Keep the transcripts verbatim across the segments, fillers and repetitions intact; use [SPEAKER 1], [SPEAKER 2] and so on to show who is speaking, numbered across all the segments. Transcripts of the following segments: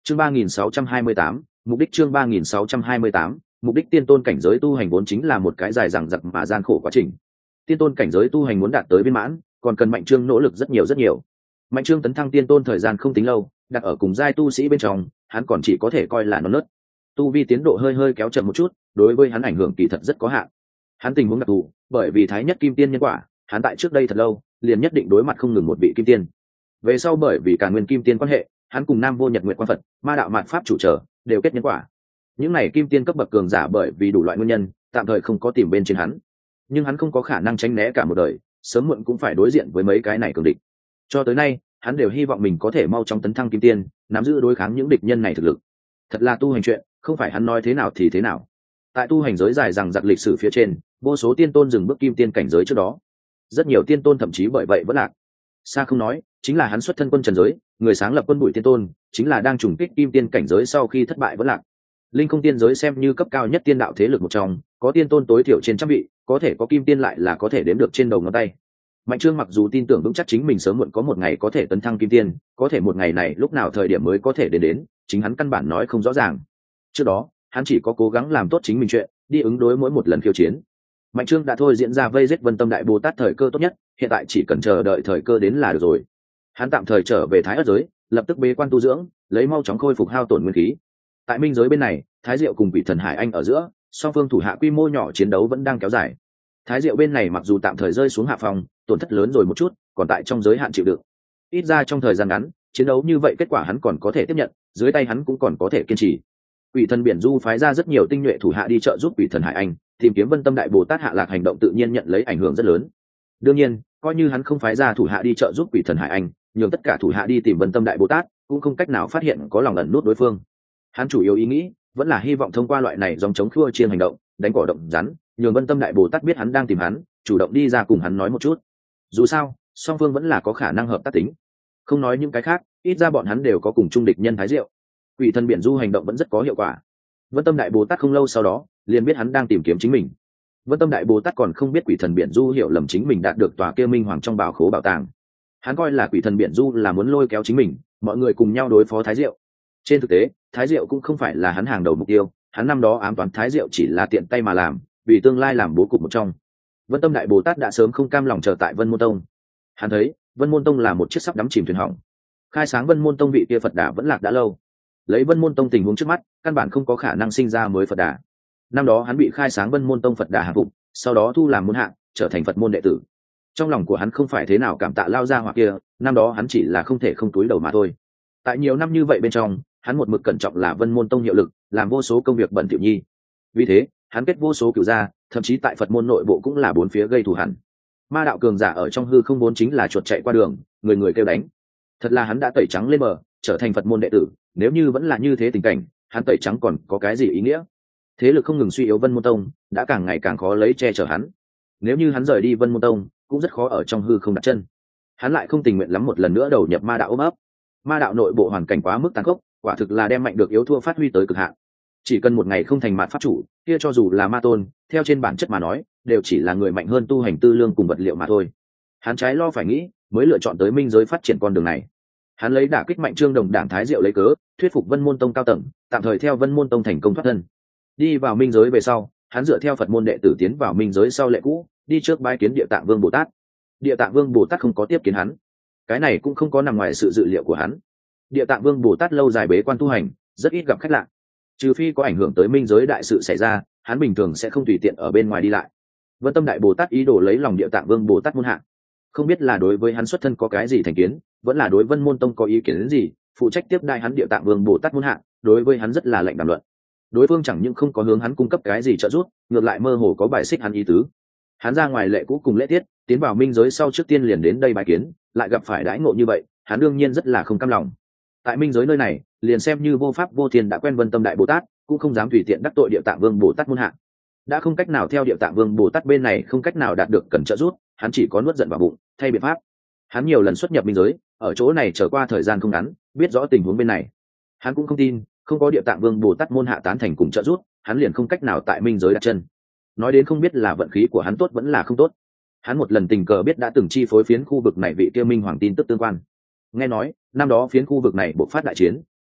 [SPEAKER 1] Chương ba nghìn sáu trăm hai mươi tám, mục đích chương ba nghìn sáu trăm hai mươi tám, mục đích tiên tôn cảnh giới tu hành vốn chính là một cái dài dằng dặc mà gian khổ quá trình. Tiên tôn cảnh giới tu hành muốn đạt tới viên mãn, còn cần Mạnh Trương nỗ lực rất nhiều rất nhiều. Mạnh Trương tấn thăng tiên tôn thời gian không tính lâu, đặt ở cùng giai tu sĩ bên trong, hắn còn chỉ có thể coi là non nớt. Tu vi tiến độ hơi hơi kéo chậm một chút, đối với hắn ảnh hưởng kỳ thật rất có hạn. Hắn tình huống đặc thù, bởi vì thái nhất kim tiên nhân quả, hắn tại trước đây thật lâu, liền nhất định đối mặt không ngừng một vị kim tiên. Về sau bởi vì cả nguyên kim tiên quan hệ, hắn cùng Nam Vô Nhật Nguyệt Quan Phật, Ma đạo mạt pháp chủ trở, đều kết nhân quả. Những này kim tiên cấp bậc cường giả bởi vì đủ loại nguyên nhân, tạm thời không có tìm bên trên hắn. Nhưng hắn không có khả năng tránh né cả một đời, sớm muộn cũng phải đối diện với mấy cái này cường địch. Cho tới nay, hắn đều hy vọng mình có thể mau chóng tấn thăng kim tiên, nắm giữ đối kháng những địch nhân này thực lực. Thật là tu hành chuyện, không phải hắn nói thế nào thì thế nào. Tại tu hành giới dài rằng giặc lịch sử phía trên, vô số tiên tôn dừng bước kim tiên cảnh giới trước đó. Rất nhiều tiên tôn thậm chí bởi vậy vẫn lạc. Xa không nói, chính là hắn xuất thân quân trần giới, người sáng lập quân bụi tiên tôn, chính là đang trùng kích kim tiên cảnh giới sau khi thất bại vẫn lạc. Linh không tiên giới xem như cấp cao nhất tiên đạo thế lực một trong, có tiên tôn tối thiểu trên trăm vị, có thể có kim tiên lại là có thể đếm được trên đầu ngón tay. Mạnh Trương mặc dù tin tưởng vững chắc chính mình sớm muộn có một ngày có thể tấn thăng kim tiên, có thể một ngày này lúc nào thời điểm mới có thể đến đến, chính hắn căn bản nói không rõ ràng. Trước đó, hắn chỉ có cố gắng làm tốt chính mình chuyện, đi ứng đối mỗi một lần khiêu chiến. Mạnh Trương đã thôi diễn ra vây giết Vân Tâm Đại Bồ Tát thời cơ tốt nhất, hiện tại chỉ cần chờ đợi thời cơ đến là được rồi. Hắn tạm thời trở về Thái Ất giới, lập tức bế quan tu dưỡng, lấy mau chóng khôi phục hao tổn nguyên khí. Tại minh giới bên này, Thái Diệu cùng Quỷ Thần Hải Anh ở giữa, song phương thủ hạ quy mô nhỏ chiến đấu vẫn đang kéo dài. Thái Diệu bên này mặc dù tạm thời rơi xuống hạ phòng, tổn thất lớn rồi một chút, còn tại trong giới hạn chịu đựng. Ít ra trong thời gian ngắn, chiến đấu như vậy kết quả hắn còn có thể tiếp nhận, dưới tay hắn cũng còn có thể kiên trì. Quỷ Thần Biển Du phái ra rất nhiều tinh nhuệ thủ hạ đi trợ giúp Quỷ Thần Hải Anh, tìm kiếm Vân Tâm Đại Bồ Tát hạ lạc hành động tự nhiên nhận lấy ảnh hưởng rất lớn. Đương nhiên, coi như hắn không phái ra thủ hạ đi trợ giúp Quỷ Thần Hải Anh, nhường tất cả thủ hạ đi tìm Vân Tâm Đại Bồ Tát, cũng không cách nào phát hiện có lòng ẩn nút đối phương. Hắn chủ yếu ý nghĩ vẫn là hy vọng thông qua loại này dòng chống khua chiên hành động, đánh cỏ động rắn, nhường Vân Tâm Đại Bồ Tát biết hắn đang tìm hắn, chủ động đi ra cùng hắn nói một chút. Dù sao, song phương vẫn là có khả năng hợp tác tính. Không nói những cái khác, ít ra bọn hắn đều có cùng chung địch nhân Thái Diệu. Quỷ Thần Biển Du hành động vẫn rất có hiệu quả. Vân Tâm Đại Bồ Tát không lâu sau đó, liền biết hắn đang tìm kiếm chính mình. Vân Tâm Đại Bồ Tát còn không biết Quỷ Thần Biển Du hiểu lầm chính mình đạt được tòa kia minh hoàng trong bảo khố bảo tàng. Hắn coi là Quỷ Thần Biển Du là muốn lôi kéo chính mình, mọi người cùng nhau đối phó Thái Diệu. Trên thực tế, Thái Diệu cũng không phải là hắn hàng đầu mục tiêu, hắn năm đó ám toán Thái Diệu chỉ là tiện tay mà làm, vì tương lai làm bố cục một trong. Vân Tâm Đại Bồ Tát đã sớm không cam lòng chờ tại Vân Môn Tông. Hắn thấy, Vân Môn Tông là một chiếc sắp đắm chìm thuyền hỏng. Khai sáng Vân Môn Tông vị kia Phật Đà vẫn lạc đã lâu. Lấy Vân Môn Tông tình huống trước mắt, căn bản không có khả năng sinh ra mới Phật Đà. Năm đó hắn bị khai sáng Vân Môn Tông Phật Đà hạ phục, sau đó thu làm môn hạ, trở thành Phật môn đệ tử. Trong lòng của hắn không phải thế nào cảm tạ lao ra hoặc kia, năm đó hắn chỉ là không thể không túi đầu mà thôi. Tại nhiều năm như vậy bên trong, hắn một mực cẩn trọng là Vân Môn Tông hiệu lực, làm vô số công việc bẩn thỉu nhi. Vì thế, hắn kết vô số cửu gia, thậm chí tại Phật môn nội bộ cũng là bốn phía gây thù hằn. Ma đạo cường giả ở trong hư không vốn chính là chuột chạy qua đường, người người kêu đánh. Thật là hắn đã tẩy trắng lên bờ, trở thành Phật môn đệ tử, nếu như vẫn là như thế tình cảnh, hắn tẩy trắng còn có cái gì ý nghĩa? Thế lực không ngừng suy yếu Vân Môn Tông, đã càng ngày càng khó lấy che chở hắn. Nếu như hắn rời đi Vân Môn Tông, cũng rất khó ở trong hư không đặt chân. Hắn lại không tình nguyện lắm một lần nữa đầu nhập ma đạo ôm ấp. Ma đạo nội bộ hoàn cảnh quá mức tàn khốc, quả thực là đem mạnh được yếu thua phát huy tới cực hạn. Chỉ cần một ngày không thành mạt pháp chủ, kia cho dù là ma tôn, theo trên bản chất mà nói, đều chỉ là người mạnh hơn tu hành tư lương cùng vật liệu mà thôi. Hắn trái lo phải nghĩ, mới lựa chọn tới minh giới phát triển con đường này. Hắn lấy đả kích Mạnh Trương đồng đảng Thái Diệu lấy cớ, thuyết phục Vân Môn Tông cao tầng, tạm thời theo Vân Môn Tông thành công thoát thân. Đi vào minh giới về sau, hắn dựa theo Phật môn đệ tử tiến vào minh giới sau lệ cũ, đi trước bái kiến Địa Tạng Vương Bồ Tát. Địa Tạng Vương Bồ Tát không có tiếp kiến hắn, cái này cũng không có nằm ngoài sự dự liệu của hắn. Địa Tạng Vương Bồ Tát lâu dài bế quan tu hành, rất ít gặp khách lạ, trừ phi có ảnh hưởng tới minh giới đại sự xảy ra, hắn bình thường sẽ không tùy tiện ở bên ngoài đi lại. Vân Tâm Đại Bồ Tát ý đồ lấy lòng Địa Tạng Vương Bồ Tát muôn hạ, không biết là đối với hắn xuất thân có cái gì thành kiến, vẫn là đối Vân Môn Tông có ý kiến đến gì, phụ trách tiếp đai hắn Địa Tạng Vương Bồ Tát muôn hạ, đối với hắn rất là lạnh đàm luận. Đối phương chẳng những không có hướng hắn cung cấp cái gì trợ giúp, ngược lại mơ hồ có bài xích hắn ý tứ. Hắn ra ngoài lệ cũ cùng lễ tiết, tiến vào minh giới sau trước tiên liền đến đây bài kiến, lại gặp phải đãi ngộ như vậy, hắn đương nhiên rất là không cam lòng. Tại minh giới nơi này, liền xem như vô pháp vô thiên đã quen Vân Tâm Đại Bồ Tát, cũng không dám tùy tiện đắc tội Địa Tạng Vương Bồ Tát muôn hạ. Đã không cách nào theo Địa Tạng Vương Bồ Tát bên này không cách nào đạt được cần trợ giúp, hắn chỉ có nuốt giận vào bụng, thay biện pháp. Hắn nhiều lần xuất nhập minh giới, ở chỗ này trở qua thời gian không ngắn, biết rõ tình huống bên này. Hắn cũng không tin, không có Địa Tạng Vương Bồ Tát môn hạ tán thành cùng trợ giúp, hắn liền không cách nào tại minh giới đặt chân. Nói đến không biết là vận khí của hắn tốt vẫn là không tốt. Hắn một lần tình cờ biết đã từng chi phối phiến khu vực này vị kia minh hoàng tin tức tương quan. Nghe nói, năm đó phiến khu vực này bộc phát đại chiến,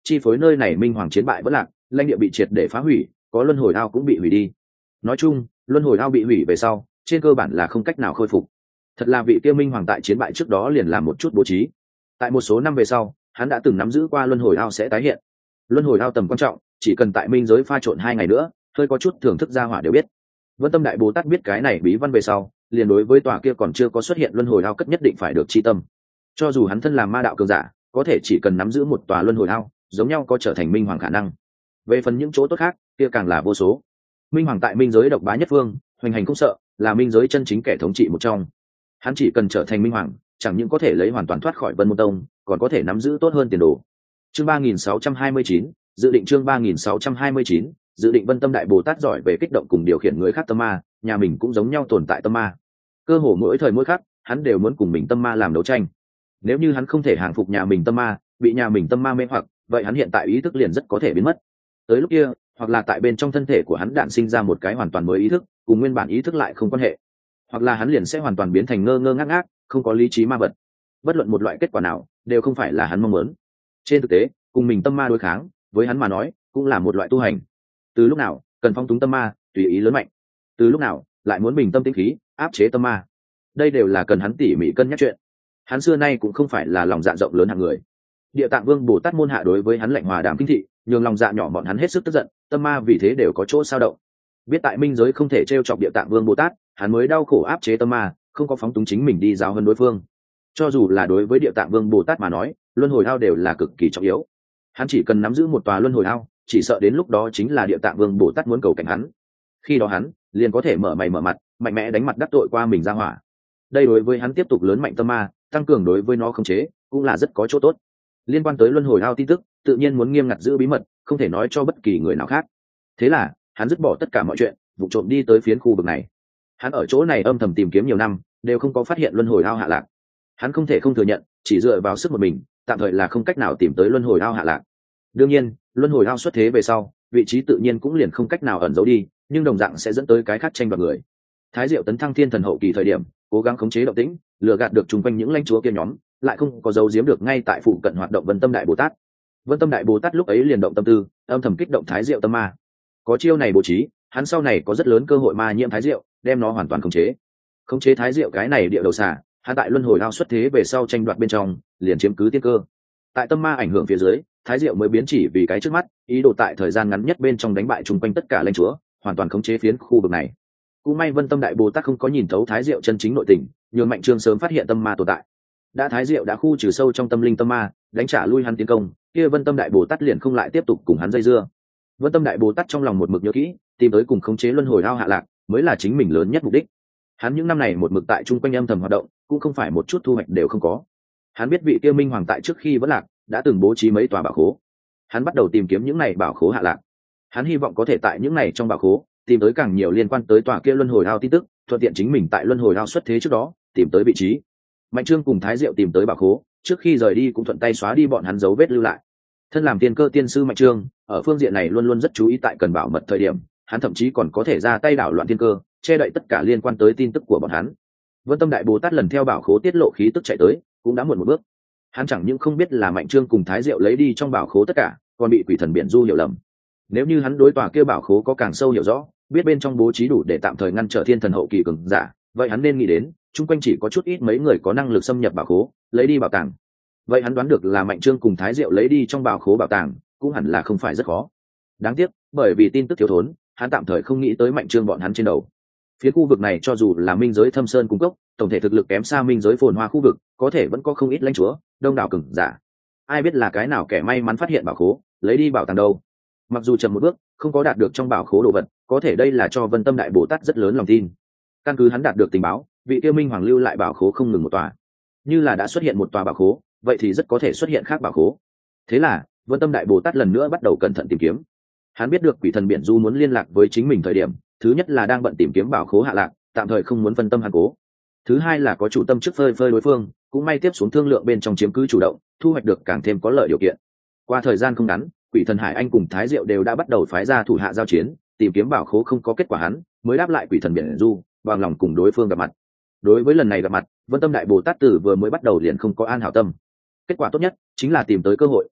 [SPEAKER 1] chi phối nơi này minh hoàng chiến bại vẫn lạc, lãnh địa bị triệt để phá hủy, có luân hồi ao cũng bị hủy đi. Nói chung luân hồi ao bị hủy về sau trên cơ bản là không cách nào khôi phục. Thật là vị kia minh hoàng tại chiến bại trước đó liền làm một chút bố trí. Tại một số năm về sau hắn đã từng nắm giữ qua luân hồi ao sẽ tái hiện. Luân hồi ao tầm quan trọng chỉ cần tại minh giới pha trộn hai ngày nữa hơi có chút thưởng thức gia hỏa đều biết. Vân Tâm Đại Bồ Tát biết cái này bí văn về sau liền đối với tòa kia còn chưa có xuất hiện luân hồi ao cất nhất định phải được chi tâm. Cho dù hắn thân làm ma đạo cường giả có thể chỉ cần nắm giữ một tòa luân hồi ao giống nhau có trở thành minh hoàng khả năng. Về phần những chỗ tốt khác kia càng là vô số. Minh hoàng tại minh giới độc bá nhất phương, hoành hành không sợ, là minh giới chân chính kẻ thống trị một trong. Hắn chỉ cần trở thành minh hoàng chẳng những có thể lấy hoàn toàn thoát khỏi Vân Môn Tông còn có thể nắm giữ tốt hơn tiền đồ. Chương ba nghìn sáu trăm hai mươi chín, dự định chương ba nghìn sáu trăm hai mươi chín, dự định. Vân Tâm Đại Bồ Tát giỏi về kích động cùng điều khiển người khác tâm ma, nhà mình cũng giống nhau tồn tại tâm ma. Cơ hồ mỗi thời mỗi khắc hắn đều muốn cùng mình tâm ma làm đấu tranh. Nếu như hắn không thể hàng phục nhà mình tâm ma, bị nhà mình tâm ma mê hoặc, vậy hắn hiện tại ý thức liền rất có thể biến mất. Tới lúc kia hoặc là tại bên trong thân thể của hắn đạn sinh ra một cái hoàn toàn mới ý thức, cùng nguyên bản ý thức lại không quan hệ, hoặc là hắn liền sẽ hoàn toàn biến thành ngơ ngơ ngác ngác, không có lý trí ma vật. Bất luận một loại kết quả nào đều không phải là hắn mong muốn. Trên thực tế cùng mình tâm ma đối kháng với hắn mà nói cũng là một loại tu hành. Từ lúc nào cần phong túng tâm ma tùy ý lớn mạnh, từ lúc nào lại muốn bình tâm tĩnh khí áp chế tâm ma, đây đều là cần hắn tỉ mỉ cân nhắc chuyện. Hắn xưa nay cũng không phải là lòng dạ rộng lớn hạng người. Địa Tạng Vương Bồ Tát môn hạ đối với hắn lạnh hòa đàm kinh thị, nhường lòng dạ nhỏ bọn hắn hết sức tức giận, tâm ma vì thế đều có chỗ sao động. Biết tại minh giới không thể t r e o chọc Địa Tạng Vương Bồ Tát, hắn mới đau khổ áp chế tâm ma, không có phóng túng chính mình đi giáo hơn đối phương. Cho dù là đối với Địa Tạng Vương Bồ Tát mà nói, luân hồi ao đều là cực kỳ trọng yếu. Hắn chỉ cần nắm giữ một tòa luân hồi ao, chỉ sợ đến lúc đó chính là Địa Tạng Vương Bồ Tát muốn cầu cảnh hắn. Khi đó hắn liền có thể mở mày mở mặt, mạnh mẽ đánh mặt đắc tội qua mình ra hỏa. Đây đối với hắn tiếp tục lớn mạnh tâm ma, tăng cường đối với nó khống chế, cũng là rất có chỗ tốt. Liên quan tới luân hồi ao tin tức tự nhiên muốn nghiêm ngặt giữ bí mật, không thể nói cho bất kỳ người nào khác. Thế là hắn dứt bỏ tất cả mọi chuyện, vụ trộm đi tới phiến khu vực này. Hắn ở chỗ này âm thầm tìm kiếm nhiều năm đều không có phát hiện luân hồi ao hạ lạc. Hắn không thể không thừa nhận chỉ dựa vào sức một mình tạm thời là không cách nào tìm tới luân hồi ao hạ lạc. Đương nhiên luân hồi ao xuất thế về sau vị trí tự nhiên cũng liền không cách nào ẩn giấu đi, nhưng đồng dạng sẽ dẫn tới cái khác tranh đoạt người. Thái Diệu tấn thăng thiên thần hậu kỳ thời điểm cố gắng khống chế động tĩnh, lừa gạt được chung quanh những lãnh chúa kia nhóm, lại không có dấu giếm được ngay tại phụ cận hoạt động Vân Tâm Đại Bồ Tát. Vân Tâm Đại Bồ Tát lúc ấy liền động tâm tư, âm thầm kích động Thái Diệu tâm ma. Có chiêu này bố trí, hắn sau này có rất lớn cơ hội ma nhiễm Thái Diệu, đem nó hoàn toàn khống chế. Khống chế Thái Diệu cái này địa đầu xà, hắn tại luân hồi ao xuất thế về sau tranh đoạt bên trong, liền chiếm cứ tiên cơ. Tại tâm ma ảnh hưởng phía dưới, Thái Diệu mới biến chỉ vì cái trước mắt, ý đồ tại thời gian ngắn nhất bên trong đánh bại chung quanh tất cả lãnh chúa, hoàn toàn khống chế phiến khu vực này. Cũng may Vân Tâm Đại Bồ Tát không có nhìn thấu Thái Diệu chân chính nội tình, nhường Mạnh Trương sớm phát hiện tâm ma tồn tại. Đã Thái Diệu đã khu trừ sâu trong tâm linh tâm ma, đánh trả lui hắn tiến công, kia Vân Tâm Đại Bồ Tát liền không lại tiếp tục cùng hắn dây dưa. Vân Tâm Đại Bồ Tát trong lòng một mực nhớ kỹ, tìm tới cùng khống chế luân hồi ao hạ lạc mới là chính mình lớn nhất mục đích. Hắn những năm này một mực tại trung quanh âm thầm hoạt động, cũng không phải một chút thu hoạch đều không có. Hắn biết vị kia minh hoàng tại trước khi vẫn lạc đã từng bố trí mấy tòa bảo khố. Hắn bắt đầu tìm kiếm những này bảo khố hạ lạc. Hắn hy vọng có thể tại những này trong bảo khố tìm tới càng nhiều liên quan tới tòa kia luân hồi ao tin tức, thuận tiện chính mình tại luân hồi ao xuất thế trước đó tìm tới vị trí. Mạnh Trương cùng Thái Diệu tìm tới bảo khố, trước khi rời đi cũng thuận tay xóa đi bọn hắn dấu vết lưu lại. Thân làm tiên cơ tiên sư Mạnh Trương, ở phương diện này luôn luôn rất chú ý tại cần bảo mật thời điểm, hắn thậm chí còn có thể ra tay đảo loạn tiên cơ, che đậy tất cả liên quan tới tin tức của bọn hắn. Vân Tâm Đại Bồ Tát lần theo bảo khố tiết lộ khí tức chạy tới, cũng đã muộn một bước. Hắn chẳng những không biết là Mạnh Trương cùng Thái Diệu lấy đi trong bảo khố tất cả, còn bị quỷ thần biển du hiểu lầm. Nếu như hắn đối tòa kia bảo khố có càng sâu hiểu rõ, biết bên trong bố trí đủ để tạm thời ngăn trở thiên thần hậu kỳ cường giả, vậy hắn nên nghĩ đến chung quanh chỉ có chút ít mấy người có năng lực xâm nhập bảo khố lấy đi bảo tàng. Vậy hắn đoán được là Mạnh Trương cùng Thái Diệu lấy đi trong bảo khố bảo tàng, cũng hẳn là không phải rất khó. Đáng tiếc bởi vì tin tức thiếu thốn, hắn tạm thời không nghĩ tới Mạnh Trương bọn hắn trên đầu. Phía khu vực này cho dù là minh giới thâm sơn cung cấp, tổng thể thực lực kém xa minh giới phồn hoa khu vực, có thể vẫn có không ít lãnh chúa đông đảo cường giả. Ai biết là cái nào kẻ may mắn phát hiện bảo khố lấy đi bảo tàng đâu. Mặc dù chậm một bước không có đạt được trong bảo khố đồ vật, có thể đây là cho Vân Tâm Đại Bồ Tát rất lớn lòng tin. Căn cứ hắn đạt được tình báo, vị tiêu minh hoàng lưu lại bảo khố không ngừng một tòa, như là đã xuất hiện một tòa bảo khố, vậy thì rất có thể xuất hiện khác bảo khố. Thế là Vân Tâm Đại Bồ Tát lần nữa bắt đầu cẩn thận tìm kiếm. Hắn biết được quỷ thần biển du muốn liên lạc với chính mình thời điểm, thứ nhất là đang bận tìm kiếm bảo khố hạ lạc, tạm thời không muốn phân tâm hắn cố. Thứ hai là có chủ tâm trước phơi phơi đối phương, cũng may tiếp xuống thương lượng bên trong chiếm cứ chủ động, thu hoạch được càng thêm có lợi điều kiện. Qua thời gian không ngắn, quỷ thần Hải Anh cùng Thái Diệu đều đã bắt đầu phái ra thủ hạ giao chiến, tìm kiếm bảo khố không có kết quả, hắn mới đáp lại quỷ thần biển du, bằng lòng cùng đối phương gặp mặt. Đối với lần này gặp mặt, Vân Tâm Đại Bồ Tát từ vừa mới bắt đầu liền không có an hảo tâm. Kết quả tốt nhất chính là tìm tới cơ hội,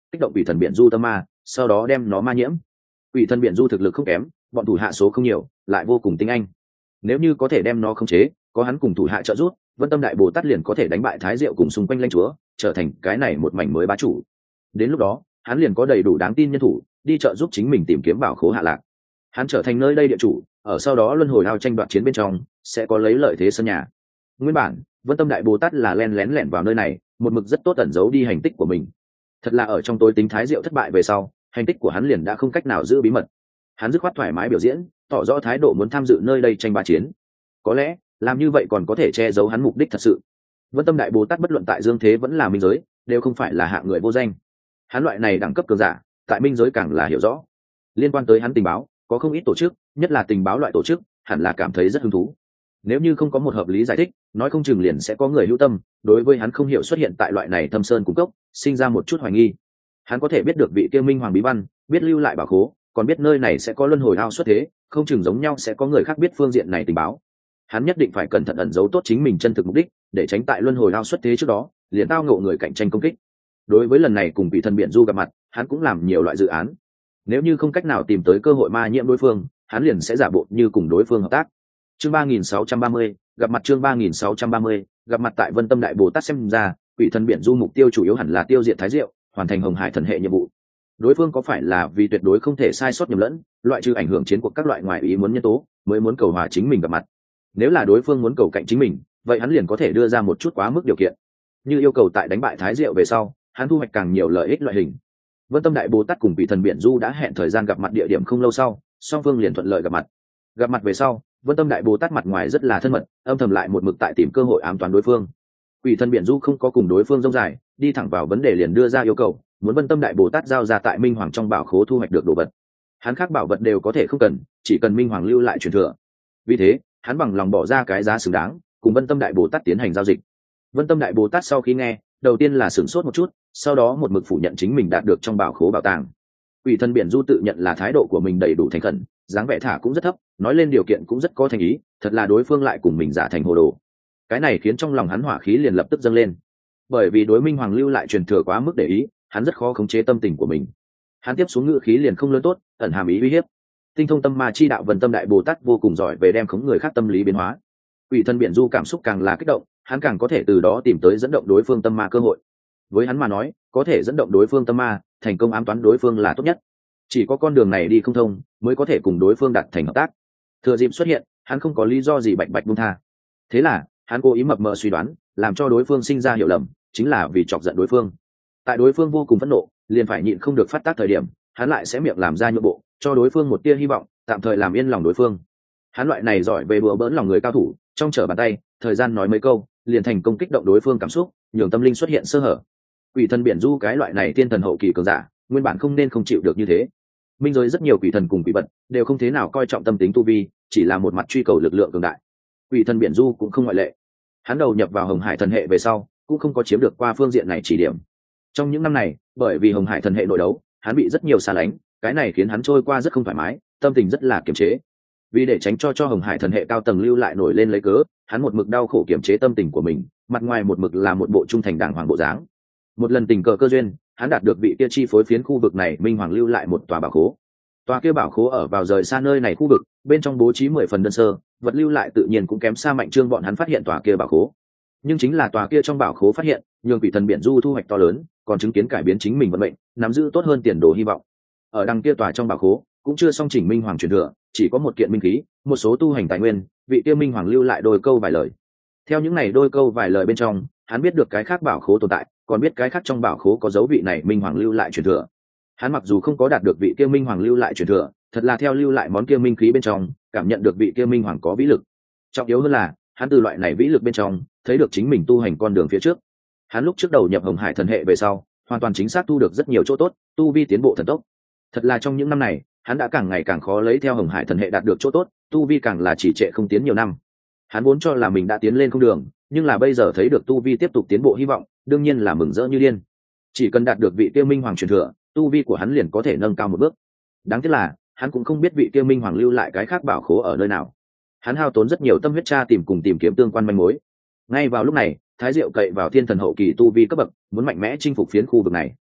[SPEAKER 1] kích động quỷ thần biển du tâm ma, sau đó đem nó ma nhiễm. Quỷ thần biển du thực lực không kém, bọn thủ hạ số không nhiều, lại vô cùng tinh anh. Nếu như có thể đem nó khống chế, có hắn cùng thủ hạ trợ giúp, Vân Tâm Đại Bồ Tát liền có thể đánh bại Thái Diệu cùng xung quanh lãnh chúa, trở thành cái này một mảnh mới bá chủ. Đến lúc đó, hắn liền có đầy đủ đáng tin nhân thủ, đi trợ giúp chính mình tìm kiếm bảo khố hạ lạc. Hắn trở thành nơi đây địa chủ, ở sau đó luân hồi ao tranh đoạt chiến bên trong, sẽ có lấy lợi thế sân nhà. Nguyên bản, Vân Tâm Đại Bồ Tát là len lén lẻn vào nơi này, một mực rất tốt ẩn giấu đi hành tích của mình. Thật là ở trong tối tính Thái Diệu thất bại về sau, hành tích của hắn liền đã không cách nào giữ bí mật. Hắn dứt khoát thoải mái biểu diễn, tỏ rõ thái độ muốn tham dự nơi đây tranh bá chiến. Có lẽ, làm như vậy còn có thể che giấu hắn mục đích thật sự. Vân Tâm Đại Bồ Tát bất luận tại dương thế vẫn là minh giới, đều không phải là hạng người vô danh. Hắn loại này đẳng cấp cường giả, tại minh giới càng là hiểu rõ. Liên quan tới hắn tình báo, có không ít tổ chức, nhất là tình báo loại tổ chức, hẳn là cảm thấy rất hứng thú. Nếu như không có một hợp lý giải thích, nói không chừng liền sẽ có người hữu tâm, đối với hắn không hiểu xuất hiện tại loại này thâm sơn cung cấp, sinh ra một chút hoài nghi. Hắn có thể biết được vị kia minh hoàng bí văn, biết lưu lại bảo khố, còn biết nơi này sẽ có luân hồi ao xuất thế, không chừng giống nhau sẽ có người khác biết phương diện này tình báo. Hắn nhất định phải cẩn thận ẩn giấu tốt chính mình chân thực mục đích, để tránh tại luân hồi ao xuất thế trước đó, liền tao ngộ người cạnh tranh công kích. Đối với lần này cùng vị thần biển du gặp mặt, hắn cũng làm nhiều loại dự án. Nếu như không cách nào tìm tới cơ hội ma nhiễm đối phương, hắn liền sẽ giả bộ như cùng đối phương hợp tác. Chương ba nghìn sáu trăm ba mươi, gặp mặt chương ba nghìn sáu trăm ba mươi, gặp mặt tại Vân Tâm Đại Bồ Tát xem ra, vị thần biển du mục tiêu chủ yếu hẳn là tiêu diệt Thái Diệu, hoàn thành Hồng Hải thần hệ nhiệm vụ. Đối phương có phải là vì tuyệt đối không thể sai sót nhầm lẫn, loại trừ ảnh hưởng chiến cuộc các loại ngoại ý muốn nhân tố, mới muốn cầu hòa chính mình gặp mặt. Nếu là đối phương muốn cầu cạnh chính mình, vậy hắn liền có thể đưa ra một chút quá mức điều kiện, như yêu cầu tại đánh bại Thái Diệu về sau, hắn thu hoạch càng nhiều lợi ích loại hình. Vân Tâm Đại Bồ Tát cùng vị thần biển du đã hẹn thời gian gặp mặt địa điểm không lâu sau, song phương liền thuận lợi gặp mặt. Gặp mặt về sau, Vân Tâm Đại Bồ Tát mặt ngoài rất là thân mật, âm thầm lại một mực tại tìm cơ hội ám toán đối phương. Quỷ thần biển du không có cùng đối phương rông dài, đi thẳng vào vấn đề liền đưa ra yêu cầu, muốn Vân Tâm Đại Bồ Tát giao ra tại Minh Hoàng trong bảo khố thu hoạch được đồ vật. Hắn khác bảo vật đều có thể không cần, chỉ cần Minh Hoàng lưu lại truyền thừa. Vì thế, hắn bằng lòng bỏ ra cái giá xứng đáng, cùng Vân Tâm Đại Bồ Tát tiến hành giao dịch. Vân Tâm Đại Bồ Tát sau khi nghe, đầu tiên là sửng sốt một chút, sau đó một mực phủ nhận chính mình đạt được trong bảo khố bảo tàng. Quỷ thần biển du tự nhận là thái độ của mình đầy đủ thành khẩn, dáng vẻ thả cũng rất thấp, nói lên điều kiện cũng rất có thành ý, thật là đối phương lại cùng mình giả thành hồ đồ. Cái này khiến trong lòng hắn hỏa khí liền lập tức dâng lên. Bởi vì đối Minh Hoàng lưu lại truyền thừa quá mức để ý, hắn rất khó khống chế tâm tình của mình. Hắn tiếp xuống ngữ khí liền không lớn tốt, ẩn hàm ý uy hiếp. Tinh thông tâm ma chi đạo Vân Tâm Đại Bồ Tát vô cùng giỏi về đem khống người khác tâm lý biến hóa. Quỷ thần biển du cảm xúc càng là kích động, hắn càng có thể từ đó tìm tới dẫn động đối phương tâm ma cơ hội. Với hắn mà nói, có thể dẫn động đối phương tâm ma, thành công ám toán đối phương là tốt nhất. Chỉ có con đường này đi không thông, mới có thể cùng đối phương đạt thành hợp tác. Thừa dịp xuất hiện, hắn không có lý do gì bạch bạch buông tha. Thế là, hắn cố ý mập mờ suy đoán, làm cho đối phương sinh ra hiểu lầm, chính là vì chọc giận đối phương. Tại đối phương vô cùng phẫn nộ, liền phải nhịn không được phát tác thời điểm, hắn lại sẽ miệng làm ra nhượng bộ, cho đối phương một tia hy vọng, tạm thời làm yên lòng đối phương. Hắn loại này giỏi về bừa bỡn lòng người cao thủ, trong trở bàn tay, thời gian nói mấy câu, liền thành công kích động đối phương cảm xúc, nhường tâm linh xuất hiện sơ hở. Quỷ thần biển du cái loại này tiên thần hậu kỳ cường giả, nguyên bản không nên không chịu được như thế. Minh giới rất nhiều quỷ thần cùng quỷ vật đều không thế nào coi trọng tâm tính tu vi, chỉ là một mặt truy cầu lực lượng cường đại. Quỷ thần biển du cũng không ngoại lệ. Hắn đầu nhập vào Hồng Hải thần hệ về sau, cũng không có chiếm được qua phương diện này chỉ điểm. Trong những năm này, bởi vì Hồng Hải thần hệ nội đấu, hắn bị rất nhiều xa lánh, cái này khiến hắn trôi qua rất không thoải mái, tâm tình rất là kiềm chế. Vì để tránh cho cho Hồng Hải thần hệ cao tầng lưu lại nổi lên lấy cớ, hắn một mực đau khổ kiềm chế tâm tình của mình, mặt ngoài một mực là một bộ trung thành đàng hoàng bộ dáng. Một lần tình cờ cơ duyên, hắn đạt được vị kia chi phối phiến khu vực này Minh Hoàng lưu lại một tòa bảo khố. Tòa kia bảo khố ở vào rời xa nơi này khu vực, bên trong bố trí mười phần đơn sơ, vật lưu lại tự nhiên cũng kém xa Mạnh Trương bọn hắn phát hiện tòa kia bảo khố. Nhưng chính là tòa kia trong bảo khố phát hiện, nhường quỷ thần biển du thu hoạch to lớn, còn chứng kiến cải biến chính mình vận mệnh, nắm giữ tốt hơn tiền đồ hy vọng. Ở đằng kia tòa trong bảo khố, cũng chưa song chỉnh Minh Hoàng truyền thừa, chỉ có một kiện minh khí, một số tu hành tài nguyên, vị kia Minh Hoàng lưu lại đôi câu vài lời. Theo những này đôi câu vài lời bên trong, hắn biết được cái khác bảo khố tồn tại, còn biết cái khác trong bảo khố có dấu vị này Minh Hoàng lưu lại truyền thừa. Hắn mặc dù không có đạt được vị kia Minh Hoàng lưu lại truyền thừa, thật là theo lưu lại món kia minh khí bên trong, cảm nhận được vị kia Minh Hoàng có vĩ lực. Trọng yếu hơn là, hắn từ loại này vĩ lực bên trong, thấy được chính mình tu hành con đường phía trước. Hắn lúc trước đầu nhập Hồng Hải thần hệ về sau, hoàn toàn chính xác thu được rất nhiều chỗ tốt, tu vi tiến bộ thần tốc. Thật là trong những năm này, hắn đã càng ngày càng khó lấy theo Hồng Hải thần hệ đạt được chỗ tốt, tu vi càng là chỉ trệ không tiến nhiều năm. Hắn vốn cho là mình đã tiến lên không đường, nhưng là bây giờ thấy được tu vi tiếp tục tiến bộ hy vọng, đương nhiên là mừng rỡ như điên. Chỉ cần đạt được vị kia Minh Hoàng truyền thừa, tu vi của hắn liền có thể nâng cao một bước. Đáng tiếc là, hắn cũng không biết vị kia Minh Hoàng lưu lại cái khác bảo khố ở nơi nào. Hắn hao tốn rất nhiều tâm huyết tra tìm cùng tìm kiếm tương quan manh mối. Ngay vào lúc này, Thái Diệu cậy vào thiên thần hậu kỳ tu vi cấp bậc, muốn mạnh mẽ chinh phục phiến khu vực này.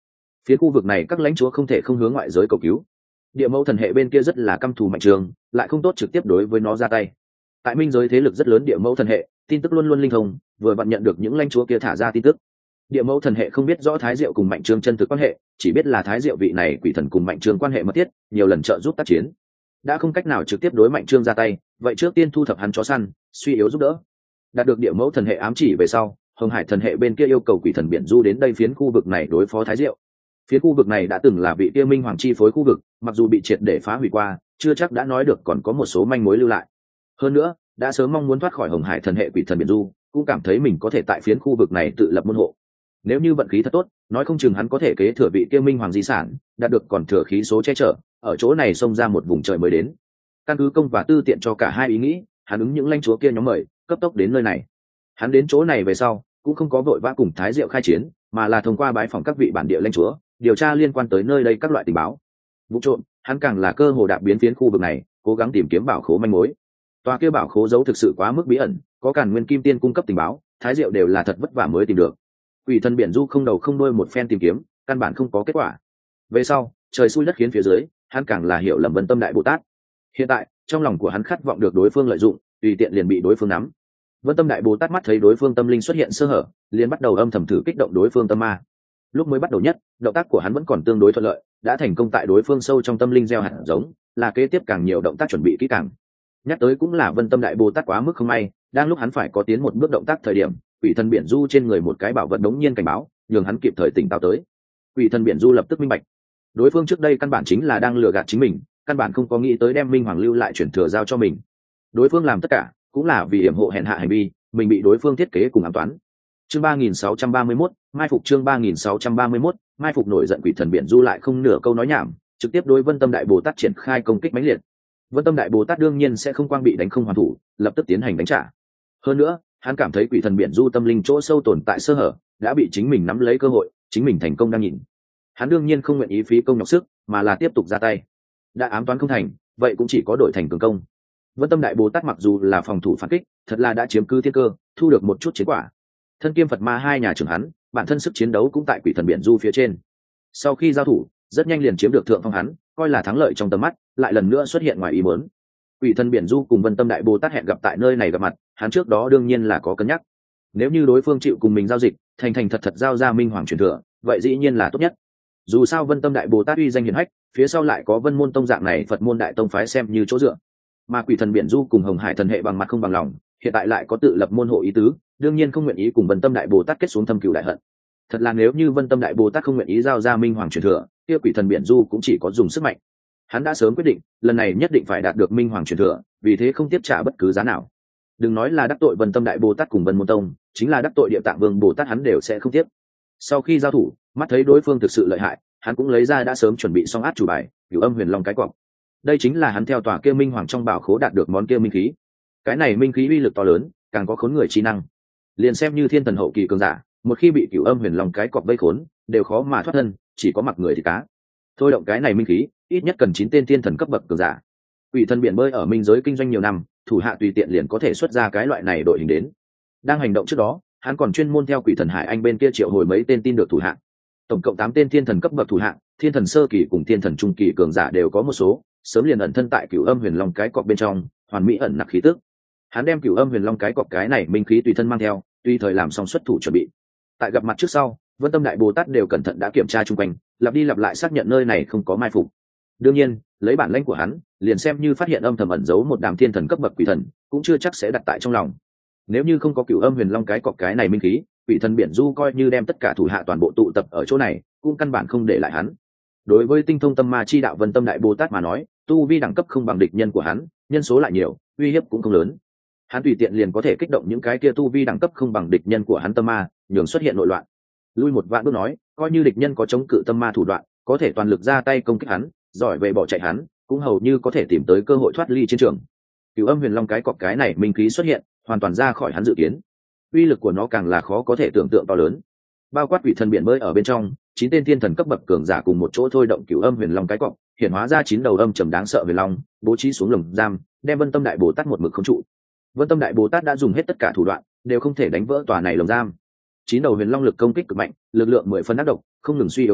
[SPEAKER 1] Phía khu vực này các lãnh chúa không thể không hướng ngoại giới cầu cứu. Địa mẫu thần hệ bên kia rất là căm thù Mạnh Trương, lại không tốt trực tiếp đối với nó ra tay. Tại minh giới thế lực rất lớn địa mẫu thần hệ, tin tức luôn luôn linh thông, vừa vặn nhận được những lãnh chúa kia thả ra tin tức. Địa mẫu thần hệ không biết rõ Thái Diệu cùng Mạnh Trương chân thực quan hệ, chỉ biết là Thái Diệu vị này quỷ thần cùng Mạnh Trương quan hệ mật thiết, nhiều lần trợ giúp tác chiến. Đã không cách nào trực tiếp đối Mạnh Trương ra tay, vậy trước tiên thu thập hắn chó săn, suy yếu giúp đỡ. Đạt được địa mẫu thần hệ ám chỉ về sau, Hồng Hải thần hệ bên kia yêu cầu quỷ thần biển du đến đây phiến khu vực này đối phó Thái Diệu. Phía khu vực này đã từng là vị kia minh hoàng chi phối khu vực, mặc dù bị triệt để phá hủy qua, chưa chắc đã nói được còn có một số manh mối lưu lại. Hơn nữa, đã sớm mong muốn thoát khỏi Hồng Hải thần hệ quỷ thần biển du, cũng cảm thấy mình có thể tại phiến khu vực này tự lập môn hộ. Nếu như vận khí thật tốt, nói không chừng hắn có thể kế thừa vị kia minh hoàng di sản, đạt được còn thừa khí số che chở, ở chỗ này xông ra một vùng trời mới đến. Căn cứ công và tư tiện cho cả hai ý nghĩ, hắn ứng những lãnh chúa kia nhóm mời, cấp tốc đến nơi này. Hắn đến chỗ này về sau, cũng không có vội vã cùng Thái Diệu khai chiến, mà là thông qua bái phỏng các vị bản địa lãnh chúa, điều tra liên quan tới nơi đây các loại tình báo. Vụ trộm, hắn càng là cơ hồ đạp biến phiến khu vực này, cố gắng tìm kiếm bảo khố manh mối. Tòa kia bảo khố giấu thực sự quá mức bí ẩn, có Càn Nguyên Kim Tiên cung cấp tình báo, Thái Diệu đều là thật vất vả mới tìm được. Quỷ thần biển du không đầu không đuôi một phen tìm kiếm, căn bản không có kết quả. Về sau, trời xui đất khiến phía dưới, hắn càng là hiểu lầm Vân Tâm Đại Bồ Tát. Hiện tại, trong lòng của hắn khát vọng được đối phương lợi dụng, tùy tiện liền bị đối phương nắm. Vân Tâm Đại Bồ Tát mắt thấy đối phương tâm linh xuất hiện sơ hở, liền bắt đầu âm thầm thử kích động đối phương tâm ma. Lúc mới bắt đầu nhất, động tác của hắn vẫn còn tương đối thuận lợi, đã thành công tại đối phương sâu trong tâm linh gieo hạt giống, là kế tiếp càng nhiều động tác chuẩn bị kỹ càng. Nhắc tới cũng là Vân Tâm Đại Bồ Tát quá mức không may, đang lúc hắn phải có tiến một bước động tác thời điểm, quỷ thần biển du trên người một cái bảo vật đống nhiên cảnh báo, nhường hắn kịp thời tỉnh táo tới. Quỷ thần biển du lập tức minh bạch, đối phương trước đây căn bản chính là đang lừa gạt chính mình, căn bản không có nghĩ tới đem minh hoàng lưu lại chuyển thừa giao cho mình. Đối phương làm tất cả cũng là vì hiểm hộ hèn hạ hành vi, mình bị đối phương thiết kế cùng ám toán. Chương ba nghìn sáu trăm ba mươi mốt, mai phục chương ba nghìn sáu trăm ba mươi mốt, mai phục nổi giận quỷ thần biển du lại không nửa câu nói nhảm, trực tiếp đối Vân Tâm Đại Bồ Tát triển khai công kích mãnh liệt. Vân Tâm Đại Bồ Tát đương nhiên sẽ không quang bị đánh không hoàn thủ, lập tức tiến hành đánh trả. Hơn nữa, hắn cảm thấy quỷ thần biển du tâm linh chỗ sâu tồn tại sơ hở, đã bị chính mình nắm lấy cơ hội, chính mình thành công đang nhìn. Hắn đương nhiên không nguyện ý phí công nhọc sức, mà là tiếp tục ra tay. Đã ám toán không thành, vậy cũng chỉ có đổi thành cường công. Vân Tâm Đại Bồ Tát mặc dù là phòng thủ phản kích, thật là đã chiếm cứ thiên cơ, thu được một chút chiến quả. Thân kiêm Phật Ma hai nhà trưởng hắn, bản thân sức chiến đấu cũng tại quỷ thần biển du phía trên. Sau khi giao thủ, rất nhanh liền chiếm được thượng phong hắn, coi là thắng lợi trong tầm mắt, lại lần nữa xuất hiện ngoài ý muốn. Quỷ thần biển du cùng Vân Tâm Đại Bồ Tát hẹn gặp tại nơi này gặp mặt, hắn trước đó đương nhiên là có cân nhắc. Nếu như đối phương chịu cùng mình giao dịch, thành thành thật thật giao ra minh hoàng truyền thừa, vậy dĩ nhiên là tốt nhất. Dù sao Vân Tâm Đại Bồ Tát uy danh hiển hách, phía sau lại có Vân Môn tông dạng này Phật môn đại tông phái xem như chỗ dựa. Mà quỷ thần biển du cùng Hồng Hải thần hệ bằng mặt không bằng lòng, hiện tại lại có tự lập môn hộ ý tứ, đương nhiên không nguyện ý cùng Vân Tâm Đại Bồ Tát kết xuống thâm cừu đại hận. Thật là nếu như Vân Tâm Đại Bồ Tát không nguyện ý giao ra minh hoàng truyền thừa, kia quỷ thần biển du cũng chỉ có dùng sức mạnh. Hắn đã sớm quyết định, lần này nhất định phải đạt được minh hoàng truyền thừa, vì thế không tiếp trả bất cứ giá nào. Đừng nói là đắc tội Vân Tâm Đại Bồ Tát cùng Vân Môn tông, chính là đắc tội Địa Tạng Vương Bồ Tát hắn đều sẽ không tiếp. Sau khi giao thủ, mắt thấy đối phương thực sự lợi hại, hắn cũng lấy ra đã sớm chuẩn bị xong át chủ bài, Cửu Âm Huyền Long cái quọc. Đây chính là hắn theo tòa kia minh hoàng trong bảo khố đạt được món kia minh khí. Cái này minh khí uy lực to lớn, càng có khốn người trí năng. Liền xem như thiên thần hậu kỳ cường giả, một khi bị Cửu Âm Huyền Long cái quọc vây khốn, đều khó mà thoát thân, chỉ có mặc người thì cá. Thôi động cái này minh khí, ít nhất cần chín tên thiên thần cấp bậc cường giả. Quỷ thần biển bơi ở minh giới kinh doanh nhiều năm, thủ hạ tùy tiện liền có thể xuất ra cái loại này đội hình đến. Đang hành động trước đó, hắn còn chuyên môn theo quỷ thần hải anh bên kia triệu hồi mấy tên tin được thủ hạ. Tổng cộng tám tên thiên thần cấp bậc thủ hạ, thiên thần sơ kỳ cùng thiên thần trung kỳ cường giả đều có một số, sớm liền ẩn thân tại Cửu Âm Huyền Long cái cọc bên trong, hoàn mỹ ẩn nặc khí tức. Hắn đem Cửu Âm Huyền Long cái cọc cái này minh khí tùy thân mang theo, tùy thời làm xong xuất thủ chuẩn bị. Tại gặp mặt trước sau, Vân Tâm Đại Bồ Tát đều cẩn thận đã kiểm tra chung quanh, lặp đi lặp lại xác nhận nơi này không có mai phục. Đương nhiên, lấy bản lãnh của hắn, liền xem như phát hiện âm thầm ẩn giấu một đám thiên thần cấp bậc quỷ thần, cũng chưa chắc sẽ đặt tại trong lòng. Nếu như không có Cửu Âm Huyền Long cái cọc cái này minh khí, quỷ thần biển du coi như đem tất cả thủ hạ toàn bộ tụ tập ở chỗ này, cũng căn bản không để lại hắn. Đối với tinh thông tâm ma chi đạo Vân Tâm Đại Bồ Tát mà nói, tu vi đẳng cấp không bằng địch nhân của hắn, nhân số lại nhiều, uy hiếp cũng không lớn. Hắn tùy tiện liền có thể kích động những cái kia tu vi đẳng cấp không bằng địch nhân của hắn tâm ma, nhường xuất hiện nội loạn. Lui một vạn bước nói, coi như địch nhân có chống cự tâm ma thủ đoạn, có thể toàn lực ra tay công kích hắn, giỏi về bỏ chạy hắn, cũng hầu như có thể tìm tới cơ hội thoát ly chiến trường. Cửu Âm Huyền Long cái cọc cái này minh khí xuất hiện, hoàn toàn ra khỏi hắn dự kiến. Uy lực của nó càng là khó có thể tưởng tượng to lớn. Bao quát quỷ thần biển bơi ở bên trong, chín tên thiên thần cấp bậc cường giả cùng một chỗ thôi động Cửu Âm Huyền Long cái cọc, hiện hóa ra chín đầu âm trầm đáng sợ huyền long, bố trí xuống lồng giam, đem Vân Tâm Đại Bồ Tát một mực khống trụ. Vân Tâm Đại Bồ Tát đã dùng hết tất cả thủ đoạn, đều không thể đánh vỡ tòa này lồng giam. Chín đầu huyền long lực công kích cực mạnh, lực lượng mười phân ác độc, không ngừng suy yếu hắn,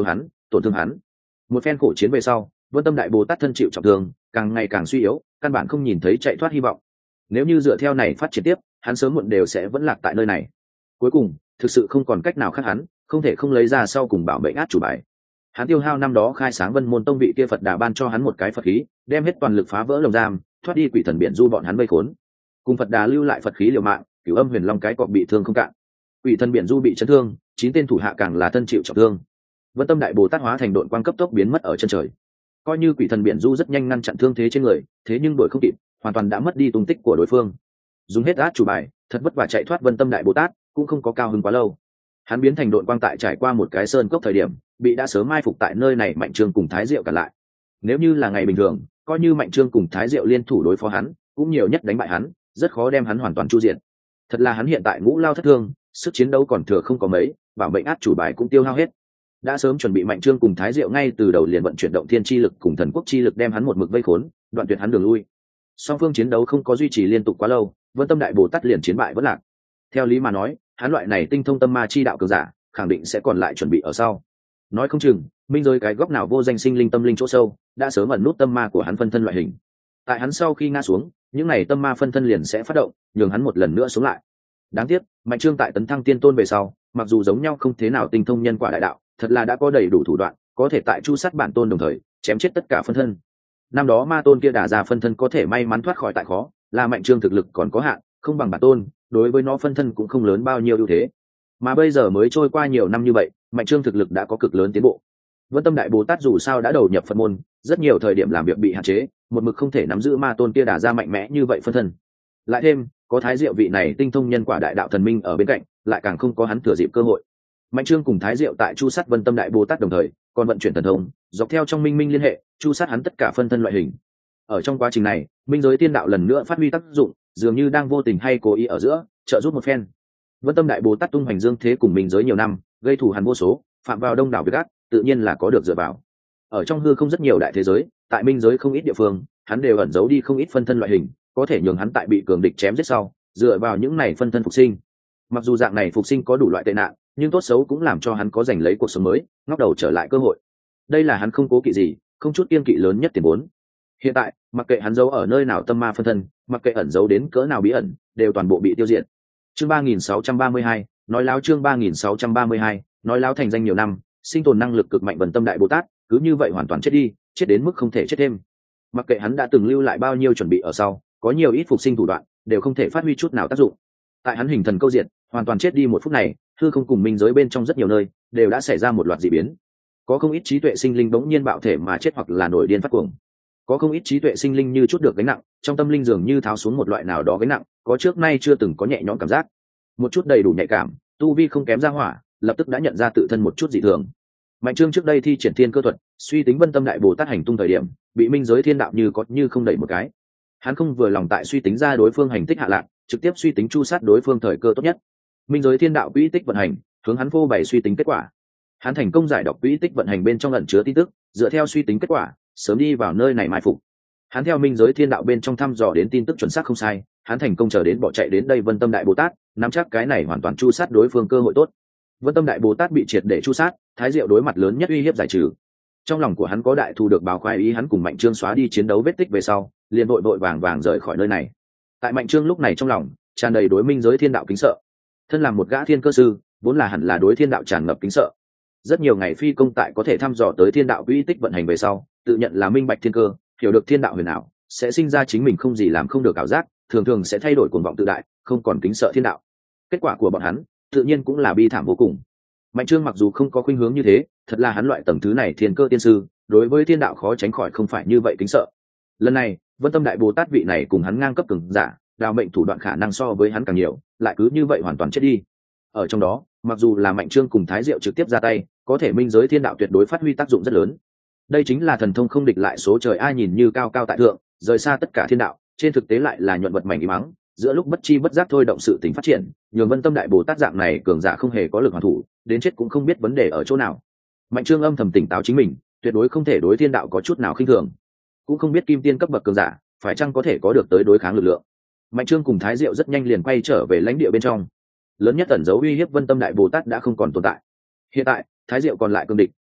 [SPEAKER 1] tổn thương hắn. Một phen khổ chiến về sau, Vân Tâm Đại Bồ Tát thân chịu trọng thương, càng ngày càng suy yếu, căn bản không nhìn thấy chạy thoát hy vọng. Nếu như dựa theo này phát triển tiếp, hắn sớm muộn đều sẽ vẫn lạc tại nơi này. Cuối cùng, thực sự không còn cách nào khác hắn, không thể không lấy ra sau cùng bảo mệnh át chủ bài. Hắn tiêu hao năm đó khai sáng Vân Môn Tông vị kia Phật Đà ban cho hắn một cái Phật khí, đem hết toàn lực phá vỡ lồng giam, thoát đi quỷ thần biển du bọn hắn vây khốn. Cùng Phật Đà lưu lại Phật khí liều mạng, Cửu Âm Huyền Long cái cọp bị thương không cạn. Quỷ thần biển du bị chấn thương, chín tên thủ hạ càng là thân chịu trọng thương. Vân Tâm Đại Bồ Tát hóa thành độn quang cấp tốc biến mất ở chân trời. Coi như quỷ thần biển du rất nhanh ngăn chặn thương thế trên người, thế nhưng đuổi không kịp, hoàn toàn đã mất đi tung tích của đối phương. Dùng hết át chủ bài, thật vất vả chạy thoát Vân Tâm Đại Bồ Tát, cũng không có cao hứng quá lâu. Hắn biến thành độn quang tại trải qua một cái sơn cốc thời điểm, bị đã sớm mai phục tại nơi này Mạnh Trương cùng Thái Diệu cản lại. Nếu như là ngày bình thường, coi như Mạnh Trương cùng Thái Diệu liên thủ đối phó hắn, cũng nhiều nhất đánh bại hắn, rất khó đem hắn hoàn toàn chu diện. Thật là hắn hiện tại ngũ lao thất thương, sức chiến đấu còn thừa không có mấy, bảo mệnh át chủ bài cũng tiêu hao hết. Đã sớm chuẩn bị Mạnh Trương cùng Thái Diệu ngay từ đầu liền vận chuyển động thiên chi lực cùng thần quốc chi lực đem hắn một mực vây khốn, đoạn tuyệt hắn đường lui. Song phương chiến đấu không có duy trì liên tục quá lâu, Vân Tâm Đại Bồ Tát liền chiến bại vẫn lạc. Theo lý mà nói, hắn loại này tinh thông tâm ma chi đạo cường giả, khẳng định sẽ còn lại chuẩn bị ở sau. Nói không chừng, minh giới cái góc nào vô danh sinh linh tâm linh chỗ sâu, đã sớm ẩn nút tâm ma của hắn phân thân loại hình. Tại hắn sau khi ngã xuống, những này tâm ma phân thân liền sẽ phát động, nhường hắn một lần nữa xuống lại. Đáng tiếc, Mạnh Trương tại tấn thăng tiên tôn về sau, mặc dù giống nhau không thế nào tinh thông nhân quả đại đạo, thật là đã có đầy đủ thủ đoạn, có thể tại chu sát bản tôn đồng thời chém chết tất cả phân thân. Năm đó ma tôn kia đả ra phân thân có thể may mắn thoát khỏi tại khó, là Mạnh Trương thực lực còn có hạn, không bằng bản tôn, đối với nó phân thân cũng không lớn bao nhiêu ưu thế. Mà bây giờ mới trôi qua nhiều năm như vậy, Mạnh Trương thực lực đã có cực lớn tiến bộ. Vân Tâm Đại Bồ Tát dù sao đã đầu nhập Phật môn, rất nhiều thời điểm làm việc bị hạn chế, một mực không thể nắm giữ ma tôn kia đả ra mạnh mẽ như vậy phân thân. Lại thêm, có Thái Diệu vị này tinh thông nhân quả đại đạo thần minh ở bên cạnh, lại càng không có hắn thừa dịp cơ hội. Mạnh Trương cùng Thái Diệu tại chu sát Vân Tâm Đại Bồ Tát đồng thời, còn vận chuyển thần thông, dọc theo trong minh minh liên hệ, chu sát hắn tất cả phân thân loại hình. Ở trong quá trình này, minh giới tiên đạo lần nữa phát huy tác dụng, dường như đang vô tình hay cố ý ở giữa trợ giúp một phen. Vân Tâm Đại Bồ Tát tung hoành dương thế cùng minh giới nhiều năm, gây thù hằn vô số, phạm vào đông đảo việc ác, tự nhiên là có được dựa vào. Ở trong hư không rất nhiều đại thế giới, tại minh giới không ít địa phương, hắn đều ẩn giấu đi không ít phân thân loại hình, có thể nhường hắn tại bị cường địch chém giết sau, dựa vào những này phân thân phục sinh. Mặc dù dạng này phục sinh có đủ loại tệ nạn, nhưng tốt xấu cũng làm cho hắn có giành lấy cuộc sống mới, ngóc đầu trở lại cơ hội. Đây là hắn không cố kỵ gì, không chút kiêng kỵ lớn nhất tiền vốn. Hiện tại, mặc kệ hắn giấu ở nơi nào tâm ma phân thân, mặc kệ ẩn giấu đến cỡ nào bí ẩn, đều toàn bộ bị tiêu diệt. Chương ba nghìn sáu trăm ba mươi hai, nói láo chương ba nghìn sáu trăm ba mươi hai, nói láo thành danh nhiều năm, sinh tồn năng lực cực mạnh Vân Tâm Đại Bồ Tát, cứ như vậy hoàn toàn chết đi, chết đến mức không thể chết thêm. Mặc kệ hắn đã từng lưu lại bao nhiêu chuẩn bị ở sau, có nhiều ít phục sinh thủ đoạn, đều không thể phát huy chút nào tác dụng. Tại hắn hình thần câu diệt, hoàn toàn chết đi một phút này, hư không cùng minh giới bên trong rất nhiều nơi, đều đã xảy ra một loạt dị biến. Có không ít trí tuệ sinh linh bỗng nhiên bạo thể mà chết hoặc là nổi điên phát cuồng. Có không ít trí tuệ sinh linh như chút được gánh nặng, trong tâm linh dường như tháo xuống một loại nào đó gánh nặng, có trước nay chưa từng có nhẹ nhõm cảm giác. Một chút đầy đủ nhạy cảm, tu vi không kém ra hỏa, lập tức đã nhận ra tự thân một chút dị thường. Mạnh Trương trước đây thi triển thiên cơ thuật, suy tính Vân Tâm Đại Bồ Tát hành tung thời điểm, bị minh giới thiên đạo như có như không đẩy một cái. Hắn không vừa lòng tại suy tính ra đối phương hành tích hạ lạc, trực tiếp suy tính chu sát đối phương thời cơ tốt nhất. Minh giới thiên đạo quỹ tích vận hành, hướng hắn phô bày suy tính kết quả. Hắn thành công giải đọc quỹ tích vận hành bên trong ẩn chứa tin tức, dựa theo suy tính kết quả, sớm đi vào nơi này mai phục. Hắn theo minh giới thiên đạo bên trong thăm dò đến tin tức chuẩn xác không sai, hắn thành công chờ đến bỏ chạy đến đây Vân Tâm Đại Bồ Tát, nắm chắc cái này hoàn toàn chu sát đối phương cơ hội tốt. Vân Tâm Đại Bồ Tát bị triệt để chu sát, Thái Diệu đối mặt lớn nhất uy hiếp giải trừ. Trong lòng của hắn có đại thù được báo khoái ý, hắn cùng Mạnh Trương xóa đi chiến đấu vết tích về sau, liền vội vội vàng vàng rời khỏi nơi này. Tại Mạnh Trương lúc này trong lòng tràn đầy đối minh giới thiên đạo kính sợ. Thân làm một gã thiên cơ sư, vốn là hẳn là đối thiên đạo tràn ngập kính sợ. Rất nhiều ngày phi công tại có thể thăm dò tới thiên đạo quỹ tích vận hành về sau, tự nhận là minh bạch thiên cơ, hiểu được thiên đạo huyền ảo, sẽ sinh ra chính mình không gì làm không được ảo giác, thường thường sẽ thay đổi cuồng vọng tự đại, không còn kính sợ thiên đạo. Kết quả của bọn hắn, tự nhiên cũng là bi thảm vô cùng. Mạnh Trương mặc dù không có khuynh hướng như thế, thật là hắn loại tầng thứ này thiên cơ tiên sư, đối với thiên đạo khó tránh khỏi không phải như vậy kính sợ. Lần này, Vân Tâm Đại Bồ Tát vị này cùng hắn ngang cấp cường giả, đào mệnh thủ đoạn khả năng so với hắn càng nhiều, lại cứ như vậy hoàn toàn chết đi. Ở trong đó, mặc dù là Mạnh Trương cùng Thái Diệu trực tiếp ra tay, có thể minh giới thiên đạo tuyệt đối phát huy tác dụng rất lớn. Đây chính là thần thông không địch lại số trời, ai nhìn như cao cao tại thượng, rời xa tất cả thiên đạo, trên thực tế lại là nhuận vật mảnh ý mắng, giữa lúc bất chi bất giác thôi động sự tình phát triển, nhường Vân Tâm Đại Bồ Tát dạng này cường giả không hề có lực hoàn thủ, đến chết cũng không biết vấn đề ở chỗ nào. Mạnh Trương âm thầm tỉnh táo chính mình, tuyệt đối không thể đối thiên đạo có chút nào khinh thường, cũng không biết kim tiên cấp bậc cường giả phải chăng có thể có được tới đối kháng lực lượng. Mạnh Trương cùng Thái Diệu rất nhanh liền quay trở về lãnh địa bên trong. Lớn nhất ẩn dấu uy hiếp Vân Tâm Đại Bồ Tát đã không còn tồn tại. Hiện tại, Thái Diệu còn lại cường địch,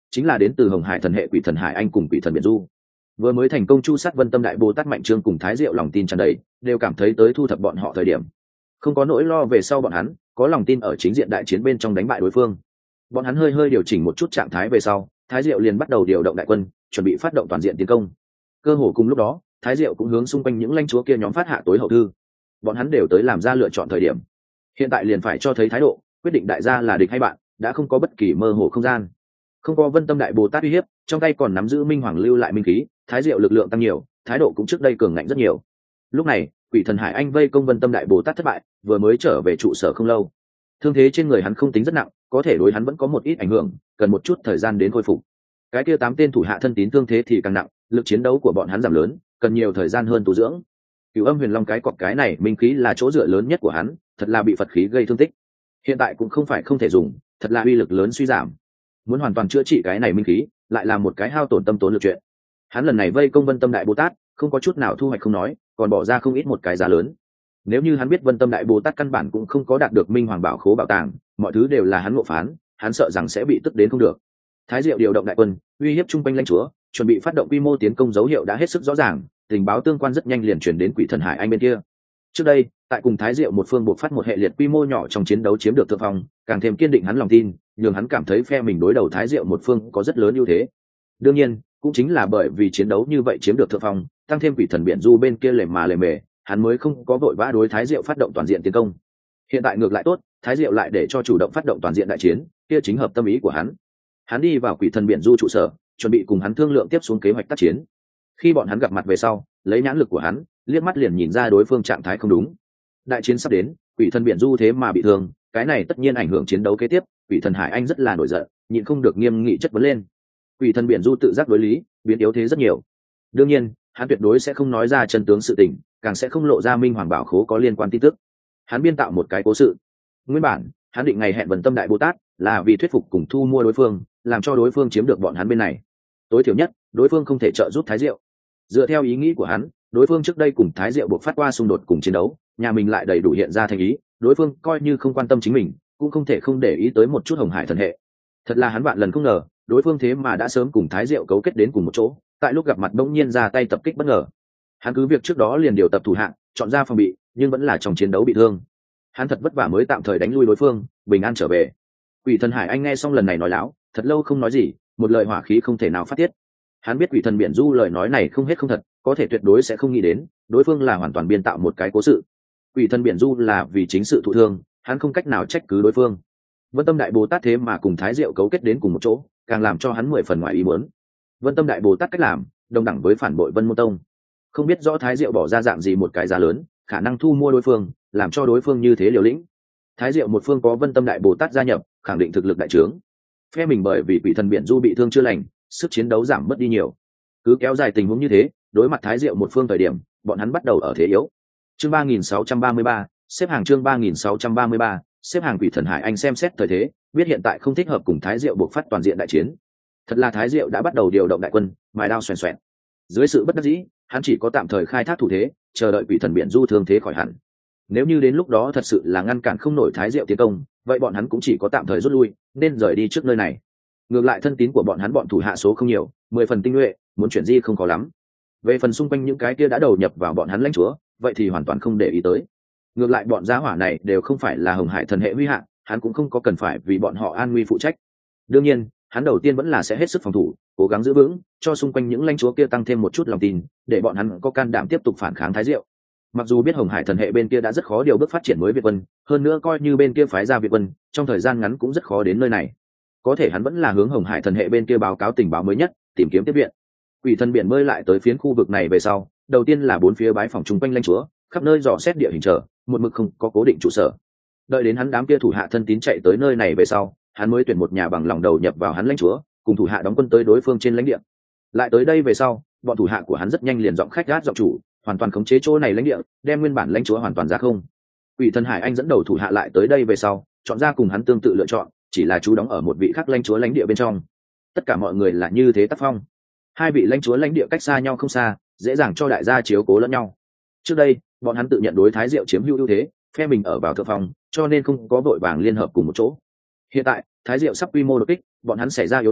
[SPEAKER 1] chính là đến từ Hồng Hải thần hệ Quỷ Thần Hải Anh cùng Quỷ Thần Biển Du. Vừa mới thành công chu sát Vân Tâm Đại Bồ Tát Mạnh Trương cùng Thái Diệu lòng tin tràn đầy, đều cảm thấy tới thu thập bọn họ thời điểm không có nỗi lo về sau bọn hắn, có lòng tin ở chính diện đại chiến bên trong đánh bại đối phương. Bọn hắn hơi hơi điều chỉnh một chút trạng thái về sau, Thái Diệu liền bắt đầu điều động đại quân, chuẩn bị phát động toàn diện tiến công. Cơ hồ cùng lúc đó, Thái Diệu cũng hướng xung quanh những lãnh chúa kia nhóm phát hạ tối hậu thư. Bọn hắn đều tới làm ra lựa chọn thời điểm. Hiện tại liền phải cho thấy thái độ, quyết định đại gia là địch hay bạn, đã không có bất kỳ mơ hồ không gian. Không có Vân Tâm Đại Bồ Tát uy hiếp, trong tay còn nắm giữ Minh Hoàng lưu lại minh khí, Thái Diệu lực lượng tăng nhiều, thái độ cũng trước đây cường ngạnh rất nhiều. Lúc này, Quỷ Thần Hải Anh vây công Vân Tâm Đại Bồ Tát thất bại, vừa mới trở về trụ sở không lâu. Thương thế trên người hắn không tính rất nặng, có thể đối hắn vẫn có một ít ảnh hưởng, cần một chút thời gian đến khôi phục. Cái kia tám tên thủ hạ thân tín thương thế thì càng nặng, lực chiến đấu của bọn hắn giảm lớn, cần nhiều thời gian hơn tu dưỡng. Cửu Âm Huyền Long cái cọp cái này minh khí là chỗ dựa lớn nhất của hắn, thật là bị Phật khí gây thương tích. Hiện tại cũng không phải không thể dùng, thật là uy lực lớn suy giảm. Muốn hoàn toàn chữa trị cái này minh khí, lại là một cái hao tổn tâm tốn lực chuyện. Hắn lần này vây công Vân Tâm Đại Bồ Tát, không có chút nào thu hoạch không nói, còn bỏ ra không ít một cái giá lớn. Nếu như hắn biết Vân Tâm Đại Bồ Tát căn bản cũng không có đạt được Minh Hoàng Bảo Khố bảo tàng, mọi thứ đều là hắn ngộ phán, hắn sợ rằng sẽ bị tức đến không được. Thái Diệu điều động đại quân, uy hiếp trung quanh lãnh chúa, chuẩn bị phát động quy mô tiến công dấu hiệu đã hết sức rõ ràng, tình báo tương quan rất nhanh liền chuyển đến Quỷ Thần Hải Anh bên kia. Trước đây, tại cùng Thái Diệu một phương buộc phát một hệ liệt quy mô nhỏ trong chiến đấu chiếm được thượng phong, càng thêm kiên định hắn lòng tin, nhường hắn cảm thấy phe mình đối đầu Thái Diệu một phương có rất lớn ưu thế. Đương nhiên, cũng chính là bởi vì chiến đấu như vậy chiếm được thượng phong, tăng thêm Quỷ Thần Biển Du bên kia lề mà lề mề, hắn mới không có vội vã đối Thái Diệu phát động toàn diện tiến công. Hiện tại ngược lại tốt, Thái Diệu lại để cho chủ động phát động toàn diện đại chiến, kia chính hợp tâm ý của hắn. Hắn đi vào Quỷ Thần Biển Du trụ sở, chuẩn bị cùng hắn thương lượng tiếp xuống kế hoạch tác chiến. Khi bọn hắn gặp mặt về sau, lấy nhãn lực của hắn, liếc mắt liền nhìn ra đối phương trạng thái không đúng. Đại chiến sắp đến, Quỷ Thần Biển Du thế mà bị thương, cái này tất nhiên ảnh hưởng chiến đấu kế tiếp. Quỷ Thần Hải Anh rất là nổi giận, nhịn không được nghiêm nghị chất vấn lên. Quỷ Thần Biển Du tự giác đối lý, biến yếu thế rất nhiều. Đương nhiên, hắn tuyệt đối sẽ không nói ra chân tướng sự tình, càng sẽ không lộ ra Minh Hoàng Bảo Khố có liên quan tin tức. Hắn biên tạo một cái cố sự. Nguyên bản, hắn định ngày hẹn Vân Tâm Đại Bồ Tát là vì thuyết phục cùng thu mua đối phương, làm cho đối phương chiếm được bọn hắn bên này. Tối thiểu nhất, đối phương không thể trợ giúp Thái Diệu. Dựa theo ý nghĩ của hắn, đối phương trước đây cùng Thái Diệu buộc phát qua xung đột cùng chiến đấu, nhà mình lại đầy đủ hiện ra thành ý, đối phương coi như không quan tâm chính mình, cũng không thể không để ý tới một chút Hồng Hải thần hệ. Thật là hắn vạn lần không ngờ, đối phương thế mà đã sớm cùng Thái Diệu cấu kết đến cùng một chỗ, tại lúc gặp mặt bỗng nhiên ra tay tập kích bất ngờ. Hắn cứ việc trước đó liền điều tập thủ hạng, chọn ra phòng bị, nhưng vẫn là trong chiến đấu bị thương. Hắn thật vất vả mới tạm thời đánh lui đối phương, bình an trở về. Quỷ Thần Hải Anh nghe xong lần này nói láo, thật lâu không nói gì, một lời hỏa khí không thể nào phát tiết. Hắn biết Quỷ Thần Biển Du lời nói này không hết không thật, có thể tuyệt đối sẽ không nghĩ đến đối phương là hoàn toàn biên tạo một cái cố sự. Quỷ Thần Biển Du là vì chính sự thụ thương, hắn không cách nào trách cứ đối phương. Vân Tâm Đại Bồ Tát thế mà cùng Thái Diệu cấu kết đến cùng một chỗ, càng làm cho hắn mười phần ngoài ý muốn. Vân Tâm Đại Bồ Tát cách làm đồng đẳng với phản bội Vân Môn Tông. Không biết rõ Thái Diệu bỏ ra dạng gì một cái giá lớn, khả năng thu mua đối phương, làm cho đối phương như thế liều lĩnh. Thái Diệu một phương có Vân Tâm Đại Bồ Tát gia nhập, khẳng định thực lực đại trướng. Phe mình bởi vì Quỷ Thần Biển Du bị thương chưa lành, sức chiến đấu giảm mất đi nhiều. Cứ kéo dài tình huống như thế, đối mặt Thái Diệu một phương thời điểm, bọn hắn bắt đầu ở thế yếu. Chương ba nghìn sáu trăm ba mươi ba, xếp hàng chương ba nghìn sáu trăm ba mươi ba, xếp hàng Quỷ Thần Hải Anh xem xét thời thế, biết hiện tại không thích hợp cùng Thái Diệu buộc phát toàn diện đại chiến. Thật là Thái Diệu đã bắt đầu điều động đại quân, mài đao xoèn xoẹn. Dưới sự bất đắc dĩ, hắn chỉ có tạm thời khai thác thủ thế, chờ đợi Quỷ Thần Biển Du thương thế khỏi hẳn. Nếu như đến lúc đó thật sự là ngăn cản không nổi Thái Diệu tiến công, vậy bọn hắn cũng chỉ có tạm thời rút lui, nên rời đi trước nơi này. Ngược lại thân tín của bọn hắn bọn thủ hạ số không nhiều, mười phần tinh nhuệ, muốn chuyển di không có lắm. Về phần xung quanh những cái kia đã đầu nhập vào bọn hắn lãnh chúa, vậy thì hoàn toàn không để ý tới. Ngược lại bọn gia hỏa này đều không phải là Hồng Hải thần hệ huy hạ, hắn cũng không có cần phải vì bọn họ an nguy phụ trách. Đương nhiên, hắn đầu tiên vẫn là sẽ hết sức phòng thủ, cố gắng giữ vững, cho xung quanh những lãnh chúa kia tăng thêm một chút lòng tin, để bọn hắn có can đảm tiếp tục phản kháng Thái Diệu. Mặc dù biết Hồng Hải thần hệ bên kia đã rất khó điều bước phát triển mới Việt quân, hơn nữa coi như bên kia phái ra Việt quân, trong thời gian ngắn cũng rất khó đến nơi này. Có thể hắn vẫn là hướng Hồng Hải thần hệ bên kia báo cáo tình báo mới nhất, tìm kiếm tiếp viện. Quỷ Thần Biển bơi lại tới phiến khu vực này về sau, đầu tiên là bốn phía bái phòng chung quanh lãnh chúa, khắp nơi dò xét địa hình trở, một mực không có cố định trụ sở. Đợi đến hắn đám kia thủ hạ thân tín chạy tới nơi này về sau, hắn mới tuyển một nhà bằng lòng đầu nhập vào hắn lãnh chúa, cùng thủ hạ đóng quân tới đối phương trên lãnh địa. Lại tới đây về sau, bọn thủ hạ của hắn rất nhanh liền giọng khách gát giọng chủ, hoàn toàn khống chế chỗ này lãnh địa, đem nguyên bản lãnh chúa hoàn toàn ra không. Quỷ Thần Hải Anh dẫn đầu thủ hạ lại tới đây về sau, chọn ra cùng hắn tương tự lựa chọn, chỉ là chú đóng ở một vị khác lãnh chúa lãnh địa bên trong. Tất cả mọi người là như thế tác phong. Hai vị lãnh chúa lãnh địa cách xa nhau không xa, dễ dàng cho đại gia chiếu cố lẫn nhau. Trước đây, bọn hắn tự nhận đối Thái Diệu chiếm hữu ưu thế, phe mình ở vào thượng phòng, cho nên không có vội vàng liên hợp cùng một chỗ. Hiện tại, Thái Diệu sắp quy mô đột kích, bọn hắn xảy ra yếu thế,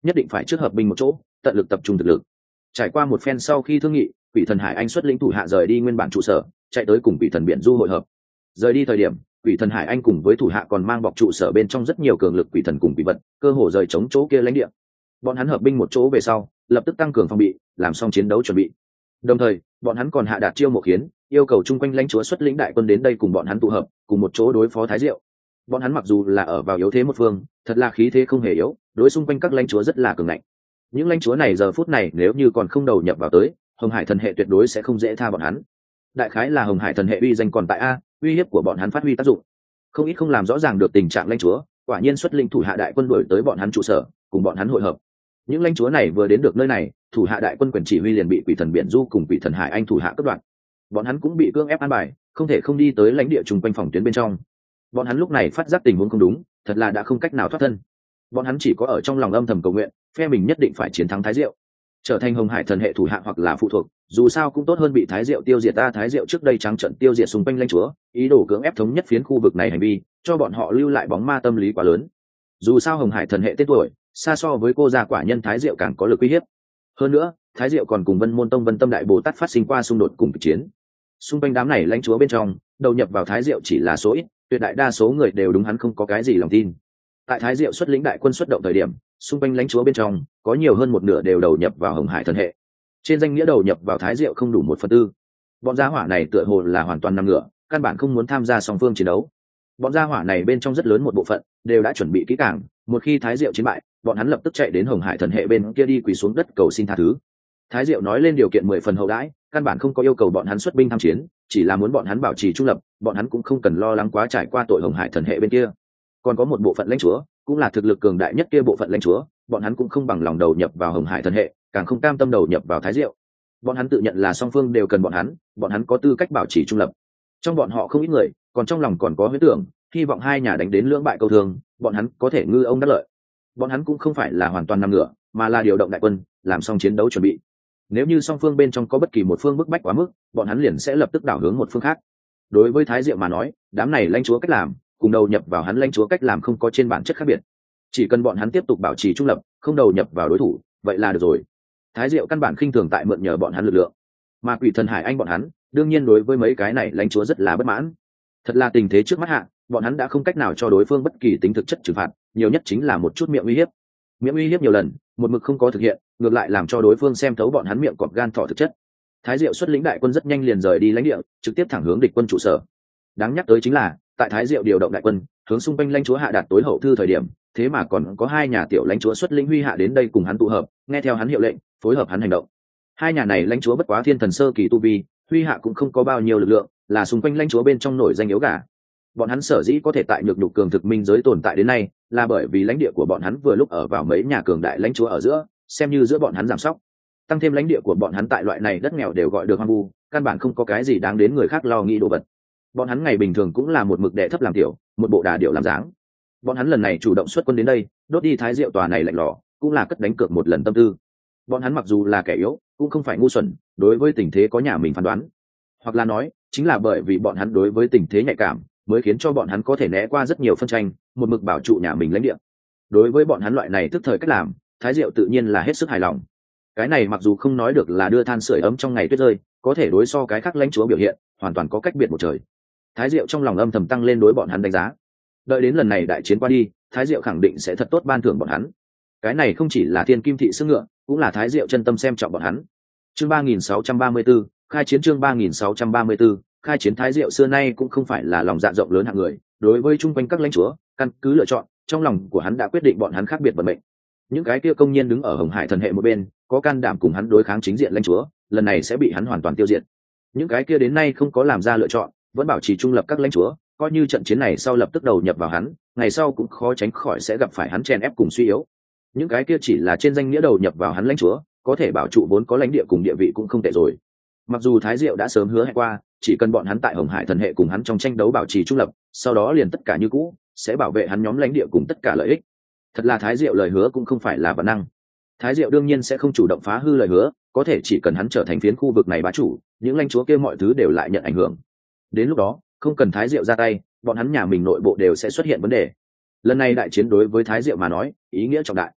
[SPEAKER 1] nhất định phải trước hợp binh một chỗ, tận lực tập trung thực lực. Trải qua một phen sau khi thương nghị, Quỷ Thần Hải Anh xuất lĩnh thủ hạ rời đi nguyên bản trụ sở, chạy tới cùng Quỷ Thần Biển Du hội hợp. Rời đi thời điểm, Quỷ Thần Hải Anh cùng với thủ hạ còn mang bọc trụ sở bên trong rất nhiều cường lực quỷ thần cùng quỷ vật, cơ hồ rời chống chỗ kia lãnh địa. Bọn hắn hợp binh một chỗ về sau, lập tức tăng cường phòng bị, làm xong chiến đấu chuẩn bị. Đồng thời, bọn hắn còn hạ đạt chiêu mộ khiến, yêu cầu chung quanh lãnh chúa xuất lĩnh đại quân đến đây cùng bọn hắn tụ hợp, cùng một chỗ đối phó Thái Diệu. Bọn hắn mặc dù là ở vào yếu thế một phương, thật là khí thế không hề yếu, đối xung quanh các lãnh chúa rất là cường ngạnh. Những lãnh chúa này giờ phút này nếu như còn không đầu nhập vào tới, Hồng Hải thần hệ tuyệt đối sẽ không dễ tha bọn hắn. Đại khái là Hồng Hải thần hệ uy danh còn tại a, uy hiếp của bọn hắn phát huy tác dụng. Không ít không làm rõ ràng được tình trạng lãnh chúa, quả nhiên xuất linh thủ hạ đại quân đuổi tới bọn hắn trụ sở, cùng bọn hắn hội hợp. Những lãnh chúa này vừa đến được nơi này, thủ hạ đại quân quyền chỉ huy liền bị Quỷ Thần Biển Du cùng Quỷ Thần Hải Anh thủ hạ cắt đoạn. Bọn hắn cũng bị cưỡng ép an bài, không thể không đi tới lãnh địa chung quanh phòng tuyến bên trong. Bọn hắn lúc này phát giác tình huống không đúng, thật là đã không cách nào thoát thân. Bọn hắn chỉ có ở trong lòng âm thầm cầu nguyện, phe mình nhất định phải chiến thắng Thái Diệu, trở thành Hồng Hải thần hệ thủ hạ hoặc là phụ thuộc, dù sao cũng tốt hơn bị Thái Diệu tiêu diệt. Ta Thái Diệu trước đây trắng trận tiêu diệt xung quanh lãnh chúa, ý đồ cưỡng ép thống nhất phiến khu vực này hành vi, cho bọn họ lưu lại bóng ma tâm lý quá lớn. Dù sao Hồng Hải thần hệ tên tuổi, xa so với cô gia quả nhân Thái Diệu càng có lực uy hiếp. Hơn nữa, Thái Diệu còn cùng Vân Môn Tông Vân Tâm Đại Bồ Tát phát sinh qua xung đột cùng kịch chiến. Xung quanh đám này lãnh chúa bên trong, đầu nhập vào Thái Diệu chỉ là số ít, tuyệt đại đa số người đều đúng hắn không có cái gì lòng tin. Tại Thái Diệu xuất lĩnh đại quân xuất động thời điểm, xung quanh lãnh chúa bên trong có nhiều hơn một nửa đều đầu nhập vào Hồng Hải thần hệ. Trên danh nghĩa đầu nhập vào Thái Diệu không đủ một phần tư. Bọn gia hỏa này tựa hồ là hoàn toàn nằm ngửa, căn bản không muốn tham gia song phương chiến đấu. Bọn gia hỏa này bên trong rất lớn một bộ phận đều đã chuẩn bị kỹ càng, một khi Thái Diệu chiến bại, bọn hắn lập tức chạy đến Hồng Hải thần hệ bên kia đi quỳ xuống đất cầu xin tha thứ. Thái Diệu nói lên điều kiện mười phần hậu đãi, căn bản không có yêu cầu bọn hắn xuất binh tham chiến, chỉ là muốn bọn hắn bảo trì trung lập, bọn hắn cũng không cần lo lắng quá trải qua tội Hồng Hải thần hệ bên kia. Còn có một bộ phận lãnh chúa, cũng là thực lực cường đại nhất kia bộ phận lãnh chúa, bọn hắn cũng không bằng lòng đầu nhập vào Hồng Hải thần hệ, càng không cam tâm đầu nhập vào Thái Diệu. Bọn hắn tự nhận là song phương đều cần bọn hắn, bọn hắn có tư cách bảo trì trung lập. Trong bọn họ không ít người, còn trong lòng còn có huyễn tưởng, hy vọng hai nhà đánh đến lưỡng bại câu thương, bọn hắn có thể ngư ông đắc lợi. Bọn hắn cũng không phải là hoàn toàn nằm ngửa, mà là điều động đại quân, làm xong chiến đấu chuẩn bị. Nếu như song phương bên trong có bất kỳ một phương bức bách quá mức, bọn hắn liền sẽ lập tức đảo hướng một phương khác. Đối với Thái Diệu mà nói, đám này lãnh chúa cách làm, cùng đầu nhập vào hắn lãnh chúa cách làm không có trên bản chất khác biệt. Chỉ cần bọn hắn tiếp tục bảo trì trung lập, không đầu nhập vào đối thủ, vậy là được rồi. Thái Diệu căn bản khinh thường tại mượn nhờ bọn hắn lực lượng, mà Quỷ Thần Hải Anh bọn hắn, đương nhiên đối với mấy cái này lãnh chúa rất là bất mãn. Thật là tình thế trước mắt hạ, bọn hắn đã không cách nào cho đối phương bất kỳ tính thực chất trừng phạt, nhiều nhất chính là một chút miệng uy hiếp. Miệng uy hiếp nhiều lần, một mực không có thực hiện, ngược lại làm cho đối phương xem thấu bọn hắn miệng cọp gan thỏ thực chất. Thái Diệu xuất lĩnh đại quân rất nhanh liền rời đi lãnh địa, trực tiếp thẳng hướng địch quân trụ sở. Đáng nhắc tới chính là, tại Thái Diệu điều động đại quân, hướng xung quanh lãnh chúa hạ đạt tối hậu thư thời điểm, thế mà còn có hai nhà tiểu lãnh chúa xuất lĩnh huy hạ đến đây cùng hắn tụ hợp, nghe theo hắn hiệu lệnh, phối hợp hắn hành động. Hai nhà này lãnh chúa bất quá thiên thần sơ kỳ tu vi, huy hạ cũng không có bao nhiêu lực lượng, là xung quanh lãnh chúa bên trong nổi danh yếu gà. Bọn hắn sở dĩ có thể tại nhược nhục cường thực minh giới tồn tại đến nay, là bởi vì lãnh địa của bọn hắn vừa lúc ở vào mấy nhà cường đại lãnh chúa ở giữa, xem như giữa bọn hắn giảm sóc. Tăng thêm lãnh địa của bọn hắn tại loại này đất nghèo đều gọi được hoang vu, căn bản không có cái gì đáng đến người khác lo nghĩ đồ vật. Bọn hắn ngày bình thường cũng là một mực đệ thấp làm tiểu, một bộ đà điệu làm dáng. Bọn hắn lần này chủ động xuất quân đến đây, đốt đi Thái Diệu tòa này lạnh lò, cũng là cất đánh cược một lần tâm tư. Bọn hắn mặc dù là kẻ yếu, cũng không phải ngu xuẩn, đối với tình thế có nhà mình phán đoán. Hoặc là nói, chính là bởi vì bọn hắn đối với tình thế nhạy cảm, mới khiến cho bọn hắn có thể né qua rất nhiều phân tranh, một mực bảo trụ nhà mình lãnh địa. Đối với bọn hắn loại này tức thời cách làm, Thái Diệu tự nhiên là hết sức hài lòng. Cái này mặc dù không nói được là đưa than sưởi ấm trong ngày tuyết rơi, có thể đối so cái khác lãnh chúa biểu hiện, hoàn toàn có cách biệt một trời. Thái Diệu trong lòng âm thầm tăng lên đối bọn hắn đánh giá. Đợi đến lần này đại chiến qua đi, Thái Diệu khẳng định sẽ thật tốt ban thưởng bọn hắn. Cái này không chỉ là thiên kim thị sức ngựa, cũng là Thái Diệu chân tâm xem trọng bọn hắn. Chương ba nghìn sáu trăm ba mươi 34, khai chiến chương ba nghìn sáu trăm ba mươi 34, khai chiến. Thái Diệu xưa nay cũng không phải là lòng dạ rộng lớn hạng người, đối với chung quanh các lãnh chúa, căn cứ lựa chọn, trong lòng của hắn đã quyết định bọn hắn khác biệt vận mệnh. Những cái kia công nhiên đứng ở Hồng Hải thần hệ một bên, có can đảm cùng hắn đối kháng chính diện lãnh chúa, lần này sẽ bị hắn hoàn toàn tiêu diệt. Những cái kia đến nay không có làm ra lựa chọn, vẫn bảo trì trung lập các lãnh chúa, coi như trận chiến này sau lập tức đầu nhập vào hắn, ngày sau cũng khó tránh khỏi sẽ gặp phải hắn chèn ép cùng suy yếu. Những cái kia chỉ là trên danh nghĩa đầu nhập vào hắn lãnh chúa, có thể bảo trụ vốn có lãnh địa cùng địa vị cũng không tệ rồi. Mặc dù Thái Diệu đã sớm hứa hẹn qua, chỉ cần bọn hắn tại Hồng Hải thần hệ cùng hắn trong tranh đấu bảo trì trung lập, sau đó liền tất cả như cũ, sẽ bảo vệ hắn nhóm lãnh địa cùng tất cả lợi ích. Thật là Thái Diệu lời hứa cũng không phải là bản năng. Thái Diệu đương nhiên sẽ không chủ động phá hư lời hứa, có thể chỉ cần hắn trở thành phiến khu vực này bá chủ, những lãnh chúa kia mọi thứ đều lại nhận ảnh hưởng. Đến lúc đó, không cần Thái Diệu ra tay, bọn hắn nhà mình nội bộ đều sẽ xuất hiện vấn đề. Lần này đại chiến đối với Thái Diệu mà nói, ý nghĩa trọng đại.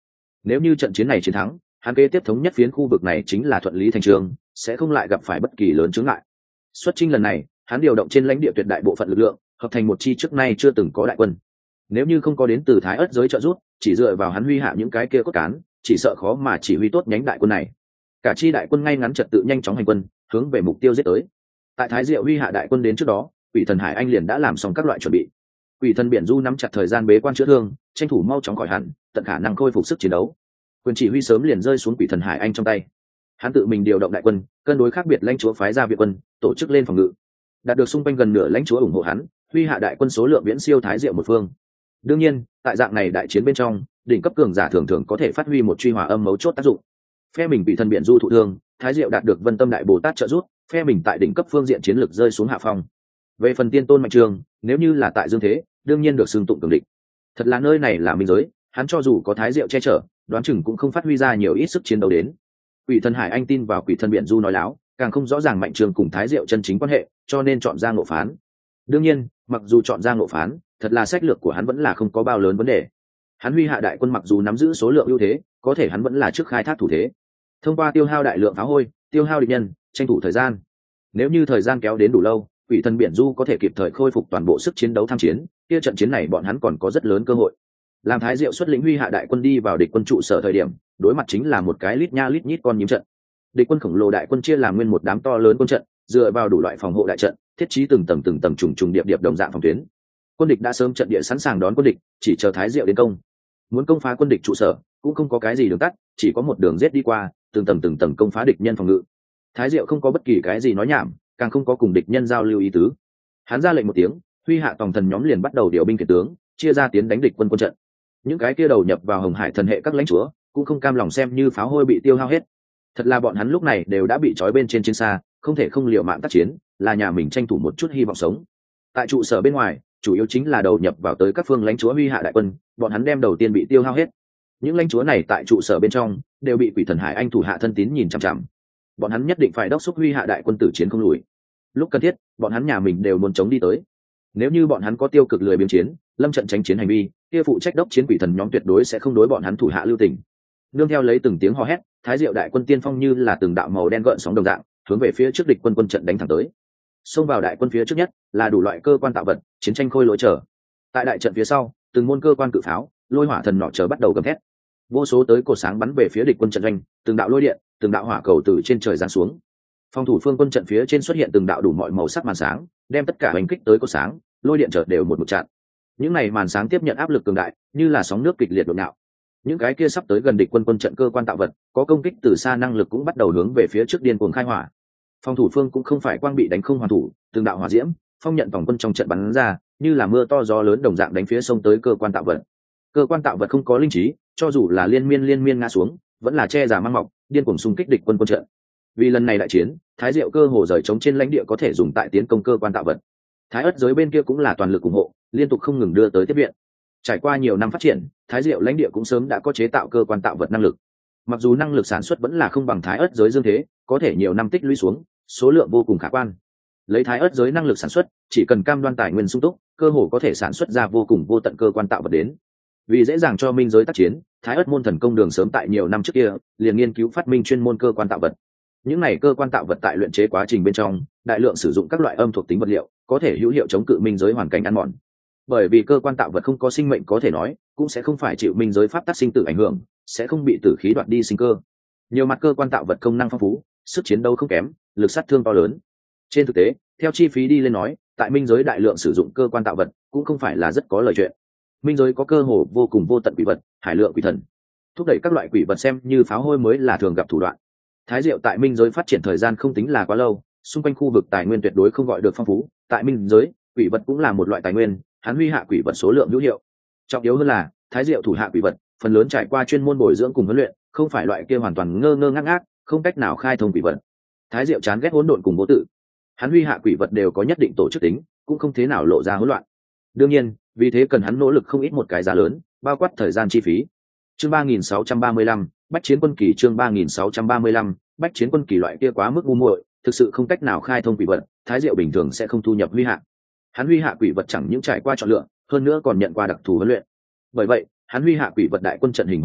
[SPEAKER 1] Nếu như trận chiến này chiến thắng, hắn kế tiếp thống nhất phiến khu vực này chính là thuận lý thành trường, sẽ không lại gặp phải bất kỳ lớn chướng ngại. Xuất chinh lần này, hắn điều động trên lãnh địa tuyệt đại bộ phận lực lượng, hợp thành một chi trước nay chưa từng có đại quân. Nếu như không có đến từ Thái Ức giới trợ giúp, chỉ dựa vào hắn huy hạ những cái kia cốt cán, chỉ sợ khó mà chỉ huy tốt nhánh đại quân này. Cả chi đại quân ngay ngắn trật tự nhanh chóng hành quân, hướng về mục tiêu giết tới. Tại Thái Diệu huy hạ đại quân đến trước đó, Quỷ Thần Hải Anh liền đã làm xong các loại chuẩn bị. Quỷ Thần Biển Du nắm chặt thời gian bế quan chữa thương, tranh thủ mau chóng khỏi hẳn, tận khả năng khôi phục sức chiến đấu. Quyền chỉ huy sớm liền rơi xuống Quỷ Thần Hải Anh trong tay. Hắn tự mình điều động đại quân, cân đối khác biệt lãnh chúa phái ra viện quân, tổ chức lên phòng ngự. Đạt được xung quanh gần nửa lãnh chúa ủng hộ hắn, huy hạ đại quân số lượng viễn siêu Thái Diệu một phương. Đương nhiên, tại dạng này đại chiến bên trong, đỉnh cấp cường giả thường thường có thể phát huy một truy hòa âm mấu chốt tác dụng. Phe mình bị thần biển du thụ thương, Thái Diệu đạt được Vân Tâm Đại Bồ Tát trợ giúp, phe mình tại đỉnh cấp phương diện chiến lược rơi xuống hạ phong. Về phần Tiên Tôn Mạnh Trường, nếu như là tại dương thế, đương nhiên được xưng tụng cường địch. Thật là nơi này là minh giới, hắn cho dù có Thái Diệu che chở, đoán chừng cũng không phát huy ra nhiều ít sức chiến đấu đến. Quỷ Thần Hải Anh tin vào Quỷ Thần Biển Du nói láo, càng không rõ ràng Mạnh Trường cùng Thái Diệu chân chính quan hệ, cho nên chọn ra ngộ phán. Đương nhiên, mặc dù chọn ra ngộ phán, thật là sách lược của hắn vẫn là không có bao lớn vấn đề. Hắn huy hạ đại quân mặc dù nắm giữ số lượng ưu thế, có thể hắn vẫn là trước khai thác thủ thế. Thông qua tiêu hao đại lượng pháo hôi, tiêu hao địch nhân, tranh thủ thời gian. Nếu như thời gian kéo đến đủ lâu, Quỷ Thần Biển Du có thể kịp thời khôi phục toàn bộ sức chiến đấu tham chiến, kia trận chiến này bọn hắn còn có rất lớn cơ hội. Làm Thái Diệu xuất lĩnh huy hạ đại quân đi vào địch quân trụ sở thời điểm, đối mặt chính là một cái lít nha lít nhít con nhím trận. Địch quân khổng lồ đại quân chia làm nguyên một đám to lớn quân trận, dựa vào đủ loại phòng hộ đại trận, thiết trí từng tầng từng tầng trùng trùng điệp điệp đồng dạng phòng tuyến. Quân địch đã sớm trận địa sẵn sàng đón quân địch, chỉ chờ Thái Diệu đến công. Muốn công phá quân địch trụ sở, cũng không có cái gì đường tắt, chỉ có một đường giết đi qua, từng tầng từng tầng công phá địch nhân phòng ngự. Thái Diệu không có bất kỳ cái gì nói nhảm, càng không có cùng địch nhân giao lưu ý tứ. Hắn ra lệnh một tiếng, huy hạ tòng thần nhóm liền bắt đầu điều binh khiển tướng, chia ra tiến đánh địch quân quân trận. Những cái kia đầu nhập vào Hồng Hải thần hệ các lãnh chúa, cũng không cam lòng xem như pháo hôi bị tiêu hao hết. Thật là bọn hắn lúc này đều đã bị trói bên trên chiến xa, không thể không liều mạng tác chiến, là nhà mình tranh thủ một chút hy vọng sống. Tại trụ sở bên ngoài, chủ yếu chính là đầu nhập vào tới các phương lãnh chúa huy hạ đại quân, bọn hắn đem đầu tiên bị tiêu hao hết. Những lãnh chúa này tại trụ sở bên trong đều bị Quỷ Thần Hải Anh thủ hạ thân tín nhìn chằm chằm. Bọn hắn nhất định phải đốc thúc huy hạ đại quân tử chiến không lùi. Lúc cần thiết, bọn hắn nhà mình đều muốn chống đi tới. Nếu như bọn hắn có tiêu cực lười biếng chiến, lâm trận tránh chiến hành vi, kia phụ trách đốc chiến quỷ thần nhóm tuyệt đối sẽ không đối bọn hắn thủ hạ lưu tình. Nương theo lấy từng tiếng hò hét, Thái Diệu đại quân tiên phong như là từng đạo màu đen gợn sóng đồng dạng, hướng về phía trước địch quân quân trận đánh thẳng tới. Xông vào đại quân phía trước nhất là đủ loại cơ quan tạo vật, chiến tranh khôi lỗi chờ. Tại đại trận phía sau, từng môn cơ quan cự pháo, lôi hỏa thần nỏ chờ bắt đầu gầm thét. Vô số tới cột sáng bắn về phía địch quân trận doanh, từng đạo lôi điện, từng đạo hỏa cầu từ trên trời giáng xuống. Phòng thủ phương quân trận phía trên xuất hiện từng đạo đủ mọi màu sắc màn sáng, đem tất cả đánh kích tới cột sáng, lôi điện chợt đều một một chặn. Những này màn sáng tiếp nhận áp lực cường đại, như là sóng nước kịch liệt đột ngạo. Những cái kia sắp tới gần địch quân quân trận cơ quan tạo vật, có công kích từ xa năng lực cũng bắt đầu hướng về phía trước điên cuồng khai hỏa. Phòng thủ phương cũng không phải quang bị đánh không hoàn thủ, từng đạo hỏa diễm, phong nhận tổng quân trong trận bắn ra, như là mưa to gió lớn đồng dạng đánh phía sông tới cơ quan tạo vật. Cơ quan tạo vật không có linh trí, cho dù là liên miên liên miên ngã xuống, vẫn là che giả mang mọc, điên cuồng xung kích địch quân quân trận. Vì lần này đại chiến, Thái Diệu cơ hồ rời chống trên lãnh địa có thể dùng tại tiến công cơ quan tạo vật. Thái Ức giới bên kia cũng là toàn lực ủng hộ, liên tục không ngừng đưa tới tiếp viện. Trải qua nhiều năm phát triển, Thái Diệu lãnh địa cũng sớm đã có chế tạo cơ quan tạo vật năng lực. Mặc dù năng lực sản xuất vẫn là không bằng Thái Ức giới dương thế, có thể nhiều năm tích lũy xuống, số lượng vô cùng khả quan. Lấy Thái Ức giới năng lực sản xuất, chỉ cần cam đoan tài nguyên sung túc, cơ hồ có thể sản xuất ra vô cùng vô tận cơ quan tạo vật đến. Vì dễ dàng cho minh giới tác chiến, Thái Ức môn thần công đường sớm tại nhiều năm trước kia, liền nghiên cứu phát minh chuyên môn cơ quan tạo vật. Những này cơ quan tạo vật tại luyện chế quá trình bên trong, đại lượng sử dụng các loại âm thuộc tính vật liệu, có thể hữu hiệu chống cự minh giới hoàn cảnh ăn mòn. Bởi vì cơ quan tạo vật không có sinh mệnh có thể nói, cũng sẽ không phải chịu minh giới pháp tắc sinh tử ảnh hưởng, sẽ không bị tử khí đoạt đi sinh cơ. Nhiều mặt cơ quan tạo vật công năng phong phú, sức chiến đấu không kém, lực sát thương to lớn. Trên thực tế, theo chi phí đi lên nói, tại minh giới đại lượng sử dụng cơ quan tạo vật cũng không phải là rất có lời chuyện. Minh giới có cơ hồ vô cùng vô tận quỷ vật, hải lượng quỷ thần, thúc đẩy các loại quỷ vật xem như pháo hôi mới là thường gặp thủ đoạn. Thái Diệu tại minh giới phát triển thời gian không tính là quá lâu, xung quanh khu vực tài nguyên tuyệt đối không gọi được phong phú. Tại minh giới, quỷ vật cũng là một loại tài nguyên, hắn huy hạ quỷ vật số lượng hữu hiệu. Trọng yếu hơn là, Thái Diệu thủ hạ quỷ vật, phần lớn trải qua chuyên môn bồi dưỡng cùng huấn luyện, không phải loại kia hoàn toàn ngơ ngơ ngác ngác, không cách nào khai thông quỷ vật. Thái Diệu chán ghét hỗn độn cùng vô tự. Hắn huy hạ quỷ vật đều có nhất định tổ chức tính, cũng không thế nào lộ ra hỗn loạn. Đương nhiên, vì thế cần hắn nỗ lực không ít một cái giá lớn, bao quát thời gian chi phí. Chương ba nghìn sáu trăm ba mươi lăm, Bách chiến quân kỳ chương ba nghìn sáu trăm ba mươi lăm, Bách chiến quân kỳ loại kia quá mức ngu muội, thực sự không cách nào khai thông quỷ vật, Thái Diệu bình thường sẽ không thu nhập huy hạ. Hắn huy hạ quỷ vật chẳng những trải qua chọn lựa, hơn nữa còn nhận qua đặc thù huấn luyện. Bởi vậy, hắn huy hạ quỷ vật đại quân trận hình hoàn chỉnh,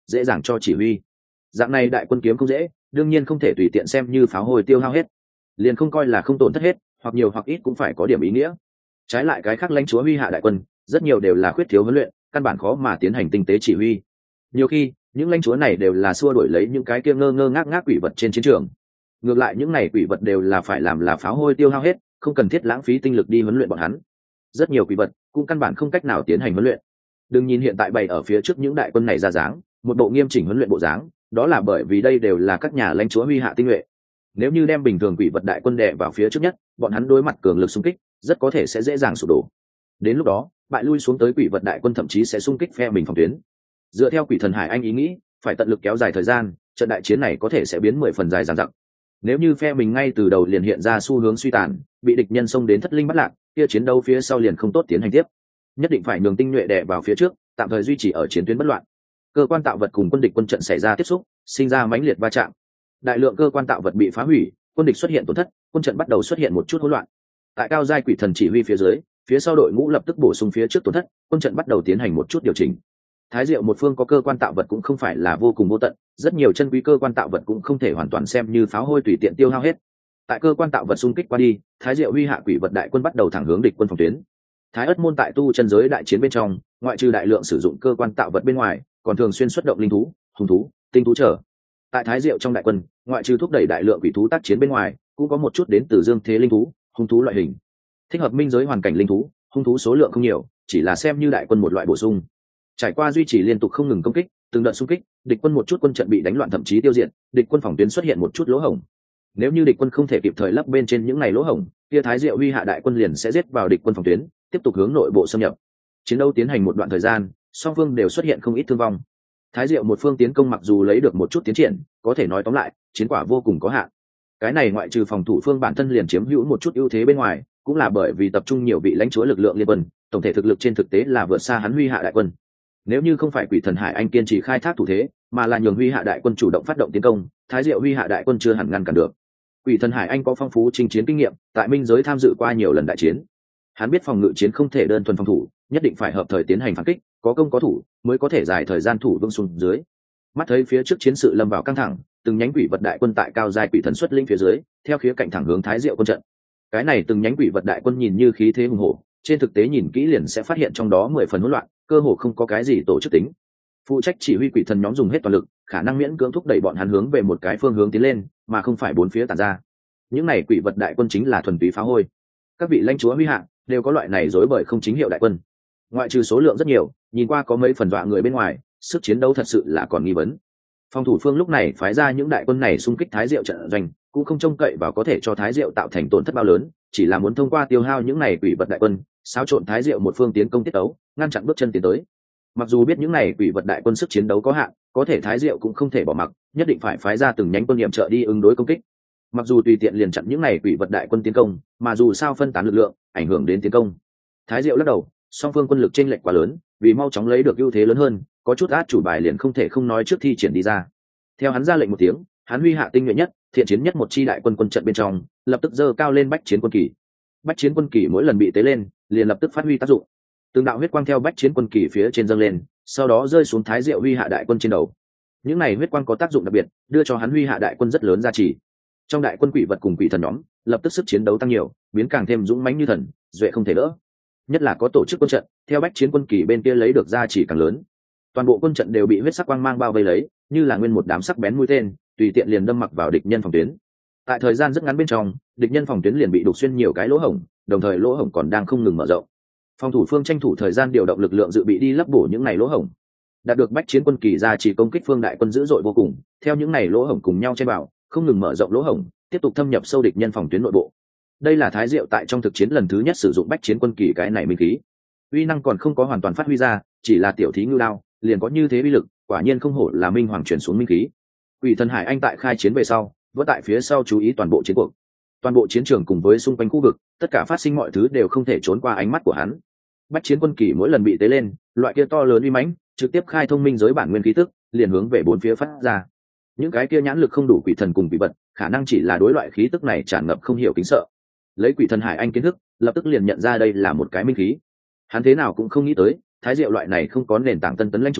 [SPEAKER 1] dễ dàng cho chỉ huy. Dạng này đại quân kiếm không dễ, đương nhiên không thể tùy tiện xem như pháo hôi tiêu hao hết, liền không coi là không tổn thất hết, hoặc nhiều hoặc ít cũng phải có điểm ý nghĩa. Trái lại cái khác lãnh chúa huy hạ đại quân, rất nhiều đều là khuyết thiếu huấn luyện, căn bản khó mà tiến hành tinh tế chỉ huy. Nhiều khi những lãnh chúa này đều là xua đuổi lấy những cái kia ngơ ngơ ngác ngác quỷ vật trên chiến trường. Ngược lại những này quỷ vật đều là phải làm là pháo hôi tiêu hao hết, không cần thiết lãng phí tinh lực đi huấn luyện bọn hắn. Rất nhiều quỷ vật cũng căn bản không cách nào tiến hành huấn luyện. Đừng nhìn hiện tại bày ở phía trước những đại quân này ra dáng, một bộ nghiêm chỉnh huấn luyện bộ dáng, đó là bởi vì đây đều là các nhà lãnh chúa huy hạ tinh nhuệ. Nếu như đem bình thường quỷ vật đại quân đè vào phía trước nhất, bọn hắn đối mặt cường lực xung kích, rất có thể sẽ dễ dàng sụp đổ. Đến lúc đó, bại lui xuống tới quỷ vật đại quân thậm chí sẽ xung kích phe mình phòng tuyến. Dựa theo Quỷ Thần Hải Anh ý nghĩ, phải tận lực kéo dài thời gian, trận đại chiến này có thể sẽ biến mười phần dài dằng dặc. Nếu như phe mình ngay từ đầu liền hiện ra xu hướng suy tàn, bị địch nhân xông đến thất linh bất lạc, kia chiến đấu phía sau liền không tốt tiến hành tiếp. Nhất định phải nhường tinh nhuệ đè vào phía trước, tạm thời duy trì ở chiến tuyến bất loạn. Cơ quan tạo vật cùng quân địch quân trận xảy ra tiếp xúc, sinh ra mãnh liệt va chạm. Đại lượng cơ quan tạo vật bị phá hủy, quân địch xuất hiện tổn thất, quân trận bắt đầu xuất hiện một chút hỗn loạn. Tại cao giai quỷ thần chỉ huy phía dưới, phía sau đội ngũ lập tức bổ sung phía trước tổn thất, quân trận bắt đầu tiến hành một chút điều chỉnh. Thái Diệu một phương có cơ quan tạo vật cũng không phải là vô cùng vô tận, rất nhiều chân quý cơ quan tạo vật cũng không thể hoàn toàn xem như pháo hôi tùy tiện tiêu hao hết. Tại cơ quan tạo vật xung kích qua đi, Thái Diệu huy hạ quỷ vật đại quân bắt đầu thẳng hướng địch quân phòng tuyến. Thái Ất môn tại tu chân giới đại chiến bên trong, ngoại trừ đại lượng sử dụng cơ quan tạo vật bên ngoài, còn thường xuyên xuất động linh thú, hùng thú, tinh thú trở. Tại Thái Diệu trong đại quân, ngoại trừ thúc đẩy đại lượng quỷ thú tác chiến bên ngoài, cũng có một chút đến từ dương thế linh thú, hung thú loại hình. Thích hợp minh giới hoàn cảnh linh thú, hung thú số lượng không nhiều, chỉ là xem như đại quân một loại bổ sung. Trải qua duy trì liên tục không ngừng công kích, từng đợt xung kích, địch quân một chút quân trận bị đánh loạn thậm chí tiêu diệt, địch quân phòng tuyến xuất hiện một chút lỗ hổng. Nếu như địch quân không thể kịp thời lấp bên trên những này lỗ hổng, kia Thái Diệu huy hạ đại quân liền sẽ giết vào địch quân phòng tuyến, tiếp tục hướng nội bộ xâm nhập. Chiến đấu tiến hành một đoạn thời gian, song phương đều xuất hiện không ít thương vong. Thái Diệu một phương tiến công mặc dù lấy được một chút tiến triển, có thể nói tóm lại, chiến quả vô cùng có hạn. Cái này ngoại trừ phòng thủ phương bản thân liền chiếm hữu một chút ưu thế bên ngoài, cũng là bởi vì tập trung nhiều vị lãnh chúa lực lượng liên quân, tổng thể thực lực trên thực tế là vượt xa hắn huy hạ đại quân. Nếu như không phải Quỷ Thần Hải Anh kiên trì khai thác thủ thế, mà là nhường huy hạ đại quân chủ động phát động tiến công, Thái Diệu huy hạ đại quân chưa hẳn ngăn cản được. Quỷ Thần Hải Anh có phong phú chinh chiến kinh nghiệm, tại minh giới tham dự qua nhiều lần đại chiến. Hắn biết phòng ngự chiến không thể đơn thuần phòng thủ, nhất định phải hợp thời tiến hành phản kích, có công có thủ, mới có thể dài thời gian thủ vững xuống dưới. Mắt thấy phía trước chiến sự lâm vào căng thẳng, từng nhánh quỷ vật đại quân tại cao giai quỷ thần xuất linh phía dưới, theo khía cạnh thẳng hướng Thái Diệu quân trận. Cái này từng nhánh quỷ vật đại quân nhìn như khí thế hùng hổ, trên thực tế nhìn kỹ liền sẽ phát hiện trong đó mười phần hỗn loạn, cơ hồ không có cái gì tổ chức tính. Phụ trách chỉ huy quỷ thần nhóm dùng hết toàn lực, khả năng miễn cưỡng thúc đẩy bọn hắn hướng về một cái phương hướng tiến lên, mà không phải bốn phía tản ra. Những này quỷ vật đại quân chính là thuần túy phá hôi. Các vị lãnh chúa huy hạ đều có loại này rối bời không chính hiệu đại quân. Ngoại trừ số lượng rất nhiều, nhìn qua có mấy phần dọa người bên ngoài, sức chiến đấu thật sự là còn nghi vấn. Phòng thủ phương lúc này phái ra những đại quân này xung kích Thái Diệu trận doanh, cũng không trông cậy vào có thể cho Thái Diệu tạo thành tổn thất bao lớn, chỉ là muốn thông qua tiêu hao những này quỷ vật đại quân, xáo trộn Thái Diệu một phương tiến công tiết đấu, ngăn chặn bước chân tiến tới. Mặc dù biết những này quỷ vật đại quân sức chiến đấu có hạn, có thể Thái Diệu cũng không thể bỏ mặc, nhất định phải phái ra từng nhánh quân nhiệm trợ đi ứng đối công kích. Mặc dù tùy tiện liền chặn những này quỷ vật đại quân tiến công, mà dù sao phân tán lực lượng, ảnh hưởng đến tiến công. Thái Diệu lắc đầu, song phương quân lực chênh lệch quá lớn, vì mau chóng lấy được ưu thế lớn hơn, có chút át chủ bài liền không thể không nói trước thi triển đi ra. Theo hắn ra lệnh một tiếng, hắn huy hạ tinh nhuệ nhất, thiện chiến nhất một chi đại quân quân trận bên trong, lập tức giơ cao lên bách chiến quân kỳ. Bách chiến quân kỳ mỗi lần bị tế lên, liền lập tức phát huy tác dụng. Từng đạo huyết quang theo bách chiến quân kỳ phía trên dâng lên, sau đó rơi xuống Thái Diệu huy hạ đại quân trên đầu. Những này huyết quang có tác dụng đặc biệt, đưa cho hắn huy hạ đại quân rất lớn giá trị. Trong đại quân quỷ vật cùng quỷ thần nhóm, lập tức sức chiến đấu tăng nhiều, biến càng thêm dũng mãnh như thần, duệ không thể đỡ. Nhất là có tổ chức quân trận, theo bách chiến quân kỳ bên kia lấy được giá trị càng lớn. Toàn bộ quân trận đều bị huyết sắc quang mang bao vây lấy, như là nguyên một đám sắc bén mũi tên, tùy tiện liền đâm mặc vào địch nhân phòng tuyến. Tại thời gian rất ngắn bên trong, địch nhân phòng tuyến liền bị đục xuyên nhiều cái lỗ hổng, đồng thời lỗ hổng còn đang không ngừng mở rộng. Phòng thủ phương tranh thủ thời gian điều động lực lượng dự bị đi lấp bổ những này lỗ hổng. Đạt được bách chiến quân kỳ ra chỉ công kích phương đại quân dữ dội vô cùng, theo những này lỗ hổng cùng nhau chen vào, không ngừng mở rộng lỗ hổng, tiếp tục thâm nhập sâu địch nhân phòng tuyến nội bộ. Đây là Thái Diệu tại trong thực chiến lần thứ nhất sử dụng bách chiến quân kỳ cái này minh khí. Uy năng còn không có hoàn toàn phát huy ra, chỉ là tiểu thí ngưu đao, liền có như thế uy lực, quả nhiên không hổ là minh hoàng chuyển xuống minh khí. Quỷ Thần Hải Anh tại khai chiến về sau, vẫn tại phía sau chú ý toàn bộ chiến cuộc. Toàn bộ chiến trường cùng với xung quanh khu vực, tất cả phát sinh mọi thứ đều không thể trốn qua ánh mắt của hắn. Bách chiến quân kỳ mỗi lần bị tế lên, loại kia to lớn uy mãnh, trực tiếp khai thông minh giới bản nguyên khí tức, liền hướng về bốn phía phát ra. Những cái kia nhãn lực không đủ quỷ thần cùng quỷ vật, khả năng chỉ là đối loại khí tức này tràn ngập không hiểu kính sợ. Lấy Quỷ Thần Hải Anh kiến thức, lập tức liền nhận ra đây là một cái minh khí. Hắn thế nào cũng không nghĩ tới, Thái Diệu loại này không có nền tảng tân tấn lãnh chúa,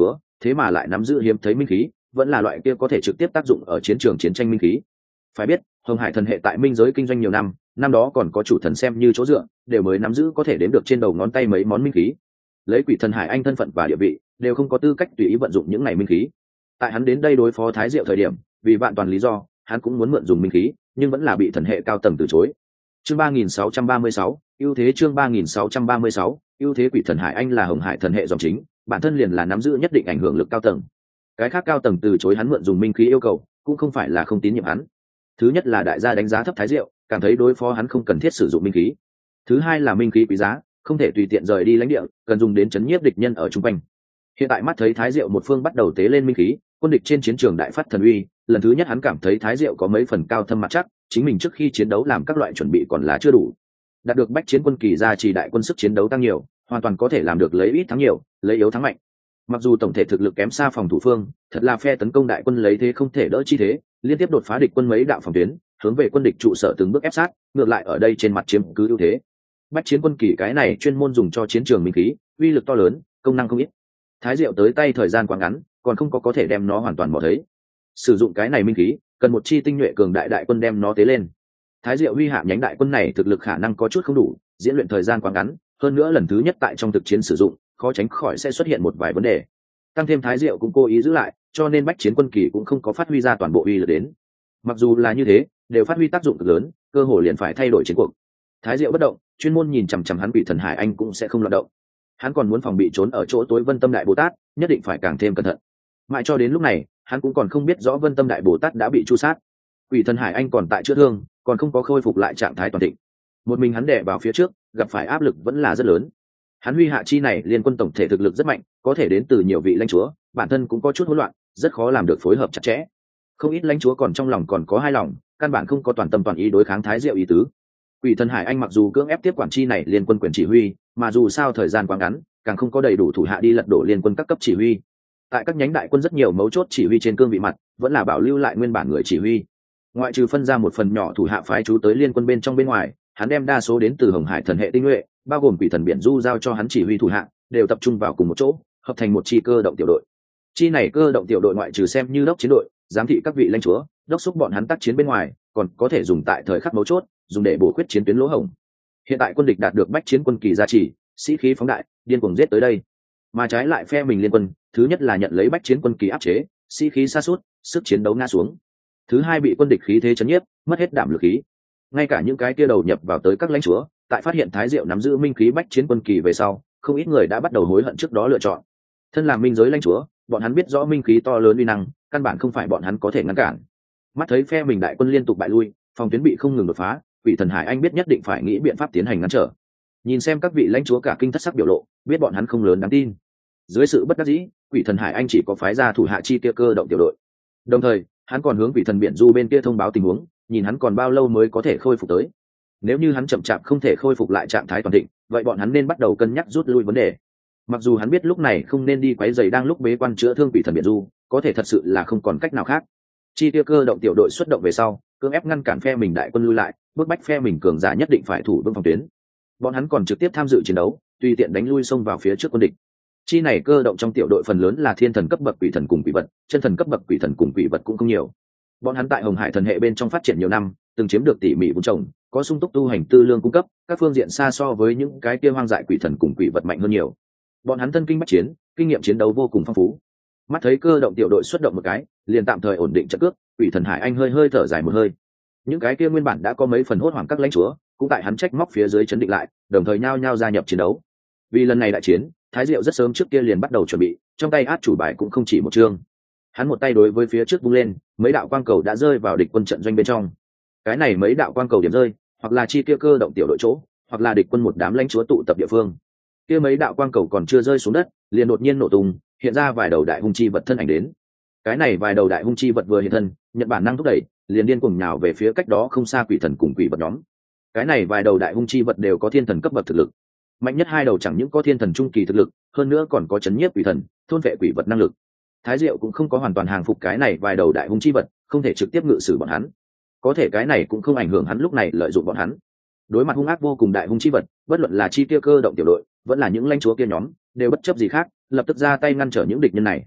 [SPEAKER 1] thế mà lại nắm giữ hiếm thấy minh khí, vẫn là loại kia có thể trực tiếp tác dụng ở chiến trường chiến tranh minh khí. Phải biết hồng hải thần hệ tại minh giới kinh doanh nhiều năm, năm đó còn có chủ thần xem như chỗ dựa, đều mới nắm giữ có thể đếm được trên đầu ngón tay mấy món minh khí. Lấy quỷ thần hải anh thân phận và địa vị, đều không có tư cách tùy ý vận dụng những này minh khí. Tại hắn đến đây đối phó thái diệu thời điểm, vì vạn toàn lý do, hắn cũng muốn mượn dùng minh khí, nhưng vẫn là bị thần hệ cao tầng từ chối. Chương ba nghìn sáu trăm ba mươi sáu, ưu thế chương ba nghìn sáu trăm ba mươi sáu, ưu thế quỷ thần hải anh là hồng hải thần hệ dòng chính, bản thân liền là nắm giữ nhất định ảnh hưởng lực cao tầng. Cái khác cao tầng từ chối hắn mượn dùng minh khí yêu cầu, cũng không phải là không tín nhiệm hắn. Thứ nhất là đại gia đánh giá thấp thái diệu, cảm thấy đối phó hắn không cần thiết sử dụng minh khí. Thứ hai là minh khí quý giá, không thể tùy tiện rời đi lãnh địa, cần dùng đến chấn nhiếp địch nhân ở chung quanh. Hiện tại mắt thấy thái diệu một phương bắt đầu tế lên minh khí, quân địch trên chiến trường đại phát thần uy, lần thứ nhất hắn cảm thấy thái diệu có mấy phần cao thâm mặt chắc, chính mình trước khi chiến đấu làm các loại chuẩn bị còn là chưa đủ. Đạt được bách chiến quân kỳ gia trì đại quân sức chiến đấu tăng nhiều, hoàn toàn có thể làm được lấy ít thắng nhiều, lấy yếu thắng mạnh. Mặc dù tổng thể thực lực kém xa phòng thủ phương, thật là phe tấn công đại quân lấy thế không thể đỡ chi thế, liên tiếp đột phá địch quân mấy đạo phòng tuyến, hướng về quân địch trụ sở từng bước ép sát, ngược lại ở đây trên mặt chiếm cứ ưu thế. Bách chiến quân kỳ cái này chuyên môn dùng cho chiến trường minh khí, uy lực to lớn, công năng không ít. Thái diệu tới tay thời gian quá ngắn, còn không có có thể đem nó hoàn toàn bỏ thấy. Sử dụng cái này minh khí, cần một chi tinh nhuệ cường đại đại quân đem nó tế lên. Thái diệu huy hạ nhánh đại quân này thực lực khả năng có chút không đủ, diễn luyện thời gian quá ngắn, hơn nữa lần thứ nhất tại trong thực chiến sử dụng, khó tránh khỏi sẽ xuất hiện một vài vấn đề. Tăng thêm thái diệu cũng cố ý giữ lại, cho nên bách chiến quân kỳ cũng không có phát huy ra toàn bộ uy lực đến. Mặc dù là như thế, đều phát huy tác dụng cực lớn, cơ hội liền phải thay đổi chiến cuộc. Thái diệu bất động, chuyên môn nhìn chằm chằm hắn quỷ thần hải anh cũng sẽ không loạn động. Hắn còn muốn phòng bị trốn ở chỗ tối Vân Tâm Đại Bồ Tát, nhất định phải càng thêm cẩn thận. Mãi cho đến lúc này, hắn cũng còn không biết rõ Vân Tâm Đại Bồ Tát đã bị tru sát. Quỷ thần hải anh còn tại chữa thương, còn không có khôi phục lại trạng thái toàn thịnh. Một mình hắn đè vào phía trước, gặp phải áp lực vẫn là rất lớn. Hắn huy hạ chi này liên quân tổng thể thực lực rất mạnh, có thể đến từ nhiều vị lãnh chúa, bản thân cũng có chút hỗn loạn, rất khó làm được phối hợp chặt chẽ. Không ít lãnh chúa còn trong lòng còn có hai lòng, căn bản không có toàn tâm toàn ý đối kháng thái diệu ý tứ. Quỷ thần hải anh mặc dù cưỡng ép tiếp quản chi này liên quân quyền chỉ huy, mà dù sao thời gian quá ngắn, càng không có đầy đủ thủ hạ đi lật đổ liên quân các cấp chỉ huy. Tại các nhánh đại quân rất nhiều mấu chốt chỉ huy trên cương vị mặt, vẫn là bảo lưu lại nguyên bản người chỉ huy. Ngoại trừ phân ra một phần nhỏ thủ hạ phái chú tới liên quân bên trong bên ngoài, hắn đem đa số đến từ hồng hải thần hệ tinh nhuệ, bao gồm quỷ thần biển du giao cho hắn chỉ huy thủ hạ, đều tập trung vào cùng một chỗ, hợp thành một chi cơ động tiểu đội. Chi này cơ động tiểu đội ngoại trừ xem như đốc chiến đội, giám thị các vị lãnh chúa, đốc xúc bọn hắn tác chiến bên ngoài, còn có thể dùng tại thời khắc mấu chốt, dùng để bổ khuyết chiến tuyến lỗ hổng. Hiện tại quân địch đạt được bách chiến quân kỳ gia trì, sĩ khí phóng đại, điên cuồng giết tới đây. Mà trái lại phe mình liên quân, thứ nhất là nhận lấy bách chiến quân kỳ áp chế, sĩ khí sa sút, sức chiến đấu ngã xuống. Thứ hai bị quân địch khí thế chấn nhiếp, mất hết đảm lực khí. Ngay cả những cái kia đầu nhập vào tới các lãnh chúa, tại phát hiện thái diệu nắm giữ minh khí bách chiến quân kỳ về sau, không ít người đã bắt đầu hối hận trước đó lựa chọn. Thân làm minh giới lãnh chúa, bọn hắn biết rõ minh khí to lớn uy năng, căn bản không phải bọn hắn có thể ngăn cản. Mắt thấy phe mình đại quân liên tục bại lui, phòng tuyến bị không ngừng đột phá, quỷ thần hải anh biết nhất định phải nghĩ biện pháp tiến hành ngăn trở. Nhìn xem các vị lãnh chúa cả kinh thất sắc biểu lộ, biết bọn hắn không lớn đáng tin. Dưới sự bất đắc dĩ, quỷ thần hải anh chỉ có phái ra thủ hạ chi kia cơ động tiểu đội. Đồng thời, hắn còn hướng quỷ thần biển du bên kia thông báo tình huống, nhìn hắn còn bao lâu mới có thể khôi phục tới. Nếu như hắn chậm chạp không thể khôi phục lại trạng thái toàn thịnh, vậy bọn hắn nên bắt đầu cân nhắc rút lui vấn đề. Mặc dù hắn biết lúc này không nên đi quấy rầy đang lúc bế quan chữa thương quỷ thần biển du, có thể thật sự là không còn cách nào khác. Chi tiêu cơ động tiểu đội xuất động về sau, cưỡng ép ngăn cản phe mình đại quân lui lại, bức bách phe mình cường giả nhất định phải thủ vững phòng tuyến. Bọn hắn còn trực tiếp tham dự chiến đấu, tùy tiện đánh lui xông vào phía trước quân địch. Chi này cơ động trong tiểu đội phần lớn là thiên thần cấp bậc quỷ thần cùng quỷ vật, chân thần cấp bậc quỷ thần cùng quỷ vật cũng không nhiều. Bọn hắn tại hồng hải thần hệ bên trong phát triển nhiều năm, từng chiếm được tỉ mỉ vun trồng, có sung túc tu hành tư lương cung cấp, các phương diện xa so với những cái kia hoang dại quỷ thần cùng quỷ vật mạnh hơn nhiều. Bọn hắn thân kinh bách chiến, kinh nghiệm chiến đấu vô cùng phong phú. Mắt thấy cơ động tiểu đội xuất động một cái, liền tạm thời ổn định trận cước, quỷ thần hải anh hơi hơi thở dài một hơi. Những cái kia nguyên bản đã có mấy phần hốt hoảng các lãnh chúa, cũng tại hắn trách móc phía dưới chấn định lại, đồng thời nhao nhao gia nhập chiến đấu. Vì lần này đại chiến, thái diệu rất sớm trước kia liền bắt đầu chuẩn bị, trong tay át chủ bài cũng không chỉ một chương. Hắn một tay đối với phía trước vung lên, mấy đạo quang cầu đã rơi vào địch quân trận doanh bên trong. Cái này mấy đạo quang cầu điểm rơi, hoặc là chi kia cơ động tiểu đội chỗ, hoặc là địch quân một đám lãnh chúa tụ tập địa phương. Kia mấy đạo quang cầu còn chưa rơi xuống đất, liền đột nhiên nổ tung, hiện ra vài đầu đại hung chi vật thân ảnh đến. Cái này vài đầu đại hung chi vật vừa hiện thân, nhận bản năng thúc đẩy, liền điên cuồng nhào về phía cách đó không xa quỷ thần cùng quỷ vật nhóm. Cái này vài đầu đại hung chi vật đều có thiên thần cấp bậc thực lực. Mạnh nhất hai đầu chẳng những có thiên thần trung kỳ thực lực, hơn nữa còn có chấn nhiếp quỷ thần, thôn vệ quỷ vật năng lực. Thái diệu cũng không có hoàn toàn hàng phục cái này vài đầu đại hung chi vật, không thể trực tiếp ngự xử bọn hắn. Có thể cái này cũng không ảnh hưởng hắn lúc này lợi dụng bọn hắn. Đối mặt hung ác vô cùng đại hung chi vật, bất luận là chi tiêu cơ động tiểu đội, vẫn là những lãnh chúa kia nhóm, đều bất chấp gì khác, lập tức ra tay ngăn trở những địch nhân này.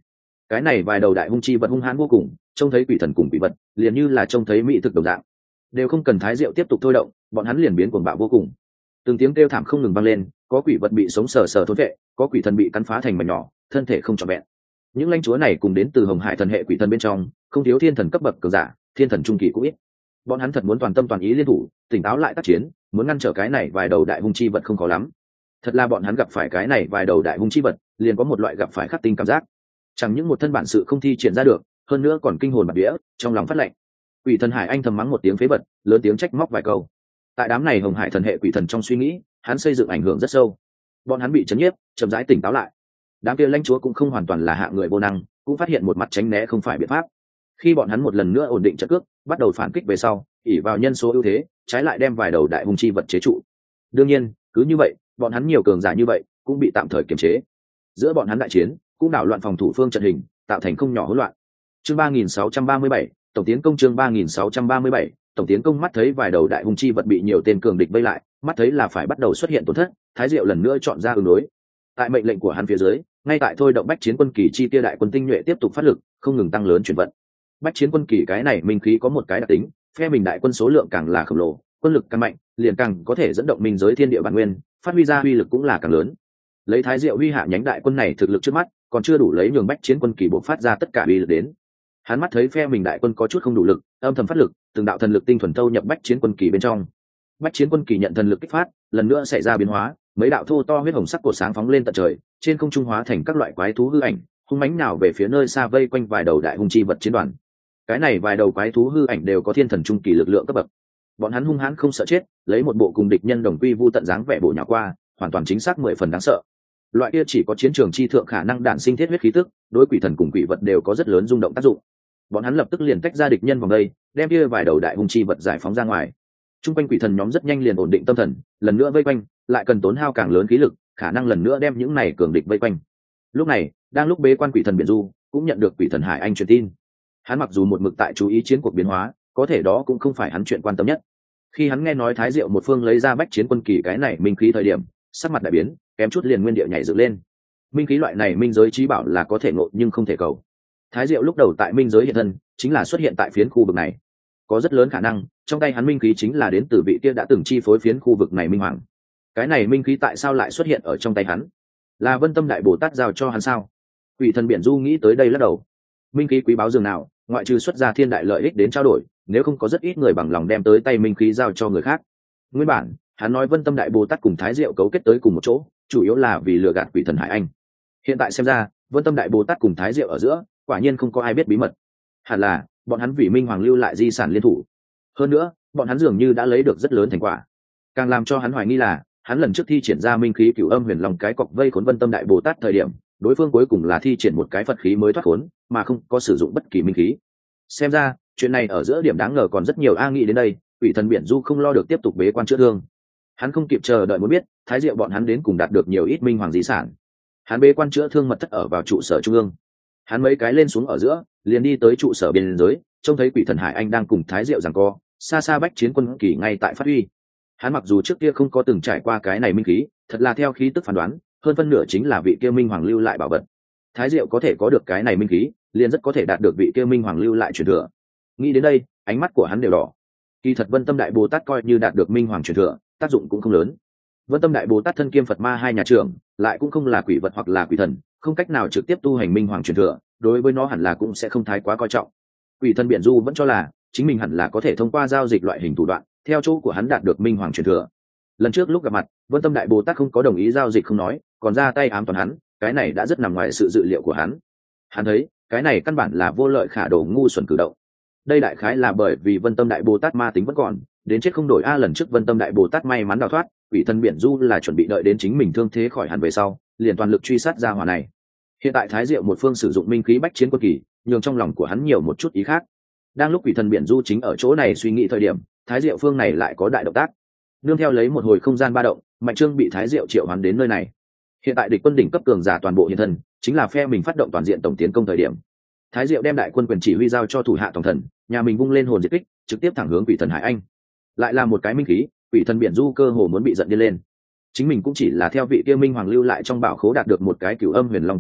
[SPEAKER 1] cái này vài đầu đại hung chi vật hung hãn vô cùng, trông thấy quỷ thần cùng quỷ vật liền như là trông thấy mỹ thực đồng dạng, đều không cần thái diệu tiếp tục thôi động, bọn hắn liền biến cuồng bạo vô cùng. Từng tiếng kêu thảm không ngừng vang lên, có quỷ vật bị sống sờ sờ thôn vệ, có quỷ thần bị cắn phá thành mảnh nhỏ, thân thể không trọn vẹn. Những lãnh chúa này cùng đến từ Hồng Hải thần hệ quỷ thần bên trong, không thiếu thiên thần cấp bậc cường giả, thiên thần trung kỳ cũng ít. Bọn hắn thật muốn toàn tâm toàn ý liên thủ, tỉnh táo lại tác chiến, muốn ngăn trở cái này vài đầu đại hung chi vật không khó lắm. Thật là bọn hắn gặp phải cái này vài đầu đại hung chi vật, liền có một loại gặp phải khắc tinh cảm giác. Chẳng những một thân bản sự không thi triển ra được, hơn nữa còn kinh hồn bạt vía, trong lòng phát lạnh. Quỷ thần Hải Anh thầm mắng một tiếng phế vật, lớn tiếng trách móc vài câu. Tại đám này Hồng Hải thần hệ quỷ thần trong suy nghĩ, hắn xây dựng ảnh hưởng rất sâu. Bọn hắn bị chấn nhiếp, chậm rãi tỉnh táo lại. Đám kia lãnh chúa cũng không hoàn toàn là hạ người vô năng, cũng phát hiện một mặt tránh né không phải biện pháp. Khi bọn hắn một lần nữa ổn định trận cước, bắt đầu phản kích về sau, ỷ vào nhân số ưu thế, trái lại đem vài đầu đại hung chi vật chế trụ. Đương nhiên, cứ như vậy, bọn hắn nhiều cường giả như vậy, cũng bị tạm thời kiềm chế. Giữa bọn hắn đại chiến, cũng đảo loạn phòng thủ phương trận hình, tạo thành không nhỏ hỗn loạn. Chương ba nghìn sáu trăm ba mươi bảy, tổng tiến công chương ba nghìn sáu trăm ba mươi bảy, tổng tiến công. Mắt thấy vài đầu đại hung chi vật bị nhiều tên cường địch vây lại, mắt thấy là phải bắt đầu xuất hiện tổn thất, Thái Diệu lần nữa chọn ra ứng đối. Tại mệnh lệnh của hắn phía dưới, ngay tại thôi động bách chiến quân kỳ chi tiêu đại quân tinh nhuệ tiếp tục phát lực, không ngừng tăng lớn chuyển vận. Bách chiến quân kỳ cái này minh khí có một cái đặc tính, phe mình đại quân số lượng càng là khổng lồ, quân lực càng mạnh, liền càng có thể dẫn động minh giới thiên địa bản nguyên, phát huy ra uy lực cũng là càng lớn. Lấy Thái Diệu huy hạ nhánh đại quân này thực lực trước mắt, còn chưa đủ lấy nhường bách chiến quân kỳ bộc phát ra tất cả uy lực đến. Hắn mắt thấy phe mình đại quân có chút không đủ lực, âm thầm phát lực, từng đạo thần lực tinh thuần thâu nhập bách chiến quân kỳ bên trong. Bách chiến quân kỳ nhận thần lực kích phát, lần nữa xảy ra biến hóa, mấy đạo thô to huyết hồng sắc cột sáng phóng lên tận trời, trên không trung hóa thành các loại quái thú hư ảnh, hung mãnh nào về phía nơi xa vây quanh vài đầu đại hung chi vật chiến đoàn. Cái này vài đầu quái thú hư ảnh đều có thiên thần trung kỳ lực lượng cấp bậc. Bọn hắn hung hãn không sợ chết, lấy một bộ cùng địch nhân đồng quy vu tận dáng vẻ bộ nhỏ qua, hoàn toàn chính xác mười phần đáng sợ. Loại kia chỉ có chiến trường chi thượng khả năng đản sinh thiết huyết khí tức, đối quỷ thần cùng quỷ vật đều có rất lớn rung động tác dụng. Bọn hắn lập tức liền tách ra địch nhân vòng đây, đem kia vài đầu đại hung chi vật giải phóng ra ngoài. Trung quanh quỷ thần nhóm rất nhanh liền ổn định tâm thần, lần nữa vây quanh, lại cần tốn hao càng lớn khí lực, khả năng lần nữa đem những này cường địch vây quanh. Lúc này, đang lúc bế quan quỷ thần biển du cũng nhận được quỷ thần Hải Anh truyền tin. Hắn mặc dù một mực tại chú ý chiến cuộc biến hóa, có thể đó cũng không phải hắn chuyện quan tâm nhất. Khi hắn nghe nói Thái Diệu một phương lấy ra bách chiến quân kỳ cái này minh khí thời điểm, sắc mặt đại biến, kém chút liền nguyên địa nhảy dựng lên. Minh khí loại này minh giới trí bảo là có thể ngộ nhưng không thể cầu. Thái Diệu lúc đầu tại minh giới hiện thân, chính là xuất hiện tại phiến khu vực này. Có rất lớn khả năng, trong tay hắn minh khí chính là đến từ vị kia đã từng chi phối phiến khu vực này minh hoàng. Cái này minh khí tại sao lại xuất hiện ở trong tay hắn? Là Vân Tâm Đại Bồ Tát giao cho hắn sao? Quỷ thần biển du nghĩ tới đây lắc đầu. Minh khí quý báu dường nào, ngoại trừ xuất ra thiên đại lợi ích đến trao đổi, nếu không có rất ít người bằng lòng đem tới tay minh khí giao cho người khác. Nguyên bản, hắn nói Vân Tâm Đại Bồ Tát cùng Thái Diệu cấu kết tới cùng một chỗ, chủ yếu là vì lừa gạt quỷ thần Hải Anh. Hiện tại xem ra, Vân Tâm Đại Bồ Tát cùng Thái Diệu ở giữa, quả nhiên không có ai biết bí mật. Hẳn là bọn hắn vì minh hoàng lưu lại di sản liên thủ. Hơn nữa, bọn hắn dường như đã lấy được rất lớn thành quả. Càng làm cho hắn hoài nghi là, hắn lần trước thi triển ra minh khí Cửu Âm Huyền Long cái cọc vây khốn Vân Tâm Đại Bồ Tát thời điểm, đối phương cuối cùng là thi triển một cái Phật khí mới thoát khốn, mà không có sử dụng bất kỳ minh khí. Xem ra, chuyện này ở giữa điểm đáng ngờ còn rất nhiều. A nghĩ đến đây, quỷ thần biển du không lo được tiếp tục bế quan chữa thương. Hắn không kịp chờ đợi muốn biết, Thái Diệu bọn hắn đến cùng đạt được nhiều ít minh hoàng di sản. Hắn bế quan chữa thương mật thất ở vào trụ sở trung ương. Hắn mấy cái lên xuống ở giữa, liền đi tới trụ sở biên giới, trông thấy quỷ thần Hải Anh đang cùng Thái Diệu giằng co, xa xa bách chiến quân kỳ ngay tại phát huy. Hắn mặc dù trước kia không có từng trải qua cái này minh khí, thật là theo khí tức phán đoán, hơn phân nửa chính là vị kia minh hoàng lưu lại bảo vật. Thái Diệu có thể có được cái này minh khí, liền rất có thể đạt được vị kia minh hoàng lưu lại truyền thừa. Nghĩ đến đây, ánh mắt của hắn đều đỏ. Kỳ thật Vân Tâm Đại Bồ Tát coi như đạt được minh hoàng truyền thừa, tác dụng cũng không lớn. Vân Tâm Đại Bồ Tát thân kiêm Phật ma hai nhà trưởng, lại cũng không là quỷ vật hoặc là quỷ thần, không cách nào trực tiếp tu hành minh hoàng truyền thừa, đối với nó hẳn là cũng sẽ không thái quá coi trọng. Quỷ thần biển du vẫn cho là chính mình hẳn là có thể thông qua giao dịch loại hình thủ đoạn, theo chỗ của hắn đạt được minh hoàng truyền thừa. Lần trước lúc gặp mặt, Vân Tâm Đại Bồ Tát không có đồng ý giao dịch không nói, còn ra tay ám toán hắn, cái này đã rất nằm ngoài sự dự liệu của hắn. Hắn thấy, cái này căn bản là vô lợi khả đổ ngu xuẩn cử động. Đây đại khái là bởi vì Vân Tâm Đại Bồ Tát ma tính vẫn còn, đến chết không đổi. A lần trước Vân Tâm Đại Bồ Tát may mắn đào thoát, quỷ thần biển du là chuẩn bị đợi đến chính mình thương thế khỏi hẳn về sau, liền toàn lực truy sát ra hỏa này. Hiện tại Thái Diệu một phương sử dụng minh khí bách chiến quân kỳ, nhường trong lòng của hắn nhiều một chút ý khác. Đang lúc quỷ thần biển du chính ở chỗ này suy nghĩ thời điểm, Thái Diệu phương này lại có đại động tác. Nương theo lấy một hồi không gian ba động, Mạnh Trương bị Thái Diệu triệu hoán đến nơi này. Hiện tại địch quân đỉnh cấp cường giả toàn bộ hiện thân, chính là phe mình phát động toàn diện tổng tiến công thời điểm. Thái Diệu đem đại quân quyền chỉ huy giao cho thủ hạ tổng thần, nhà mình vung lên hồn diệt kích, trực tiếp thẳng hướng quỷ thần Hải Anh. Lại là một cái minh khí, quỷ thần biển du cơ hồ muốn bị giận điên lên. Chính mình cũng chỉ là theo vị kia minh hoàng lưu lại trong bảo khố đạt được một cái Cửu Âm Huyền Long cái cọc,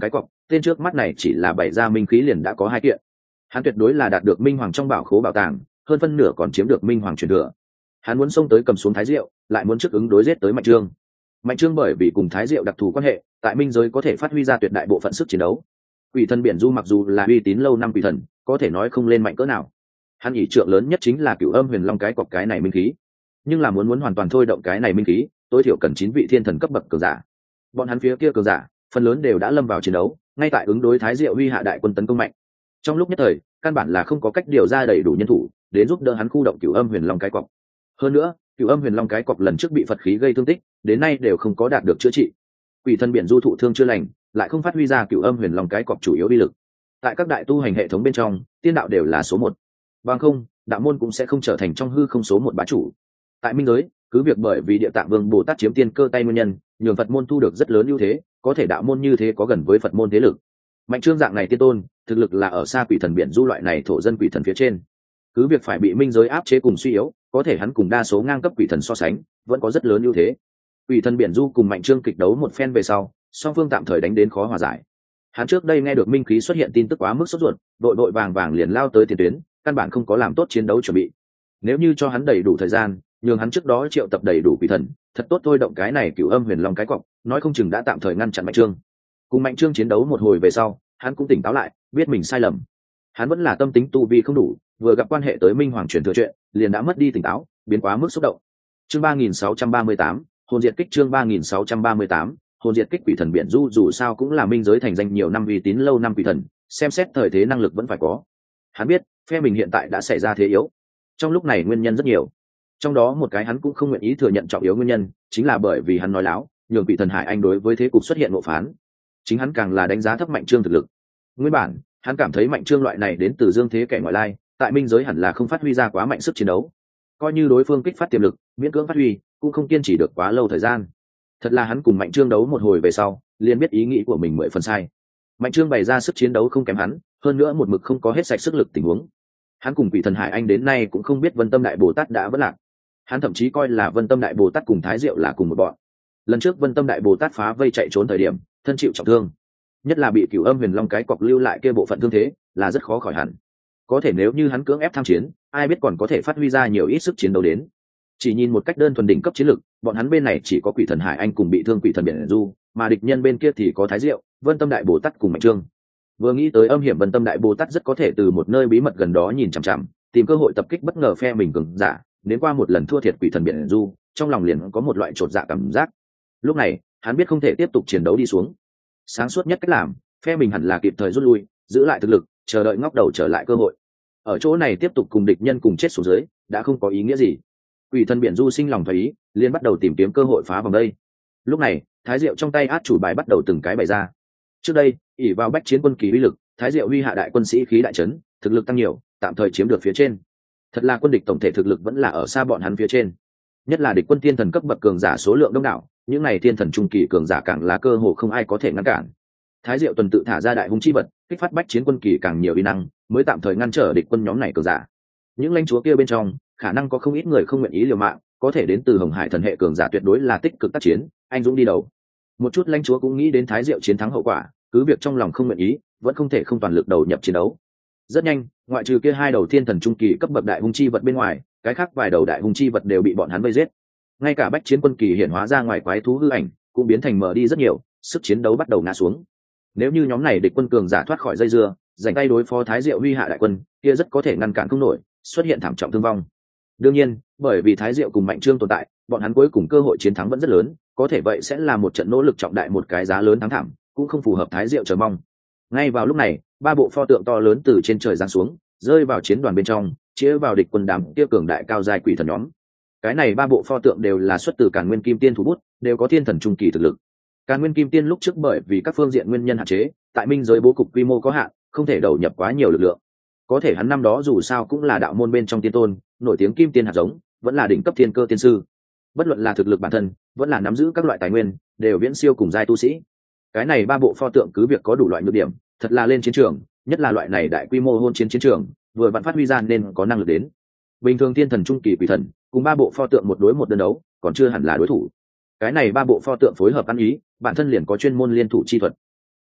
[SPEAKER 1] tên trước mắt này chỉ là bày ra minh khí liền đã có hai kiện. Hắn tuyệt đối là đạt được minh hoàng trong bảo khố bảo tàng, hơn phân nửa còn chiếm được minh hoàng truyền thừa. Hắn muốn xông tới cầm xuống Thái Diệu, lại muốn trước ứng đối giết tới Mạnh Trương. Mạnh Trương bởi vì cùng Thái Diệu đặc thù quan hệ, tại minh giới có thể phát huy ra tuyệt đại bộ phận sức chiến đấu. Quỷ thần biển du mặc dù là uy tín lâu năm quỷ thần, có thể nói không lên mạnh cỡ nào. Hắn ỷ trượng lớn nhất chính là Cửu Âm Huyền Long cái cọc cái này minh khí, nhưng là muốn muốn hoàn toàn thôi động cái này minh khí, tối thiểu cần chín vị thiên thần cấp bậc cường giả. Bọn hắn phía kia cường giả, phần lớn đều đã lâm vào chiến đấu, ngay tại ứng đối Thái Diệu huy hạ đại quân tấn công mạnh. Trong lúc nhất thời, căn bản là không có cách điều ra đầy đủ nhân thủ đến giúp đỡ hắn khu động Cửu Âm Huyền Long cái cọc. Hơn nữa, Cửu Âm Huyền Long cái cọc lần trước bị Phật khí gây thương tích, đến nay đều không có đạt được chữa trị. Quỷ thần biển du thụ thương chưa lành, lại không phát huy ra Cửu Âm Huyền Long cái cọc chủ yếu uy lực. Tại các đại tu hành hệ thống bên trong, tiên đạo đều là số một, bằng không đạo môn cũng sẽ không trở thành trong hư không số một bá chủ. Tại minh giới, cứ việc bởi vì Địa Tạng Vương Bồ Tát chiếm tiên cơ tay nguyên nhân, nhường Phật môn thu được rất lớn ưu thế, có thể đạo môn như thế có gần với Phật môn thế lực. Mạnh Trương dạng này tiên tôn, thực lực là ở xa quỷ thần biển du loại này thổ dân quỷ thần phía trên. Cứ việc phải bị minh giới áp chế cùng suy yếu, có thể hắn cùng đa số ngang cấp quỷ thần so sánh, vẫn có rất lớn ưu thế. Quỷ thần biển du cùng Mạnh Trương kịch đấu một phen về sau, song phương tạm thời đánh đến khó hòa giải. Hắn trước đây nghe được minh khí xuất hiện tin tức quá mức sốt ruột, đội đội vàng vàng liền lao tới tiền tuyến, căn bản không có làm tốt chiến đấu chuẩn bị. Nếu như cho hắn đầy đủ thời gian, nhường hắn trước đó triệu tập đầy đủ quỷ thần, thật tốt thôi động cái này Cửu Âm Huyền Long cái cọc, nói không chừng đã tạm thời ngăn chặn Mạnh Trương. Cùng Mạnh Trương chiến đấu một hồi về sau, hắn cũng tỉnh táo lại, biết mình sai lầm. Hắn vẫn là tâm tính tu vi không đủ, vừa gặp quan hệ tới minh hoàng truyền thừa chuyện, liền đã mất đi tỉnh táo, biến quá mức xúc động. Chương ba nghìn sáu trăm ba mươi tám, hồn diệt kích. Chương ba nghìn sáu trăm ba mươi tám, hồn diệt kích. Quỷ thần biển du dù sao cũng là minh giới thành danh nhiều năm uy tín lâu năm quỷ thần, xem xét thời thế năng lực vẫn phải có. Hắn biết phe mình hiện tại đã xảy ra thế yếu, trong lúc này nguyên nhân rất nhiều, trong đó một cái hắn cũng không nguyện ý thừa nhận trọng yếu nguyên nhân, chính là bởi vì hắn nói láo, nhường quỷ thần Hải Anh đối với thế cục xuất hiện ngộ phán. Chính hắn càng là đánh giá thấp Mạnh Trương thực lực. Nguyên bản hắn cảm thấy Mạnh Trương loại này đến từ dương thế kẻ ngoại lai, tại minh giới hẳn là không phát huy ra quá mạnh sức chiến đấu, coi như đối phương kích phát tiềm lực, miễn cưỡng phát huy cũng không kiên trì được quá lâu thời gian. Thật là hắn cùng Mạnh Trương đấu một hồi về sau, liền biết ý nghĩ của mình mười phần sai. Mạnh Trương bày ra sức chiến đấu không kém hắn, hơn nữa một mực không có hết sạch sức lực tình huống. Hắn cùng quỷ thần Hải Anh đến nay cũng không biết Vân Tâm Đại Bồ Tát đã vỡ lạc. Hắn thậm chí coi là Vân Tâm Đại Bồ Tát cùng Thái Diệu là cùng một bọn. Lần trước Vân Tâm Đại Bồ Tát phá vây chạy trốn thời điểm, thân chịu trọng thương, nhất là bị Cửu Âm Huyền Long cái cọc lưu lại kia bộ phận thương thế, là rất khó khỏi hẳn. Có thể nếu như hắn cưỡng ép tham chiến, ai biết còn có thể phát huy ra nhiều ít sức chiến đấu đến. Chỉ nhìn một cách đơn thuần đỉnh cấp chiến lực, bọn hắn bên này chỉ có quỷ thần Hải Anh cùng bị thương quỷ thần Biển Du, mà địch nhân bên kia thì có Thái Diệu, Vân Tâm Đại Bồ Tát cùng Mạnh Trương. Vừa nghĩ tới âm hiểm Vân Tâm Đại Bồ Tát rất có thể từ một nơi bí mật gần đó nhìn chằm chằm, tìm cơ hội tập kích bất ngờ phe mình cường giả, đến qua một lần thua thiệt quỷ thần Biển Du, trong lòng liền có một loại chột dạ cảm giác. Lúc này, hắn biết không thể tiếp tục chiến đấu đi xuống. Sáng suốt nhất cách làm, phe mình hẳn là kịp thời rút lui, giữ lại thực lực, chờ đợi ngóc đầu trở lại cơ hội. Ở chỗ này tiếp tục cùng địch nhân cùng chết xuống dưới, đã không có ý nghĩa gì. Quỷ thần Biển Du sinh lòng thấy ý, liền bắt đầu tìm kiếm cơ hội phá vòng đây. Lúc này, Thái Diệu trong tay át chủ bài bắt đầu từng cái bày ra. Trước đây, ỷ vào bách chiến quân kỳ uy lực, Thái Diệu huy hạ đại quân sĩ khí đại trấn, thực lực tăng nhiều, tạm thời chiếm được phía trên. Thật là quân địch tổng thể thực lực vẫn là ở xa bọn hắn phía trên. Nhất là địch quân thiên thần cấp bậc cường giả số lượng đông đảo, những này thiên thần trung kỳ cường giả càng là cơ hồ không ai có thể ngăn cản. Thái Diệu tuần tự thả ra đại hung chi vật, kích phát bách chiến quân kỳ càng nhiều uy năng, mới tạm thời ngăn trở địch quân nhóm này cường giả. Những lãnh chúa kia bên trong, khả năng có không ít người không nguyện ý liều mạng, có thể đến từ Hồng Hải thần hệ cường giả tuyệt đối là tích cực tác chiến, anh dũng đi đầu. Một chút lãnh chúa cũng nghĩ đến Thái Diệu chiến thắng hậu quả, cứ việc trong lòng không nguyện ý, vẫn không thể không toàn lực đầu nhập chiến đấu. Rất nhanh, ngoại trừ kia hai đầu thiên thần trung kỳ cấp bậc đại hung chi vật bên ngoài, cái khác vài đầu đại hung chi vật đều bị bọn hắn vây giết. Ngay cả bách chiến quân kỳ hiện hóa ra ngoài quái thú hư ảnh, cũng biến thành mờ đi rất nhiều, sức chiến đấu bắt đầu ngã xuống. Nếu như nhóm này địch quân cường giả thoát khỏi dây dưa, giành tay đối phó Thái Diệu huy hạ đại quân, kia rất có thể ngăn cản không nổi, xuất hiện thảm trọng thương vong. Đương nhiên, bởi vì Thái Diệu cùng Mạnh Trương tồn tại, bọn hắn cuối cùng cơ hội chiến thắng vẫn rất lớn, có thể vậy sẽ là một trận nỗ lực trọng đại, một cái giá lớn thắng thảm, cũng không phù hợp Thái Diệu chờ mong. Ngay vào lúc này, ba bộ pho tượng to lớn từ trên trời giáng xuống, rơi vào chiến đoàn bên trong, chĩa vào địch quân đám kia cường đại cao giai quỷ thần nhóm. Cái này ba bộ pho tượng đều là xuất từ Càn Nguyên Kim Tiên thủ bút, đều có thiên thần trung kỳ thực lực. Càn Nguyên Kim Tiên lúc trước bởi vì các phương diện nguyên nhân hạn chế, tại minh giới bố cục quy mô có hạn, không thể đầu nhập quá nhiều lực lượng. Có thể hắn năm đó dù sao cũng là đạo môn bên trong tiên tôn, nổi tiếng kim tiên hạt giống, vẫn là đỉnh cấp thiên cơ tiên sư. Bất luận là thực lực bản thân, vẫn là nắm giữ các loại tài nguyên, đều viễn siêu cùng giai tu sĩ. Cái này ba bộ pho tượng cứ việc có đủ loại nhược điểm, thật là lên chiến trường, nhất là loại này đại quy mô hôn chiến chiến trường, vừa vặn phát huy ra nên có năng lực đến. Bình thường thiên thần trung kỳ quỷ thần, cùng ba bộ pho tượng một đối một đơn đấu, còn chưa hẳn là đối thủ. Cái này ba bộ pho tượng phối hợp ăn ý, bản thân liền có chuyên môn liên thủ chi thuật.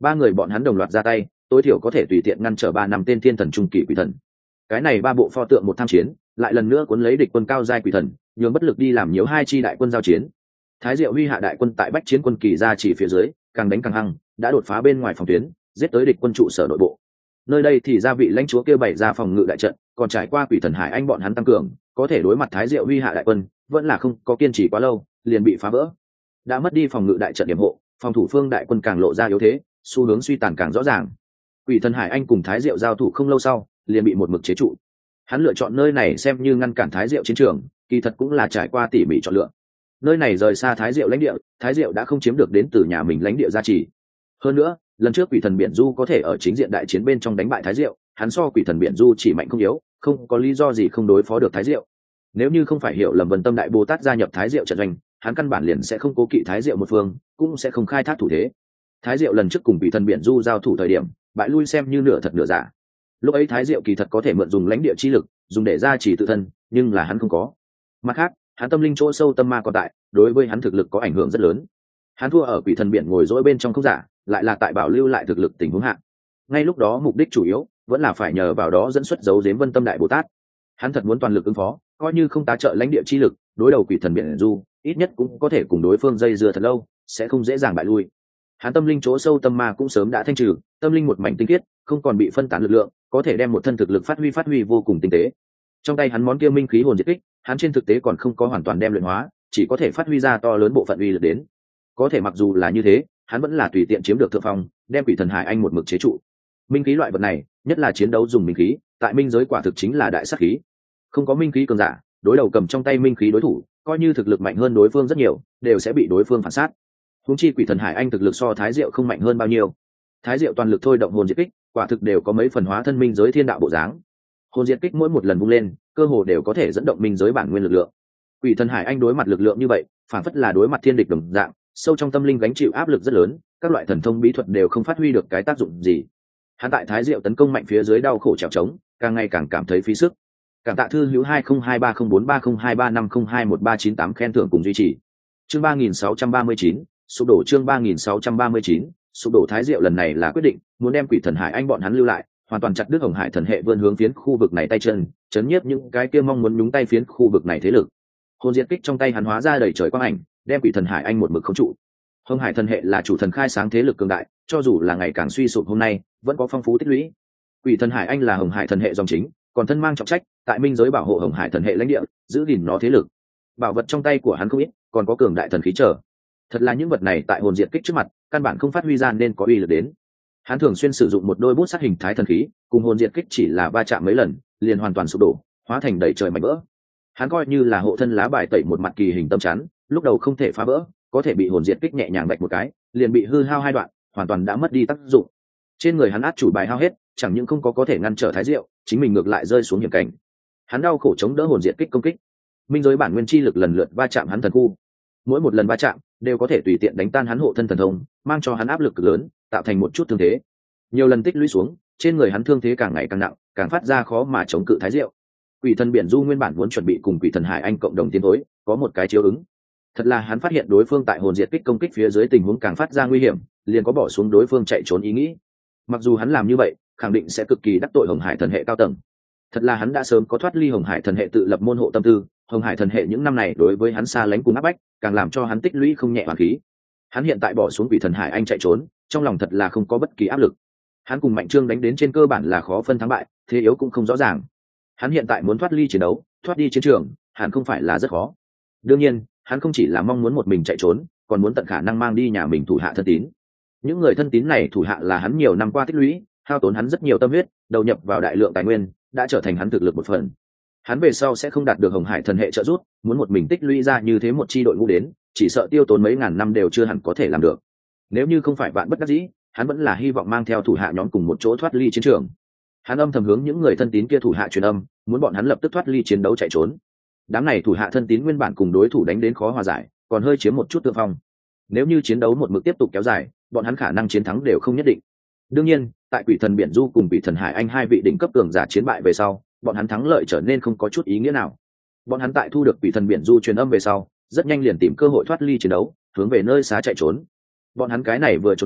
[SPEAKER 1] ba người bọn hắn đồng loạt ra tay, tối thiểu có thể tùy tiện ngăn trở ba năm tên thiên thần trung kỳ quỷ thần. Cái này ba bộ pho tượng một tham chiến, lại lần nữa cuốn lấy địch quân cao giai quỷ thần, nhường bất lực đi làm nhiễu hai chi đại quân giao chiến. Thái Diệu Huy hạ đại quân tại bách chiến quân kỳ ra chỉ phía dưới, càng đánh càng hăng, đã đột phá bên ngoài phòng tuyến, giết tới địch quân trụ sở nội bộ. Nơi đây thì gia vị lãnh chúa kia bày ra phòng ngự đại trận, còn trải qua quỷ thần hải anh bọn hắn tăng cường, có thể đối mặt Thái Diệu Huy hạ đại quân, vẫn là không có kiên trì quá lâu, liền bị phá vỡ. Đã mất đi phòng ngự đại trận điểm hộ, phòng thủ phương đại quân càng lộ ra yếu thế, xu hướng suy tàn càng rõ ràng. Quỷ thần hải anh cùng Thái Diệu giao thủ không lâu sau, liền bị một mực chế trụ. Hắn lựa chọn nơi này xem như ngăn cản Thái Diệu chiến trường, kỳ thật cũng là trải qua tỉ mỉ chọn lựa. Nơi này rời xa Thái Diệu lãnh địa, Thái Diệu đã không chiếm được đến từ nhà mình lãnh địa gia trì. Hơn nữa, lần trước quỷ thần biển du có thể ở chính diện đại chiến bên trong đánh bại Thái Diệu, hắn so quỷ thần biển du chỉ mạnh không yếu, không có lý do gì không đối phó được Thái Diệu. Nếu như không phải hiểu lầm Vân Tâm Đại Bồ Tát gia nhập Thái Diệu trận doanh, hắn căn bản liền sẽ không cố kỵ Thái Diệu một phương, cũng sẽ không khai thác thủ thế. Thái Diệu lần trước cùng quỷ thần biển du giao thủ thời điểm, bại lui xem như nửa thật nửa giả. Lúc ấy Thái Diệu kỳ thật có thể mượn dùng lãnh địa chi lực, dùng để gia trì tự thân, nhưng là hắn không có. Mặt khác, hắn tâm linh chỗ sâu tâm ma còn tại, đối với hắn thực lực có ảnh hưởng rất lớn. Hắn thua ở quỷ thần biển ngồi dỗi bên trong không giả, lại là tại bảo lưu lại thực lực tình huống hạn. Ngay lúc đó mục đích chủ yếu vẫn là phải nhờ vào đó dẫn xuất dấu giếm Vân Tâm Đại Bồ Tát. Hắn thật muốn toàn lực ứng phó, coi như không tá trợ lãnh địa chi lực, đối đầu quỷ thần biển du, ít nhất cũng có thể cùng đối phương dây dưa thật lâu, sẽ không dễ dàng bại lui. Hắn tâm linh chỗ sâu tâm ma cũng sớm đã thanh trừ, tâm linh một mảnh tinh khiết, không còn bị phân tán lực lượng, có thể đem một thân thực lực phát huy phát huy vô cùng tinh tế. Trong tay hắn món kia minh khí hồn diệt kích, hắn trên thực tế còn không có hoàn toàn đem luyện hóa, chỉ có thể phát huy ra to lớn bộ phận uy lực đến. Có thể mặc dù là như thế, hắn vẫn là tùy tiện chiếm được thượng phong, đem quỷ thần hải anh một mực chế trụ. Minh khí loại vật này, nhất là chiến đấu dùng minh khí, tại minh giới quả thực chính là đại sát khí. Không có minh khí cường giả, đối đầu cầm trong tay minh khí đối thủ, coi như thực lực mạnh hơn đối phương rất nhiều, đều sẽ bị đối phương phản sát. Huống chi quỷ thần hải anh thực lực so Thái Diệu không mạnh hơn bao nhiêu. Thái Diệu toàn lực thôi động hồn diệt kích, quả thực đều có mấy phần hóa thân minh giới thiên đạo bộ dáng. Hồn diệt kích mỗi một lần vung lên, cơ hồ đều có thể dẫn động minh giới bản nguyên lực lượng. Quỷ thần hải anh đối mặt lực lượng như vậy, phản phất là đối mặt thiên địch đồng dạng, sâu trong tâm linh gánh chịu áp lực rất lớn, các loại thần thông bí thuật đều không phát huy được cái tác dụng gì. Hắn tại Thái Diệu tấn công mạnh phía dưới đau khổ trèo trống, càng ngày càng cảm thấy phí sức. Cảm tạ thư hữu hai không hai ba không bốn ba không hai ba năm không hai một ba chín tám khen thưởng cùng duy trì. Chương ba nghìn sáu trăm ba mươi chín, sụp đổ chương ba nghìn sáu trăm ba mươi chín, sụp đổ. Thái Diệu lần này là quyết định, muốn đem quỷ thần hải anh bọn hắn lưu lại, hoàn toàn chặt đứt Hồng Hải thần hệ vươn hướng phiến khu vực này tay chân, chấn nhiếp những cái kia mong muốn nhúng tay phiến khu vực này thế lực. Hồn diệt kích trong tay hắn hóa ra đầy trời quang ảnh, đem quỷ thần hải anh một mực khống trụ. Hồng Hải thần hệ là chủ thần khai sáng thế lực cường đại, cho dù là ngày càng suy sụp hôm nay, vẫn có phong phú tích lũy. Quỷ thần hải anh là Hồng Hải thần hệ dòng chính, còn thân mang trọng trách, tại minh giới bảo hộ Hồng Hải thần hệ lãnh địa, giữ gìn nó thế lực. Bảo vật trong tay của hắn không ít, còn có cường đại thần khí trở. Thật là những vật này tại hồn diệt kích trước mặt, căn bản không phát huy ra nên có uy lực đến. Hắn thường xuyên sử dụng một đôi bút sát hình thái thần khí, cùng hồn diệt kích chỉ là va chạm mấy lần, liền hoàn toàn sụp đổ, hóa thành đầy trời mảnh vỡ. Hắn coi như là hộ thân lá bài tẩy một mặt kỳ hình tâm chắn, lúc đầu không thể phá vỡ, có thể bị hồn diệt kích nhẹ nhàng vạch một cái, liền bị hư hao hai đoạn, hoàn toàn đã mất đi tác dụng. Trên người hắn át chủ bài hao hết, chẳng những không có có thể ngăn trở Thái Diệu, chính mình ngược lại rơi xuống hiểm cảnh. Hắn đau khổ chống đỡ hồn diệt kích công kích. Minh giới bản nguyên chi lực lần lượt va chạm hắn thần khu. Mỗi một lần va chạm đều có thể tùy tiện đánh tan hắn hộ thân thần thông, mang cho hắn áp lực cực lớn, tạo thành một chút thương thế. Nhiều lần tích lũy xuống, trên người hắn thương thế càng ngày càng nặng, càng phát ra khó mà chống cự Thái Diệu. Quỷ thần biển du nguyên bản muốn chuẩn bị cùng quỷ thần hải anh cộng đồng tiến thối, có một cái chiếu ứng. Thật là hắn phát hiện đối phương tại hồn diệt kích công kích phía dưới tình huống càng phát ra nguy hiểm, liền có bỏ xuống đối phương chạy trốn ý nghĩ. Mặc dù hắn làm như vậy, khẳng định sẽ cực kỳ đắc tội Hồng Hải thần hệ cao tầng. Thật là hắn đã sớm có thoát ly Hồng Hải thần hệ tự lập môn hộ tâm tư, Hồng Hải thần hệ những năm này đối với hắn xa lánh cùng áp bách, càng làm cho hắn tích lũy không nhẹ hoàn khí. Hắn hiện tại bỏ xuống quỷ thần hải anh chạy trốn, trong lòng thật là không có bất kỳ áp lực. Hắn cùng Mạnh Trương đánh đến trên cơ bản là khó phân thắng bại, thế yếu cũng không rõ ràng. Hắn hiện tại muốn thoát ly chiến đấu, thoát đi chiến trường, hẳn không phải là rất khó. Đương nhiên, hắn không chỉ là mong muốn một mình chạy trốn, còn muốn tận khả năng mang đi nhà mình thủ hạ thân tín. Những người thân tín này thủ hạ là hắn nhiều năm qua tích lũy, hao tốn hắn rất nhiều tâm huyết, đầu nhập vào đại lượng tài nguyên, đã trở thành hắn thực lực một phần. Hắn về sau sẽ không đạt được Hồng Hải thần hệ trợ giúp, muốn một mình tích lũy ra như thế một chi đội ngũ đến, chỉ sợ tiêu tốn mấy ngàn năm đều chưa hẳn có thể làm được. Nếu như không phải vạn bất đắc dĩ, hắn vẫn là hy vọng mang theo thủ hạ nhóm cùng một chỗ thoát ly chiến trường. Hắn âm thầm hướng những người thân tín kia thủ hạ truyền âm, muốn bọn hắn lập tức thoát ly chiến đấu chạy trốn. Đám này thủ hạ thân tín nguyên bản cùng đối thủ đánh đến khó hòa giải, còn hơi chiếm một chút thượng phong. Nếu như chiến đấu một mực tiếp tục kéo dài, bọn hắn khả năng chiến thắng đều không nhất định. Đương nhiên, tại quỷ thần biển du cùng quỷ thần hải anh hai vị đỉnh cấp cường giả chiến bại về sau, bọn hắn thắng lợi trở nên không có chút ý nghĩa nào. Bọn hắn tại thu được quỷ thần biển du truyền âm về sau, rất nhanh liền tìm cơ hội thoát ly chiến đấu, hướng về nơi xá chạy trốn. Bọn hắn cái này vừa trốn chạy,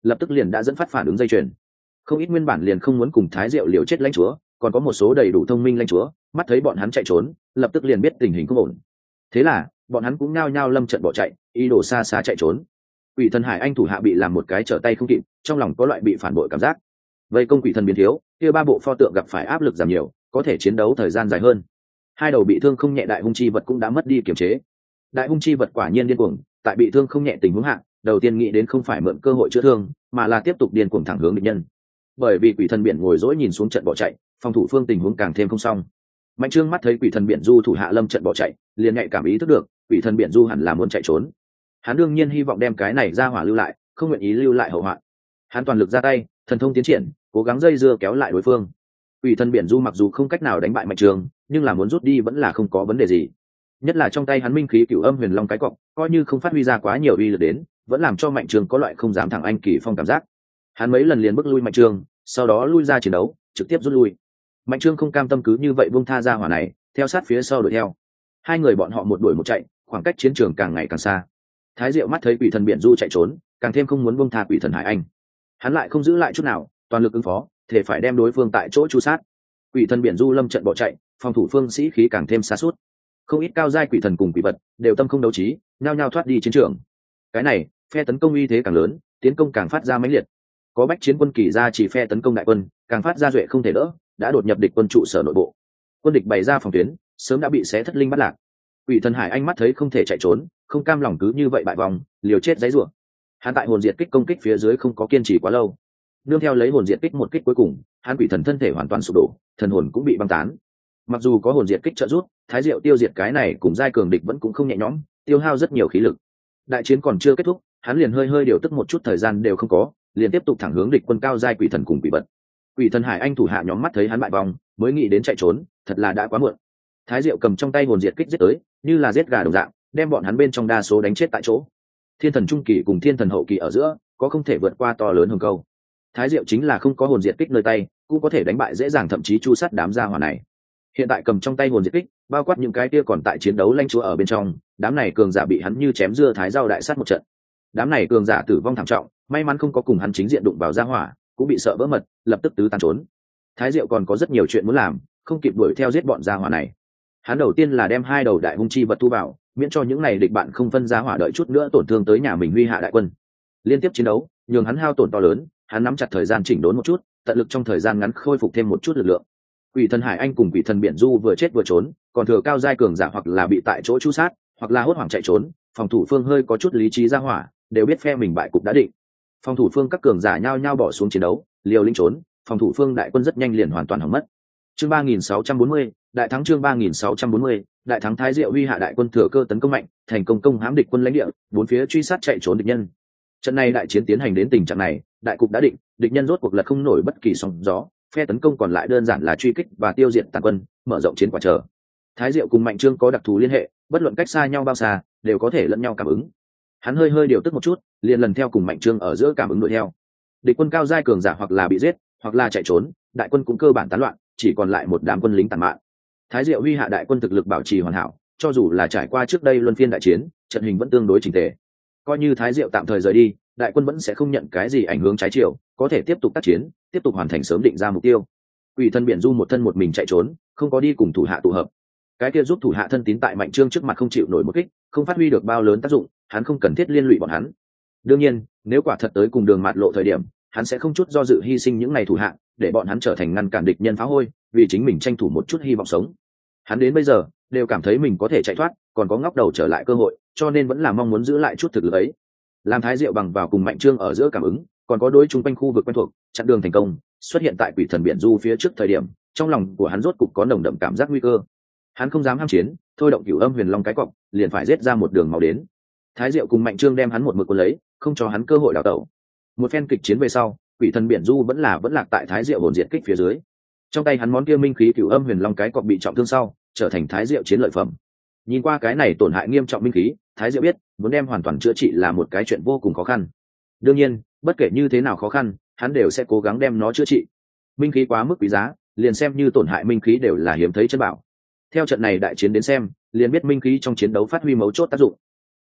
[SPEAKER 1] lập tức liền đã dẫn phát phản ứng dây chuyền. Không ít nguyên bản liền không muốn cùng Thái Diệu liều chết lãnh chúa, còn có một số đầy đủ thông minh lãnh chúa, mắt thấy bọn hắn chạy trốn, lập tức liền biết tình hình không ổn. Thế là bọn hắn cũng nhao nhao lâm trận bỏ chạy, ý đồ xa xa chạy trốn. Quỷ thần Hải Anh thủ hạ bị làm một cái trở tay không kịp, trong lòng có loại bị phản bội cảm giác. Vây công quỷ thần biến thiếu, kia ba bộ pho tượng gặp phải áp lực giảm nhiều, có thể chiến đấu thời gian dài hơn. Hai đầu bị thương không nhẹ đại hung chi vật cũng đã mất đi kiểm chế. Đại hung chi vật quả nhiên điên cuồng, tại bị thương không nhẹ tình huống hạ, đầu tiên nghĩ đến không phải mượn cơ hội chữa thương, mà là tiếp tục điên cuồng thẳng hướng địch nhân. Bởi vì quỷ thần biển ngồi dỗi nhìn xuống trận bỏ chạy, phòng thủ phương tình huống càng thêm không xong. Mạnh Trương mắt thấy quỷ thần biển du thủ hạ lâm trận bỏ chạy, liền nhạy cảm ý thức được quỷ thần biển du hẳn là muốn chạy trốn. Hắn đương nhiên hy vọng đem cái này ra hỏa lưu lại, không nguyện ý lưu lại hậu hoạn. Hắn toàn lực ra tay, thần thông tiến triển, cố gắng dây dưa kéo lại đối phương. Quỷ thần biển du mặc dù không cách nào đánh bại Mạnh Trương, nhưng là muốn rút đi vẫn là không có vấn đề gì. Nhất là trong tay hắn minh khí cửu âm huyền long cái cọc, coi như không phát huy ra quá nhiều uy lực đến, vẫn làm cho Mạnh Trương có loại không dám thẳng anh kỳ phong cảm giác. Hắn mấy lần liền bước lui Mạnh Trương, sau đó lui ra chiến đấu, trực tiếp rút lui. Mạnh Trương không cam tâm cứ như vậy buông tha ra hỏa này, theo sát phía sau đuổi theo. Hai người bọn họ một đuổi một chạy, khoảng cách chiến trường càng ngày càng xa. Thái Diệu mắt thấy quỷ thần biển du chạy trốn, càng thêm không muốn buông tha quỷ thần Hải Anh. Hắn lại không giữ lại chút nào, toàn lực ứng phó, thể phải đem đối phương tại chỗ chu sát. Quỷ thần biển du lâm trận bỏ chạy, phòng thủ phương sĩ khí càng thêm xa suốt. Không ít cao giai quỷ thần cùng quỷ vật đều tâm không đấu trí, nhao nhao thoát đi chiến trường. Cái này, phe tấn công uy thế càng lớn, tiến công càng phát ra mãnh liệt. Có bách chiến quân kỳ ra chỉ phe tấn công đại quân, càng phát ra duệ không thể đỡ, đã đột nhập địch quân trụ sở nội bộ. Quân địch bày ra phòng tuyến, sớm đã bị xé thất linh bắt lạc. Quỷ thần Hải Anh mắt thấy không thể chạy trốn, không cam lòng cứ như vậy bại vòng, liều chết giãy giụa. Hắn tại hồn diệt kích công kích phía dưới không có kiên trì quá lâu. Nương theo lấy hồn diệt kích một kích cuối cùng, hắn quỷ thần thân thể hoàn toàn sụp đổ, thần hồn cũng bị băng tán. Mặc dù có hồn diệt kích trợ giúp, Thái Diệu tiêu diệt cái này cùng giai cường địch vẫn cũng không nhẹ nhõm, tiêu hao rất nhiều khí lực. Đại chiến còn chưa kết thúc, hắn liền hơi hơi điều tức một chút thời gian đều không có, liền tiếp tục thẳng hướng địch quân cao giai quỷ thần cùng quỷ vật. Quỷ thần Hải Anh thủ hạ nhóm mắt thấy hắn bại vòng, mới nghĩ đến chạy trốn, thật là đã quá muộn. Thái Diệu cầm trong tay hồn diệt kích giết tới, như là giết gà đồng dạng, đem bọn hắn bên trong đa số đánh chết tại chỗ. Thiên thần trung kỳ cùng thiên thần hậu kỳ ở giữa, có không thể vượt qua to lớn hồng câu. Thái Diệu chính là không có hồn diệt kích nơi tay, cũng có thể đánh bại dễ dàng, thậm chí chu sát đám gia hỏa này. Hiện tại cầm trong tay hồn diệt kích, bao quát những cái kia còn tại chiến đấu lãnh chúa ở bên trong, đám này cường giả bị hắn như chém dưa thái rau đại sát một trận. Đám này cường giả tử vong thảm trọng, may mắn không có cùng hắn chính diện đụng vào gia hỏa, cũng bị sợ vỡ mật, lập tức tứ tán trốn. Thái Diệu còn có rất nhiều chuyện muốn làm, không kịp đuổi theo giết bọn gia hỏa này. Hắn đầu tiên là đem hai đầu đại hung chi vật thu vào, miễn cho những này địch bạn không phân gia hỏa đợi chút nữa tổn thương tới nhà mình huy hạ đại quân. Liên tiếp chiến đấu, nhường hắn hao tổn to lớn, hắn nắm chặt thời gian chỉnh đốn một chút, tận lực trong thời gian ngắn khôi phục thêm một chút lực lượng. Quỷ thần Hải Anh cùng quỷ thần biển du vừa chết vừa trốn, còn thừa cao giai cường giả hoặc là bị tại chỗ chu sát, hoặc là hốt hoảng chạy trốn, phòng thủ phương hơi có chút lý trí ra hỏa, đều biết phe mình bại cục đã định. Phòng thủ phương các cường giả nhao nhao bỏ xuống chiến đấu, liều lĩnh trốn, phòng thủ phương đại quân rất nhanh liền hoàn toàn hỏng mất. Chương ba nghìn sáu trăm bốn mươi, đại thắng chương ba nghìn sáu trăm bốn mươi, đại thắng Thái Diệu huy hạ đại quân thừa cơ tấn công mạnh, thành công công hãm địch quân lãnh địa, bốn phía truy sát chạy trốn địch nhân. Trận này đại chiến tiến hành đến tình trạng này, đại cục đã định, địch nhân rốt cuộc lật không nổi bất kỳ sóng gió, phe tấn công còn lại đơn giản là truy kích và tiêu diệt tàn quân, mở rộng chiến quả chờ. Thái Diệu cùng Mạnh Trương có đặc thù liên hệ, bất luận cách xa nhau bao xa, đều có thể lẫn nhau cảm ứng. Hắn hơi hơi điều tức một chút, liền lần theo cùng Mạnh Trương ở giữa cảm ứng đuổi theo. Địch quân cao giai cường giả hoặc là bị giết, hoặc là chạy trốn, đại quân cũng cơ bản tán loạn, chỉ còn lại một đám quân lính tàn mạn. Thái Diệu huy hạ đại quân thực lực bảo trì hoàn hảo, cho dù là trải qua trước đây luân phiên đại chiến, trận hình vẫn tương đối chỉnh tề. Coi như Thái Diệu tạm thời rời đi, đại quân vẫn sẽ không nhận cái gì ảnh hưởng trái chiều, có thể tiếp tục tác chiến, tiếp tục hoàn thành sớm định ra mục tiêu. Quỷ thần biển du một thân một mình chạy trốn, không có đi cùng thủ hạ tụ hợp. Cái kia giúp thủ hạ thân tín tại Mạnh Trương trước mặt không chịu nổi một kích, không phát huy được bao lớn tác dụng, hắn không cần thiết liên lụy bọn hắn. Đương nhiên, nếu quả thật tới cùng đường mạt lộ thời điểm, hắn sẽ không chút do dự hy sinh những ngày thủ hạ, để bọn hắn trở thành ngăn cản địch nhân phá hôi, vì chính mình tranh thủ một chút hy vọng sống. Hắn đến bây giờ đều cảm thấy mình có thể chạy thoát, còn có ngóc đầu trở lại cơ hội, cho nên vẫn là mong muốn giữ lại chút thực lực ấy. Làm Thái Diệu bằng vào cùng Mạnh Trương ở giữa cảm ứng, còn có đối chung quanh khu vực quen thuộc, chặn đường thành công, xuất hiện tại quỷ thần biển du phía trước thời điểm, trong lòng của hắn rốt cục có nồng đậm cảm giác nguy cơ. Hắn không dám ham chiến, thôi động cửu âm huyền long cái cọc, liền phải giết ra một đường máu đến. Thái Diệu cùng Mạnh Trương đem hắn một mực cuốn lấy, không cho hắn cơ hội đào tẩu. Một phen kịch chiến về sau, quỷ thần biển du vẫn là vẫn lạc tại Thái Diệu hồn diệt kích phía dưới. Trong tay hắn món kia minh khí cửu âm huyền long cái cọc bị trọng thương sau, trở thành Thái Diệu chiến lợi phẩm. Nhìn qua cái này tổn hại nghiêm trọng minh khí, Thái Diệu biết muốn đem hoàn toàn chữa trị là một cái chuyện vô cùng khó khăn. Đương nhiên, bất kể như thế nào khó khăn, hắn đều sẽ cố gắng đem nó chữa trị. Minh khí quá mức quý giá, liền xem như tổn hại minh khí đều là hiếm thấy chân bảo. Theo trận này đại chiến đến xem, liền biết minh khí trong chiến đấu phát huy mấu chốt tác dụng.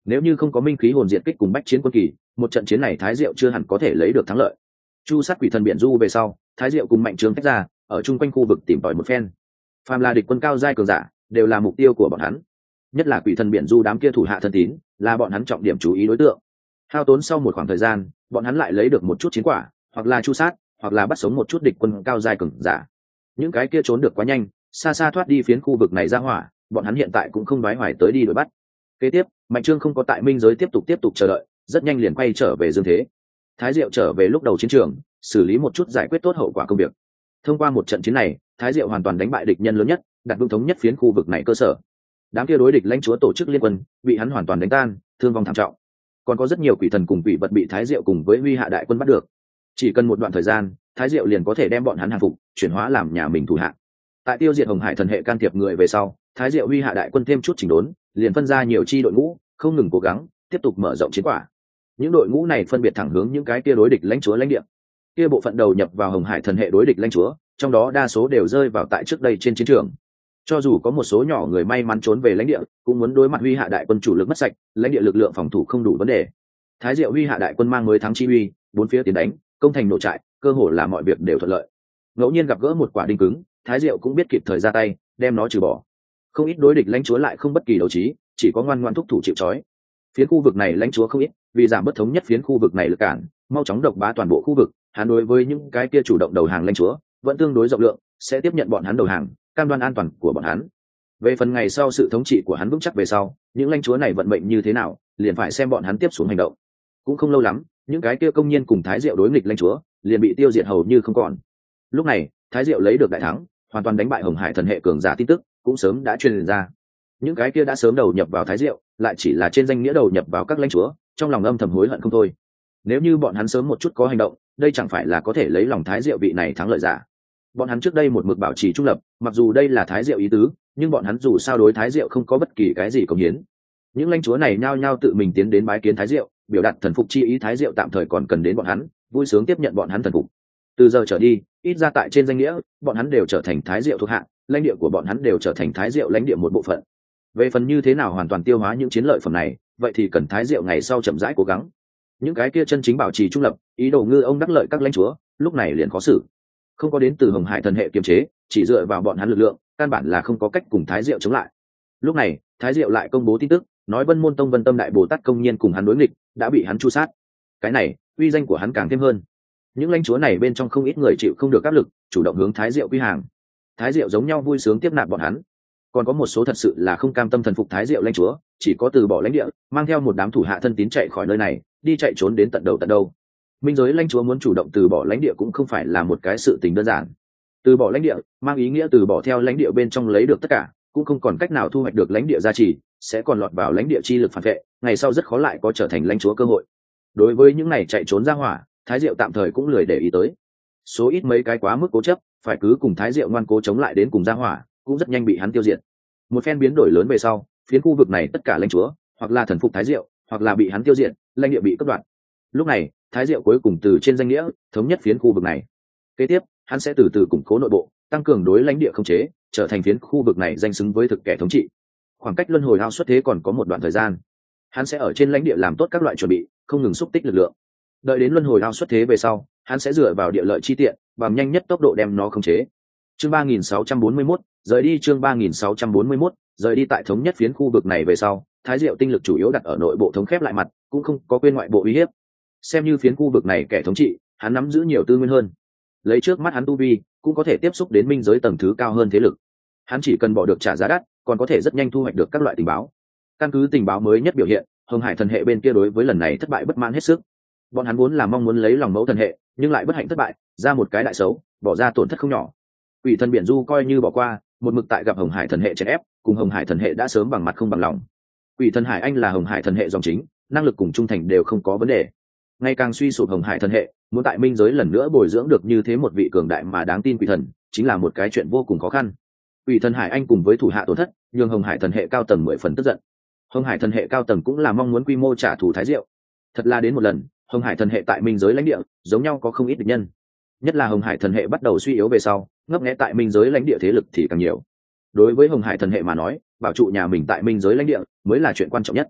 [SPEAKER 1] Nếu như không có minh khí hồn diệt kích cùng bách chiến quân kỳ, một trận chiến này Thái Diệu chưa hẳn có thể lấy được thắng lợi. Chu sát quỷ thần biển du về sau, Thái Diệu cùng Mạnh Trương tách ra, ở chung quanh khu vực tìm tòi một phen. Phàm là địch quân cao giai cường giả, đều là mục tiêu của bọn hắn. Nhất là quỷ thần biển du đám kia thủ hạ thân tín, là bọn hắn trọng điểm chú ý đối tượng. Hao tốn sau một khoảng thời gian, bọn hắn lại lấy được một chút chiến quả, hoặc là chu sát, hoặc là bắt sống một chút địch quân cao giai cường giả. Những cái kia trốn được quá nhanh, xa xa thoát đi phiến khu vực này ra hỏa, bọn hắn hiện tại cũng không đoái hoài tới đi đuổi bắt. Kế tiếp, Mạnh Trương không có tại minh giới tiếp tục tiếp tục chờ đợi, rất nhanh liền quay trở về Dương Thế. Thái Diệu trở về lúc đầu chiến trường, xử lý một chút giải quyết tốt hậu quả công việc. Thông qua một trận chiến này, Thái Diệu hoàn toàn đánh bại địch nhân lớn nhất, đặt vững thống nhất phiến khu vực này cơ sở. Đám kia đối địch lãnh chúa tổ chức liên quân, bị hắn hoàn toàn đánh tan, thương vong thảm trọng. Còn có rất nhiều quỷ thần cùng quỷ vật bị Thái Diệu cùng với Huy Hạ đại quân bắt được. Chỉ cần một đoạn thời gian, Thái Diệu liền có thể đem bọn hắn hàng phục, chuyển hóa làm nhà mình thủ hạ. Tại tiêu diệt Hồng Hải thần hệ can thiệp người về sau, Thái Diệu Huy Hạ đại quân thêm chút chỉnh đốn, liền phân ra nhiều chi đội ngũ, không ngừng cố gắng tiếp tục mở rộng chiến quả. Những đội ngũ này phân biệt thẳng hướng những cái kia đối địch lãnh chúa lãnh địa. Kia bộ phận đầu nhập vào Hồng Hải thần hệ đối địch lãnh chúa, trong đó đa số đều rơi vào tại trước đây trên chiến trường. Cho dù có một số nhỏ người may mắn trốn về lãnh địa, cũng muốn đối mặt Huy Hạ đại quân chủ lực mất sạch, lãnh địa lực lượng phòng thủ không đủ vấn đề. Thái Diệu Huy Hạ đại quân mang mới thắng chi uy, bốn phía tiến đánh, công thành nổ trại, cơ hồ là mọi việc đều thuận lợi. Ngẫu nhiên gặp gỡ một quả đinh cứng, Thái Diệu cũng biết kịp thời ra tay, đem nó trừ bỏ. Không ít đối địch lãnh chúa lại không bất kỳ đấu trí, chỉ có ngoan ngoãn thúc thủ chịu trói. Phiến khu vực này lãnh chúa không ít, vì giảm bất thống nhất phiến khu vực này lực cản, mau chóng độc bá toàn bộ khu vực, hắn đối với những cái kia chủ động đầu hàng lãnh chúa vẫn tương đối rộng lượng, sẽ tiếp nhận bọn hắn đầu hàng, cam đoan an toàn của bọn hắn. Về phần ngày sau sự thống trị của hắn vững chắc về sau, những lãnh chúa này vận mệnh như thế nào, liền phải xem bọn hắn tiếp xuống hành động. Cũng không lâu lắm, những cái kia công nhân cùng Thái Diệu đối nghịch lãnh chúa liền bị tiêu diệt hầu như không còn. Lúc này, Thái Diệu lấy được đại thắng, hoàn toàn đánh bại Hồng Hải thần hệ cường giả tin tức cũng sớm đã truyền ra. Những cái kia đã sớm đầu nhập vào Thái Diệu, lại chỉ là trên danh nghĩa đầu nhập vào các lãnh chúa, trong lòng âm thầm hối hận không thôi. Nếu như bọn hắn sớm một chút có hành động, đây chẳng phải là có thể lấy lòng Thái Diệu vị này thắng lợi giả. Bọn hắn trước đây một mực bảo trì trung lập, mặc dù đây là Thái Diệu ý tứ, nhưng bọn hắn dù sao đối Thái Diệu không có bất kỳ cái gì cống hiến. Những lãnh chúa này nhao nhao tự mình tiến đến bái kiến Thái Diệu, biểu đạt thần phục chi ý. Thái Diệu tạm thời còn cần đến bọn hắn, vui sướng tiếp nhận bọn hắn thần phục. Từ giờ trở đi, ít ra tại trên danh nghĩa, bọn hắn đều trở thành Thái Diệu thuộc hạ, lãnh địa của bọn hắn đều trở thành Thái Diệu lãnh địa một bộ phận. Về phần như thế nào hoàn toàn tiêu hóa những chiến lợi phẩm này, vậy thì cần Thái Diệu ngày sau chậm rãi cố gắng. Những cái kia chân chính bảo trì trung lập, ý đồ ngư ông đắc lợi các lãnh chúa, lúc này liền khó xử. Không có đến từ Hồng Hải thần hệ kiềm chế, chỉ dựa vào bọn hắn lực lượng, căn bản là không có cách cùng Thái Diệu chống lại. Lúc này, Thái Diệu lại công bố tin tức, nói Vân Môn Tông Vân Tâm Đại Bồ Tát công nhiên cùng hắn đối nghịch, đã bị hắn chu sát. Cái này, uy danh của hắn càng thêm hơn. Những lãnh chúa này bên trong không ít người chịu không được áp lực, chủ động hướng Thái Diệu quy hàng. Thái Diệu giống nhau vui sướng tiếp nạp bọn hắn. Còn có một số thật sự là không cam tâm thần phục Thái Diệu lãnh chúa, chỉ có từ bỏ lãnh địa, mang theo một đám thủ hạ thân tín chạy khỏi nơi này, đi chạy trốn đến tận đầu tận đâu. Minh giới lãnh chúa muốn chủ động từ bỏ lãnh địa cũng không phải là một cái sự tình đơn giản. Từ bỏ lãnh địa mang ý nghĩa từ bỏ theo lãnh địa bên trong lấy được tất cả, cũng không còn cách nào thu hoạch được lãnh địa gia trì, sẽ còn lọt vào lãnh địa chi lực phản vệ, ngày sau rất khó lại có trở thành lãnh chúa cơ hội. Đối với những này chạy trốn ra hỏa, Thái Diệu tạm thời cũng lười để ý tới. Số ít mấy cái quá mức cố chấp, phải cứ cùng Thái Diệu ngoan cố chống lại đến cùng ra hỏa, cũng rất nhanh bị hắn tiêu diệt. Một phen biến đổi lớn về sau, phiến khu vực này tất cả lãnh chúa, hoặc là thần phục Thái Diệu, hoặc là bị hắn tiêu diệt, lãnh địa bị cắt đoạn. Lúc này, Thái Diệu cuối cùng từ trên danh nghĩa thống nhất phiến khu vực này. Kế tiếp, hắn sẽ từ từ củng cố nội bộ, tăng cường đối lãnh địa khống chế, trở thành phiến khu vực này danh xứng với thực kẻ thống trị. Khoảng cách luân hồi ao xuất thế còn có một đoạn thời gian, hắn sẽ ở trên lãnh địa làm tốt các loại chuẩn bị, không ngừng xúc tích lực lượng. Đợi đến luân hồi ao xuất thế về sau, hắn sẽ dựa vào địa lợi chi tiện, bằng nhanh nhất tốc độ đem nó khống chế. Chương ba nghìn sáu trăm bốn mươi mốt, rời đi chương ba nghìn sáu trăm bốn mươi mốt, rời đi tại thống nhất phiến khu vực này về sau, Thái Diệu tinh lực chủ yếu đặt ở nội bộ thống khép lại mặt, cũng không có quên ngoại bộ uy hiếp. Xem như phiến khu vực này kẻ thống trị, hắn nắm giữ nhiều tư nguyên hơn. Lấy trước mắt hắn tu vi, cũng có thể tiếp xúc đến minh giới tầng thứ cao hơn thế lực. Hắn chỉ cần bỏ được trả giá đắt, còn có thể rất nhanh thu hoạch được các loại tình báo. Căn cứ tình báo mới nhất biểu hiện, Hồng Hải thần hệ bên kia đối với lần này thất bại bất mãn hết sức. Bọn hắn vốn là mong muốn lấy lòng mẫu thần hệ, nhưng lại bất hạnh thất bại, ra một cái đại xấu, bỏ ra tổn thất không nhỏ. Quỷ thần biển du coi như bỏ qua, một mực tại gặp Hồng Hải thần hệ chèn ép, cùng Hồng Hải thần hệ đã sớm bằng mặt không bằng lòng. Quỷ thần Hải Anh là Hồng Hải thần hệ dòng chính, năng lực cùng trung thành đều không có vấn đề. Ngày càng suy sụp Hồng Hải thần hệ, muốn tại minh giới lần nữa bồi dưỡng được như thế một vị cường đại mà đáng tin quỷ thần, chính là một cái chuyện vô cùng khó khăn. Quỷ thần Hải Anh cùng với thủ hạ tổn thất, nhưng Hồng Hải thần hệ cao tầng mười phần tức giận. Hồng Hải thần hệ cao tầng cũng là mong muốn quy mô trả thù Thái Diệu. Thật là đến một lần, Hồng Hải thần hệ tại minh giới lãnh địa, giống nhau có không ít địch nhân. Nhất là Hồng Hải thần hệ bắt đầu suy yếu về sau, ngấp nghé tại minh giới lãnh địa thế lực thì càng nhiều. Đối với Hồng Hải thần hệ mà nói, bảo trụ nhà mình tại minh giới lãnh địa mới là chuyện quan trọng nhất.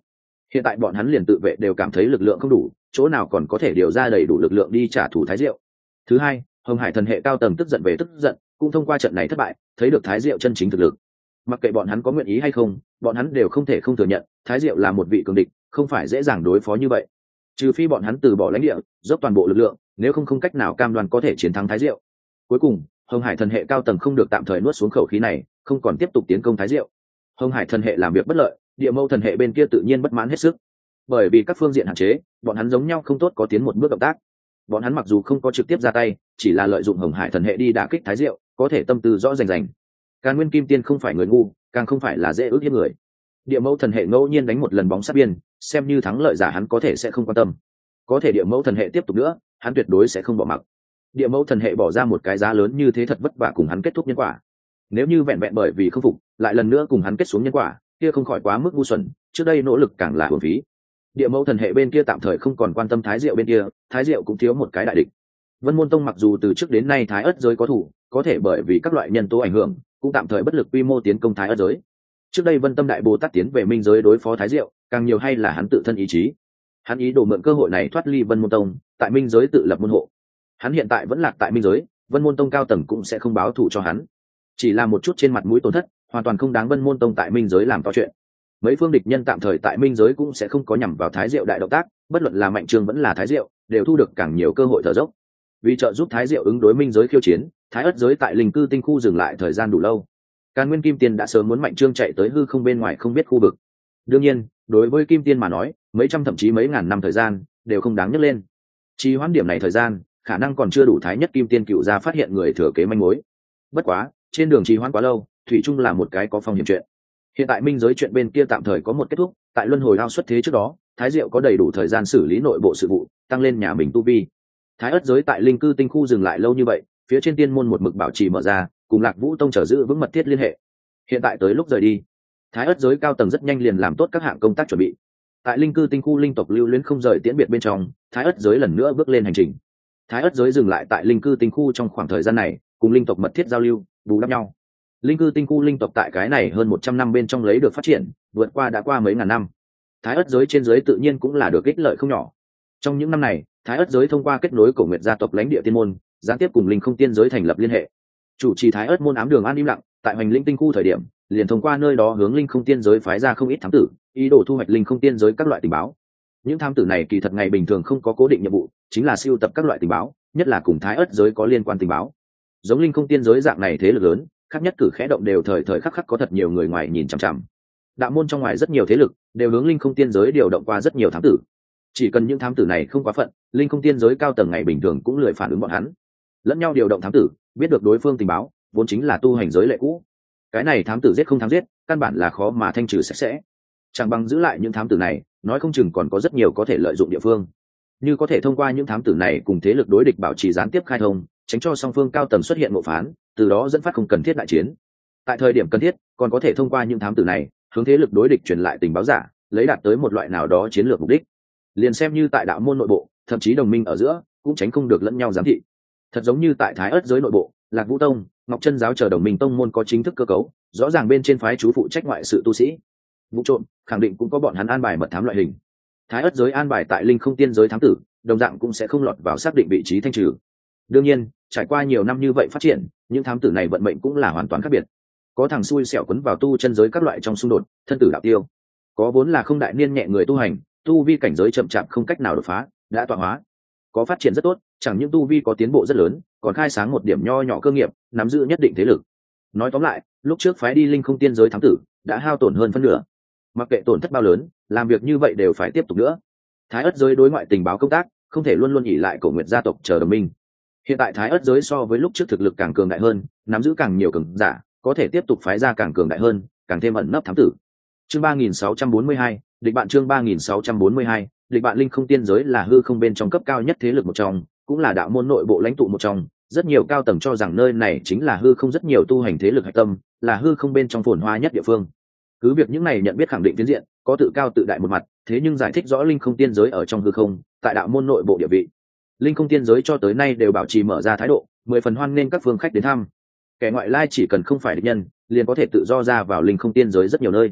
[SPEAKER 1] Hiện tại bọn hắn liền tự vệ đều cảm thấy lực lượng không đủ, chỗ nào còn có thể điều ra đầy đủ lực lượng đi trả thù Thái Diệu. Thứ hai, Hồng Hải thần hệ cao tầng tức giận về tức giận, cũng thông qua trận này thất bại, thấy được Thái Diệu chân chính thực lực. Mặc kệ bọn hắn có nguyện ý hay không, bọn hắn đều không thể không thừa nhận, Thái Diệu là một vị cường địch, không phải dễ dàng đối phó như vậy. Trừ phi bọn hắn từ bỏ lãnh địa, dốc toàn bộ lực lượng, nếu không không cách nào cam đoan có thể chiến thắng Thái Diệu. Cuối cùng, Hồng Hải thần hệ cao tầng không được tạm thời nuốt xuống khẩu khí này, không còn tiếp tục tiến công Thái Diệu. Hồng Hải thần hệ làm việc bất lợi, Địa Mâu thần hệ bên kia tự nhiên bất mãn hết sức. Bởi vì các phương diện hạn chế, bọn hắn giống nhau không tốt có tiến một bước động tác. Bọn hắn mặc dù không có trực tiếp ra tay, chỉ là lợi dụng Hồng Hải thần hệ đi đả kích Thái Diệu, có thể tâm tư rõ rành rành. Càn Nguyên Kim Tiên không phải người ngu, càng không phải là dễ ước hiếp người. Địa Mẫu thần hệ ngẫu nhiên đánh một lần bóng sát biên, xem như thắng lợi giả hắn có thể sẽ không quan tâm. Có thể Địa Mẫu thần hệ tiếp tục nữa, hắn tuyệt đối sẽ không bỏ mặc. Địa Mẫu thần hệ bỏ ra một cái giá lớn như thế thật vất vả cùng hắn kết thúc nhân quả. Nếu như vẹn vẹn bởi vì không phục, lại lần nữa cùng hắn kết xuống nhân quả, kia không khỏi quá mức ngu xuẩn, trước đây nỗ lực càng là uổng phí. Địa Mẫu thần hệ bên kia tạm thời không còn quan tâm Thái Diệu bên kia, Thái Diệu cũng thiếu một cái đại địch. Vân Môn Tông mặc dù từ trước đến nay Thái Ất giới có thủ, có thể bởi vì các loại nhân tố ảnh hưởng, cũng tạm thời bất lực quy mô tiến công Thái Ất giới. Trước đây Vân Tâm Đại Bồ Tát tiến về minh giới đối phó Thái Diệu, càng nhiều hay là hắn tự thân ý chí. Hắn ý đồ mượn cơ hội này thoát ly Vân Môn Tông, tại minh giới tự lập môn hộ. Hắn hiện tại vẫn lạc tại minh giới, Vân Môn Tông cao tầng cũng sẽ không báo thù cho hắn. Chỉ là một chút trên mặt mũi tổn thất, hoàn toàn không đáng Vân Môn Tông tại minh giới làm to chuyện. Mấy phương địch nhân tạm thời tại minh giới cũng sẽ không có nhằm vào Thái Diệu đại động tác, bất luận là Mạnh Trương vẫn là Thái Diệu, đều thu được càng nhiều cơ hội thở dốc. Vì trợ giúp Thái Diệu ứng đối minh giới khiêu chiến, Thái Ất giới tại linh cư tinh khu dừng lại thời gian đủ lâu. Càn Nguyên Kim Tiên đã sớm muốn Mạnh Trương chạy tới hư không bên ngoài không biết khu vực. Đương nhiên, đối với Kim Tiên mà nói, mấy trăm thậm chí mấy ngàn năm thời gian đều không đáng nhắc lên. Chỉ hoãn điểm này thời gian, khả năng còn chưa đủ Thái Nhất Kim Tiên cựu ra phát hiện người thừa kế manh mối. Bất quá, trên đường trì hoãn quá lâu, thủy chung là một cái có phong hiểm chuyện. Hiện tại minh giới chuyện bên kia tạm thời có một kết thúc, tại luân hồi ao xuất thế trước đó, Thái Diệu có đầy đủ thời gian xử lý nội bộ sự vụ, tăng lên nhà mình tu vi. Thái Ất giới tại linh cư tinh khu dừng lại lâu như vậy, phía trên tiên môn một mực bảo trì mở ra, cùng Lạc Vũ Tông trở giữ vững mật thiết liên hệ. Hiện tại tới lúc rời đi, Thái Ất giới cao tầng rất nhanh liền làm tốt các hạng công tác chuẩn bị. Tại linh cư tinh khu linh tộc lưu luyến không rời tiễn biệt bên trong, Thái Ất giới lần nữa bước lên hành trình. Thái Ất giới dừng lại tại linh cư tinh khu trong khoảng thời gian này, cùng linh tộc mật thiết giao lưu, bù đắp nhau. Linh cư tinh khu linh tộc tại cái này hơn một trăm năm bên trong lấy được phát triển, vượt qua đã qua mấy ngàn năm. Thái Ất giới trên giới tự nhiên cũng là được ích lợi không nhỏ. Trong những năm này, Thái Ất giới thông qua kết nối cổ nguyệt gia tộc lãnh địa tiên môn, gián tiếp cùng linh không tiên giới thành lập liên hệ. Chủ trì Thái Ất môn ám đường an im lặng, tại hoành linh tinh khu thời điểm, liền thông qua nơi đó hướng linh không tiên giới phái ra không ít thám tử, ý đồ thu hoạch linh không tiên giới các loại tình báo. Những thám tử này kỳ thật ngày bình thường không có cố định nhiệm vụ, chính là sưu tập các loại tình báo, nhất là cùng Thái Ất giới có liên quan tình báo. Giống linh không tiên giới dạng này thế lực lớn, khác nhất cử khẽ động đều thời thời khắc khắc có thật nhiều người ngoài nhìn chằm chằm. Đạo môn trong ngoài rất nhiều thế lực đều hướng linh không tiên giới điều động qua rất nhiều thám tử. Chỉ cần những thám tử này không quá phận, linh không tiên giới cao tầng ngày bình thường cũng lười phản ứng bọn hắn. Lẫn nhau điều động thám tử, biết được đối phương tình báo, vốn chính là tu hành giới lệ cũ. Cái này thám tử giết không thám giết, căn bản là khó mà thanh trừ sạch sẽ. Chẳng bằng giữ lại những thám tử này, nói không chừng còn có rất nhiều có thể lợi dụng địa phương. Như có thể thông qua những thám tử này cùng thế lực đối địch bảo trì gián tiếp khai thông, tránh cho song phương cao tầng xuất hiện ngộ phán, từ đó dẫn phát không cần thiết đại chiến. Tại thời điểm cần thiết, còn có thể thông qua những thám tử này, hướng thế lực đối địch truyền lại tình báo giả, lấy đạt tới một loại nào đó chiến lược mục đích. Liền xem như tại đạo môn nội bộ, thậm chí đồng minh ở giữa, cũng tránh không được lẫn nhau giám thị. Thật giống như tại Thái Ất giới nội bộ, Lạc Vũ Tông, Ngọc Chân giáo chờ đồng minh tông môn có chính thức cơ cấu, rõ ràng bên trên phái chú phụ trách ngoại sự tu sĩ. Vụ trộm, khẳng định cũng có bọn hắn an bài mật thám loại hình. Thái Ất giới an bài tại linh không tiên giới thám tử, đồng dạng cũng sẽ không lọt vào xác định vị trí thanh trừ. Đương nhiên, trải qua nhiều năm như vậy phát triển, những thám tử này vận mệnh cũng là hoàn toàn khác biệt. Có thằng xui xẻo quấn vào tu chân giới các loại trong xung đột, thân tử đạo tiêu. Có vốn là không đại niên nhẹ người tu hành, tu vi cảnh giới chậm chạp không cách nào đột phá, đã tọa hóa. Có phát triển rất tốt, chẳng những tu vi có tiến bộ rất lớn, còn khai sáng một điểm nho nhỏ cơ nghiệp, nắm giữ nhất định thế lực. Nói tóm lại, lúc trước phái đi linh không tiên giới thám tử, đã hao tổn hơn phân nửa. Mặc kệ tổn thất bao lớn, làm việc như vậy đều phải tiếp tục nữa. Thái Ất giới đối ngoại tình báo công tác, không thể luôn luôn ỷ lại cổ nguyệt gia tộc chờ đồng minh. Hiện tại Thái Ất giới so với lúc trước thực lực càng cường đại hơn, nắm giữ càng nhiều cường giả, có thể tiếp tục phái ra càng cường đại hơn, càng thêm ẩn nấp thám tử. Chương ba nghìn sáu trăm bốn mươi hai, địch bạn chương ba nghìn sáu trăm bốn mươi hai, địch bạn linh không tiên giới là hư không bên trong cấp cao nhất thế lực một trong, cũng là đạo môn nội bộ lãnh tụ một trong, rất nhiều cao tầng cho rằng nơi này chính là hư không rất nhiều tu hành thế lực hạch tâm, là hư không bên trong phồn hoa nhất địa phương. Cứ việc những này nhận biết khẳng định tiến diện, có tự cao tự đại một mặt, thế nhưng giải thích rõ linh không tiên giới ở trong hư không, tại đạo môn nội bộ địa vị. Linh không tiên giới cho tới nay đều bảo trì mở ra thái độ, mười phần hoan nghênh các phương khách đến thăm. Kẻ ngoại lai chỉ cần không phải địch nhân, liền có thể tự do ra vào linh không tiên giới rất nhiều nơi.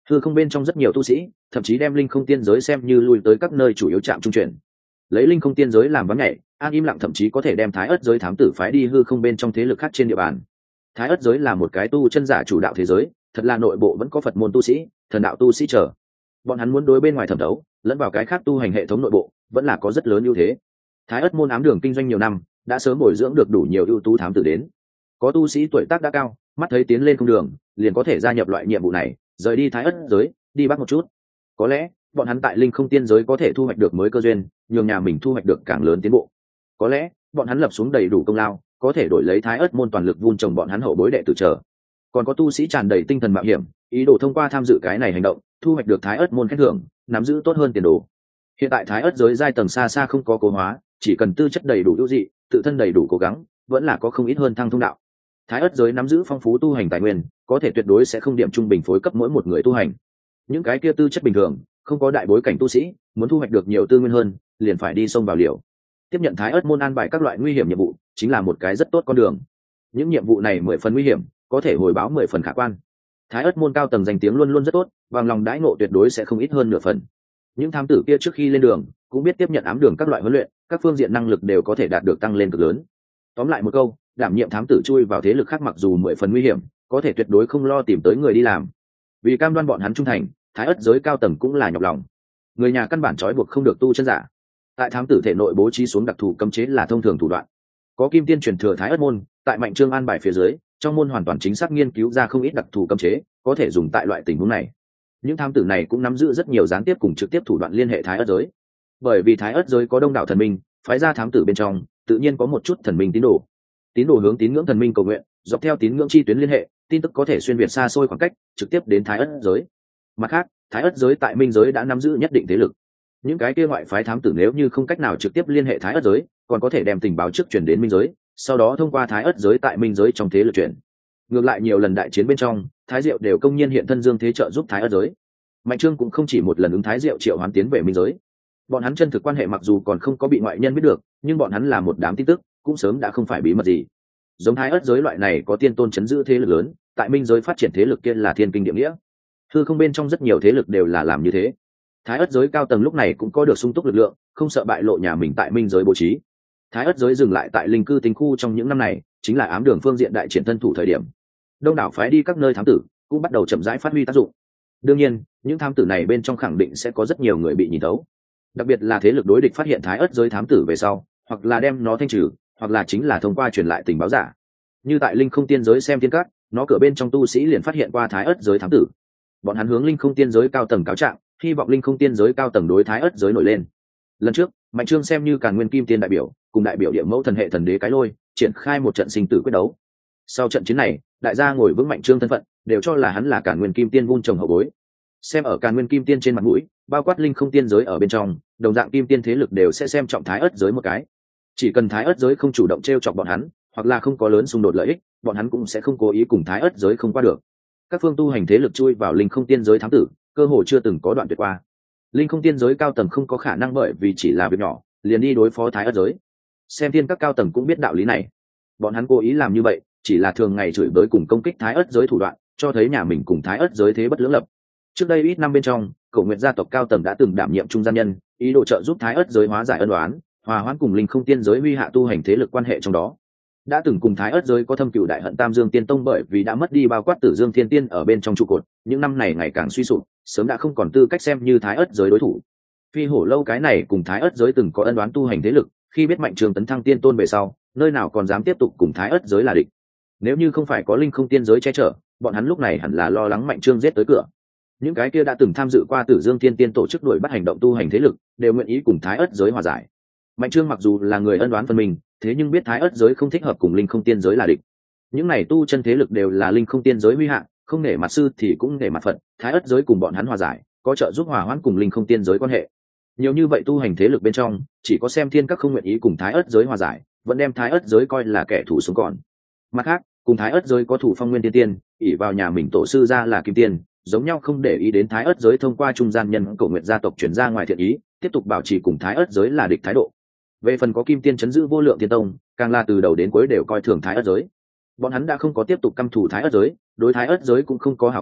[SPEAKER 1] hư không bên trong rất nhiều tu sĩ thậm chí đem linh không tiên giới xem như lui tới các nơi chủ yếu trạm trung chuyển, lấy linh không tiên giới làm vắng nhảy an im lặng, thậm chí có thể đem thái ớt giới thám tử phái đi hư không bên trong thế lực khác trên địa bàn. Thái ớt giới là một cái tu chân giả chủ đạo thế giới, thật là nội bộ vẫn có Phật môn tu sĩ, thần đạo tu sĩ trở bọn hắn muốn đối bên ngoài thẩm đấu lẫn vào cái khác tu hành hệ thống nội bộ vẫn là có rất lớn ưu thế. Thái ớt môn ám đường kinh doanh nhiều năm, đã sớm bồi dưỡng được đủ nhiều ưu tú thám tử đến. Có tu sĩ tuổi tác đã cao, mắt thấy tiến lên không đường, liền có thể gia nhập loại nhiệm vụ này, rời đi thái ớt giới, đi bắt một chút. Có lẽ bọn hắn tại linh không tiên giới có thể thu hoạch được mới cơ duyên, nhường nhà mình thu hoạch được càng lớn tiến bộ. Có lẽ bọn hắn lập xuống đầy đủ công lao, có thể đổi lấy thái ớt môn toàn lực vun trồng bọn hắn hậu bối đệ tử trở. Còn có tu sĩ tràn đầy tinh thần mạo hiểm, ý đồ thông qua tham dự cái này hành động, thu hoạch được thái ớt môn khen thưởng, nắm giữ tốt hơn tiền đồ. Hiện tại thái ớt giới giai tầng xa xa không có cố hóa, chỉ cần tư chất đầy đủ ưu dị, tự thân đầy đủ cố gắng, vẫn là có không ít hơn thăng thông đạo. Thái ớt giới nắm giữ phong phú tu hành tài nguyên, có thể tuyệt đối sẽ không điểm trung bình phối cấp mỗi một người tu hành. Những cái kia tư chất bình thường, không có đại bối cảnh tu sĩ, muốn thu hoạch được nhiều tư nguyên hơn, liền phải đi sông vào liều. Tiếp nhận thái ớt môn an bài các loại nguy hiểm nhiệm vụ, chính là một cái rất tốt con đường. Những nhiệm vụ này mười phần nguy hiểm, có thể hồi báo mười phần khả quan. Thái ớt môn cao tầng danh tiếng luôn luôn rất tốt, bằng lòng đãi ngộ tuyệt đối sẽ không ít hơn nửa phần. Những thám tử kia trước khi lên đường cũng biết tiếp nhận ám đường các loại huấn luyện, các phương diện năng lực đều có thể đạt được tăng lên cực lớn. Tóm lại một câu, đảm nhiệm thám tử chui vào thế lực khác mặc dù mười phần nguy hiểm, có thể tuyệt đối không lo tìm tới người đi làm. Vì cam đoan bọn hắn trung thành, thái ớt giới cao tầng cũng là nhọc lòng. Người nhà căn bản trói buộc không được tu chân giả. Tại thám tử thể nội bố trí xuống đặc thù cấm chế là thông thường thủ đoạn. Có kim tiên truyền thừa thái ớt môn, tại mạnh trương an bài phía dưới, trong môn hoàn toàn chính xác nghiên cứu ra không ít đặc thù cấm chế, có thể dùng tại loại tình huống này. Những thám tử này cũng nắm giữ rất nhiều gián tiếp cùng trực tiếp thủ đoạn liên hệ thái ớt giới. Bởi vì thái ớt giới có đông đảo thần minh, phái ra thám tử bên trong tự nhiên có một chút thần minh tín đồ. Tín đồ hướng tín ngưỡng thần minh cầu nguyện, dọc theo tín ngưỡng chi tuyến liên hệ, tin tức có thể xuyên việt xa xôi khoảng cách, trực tiếp đến thái ớt giới. Mặt khác, thái ớt giới tại minh giới đã nắm giữ nhất định thế lực. Những cái kia ngoại phái thám tử nếu như không cách nào trực tiếp liên hệ thái ớt giới, còn có thể đem tình báo trước chuyển đến minh giới, sau đó thông qua thái ớt giới tại minh giới trong thế lực chuyển. Ngược lại nhiều lần đại chiến bên trong, thái diệu đều công nhiên hiện thân dương thế trợ giúp thái ớt giới. Mạnh trương cũng không chỉ một lần ứng thái diệu triệu hoán tiến về minh giới. Bọn hắn chân thực quan hệ mặc dù còn không có bị ngoại nhân biết được, nhưng bọn hắn là một đám tin tức, cũng sớm đã không phải bí mật gì. Giống thái ớt giới loại này có tiên tôn chấn giữ thế lực lớn, tại minh giới phát triển thế lực kia là thiên kinh địa nghĩa. Hư không bên trong rất nhiều thế lực đều là làm như thế. Thái ớt giới cao tầng lúc này cũng có được sung túc lực lượng, không sợ bại lộ nhà mình tại minh giới bố trí. Thái ớt giới dừng lại tại linh cư tinh khu trong những năm này, chính là ám đường phương diện đại triển thân thủ thời điểm. Đông đảo phái đi các nơi thám tử cũng bắt đầu chậm rãi phát huy tác dụng. Đương nhiên, những thám tử này bên trong khẳng định sẽ có rất nhiều người bị nhìn thấu. Đặc biệt là thế lực đối địch phát hiện thái ớt giới thám tử về sau, hoặc là đem nó thanh trừ, hoặc là chính là thông qua truyền lại tình báo giả. Như tại linh không tiên giới xem tiên các, nó cửa bên trong tu sĩ liền phát hiện qua thái ớt giới thám tử. Bọn hắn hướng linh không tiên giới cao tầng cáo trạng, hy vọng linh không tiên giới cao tầng đối thái ớt giới nổi lên. Lần trước mạnh trương xem như càn nguyên kim tiên đại biểu, cùng đại biểu địa mẫu thần hệ thần đế cái lôi triển khai một trận sinh tử quyết đấu. Sau trận chiến này, đại gia ngồi vững mạnh trương thân phận, đều cho là hắn là càn nguyên kim tiên vun trồng hậu bối. Xem ở càn nguyên kim tiên trên mặt mũi, bao quát linh không tiên giới ở bên trong, đồng dạng kim tiên thế lực đều sẽ xem trọng thái ớt giới một cái. Chỉ cần thái ớt giới không chủ động t r e o chọc bọn hắn, hoặc là không có lớn xung đột lợi ích, bọn hắn cũng sẽ không cố ý cùng thái ớt giới không qua được. Các phương tu hành thế lực chui vào linh không tiên giới thám tử, cơ hồ chưa từng có đoạn tuyệt qua. Linh không tiên giới cao tầng không có khả năng bởi vì chỉ là việc nhỏ liền đi đối phó thái ớt giới. Xem tiên các cao tầng cũng biết đạo lý này, bọn hắn cố ý làm như vậy chỉ là thường ngày chửi bới cùng công kích thái ớt giới thủ đoạn, cho thấy nhà mình cùng thái ớt giới thế bất lưỡng lập. Trước đây ít năm bên trong, Cổ Nguyệt gia tộc cao tầng đã từng đảm nhiệm trung gian nhân, ý đồ trợ giúp thái ớt giới hóa giải ân oán, hòa hoãn cùng linh không tiên giới huy hạ tu hành thế lực quan hệ trong đó. Đã từng cùng thái ớt giới có thâm cựu đại hận Tam Dương Tiên Tông, bởi vì đã mất đi bao quát Tử Dương Thiên Tiên ở bên trong trụ cột, những năm này ngày càng suy sụp, sớm đã không còn tư cách xem như thái ớt giới đối thủ. Phi Hổ lâu cái này cùng thái ớt giới từng có ân oán tu hành thế lực, khi biết mạnh trường tấn thăng tiên tôn về sau, nơi nào còn dám tiếp tục cùng thái ớt giới là địch. Nếu như không phải có linh không tiên giới che chở, bọn hắn lúc này hẳn là lo lắng mạnh trương giết tới cửa. Những cái kia đã từng tham dự qua Tử Dương Thiên Tiên tổ chức đuổi bắt hành động tu hành thế lực, đều nguyện ý cùng thái ớt giới hòa giải. Mạnh trương mặc dù là người ân oán phân mình, thế nhưng biết thái ớt giới không thích hợp cùng linh không tiên giới là địch. Những này tu chân thế lực đều là linh không tiên giới huy hạ, không nể mặt sư thì cũng nể mặt Phật, thái ớt giới cùng bọn hắn hòa giải, có trợ giúp hòa hoãn cùng linh không tiên giới quan hệ. Nhiều như vậy tu hành thế lực bên trong, chỉ có xem thiên các không nguyện ý cùng thái ớt giới hòa giải, vẫn đem thái ớt giới coi là kẻ thù sống còn. Mặt khác, cùng thái ớt giới có thủ phong nguyên tiên tiên, ỷ vào nhà mình tổ sư ra là kim tiên, giống nhau không để ý đến thái ớt giới thông qua trung gian nhân Cổ Nguyệt gia tộc chuyển ra ngoài thiện ý, tiếp tục bảo trì cùng thái ớt giới là địch thái độ. Về phần có kim tiên chấn giữ vô lượng tiên tông, càng là từ đầu đến cuối đều coi thường thái ớt giới. Bọn hắn đã không có tiếp tục căm thù thái ớt giới, đối thái ớt giới cũng không có hảo cảm,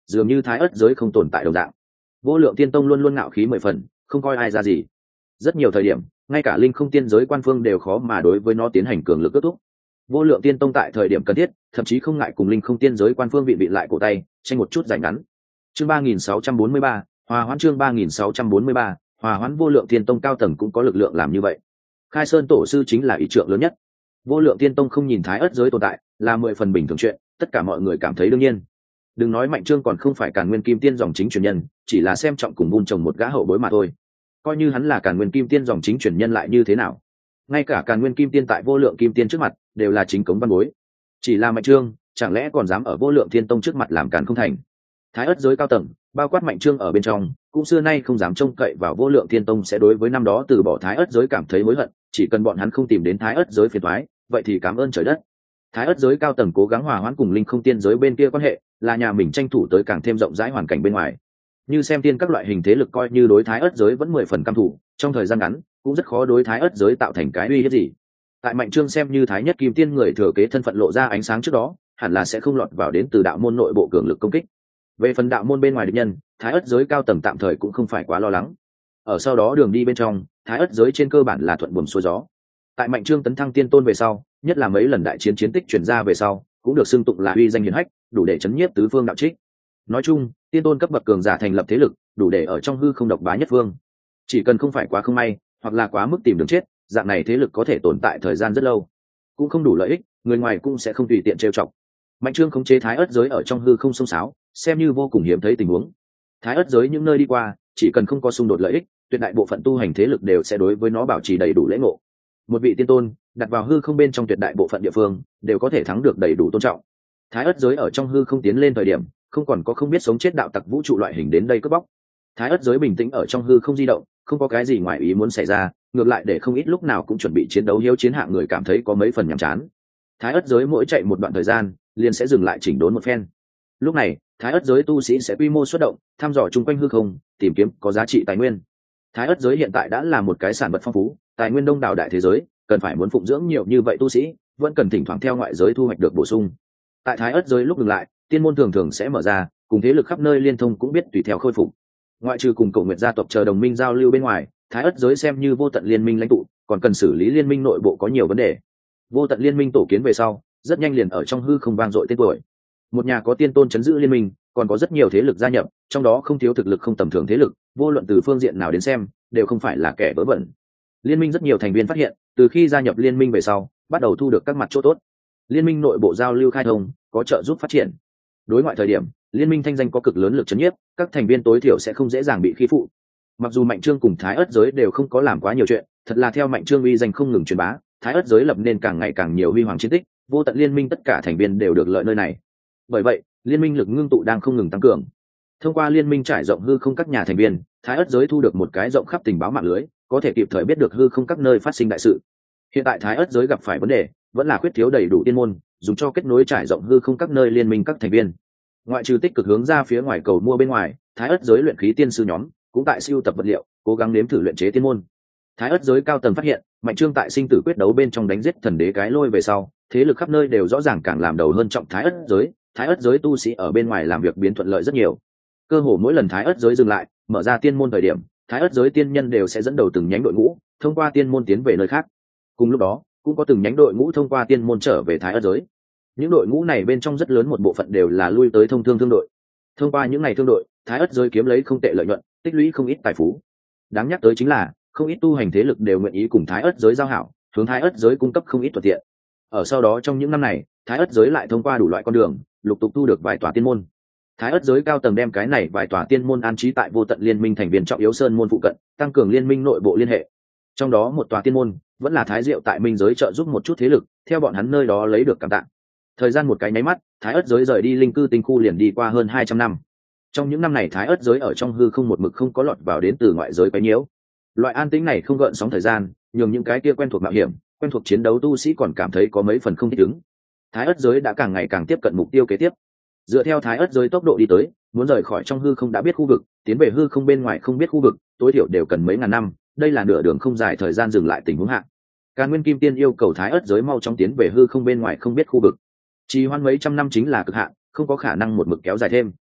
[SPEAKER 1] dường như thái ất giới không tồn tại đồng dạng. Vô lượng tiên tông luôn luôn ngạo khí mười phần, không coi ai ra gì. Rất nhiều thời điểm ngay cả linh không tiên giới quan phương đều khó mà đối với nó tiến hành cường lực kết thúc. Vô lượng tiên tông tại thời điểm cần thiết thậm chí không ngại cùng linh không tiên giới quan phương bị bị lại cổ tay, tranh một chút giải ngắn. Chương ba nghìn sáu trăm bốn mươi ba, hòa hoãn. Chương ba nghìn sáu trăm bốn mươi ba, hòa hoãn. Vô lượng tiên tông cao tầng cũng có lực lượng làm như vậy. Khai Sơn tổ sư chính là ý trượng lớn nhất. Vô lượng tiên tông không nhìn thái ất giới tồn tại là mười phần bình thường chuyện, tất cả mọi người cảm thấy đương nhiên. Đừng nói Mạnh Trương còn không phải Càn Nguyên Kim Tiên dòng chính truyền nhân, chỉ là xem trọng cùng vun trồng một gã hậu bối mà thôi. Coi như hắn là Càn Nguyên Kim Tiên dòng chính truyền nhân lại như thế nào? Ngay cả Càn Nguyên Kim Tiên tại Vô Lượng Kim Tiên trước mặt đều là chính cống văn bối. Chỉ là Mạnh Trương, chẳng lẽ còn dám ở Vô Lượng Thiên Tông trước mặt làm càn không thành? Thái ất giới cao tầng, bao quát Mạnh Trương ở bên trong, cũng xưa nay không dám trông cậy vào Vô Lượng Thiên Tông sẽ đối với năm đó từ bỏ Thái ất giới cảm thấy hối hận, chỉ cần bọn hắn không tìm đến Thái ất giới phiền toái, vậy thì cảm ơn trời đất. Thái ất giới cao tầng cố gắng hòa hoãn cùng linh không tiên giới bên kia quan hệ, là nhà mình tranh thủ tới càng thêm rộng rãi hoàn cảnh bên ngoài. Như xem tiên các loại hình thế lực coi như đối thái ất giới vẫn mười phần căm thủ, trong thời gian ngắn cũng rất khó đối thái ất giới tạo thành cái uy hiếp gì. Tại Mạnh Trương xem như thái nhất kim tiên người thừa kế thân phận lộ ra ánh sáng trước đó, hẳn là sẽ không lọt vào đến từ đạo môn nội bộ cường lực công kích. Về phần đạo môn bên ngoài địch nhân, thái ất giới cao tầng tạm thời cũng không phải quá lo lắng. Ở sau đó đường đi bên trong, thái ất giới trên cơ bản là thuận buồm xuôi gió. Tại Mạnh Trương tấn thăng tiên tôn về sau, nhất là mấy lần đại chiến chiến tích truyền ra về sau, cũng được xưng tụng là uy danh hiển hách, đủ để chấn nhiếp tứ phương đạo trích. Nói chung, tiên tôn cấp bậc cường giả thành lập thế lực, đủ để ở trong hư không độc bá nhất phương. Chỉ cần không phải quá không may, hoặc là quá mức tìm đường chết, dạng này thế lực có thể tồn tại thời gian rất lâu. Cũng không đủ lợi ích, người ngoài cũng sẽ không tùy tiện trêu chọc. Mạnh Trương khống chế thái ất giới ở trong hư không xông xáo, xem như vô cùng hiếm thấy tình huống. Thái ất giới những nơi đi qua, chỉ cần không có xung đột lợi ích, tuyệt đại bộ phận tu hành thế lực đều sẽ đối với nó bảo trì đầy đủ lễ ngộ. Một vị tiên tôn đặt vào hư không bên trong tuyệt đại bộ phận địa phương đều có thể thắng được đầy đủ tôn trọng. Thái ất giới ở trong hư không tiến lên thời điểm, không còn có không biết sống chết đạo tặc vũ trụ loại hình đến đây cướp bóc. Thái ất giới bình tĩnh ở trong hư không di động, không có cái gì ngoài ý muốn xảy ra, ngược lại để không ít lúc nào cũng chuẩn bị chiến đấu hiếu chiến hạng người cảm thấy có mấy phần nhàm chán. Thái ất giới mỗi chạy một đoạn thời gian liền sẽ dừng lại chỉnh đốn một phen. Lúc này thái ất giới tu sĩ sẽ quy mô xuất động, thăm dò chung quanh hư không, tìm kiếm có giá trị tài nguyên. Thái ất giới hiện tại đã là một cái sản vật phong phú, tài nguyên đông đảo đại thế giới, cần phải muốn phụng dưỡng nhiều như vậy tu sĩ, vẫn cần thỉnh thoảng theo ngoại giới thu hoạch được bổ sung. Tại thái ất giới lúc ngừng lại, tiên môn thường thường sẽ mở ra, cùng thế lực khắp nơi liên thông cũng biết tùy theo khôi phục. Ngoại trừ cùng Cổ Nguyệt gia tộc chờ đồng minh giao lưu bên ngoài, thái ất giới xem như vô tận liên minh lãnh tụ, còn cần xử lý liên minh nội bộ có nhiều vấn đề. Vô tận liên minh tổ kiến về sau, rất nhanh liền ở trong hư không vang dội tên tuổi. Một nhà có tiên tôn chấn giữ liên minh, còn có rất nhiều thế lực gia nhập, trong đó không thiếu thực lực không tầm thường thế lực, vô luận từ phương diện nào đến xem, đều không phải là kẻ vớ vẩn. Liên minh rất nhiều thành viên phát hiện, từ khi gia nhập liên minh về sau, bắt đầu thu được các mặt chỗ tốt. Liên minh nội bộ giao lưu khai thông, có trợ giúp phát triển. Đối ngoại thời điểm, liên minh thanh danh có cực lớn lực chấn nhiếp, các thành viên tối thiểu sẽ không dễ dàng bị khi phụ. Mặc dù Mạnh Trương cùng Thái ất giới đều không có làm quá nhiều chuyện, thật là theo Mạnh Trương uy danh không ngừng truyền bá, Thái ất giới lập nên càng ngày càng nhiều huy hoàng chiến tích, vô tận liên minh tất cả thành viên đều được lợi nơi này. Bởi vậy, liên minh lực ngưng tụ đang không ngừng tăng cường. Thông qua liên minh trải rộng hư không các nhà thành viên, Thái ất giới thu được một cái rộng khắp tình báo mạng lưới, có thể kịp thời biết được hư không các nơi phát sinh đại sự. Hiện tại Thái ất giới gặp phải vấn đề, vẫn là khuyết thiếu đầy đủ tiên môn, dùng cho kết nối trải rộng hư không các nơi liên minh các thành viên. Ngoại trừ tích cực hướng ra phía ngoài cầu mua bên ngoài, Thái ất giới luyện khí tiên sư nhóm cũng tại siêu tập vật liệu, cố gắng nếm thử luyện chế tiên môn. Thái ất giới cao tầng phát hiện, Mạnh Trương tại sinh tử quyết đấu bên trong đánh giết thần đế cái lôi về sau, thế lực khắp nơi đều rõ ràng càng làm đầu hơn trọng Thái ất giới, Thái ất giới tu sĩ ở bên ngoài làm việc biến thuận lợi rất nhiều. Cơ hồ mỗi lần Thái ất giới dừng lại, mở ra tiên môn thời điểm, Thái ất giới tiên nhân đều sẽ dẫn đầu từng nhánh đội ngũ, thông qua tiên môn tiến về nơi khác. Cùng lúc đó, cũng có từng nhánh đội ngũ thông qua tiên môn trở về Thái ất giới. Những đội ngũ này bên trong rất lớn một bộ phận đều là lui tới thông thương thương đội. Thông qua những ngày thương đội, Thái ất giới kiếm lấy không tệ lợi nhuận, tích lũy không ít tài phú. Đáng nhắc tới chính là, không ít tu hành thế lực đều nguyện ý cùng Thái ất giới giao hảo, hướng Thái ất giới cung cấp không ít thuận tiện. Ở sau đó trong những năm này, Thái ất giới lại thông qua đủ loại con đường, lục tục thu được vài tòa tiên môn. Thái ất giới cao tầng đem cái này vài tòa tiên môn an trí tại vô tận liên minh thành viên trọng yếu sơn môn phụ cận, tăng cường liên minh nội bộ liên hệ. Trong đó một tòa tiên môn vẫn là Thái Diệu tại minh giới trợ giúp một chút thế lực, theo bọn hắn nơi đó lấy được cảm tạ. Thời gian một cái nháy mắt, Thái ất giới rời đi linh cư tinh khu liền đi qua hơn hai trăm năm. Trong những năm này Thái ất giới ở trong hư không một mực không có lọt vào đến từ ngoại giới quấy nhiễu. Loại an tĩnh này không gợn sóng thời gian, nhường những cái kia quen thuộc mạo hiểm, quen thuộc chiến đấu tu sĩ còn cảm thấy có mấy phần không thích ứng. Thái ất giới đã càng ngày càng tiếp cận mục tiêu kế tiếp. Dựa theo Thái ất giới tốc độ đi tới, muốn rời khỏi trong hư không đã biết khu vực, tiến về hư không bên ngoài không biết khu vực, tối thiểu đều cần mấy ngàn năm, đây là nửa đường không dài thời gian dừng lại tình huống hạn. Càn Nguyên Kim Tiên yêu cầu Thái ất giới mau chóng tiến về hư không bên ngoài không biết khu vực. Trì hoãn mấy trăm năm chính là cực hạn, không có khả năng một mực kéo dài thêm.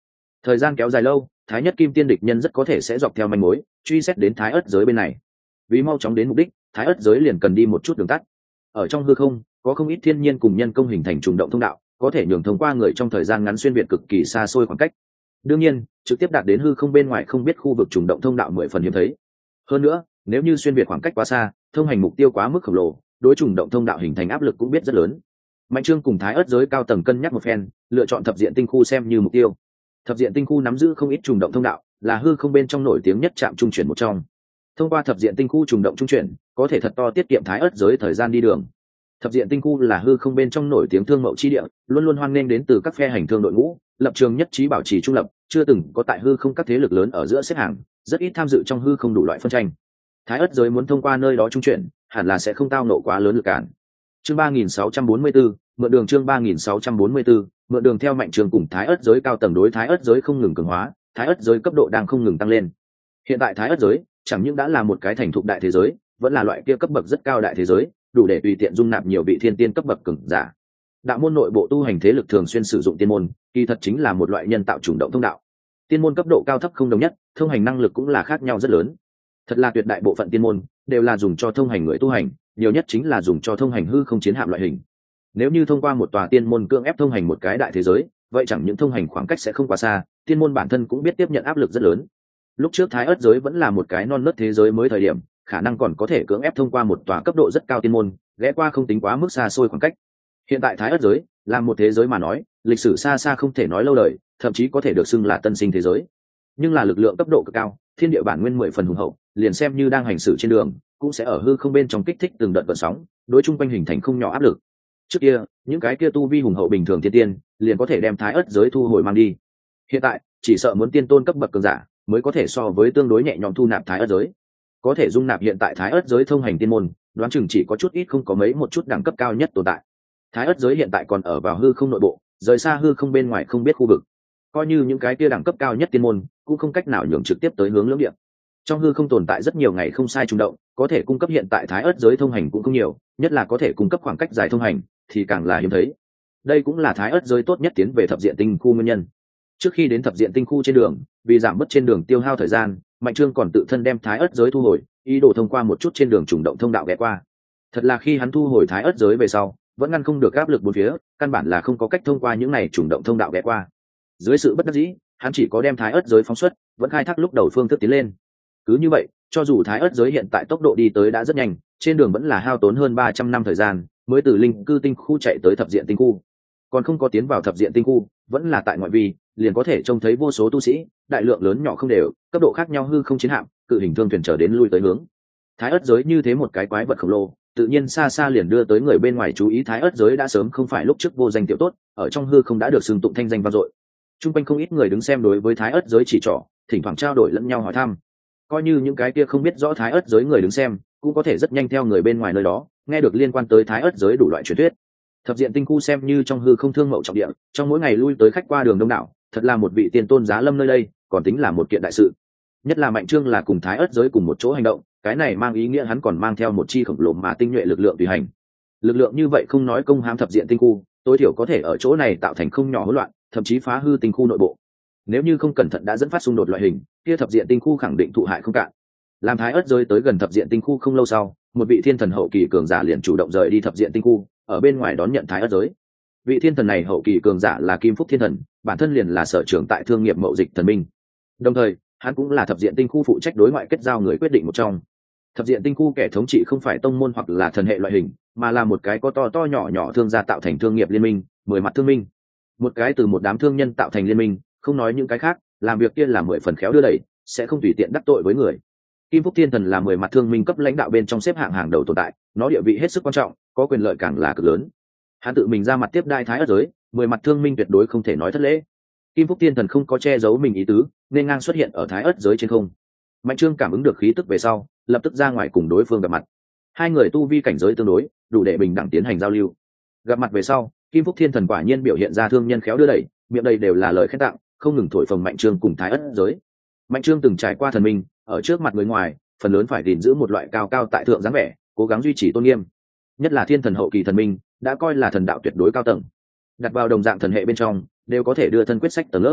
[SPEAKER 1] Thời gian kéo dài lâu, thái nhất kim tiên địch nhân rất có thể sẽ dọc theo manh mối truy xét đến thái ất giới bên này. Vì mau chóng đến mục đích, thái ất giới liền cần đi một chút đường tắt. Ở trong hư không có không ít thiên nhiên cùng nhân công hình thành trùng động thông đạo, có thể nhường thông qua người trong thời gian ngắn xuyên việt cực kỳ xa xôi khoảng cách. Đương nhiên, trực tiếp đạt đến hư không bên ngoài không biết khu vực trùng động thông đạo mười phần hiếm thấy. Hơn nữa, nếu như xuyên việt khoảng cách quá xa, thông hành mục tiêu quá mức khổng lồ, đối trùng động thông đạo hình thành áp lực cũng biết rất lớn. Mạnh Trương cùng thái ất giới cao tầng cân nhắc một phen, lựa chọn thập diện tinh khu xem như mục tiêu. Thập diện tinh khu nắm giữ không ít trùng động thông đạo, là hư không bên trong nổi tiếng nhất trạm trung chuyển một trong. Thông qua thập diện tinh khu trùng động trung chuyển, có thể thật to tiết kiệm thái ất giới thời gian đi đường. Thập diện tinh khu là hư không bên trong nổi tiếng thương mậu chi địa, luôn luôn hoan nghênh đến từ các phe hành thương đội ngũ, lập trường nhất trí bảo trì trung lập, chưa từng có tại hư không các thế lực lớn ở giữa xếp hàng, rất ít tham dự trong hư không đủ loại phân tranh. Thái ất giới muốn thông qua nơi đó trung chuyển, hẳn là sẽ không tao nộ quá lớn lực cản. Chương ba nghìn sáu trăm bốn mươi tư, mượn đường chương ba nghìn sáu trăm bốn mươi tư, mượn đường theo Mạnh Trương cùng thái ất giới cao tầng đối thái ất giới không ngừng cường hóa, thái ất giới cấp độ đang không ngừng tăng lên. Hiện tại thái ất giới chẳng những đã là một cái thành thục đại thế giới, vẫn là loại kia cấp bậc rất cao đại thế giới, đủ để tùy tiện dung nạp nhiều vị thiên tiên cấp bậc cường giả. Đạo môn nội bộ tu hành thế lực thường xuyên sử dụng tiên môn, kỳ thật chính là một loại nhân tạo chủng động thông đạo. Tiên môn cấp độ cao thấp không đồng nhất, thông hành năng lực cũng là khác nhau rất lớn. Thật là tuyệt đại bộ phận tiên môn đều là dùng cho thông hành người tu hành, nhiều nhất chính là dùng cho thông hành hư không chiến hạm loại hình. Nếu như thông qua một tòa tiên môn cưỡng ép thông hành một cái đại thế giới, vậy chẳng những thông hành khoảng cách sẽ không quá xa, tiên môn bản thân cũng biết tiếp nhận áp lực rất lớn. Lúc trước thái ất giới vẫn là một cái non nớt thế giới mới thời điểm, khả năng còn có thể cưỡng ép thông qua một tòa cấp độ rất cao tiên môn, ghé qua không tính quá mức xa xôi khoảng cách. Hiện tại thái ất giới là một thế giới mà nói, lịch sử xa xa không thể nói lâu đời, thậm chí có thể được xưng là tân sinh thế giới. Nhưng là lực lượng cấp độ cực cao, thiên địa bản nguyên mười phần hùng hậu, liền xem như đang hành xử trên đường, cũng sẽ ở hư không bên trong kích thích từng đợt gợn sóng, đối chung quanh hình thành không nhỏ áp lực. Trước kia, những cái kia tu vi hùng hậu bình thường thiên tiên, liền có thể đem thái ất giới thu hồi mang đi. Hiện tại, chỉ sợ muốn tiên tôn cấp bậc cường giả, mới có thể so với tương đối nhẹ nhõm thu nạp thái ất giới. Có thể dung nạp hiện tại thái ất giới thông hành tiên môn, đoán chừng chỉ có chút ít không có mấy một chút đẳng cấp cao nhất tồn tại. Thái ất giới hiện tại còn ở vào hư không nội bộ, rời xa hư không bên ngoài không biết khu vực. Coi như những cái kia đẳng cấp cao nhất tiên môn, cũng không cách nào nhường trực tiếp tới hướng lưỡng địa. Trong hư không tồn tại rất nhiều ngày không sai trùng động, có thể cung cấp hiện tại thái ất giới thông hành cũng không nhiều, nhất là có thể cung cấp khoảng cách dài thông hành, thì càng là hiếm thấy. Đây cũng là thái ất giới tốt nhất tiến về thập diện tinh khu nguyên nhân. Trước khi đến thập diện tinh khu trên đường, vì giảm bớt trên đường tiêu hao thời gian, Mạnh Trương còn tự thân đem thái ất giới thu hồi, ý đồ thông qua một chút trên đường trùng động thông đạo ghé qua. Thật là khi hắn thu hồi thái ất giới về sau, vẫn ngăn không được áp lực bốn phía, căn bản là không có cách thông qua những này trùng động thông đạo ghé qua. Dưới sự bất đắc dĩ, hắn chỉ có đem thái ất giới phóng xuất, vẫn khai thác lúc đầu phương thức tiến lên. Cứ như vậy, cho dù thái ất giới hiện tại tốc độ đi tới đã rất nhanh, trên đường vẫn là hao tốn hơn ba trăm năm thời gian, mới từ linh cư tinh khu chạy tới thập diện tinh khu. Còn không có tiến vào thập diện tinh khu, vẫn là tại ngoại vi, liền có thể trông thấy vô số tu sĩ, đại lượng lớn nhỏ không đều, cấp độ khác nhau hư không chiến hạm, cự hình thương thuyền trở đến lui tới hướng. Thái ất giới như thế một cái quái vật khổng lồ, tự nhiên xa xa liền đưa tới người bên ngoài chú ý. Thái ất giới đã sớm không phải lúc trước vô danh tiểu tốt, ở trong hư không đã được xưng tụng thanh danh vang dội. Trung quanh không ít người đứng xem đối với thái ất giới chỉ trỏ, thỉnh thoảng trao đổi lẫn nhau hỏi thăm. Coi như những cái kia không biết rõ thái ất giới người đứng xem, cũng có thể rất nhanh theo người bên ngoài nơi đó, nghe được liên quan tới thái ất giới đủ loại truyền thuyết. Thập diện tinh khu xem như trong hư không thương mậu trọng địa, trong mỗi ngày lui tới khách qua đường đông đảo, thật là một vị tiên tôn giá lâm nơi đây, còn tính là một kiện đại sự. Nhất là Mạnh Trương là cùng thái ất giới cùng một chỗ hành động, cái này mang ý nghĩa hắn còn mang theo một chi khổng lồ mà tinh nhuệ lực lượng tùy hành. Lực lượng như vậy không nói công hãm thập diện tinh khu, tối thiểu có thể ở chỗ này tạo thành không nhỏ hỗn loạn, thậm chí phá hư tinh khu nội bộ. Nếu như không cẩn thận đã dẫn phát xung đột loại hình, kia thập diện tinh khu khẳng định thụ hại không cạn. Làm thái ất giới tới gần thập diện tinh khu không lâu sau, một vị thiên thần hậu kỳ cường giả liền chủ động rời đi thập diện tinh khu, ở bên ngoài đón nhận thái ất giới. Vị thiên thần này hậu kỳ cường giả là Kim Phúc Thiên Thần, bản thân liền là sở trưởng tại thương nghiệp mậu dịch thần minh. Đồng thời, hắn cũng là thập diện tinh khu phụ trách đối ngoại kết giao người quyết định một trong. Thập diện tinh khu kẻ thống trị không phải tông môn hoặc là thần hệ loại hình, mà là một cái có to to nhỏ nhỏ thương gia tạo thành thương nghiệp liên minh, mười mặt thương minh. Một cái từ một đám thương nhân tạo thành liên minh, không nói những cái khác, làm việc kia là mười phần khéo đưa đẩy, sẽ không tùy tiện đắc tội với người. Kim Phúc Thiên Thần là mười mặt thương minh cấp lãnh đạo bên trong xếp hạng hàng đầu tồn tại, nó địa vị hết sức quan trọng, có quyền lợi càng là cực lớn. Hắn tự mình ra mặt tiếp đai thái ất giới, mười mặt thương minh tuyệt đối không thể nói thất lễ. Kim Phúc Thiên Thần không có che giấu mình ý tứ, nên ngang xuất hiện ở thái ất giới trên không. Mạnh Trương cảm ứng được khí tức về sau, lập tức ra ngoài cùng đối phương gặp mặt. Hai người tu vi cảnh giới tương đối, đủ để bình đẳng tiến hành giao lưu. Gặp mặt về sau, Kim Phúc Thiên Thần quả nhiên biểu hiện ra thương nhân khéo đưa đẩy, miệng đầy đều là lời khen tặng, không ngừng thổi phồng Mạnh Trương cùng thái ất giới. Mạnh Trương từng trải qua thần minh, ở trước mặt người ngoài, phần lớn phải gìn giữ một loại cao cao tại thượng dáng vẻ, cố gắng duy trì tôn nghiêm. Nhất là thiên thần hậu kỳ thần minh, đã coi là thần đạo tuyệt đối cao tầng. Đặt vào đồng dạng thần hệ bên trong, đều có thể đưa thân quyết sách tầng lớp.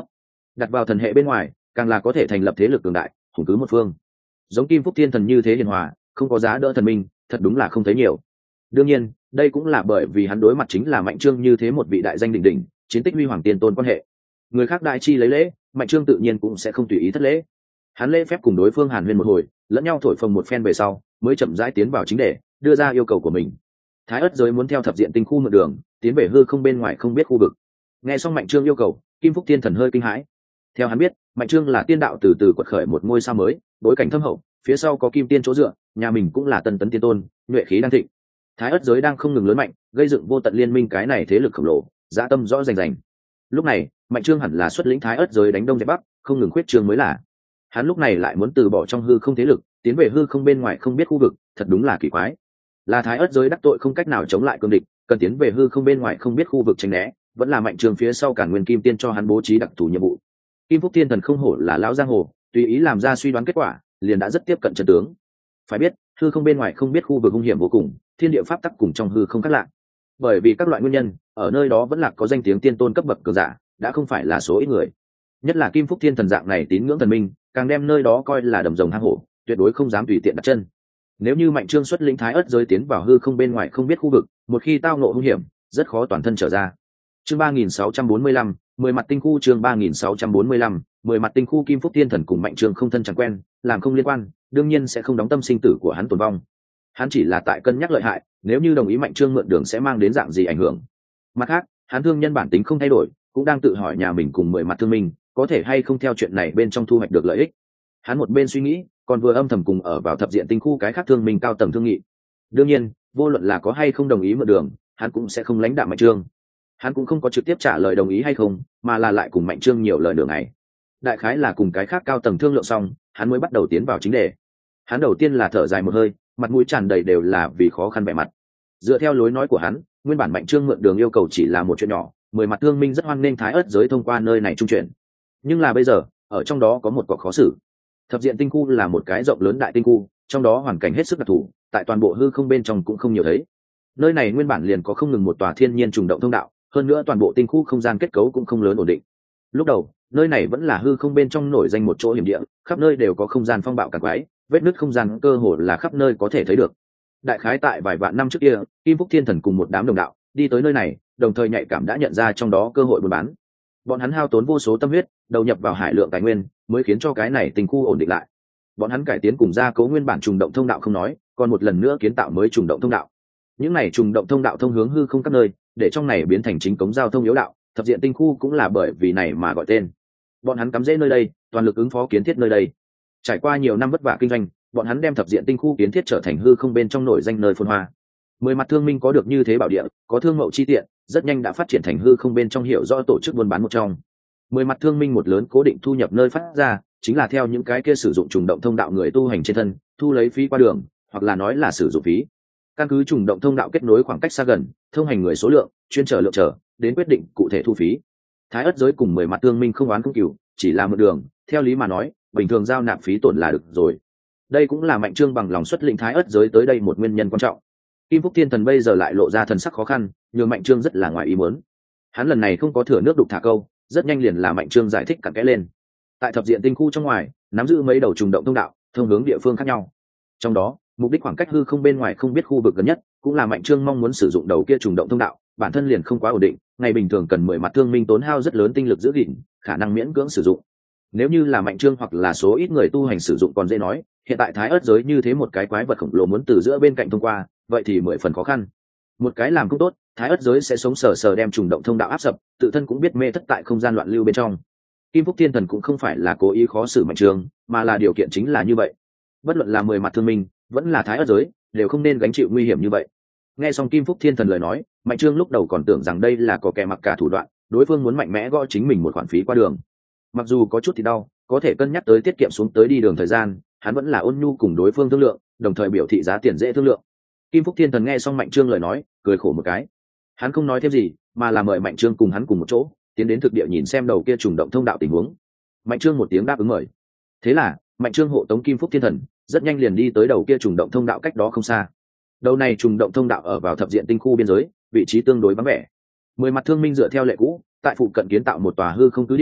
[SPEAKER 1] đặt vào thần hệ bên ngoài càng là có thể thành lập thế lực cường đại hùng cứ một phương. Giống Kim Phúc Thiên Thần như thế hiền hòa không có giá đỡ thần minh thật đúng là không thấy nhiều. Đương nhiên đây cũng là bởi vì hắn đối mặt chính là Mạnh Trương như thế một vị đại danh đỉnh đỉnh chiến tích huy hoàng tiên tôn quan hệ. Người khác đại chi lấy lễ, Mạnh Trương tự nhiên cũng sẽ không tùy ý thất lễ. Hắn lễ phép cùng đối phương hàn huyên một hồi, lẫn nhau thổi phồng một phen về sau mới chậm rãi tiến vào chính đề, đưa ra yêu cầu của mình. Thái Ức giới muốn theo thập diện tinh khu mượn đường tiến về hư không bên ngoài không biết khu vực. Nghe xong Mạnh Trương yêu cầu, Kim Phúc Thiên Thần hơi kinh hãi. Theo hắn biết, Mạnh Trương là tiên đạo từ từ quật khởi một ngôi sao mới, bối cảnh thâm hậu, phía sau có kim tiên chỗ dựa, nhà mình cũng là tân tấn tiên tôn, nhuệ khí đang thịnh. Thái Ức giới đang không ngừng lớn mạnh, gây dựng vô tận liên minh cái này thế lực khổng lồ, dã tâm rõ rành rành. Lúc này, Mạnh Trương hẳn là xuất lĩnh Thái Ức giới đánh đông dẹp bắc, không ngừng khuyết trương mới là. Hắn lúc này lại muốn từ bỏ trong hư không thế lực, tiến về hư không bên ngoài không biết khu vực, thật đúng là kỳ quái. Là Thái Ức giới đắc tội không cách nào chống lại cương địch, cần tiến về hư không bên ngoài không biết khu vực tránh né, vẫn là Mạnh Trương phía sau Càn Nguyên Kim Tiên cho hắn bố trí đặc thù nhiệm vụ. Kim Phúc Thiên Thần không hổ là lão giang hồ, tùy ý làm ra suy đoán kết quả, liền đã rất tiếp cận trận tướng. Phải biết, hư không bên ngoài không biết khu vực hung hiểm vô cùng, thiên địa pháp tắc cùng trong hư không khác lạ. Bởi vì các loại nguyên nhân, ở nơi đó vẫn là có danh tiếng tiên tôn cấp bậc cường giả, đã không phải là số ít người. Nhất là Kim Phúc Thiên Thần dạng này tín ngưỡng thần minh, càng đem nơi đó coi là đầm rồng hang hổ, tuyệt đối không dám tùy tiện đặt chân. Nếu như Mạnh Trương xuất lĩnh Thái Ức giới tiến vào hư không bên ngoài không biết khu vực, một khi tao ngộ hung hiểm, rất khó toàn thân trở ra. Chương ba nghìn sáu trăm bốn mươi lăm, mười mặt tinh khu chương ba nghìn sáu trăm bốn mươi lăm, mười mặt tinh khu Kim Phúc Thiên Thần cùng Mạnh Trương không thân chẳng quen, làm không liên quan, đương nhiên sẽ không đóng tâm sinh tử của hắn tồn vong. Hắn chỉ là tại cân nhắc lợi hại, nếu như đồng ý Mạnh Trương mượn đường sẽ mang đến dạng gì ảnh hưởng. Mặt khác, hắn thương nhân bản tính không thay đổi, cũng đang tự hỏi nhà mình cùng mười mặt thương minh, có thể hay không theo chuyện này bên trong thu hoạch được lợi ích. Hắn một bên suy nghĩ, còn vừa âm thầm cùng ở vào thập diện tinh khu cái khác thương minh cao tầng thương nghị. Đương nhiên, vô luận là có hay không đồng ý mượn đường, hắn cũng sẽ không lãnh đạo Mạnh Trương. Hắn cũng không có trực tiếp trả lời đồng ý hay không, mà là lại cùng Mạnh Trương nhiều lời đường này. Đại khái là cùng cái khác cao tầng thương lượng xong, hắn mới bắt đầu tiến vào chính đề. Hắn đầu tiên là thở dài một hơi, mặt mũi tràn đầy đều là vì khó khăn vẻ mặt. Dựa theo lối nói của hắn, nguyên bản Mạnh Trương mượn đường yêu cầu chỉ là một chuyện nhỏ, mười mặt thương minh rất hoan nghênh Thái Ức giới thông qua nơi này trung chuyển. Nhưng là bây giờ, ở trong đó có một cọc khó xử. Thập diện tinh khu là một cái rộng lớn đại tinh khu, trong đó hoàn cảnh hết sức đặc thù, tại toàn bộ hư không bên trong cũng không nhiều thấy. Nơi này nguyên bản liền có không ngừng một tòa thiên nhiên trùng động thông đạo, hơn nữa toàn bộ tinh khu không gian kết cấu cũng không lớn ổn định. Lúc đầu, nơi này vẫn là hư không bên trong nổi danh một chỗ hiểm địa, khắp nơi đều có không gian phong bạo càn quái, vết nứt không gian cơ hồ là khắp nơi có thể thấy được. Đại khái tại vài vạn năm trước kia, Kim Phúc Thiên Thần cùng một đám đồng đạo đi tới nơi này, đồng thời nhạy cảm đã nhận ra trong đó cơ hội buôn bán. Bọn hắn hao tốn vô số tâm huyết, đầu nhập vào hải lượng tài nguyên, mới khiến cho cái này tinh khu ổn định lại. Bọn hắn cải tiến cùng gia cố nguyên bản trùng động thông đạo không nói, còn một lần nữa kiến tạo mới trùng động thông đạo. Những này trùng động thông đạo thông hướng hư không các nơi, để trong này biến thành chính cống giao thông yếu đạo, thập diện tinh khu cũng là bởi vì này mà gọi tên. Bọn hắn cắm rễ nơi đây, toàn lực ứng phó kiến thiết nơi đây. Trải qua nhiều năm vất vả kinh doanh, bọn hắn đem thập diện tinh khu kiến thiết trở thành hư không bên trong nổi danh nơi phồn hoa. Mười mặt thương minh có được như thế bảo địa, có thương mậu chi tiện, rất nhanh đã phát triển thành hư không bên trong hiểu rõ tổ chức buôn bán một trong. Mười mặt thương minh một lớn cố định thu nhập nơi phát ra, chính là theo những cái kia sử dụng trùng động thông đạo người tu hành trên thân, thu lấy phí qua đường, hoặc là nói là sử dụng phí. Căn cứ trùng động thông đạo kết nối khoảng cách xa gần, thông hành người số lượng, chuyên trở lượng trở, đến quyết định cụ thể thu phí. Thái Ức giới cùng mười mặt thương minh không oán không cừu, chỉ là một đường, theo lý mà nói, bình thường giao nạp phí tổn là được rồi. Đây cũng là Mạnh Trương bằng lòng xuất lĩnh Thái Ức giới tới đây một nguyên nhân quan trọng. Kim Phúc Thiên Thần bây giờ lại lộ ra thần sắc khó khăn, nhưng Mạnh Trương rất là ngoài ý muốn. Hắn lần này không có thừa nước đục thả câu, rất nhanh liền là Mạnh Trương giải thích cặn kẽ lên. Tại thập diện tinh khu trong ngoài, nắm giữ mấy đầu trùng động thông đạo, thông hướng địa phương khác nhau. Trong đó, mục đích khoảng cách hư không bên ngoài không biết khu vực gần nhất, cũng là Mạnh Trương mong muốn sử dụng đầu kia trùng động thông đạo, bản thân liền không quá ổn định, ngày bình thường cần mười mặt thương minh tốn hao rất lớn tinh lực giữ gìn, khả năng miễn cưỡng sử dụng. Nếu như là Mạnh Trương hoặc là số ít người tu hành sử dụng còn dễ nói, hiện tại Thái Ức giới như thế một cái quái vật khổng lồ muốn từ giữa bên cạnh thông qua, vậy thì mười phần khó khăn. Một cái làm không tốt, Thái Ức giới sẽ sống sờ sờ đem trùng động thông đạo áp sập, tự thân cũng biết mê thất tại không gian loạn lưu bên trong. Kim Phúc Thiên Thần cũng không phải là cố ý khó xử Mạnh Trương, mà là điều kiện chính là như vậy. Bất luận là mười mặt thương minh, vẫn là Thái Ức giới, đều không nên gánh chịu nguy hiểm như vậy. Nghe xong Kim Phúc Thiên Thần lời nói, Mạnh Trương lúc đầu còn tưởng rằng đây là có kẻ mặc cả thủ đoạn, đối phương muốn mạnh mẽ gõ chính mình một khoản phí qua đường. Mặc dù có chút thì đau, có thể cân nhắc tới tiết kiệm xuống tới đi đường thời gian, hắn vẫn là ôn nhu cùng đối phương thương lượng, đồng thời biểu thị giá tiền dễ thương lượng. Kim Phúc Thiên Thần nghe xong Mạnh Trương lời nói, cười khổ một cái. Hắn không nói thêm gì, mà là mời Mạnh Trương cùng hắn cùng một chỗ, tiến đến thực địa nhìn xem đầu kia trùng động thông đạo tình huống. Mạnh Trương một tiếng đáp ứng mời. Thế là, Mạnh Trương hộ tống Kim Phúc Thiên Thần, rất nhanh liền đi tới đầu kia trùng động thông đạo cách đó không xa. Đầu này trùng động thông đạo ở vào thập diện tinh khu biên giới, vị trí tương đối vắng vẻ. Mười mặt thương minh dựa theo lệ cũ, tại phụ cận kiến tạo một tòa hư không cứ điểm,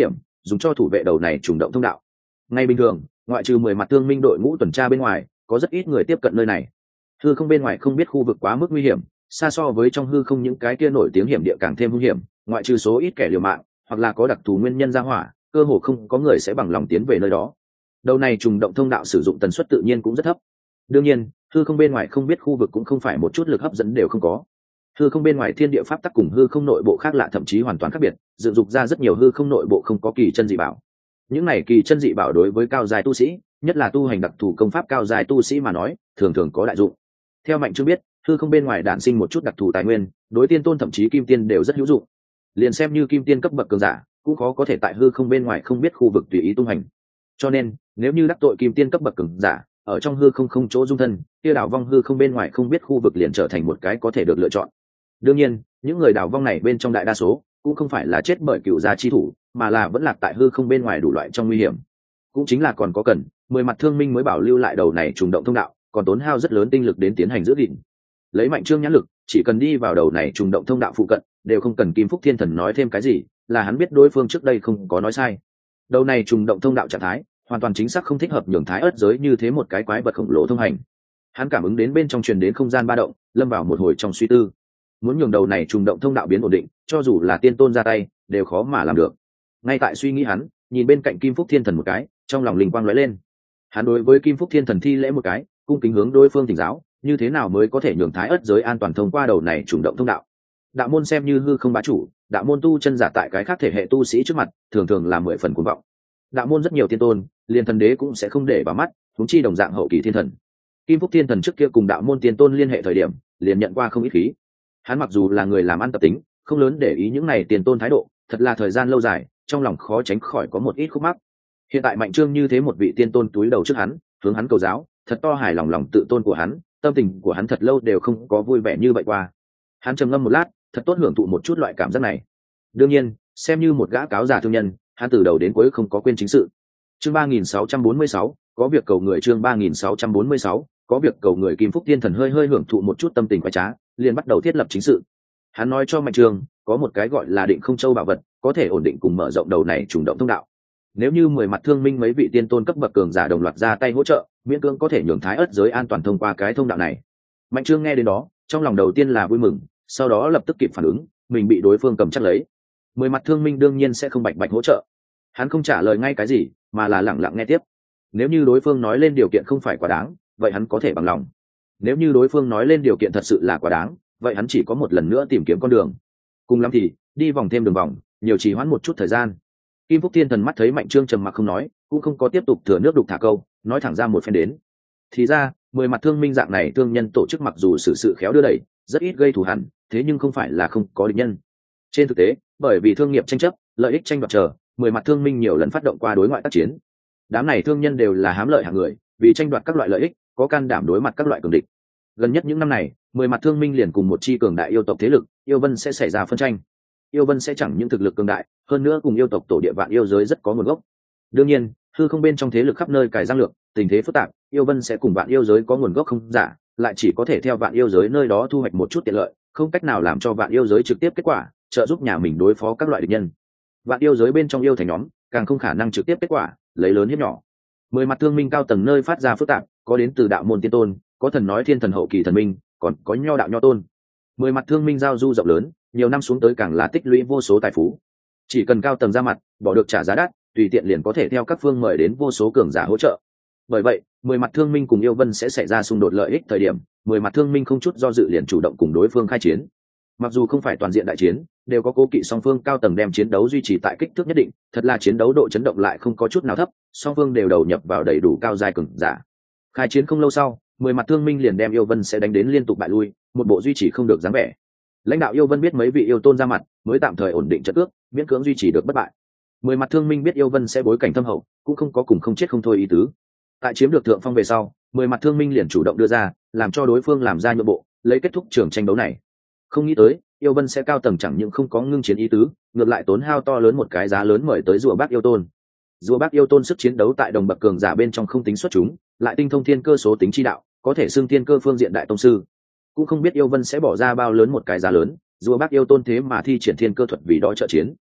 [SPEAKER 1] dùng cho thủ vệ đầu này trùng động thông đạo. Ngay bình thường, ngoại trừ mười mặt thương minh đội ngũ tuần tra bên ngoài, có rất ít người tiếp cận nơi này. Hư không bên ngoài không biết khu vực quá mức nguy hiểm, xa so với trong hư không những cái kia nổi tiếng hiểm địa càng thêm hung hiểm, ngoại trừ số ít kẻ liều mạng hoặc là có đặc thù nguyên nhân ra hỏa, cơ hồ không có người sẽ bằng lòng tiến về nơi đó. Đầu này trùng động thông đạo sử dụng tần suất tự nhiên cũng rất thấp. Đương nhiên, hư không bên ngoài không biết khu vực cũng không phải một chút lực hấp dẫn đều không có. Hư không bên ngoài thiên địa pháp tắc cùng hư không nội bộ khác lạ, thậm chí hoàn toàn khác biệt, dựng dục ra rất nhiều hư không nội bộ không có kỳ chân dị bảo. Những này kỳ chân dị bảo đối với cao giai tu sĩ, nhất là tu hành đặc thù công pháp cao giai tu sĩ mà nói, thường thường có đại dụng. Theo Mạnh Trương biết, hư không bên ngoài đản sinh một chút đặc thù tài nguyên, đối tiên tôn thậm chí kim tiên đều rất hữu dụng. Liền xem như kim tiên cấp bậc cường giả, cũng khó có thể tại hư không bên ngoài không biết khu vực tùy ý tung hành. Cho nên, nếu như đắc tội kim tiên cấp bậc cường giả, ở trong hư không không chỗ dung thân, kia đảo vong hư không bên ngoài không biết khu vực liền trở thành một cái có thể được lựa chọn. Đương nhiên, những người đảo vong này bên trong đại đa số cũng không phải là chết bởi cựu gia chi thủ, mà là vẫn lạc tại hư không bên ngoài đủ loại trong nguy hiểm. Cũng chính là còn có cần mười mặt thương minh mới bảo lưu lại đầu này trùng động thông đạo, còn tốn hao rất lớn tinh lực đến tiến hành giữ gìn. Lấy Mạnh Trương nhãn lực, chỉ cần đi vào đầu này trùng động thông đạo phụ cận, đều không cần Kim Phúc Thiên Thần nói thêm cái gì, là hắn biết đối phương trước đây không có nói sai. Đầu này trùng động thông đạo trạng thái, hoàn toàn chính xác không thích hợp nhường thái ớt giới như thế một cái quái vật khổng lồ thông hành. Hắn cảm ứng đến bên trong truyền đến không gian ba động, lâm vào một hồi trong suy tư. Muốn nhường đầu này trùng động thông đạo biến ổn định, cho dù là tiên tôn ra tay, đều khó mà làm được. Ngay tại suy nghĩ hắn, nhìn bên cạnh Kim Phúc Thiên Thần một cái, trong lòng linh quang lóe lên. Hắn đối với Kim Phúc Thiên Thần thi lễ một cái, cung kính hướng đối phương thỉnh giáo, như thế nào mới có thể nhường thái ớt giới an toàn thông qua đầu này trùng động thông đạo. Đạo môn xem như hư không bá chủ, đạo môn tu chân giả tại cái khác thể hệ tu sĩ trước mặt, thường thường là mười phần cuồng vọng. Đạo môn rất nhiều tiên tôn, liền thần đế cũng sẽ không để vào mắt, huống chi đồng dạng hậu kỳ thiên thần. Kim Phúc Thiên Thần trước kia cùng đạo môn tiên tôn liên hệ thời điểm, liền nhận qua không ít khí. Hắn mặc dù là người làm ăn tập tính, không lớn để ý những này tiền tôn thái độ, thật là thời gian lâu dài, trong lòng khó tránh khỏi có một ít khúc mắc. Hiện tại Mạnh Trương như thế một vị tiên tôn túi đầu trước hắn, hướng hắn cầu giáo, thật to hài lòng lòng tự tôn của hắn, tâm tình của hắn thật lâu đều không có vui vẻ như vậy qua. Hắn trầm ngâm một lát, thật tốt hưởng thụ một chút loại cảm giác này. Đương nhiên, xem như một gã cáo già thương nhân, hắn từ đầu đến cuối không có quên chính sự. Chương ba nghìn sáu trăm bốn mươi sáu, có việc cầu người. Chương ba nghìn sáu trăm bốn mươi sáu, có việc cầu người. Kim Phúc Thiên Thần hơi hơi hưởng thụ một chút tâm tình khoái trá, liền bắt đầu thiết lập chính sự. Hắn nói cho Mạnh Trương, có một cái gọi là Định Không Châu bảo vật, có thể ổn định cùng mở rộng đầu này trùng động thông đạo. Nếu như mười mặt thương minh mấy vị tiên tôn cấp bậc cường giả đồng loạt ra tay hỗ trợ, miễn cưỡng có thể nhường thái ớt giới an toàn thông qua cái thông đạo này. Mạnh Trương nghe đến đó, trong lòng đầu tiên là vui mừng, sau đó lập tức kịp phản ứng, mình bị đối phương cầm chắc lấy. Mười mặt thương minh đương nhiên sẽ không bạch bạch hỗ trợ. Hắn không trả lời ngay cái gì, mà là lặng lặng nghe tiếp. Nếu như đối phương nói lên điều kiện không phải quá đáng, vậy hắn có thể bằng lòng. Nếu như đối phương nói lên điều kiện thật sự là quá đáng, vậy hắn chỉ có một lần nữa tìm kiếm con đường. Cùng lắm thì đi vòng thêm đường vòng, nhiều trì hoãn một chút thời gian. Kim Phúc Thiên Thần mắt thấy Mạnh Trương trầm mặc không nói, cũng không có tiếp tục thừa nước đục thả câu, nói thẳng ra một phen đến. Thì ra, mười mặt thương minh dạng này thương nhân tổ chức mặc dù xử sự khéo đưa đẩy, rất ít gây thù hằn, thế nhưng không phải là không có địch nhân. Trên thực tế, bởi vì thương nghiệp tranh chấp, lợi ích tranh đoạt chờ, mười mặt thương minh nhiều lần phát động qua đối ngoại tác chiến. Đám này thương nhân đều là hám lợi hạng người, vì tranh đoạt các loại lợi ích, có can đảm đối mặt các loại cường địch. Gần nhất những năm này, mười mặt thương minh liền cùng một chi cường đại yêu tộc thế lực, yêu vân sẽ xảy ra phân tranh. Yêu vân sẽ chẳng những thực lực cường đại, hơn nữa cùng yêu tộc tổ địa vạn yêu giới rất có nguồn gốc. Đương nhiên, hư không bên trong thế lực khắp nơi cải giang lược, tình thế phức tạp, yêu vân sẽ cùng vạn yêu giới có nguồn gốc không giả, lại chỉ có thể theo vạn yêu giới nơi đó thu hoạch một chút tiện lợi, không cách nào làm cho vạn yêu giới trực tiếp kết quả trợ giúp nhà mình đối phó các loại địch nhân. Vạn yêu giới bên trong yêu thành nhóm càng không khả năng trực tiếp kết quả lấy lớn hiếp nhỏ. Mười mặt thương minh cao tầng nơi phát ra phức tạp, có đến từ đạo môn tiên tôn, có thần nói thiên thần hậu kỳ thần minh, còn có nho đạo nho tôn. Mười mặt thương minh giao du rộng lớn, nhiều năm xuống tới càng là tích lũy vô số tài phú. Chỉ cần cao tầng ra mặt, bỏ được trả giá đắt, tùy tiện liền có thể theo các phương mời đến vô số cường giả hỗ trợ. Bởi vậy, mười mặt thương minh cùng yêu vân sẽ xảy ra xung đột lợi ích thời điểm, mười mặt thương minh không chút do dự liền chủ động cùng đối phương khai chiến. Mặc dù không phải toàn diện đại chiến, đều có cố kỵ song phương cao tầng đem chiến đấu duy trì tại kích thước nhất định, thật là chiến đấu độ chấn động lại không có chút nào thấp, song phương đều đầu nhập vào đầy đủ cao giai cường giả. Khai chiến không lâu sau, mười mặt thương minh liền đem yêu vân sẽ đánh đến liên tục bại lui, một bộ duy trì không được dáng vẻ. Lãnh đạo yêu vân biết mấy vị yêu tôn ra mặt, mới tạm thời ổn định trận cước, miễn cưỡng duy trì được bất bại. Mười mặt thương minh biết yêu vân sẽ bối cảnh thâm hậu, cũng không có cùng không chết không thôi ý tứ. Tại chiếm được thượng phong về sau, mười mặt thương minh liền chủ động đưa ra, làm cho đối phương làm ra nhượng bộ, lấy kết thúc trường tranh đấu này. Không nghĩ tới, yêu vân sẽ cao tầng chẳng những không có ngưng chiến ý tứ, ngược lại tốn hao to lớn một cái giá lớn mời tới rùa bác yêu tôn. Rùa bác yêu tôn sức chiến đấu tại đồng bậc cường giả bên trong không tính xuất chúng, lại tinh thông thiên cơ số tính chi đạo, có thể xưng thiên cơ phương diện đại tông sư. Cũng không biết yêu vân sẽ bỏ ra bao lớn một cái giá lớn, rùa bác yêu tôn thế mà thi triển thiên cơ thuật vì đó trợ chiến.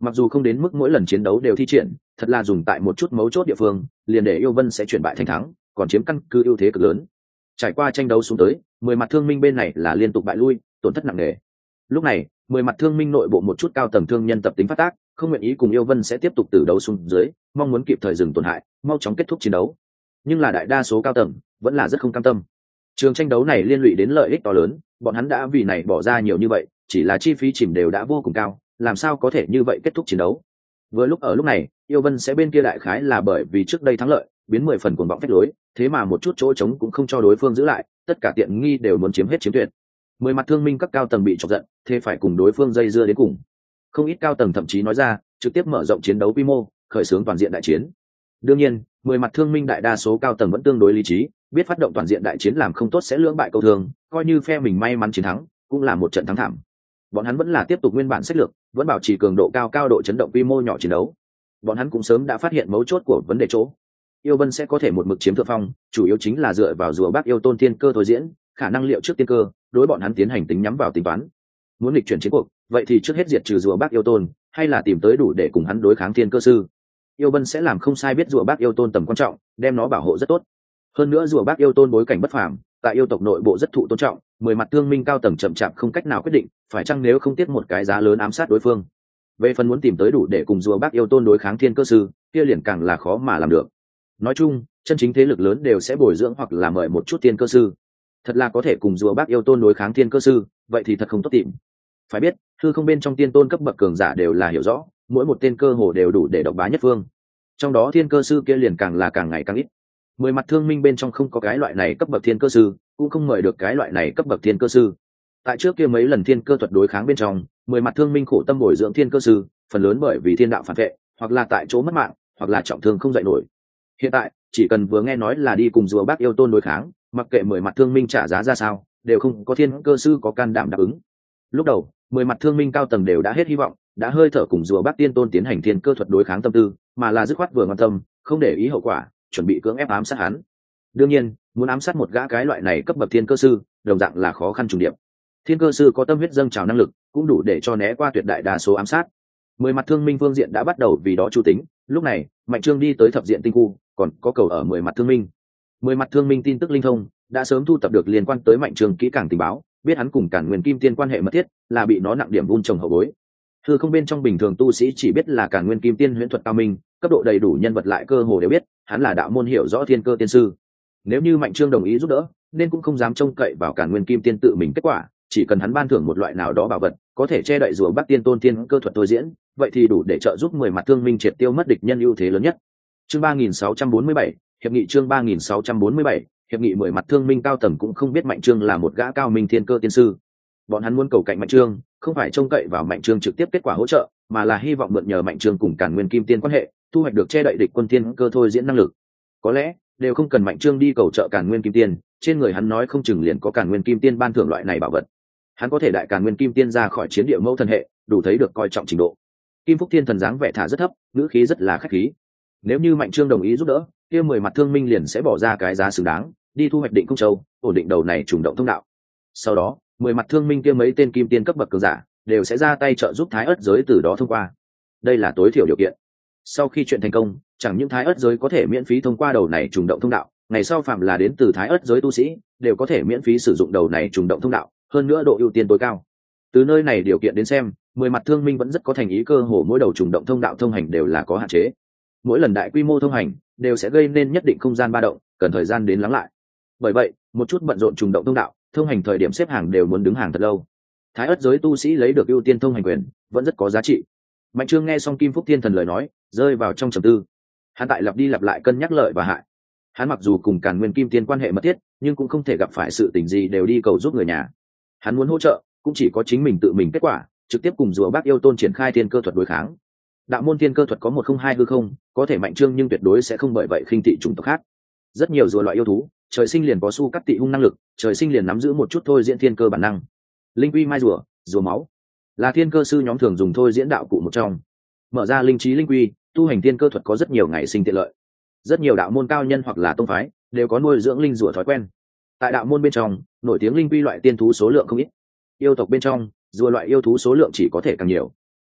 [SPEAKER 1] mặc dù không đến mức mỗi lần chiến đấu đều thi triển, thật là dùng tại một chút mấu chốt địa phương liền để yêu vân sẽ chuyển bại thành thắng, còn chiếm căn cứ ưu thế cực lớn. Trải qua tranh đấu xuống tới, mười mặt thương minh bên này là liên tục bại lui, tổn thất nặng nề. Lúc này mười mặt thương minh nội bộ một chút cao tầng thương nhân tập tính phát tác, không nguyện ý cùng yêu vân sẽ tiếp tục từ đấu xuống dưới, mong muốn kịp thời dừng tổn hại, mau chóng kết thúc chiến đấu. Nhưng là đại đa số cao tầng vẫn là rất không cam tâm. Trường tranh đấu này liên lụy đến lợi ích to lớn, bọn hắn đã vì này bỏ ra nhiều như vậy, chỉ là chi phí chìm đều đã vô cùng cao, làm sao có thể như vậy kết thúc chiến đấu. Vừa lúc ở lúc này, yêu vân sẽ bên kia đại khái là bởi vì trước đây thắng lợi biến mười phần cuồng vọng phách lối, thế mà một chút chỗ trống cũng không cho đối phương giữ lại, tất cả tiện nghi đều muốn chiếm hết chiếm tuyệt. Mười mặt thương minh các cao tầng bị chọc giận, thế phải cùng đối phương dây dưa đến cùng. Không ít cao tầng thậm chí nói ra trực tiếp mở rộng chiến đấu quy mô, khởi xướng toàn diện đại chiến. Đương nhiên mười mặt thương minh đại đa số cao tầng vẫn tương đối lý trí, biết phát động toàn diện đại chiến làm không tốt sẽ lưỡng bại câu thương, coi như phe mình may mắn chiến thắng cũng là một trận thắng thảm. Bọn hắn vẫn là tiếp tục nguyên bản sách lược, vẫn bảo trì cường độ cao cao độ chấn động quy mô nhỏ chiến đấu. Bọn hắn cũng sớm đã phát hiện mấu chốt của vấn đề chỗ. Yêu vân sẽ có thể một mực chiếm thượng phong, chủ yếu chính là dựa vào rùa bác yêu tôn tiên cơ thôi diễn, khả năng liệu trước tiên cơ, đối bọn hắn tiến hành tính nhắm vào tính toán. Muốn nghịch chuyển chiến cuộc, vậy thì trước hết diệt trừ rùa bác yêu tôn, hay là tìm tới đủ để cùng hắn đối kháng thiên cơ sư. Yêu vân sẽ làm không sai biết rùa bác yêu tôn tầm quan trọng, đem nó bảo hộ rất tốt. Hơn nữa rùa bác yêu tôn bối cảnh bất phàm, tại yêu tộc nội bộ rất thụ tôn trọng, mười mặt thương minh cao tầng chậm chạp không cách nào quyết định phải chăng nếu không tiếc một cái giá lớn ám sát đối phương. Về phần muốn tìm tới đủ để cùng rùa bác yêu tôn đối kháng thiên cơ sư, kia liền càng là khó mà làm được. Nói chung chân chính thế lực lớn đều sẽ bồi dưỡng hoặc là mời một chút thiên cơ sư. Thật là có thể cùng rùa bác yêu tôn đối kháng thiên cơ sư, vậy thì thật không tốt tìm. Phải biết hư không bên trong tiên tôn cấp bậc cường giả đều là hiểu rõ, mỗi một tên cơ hồ đều đủ để độc bá nhất phương, trong đó thiên cơ sư kia liền càng là càng ngày càng ít. Mười mặt thương minh bên trong không có cái loại này cấp bậc thiên cơ sư, cũng không mời được cái loại này cấp bậc thiên cơ sư. Tại trước kia mấy lần thiên cơ thuật đối kháng bên trong, mười mặt thương minh khổ tâm bồi dưỡng thiên cơ sư, phần lớn bởi vì thiên đạo phản vệ, hoặc là tại chỗ mất mạng, hoặc là trọng thương không dậy nổi. Hiện tại chỉ cần vừa nghe nói là đi cùng rùa bác yêu tôn đối kháng, mặc kệ mười mặt thương minh trả giá ra sao, đều không có thiên cơ sư có can đảm đáp ứng. Lúc đầu mười mặt thương minh cao tầng đều đã hết hy vọng, đã hơi thở cùng rùa bác tiên tôn tiến hành thiên cơ thuật đối kháng tâm tư, mà là dứt khoát vừa quan tâm, không để ý hậu quả, chuẩn bị cưỡng ép ám sát hắn. Đương nhiên muốn ám sát một gã cái loại này cấp bậc thiên cơ sư đồng dạng là khó khăn trùng điệp. Thiên cơ sư có tâm huyết dâng trào năng lực, cũng đủ để cho né qua tuyệt đại đa số ám sát. Mười mặt thương minh phương diện đã bắt đầu vì đó chu tính. Lúc này mạnh trương đi tới thập diện tinh khu, còn có cầu ở mười mặt thương minh. Mười mặt thương minh tin tức linh thông, đã sớm thu tập được liên quan tới mạnh trương kỹ càng tình báo, biết hắn cùng Càn Nguyên Kim Tiên quan hệ mật thiết, là bị nó nặng điểm vun trồng hậu bối. Thư không bên trong bình thường tu sĩ chỉ biết là Càn Nguyên Kim Tiên huyễn thuật cao minh, cấp độ đầy đủ nhân vật lại cơ hồ đều biết hắn là đạo môn hiểu rõ thiên cơ tiên sư. Nếu như mạnh trương đồng ý giúp đỡ, nên cũng không dám trông cậy vào Càn Nguyên Kim Tiên tự mình kết quả, chỉ cần hắn ban thưởng một loại nào đó bảo vật có thể che đậy rùa bắc tiên tôn thiên cơ thuật thôi diễn, vậy thì đủ để trợ giúp mười mặt thương minh triệt tiêu mất địch nhân ưu thế lớn nhất. Chương ba nghìn sáu trăm bốn mươi bảy, hiệp nghị chương ba nghìn sáu trăm bốn mươi bảy, hiệp nghị mười mặt thương minh cao tầng cũng không biết mạnh trương là một gã cao minh thiên cơ tiên sư. Bọn hắn muốn cầu cạnh mạnh trương, không phải trông cậy vào mạnh trương trực tiếp kết quả hỗ trợ, mà là hy vọng mượn nhờ mạnh trương cùng Càn Nguyên Kim Tiên quan hệ, thu hoạch được che đậy địch quân thiên cơ thôi diễn năng lực. Có lẽ đều không cần mạnh trương đi cầu trợ Càn Nguyên Kim Tiên, trên người hắn nói không chừng liền có Càn Nguyên Kim Tiên ban thưởng loại này bảo vật. Hắn có thể đại Càn Nguyên Kim Tiên ra khỏi chiến địa mẫu thần hệ, đủ thấy được coi trọng trình độ. Kim Phúc Thiên thần dáng vẻ thả rất thấp, ngữ khí rất là khách khí. Nếu như mạnh trương đồng ý giúp đỡ, kia mười mặt thương minh liền sẽ bỏ ra cái giá xứng đáng, đi thu hoạch định Cung Châu, ổn định đầu này trùng động thông đạo. Sau đó mười mặt thương minh kia mấy tên kim tiên cấp bậc cường giả đều sẽ ra tay trợ giúp thái ớt giới từ đó thông qua. Đây là tối thiểu điều kiện. Sau khi chuyện thành công, chẳng những thái ớt giới có thể miễn phí thông qua đầu này trùng động thông đạo, ngày sau phạm là đến từ thái ớt giới tu sĩ đều có thể miễn phí sử dụng đầu này trùng động thông đạo, hơn nữa độ ưu tiên tối cao. Từ nơi này điều kiện đến xem, mười mặt thương minh vẫn rất có thành ý, cơ hồ mỗi đầu trùng động thông đạo thông hành đều là có hạn chế. Mỗi lần đại quy mô thông hành đều sẽ gây nên nhất định không gian ba động, cần thời gian đến lắng lại. Bởi vậy một chút bận rộn trùng động thông đạo, thông hành thời điểm xếp hàng đều muốn đứng hàng thật lâu. Thái ớt giới tu sĩ lấy được ưu tiên thông hành quyền vẫn rất có giá trị. Mạnh trương nghe xong Kim Phúc Thiên thần lời nói, rơi vào trong trầm tư. Hắn tại lặp đi lặp lại cân nhắc lợi và hại. Hắn mặc dù cùng Càn Nguyên Kim Tiên quan hệ mật thiết, nhưng cũng không thể gặp phải sự tình gì đều đi cầu giúp người nhà. Hắn muốn hỗ trợ cũng chỉ có chính mình tự mình kết quả, trực tiếp cùng rùa bác yêu tôn triển khai thiên cơ thuật đối kháng. Đạo môn thiên cơ thuật có một không hai hư không, có thể mạnh trương nhưng tuyệt đối sẽ không bởi vậy khinh thị chủng tộc khác. Rất nhiều rùa loại yêu thú trời sinh liền có su cắt tị hung năng lực, trời sinh liền nắm giữ một chút thôi diễn thiên cơ bản năng. Linh quy mai rùa, rùa máu là thiên cơ sư nhóm thường dùng thôi diễn đạo cụ một trong. Mở ra linh trí linh quy, tu hành thiên cơ thuật có rất nhiều ngày sinh tiện lợi. Rất nhiều đạo môn cao nhân hoặc là tông phái đều có nuôi dưỡng linh rùa thói quen. Tại đạo môn bên trong, nổi tiếng linh quy loại tiên thú số lượng không ít. Yêu tộc bên trong, rùa loại yêu thú số lượng chỉ có thể càng nhiều.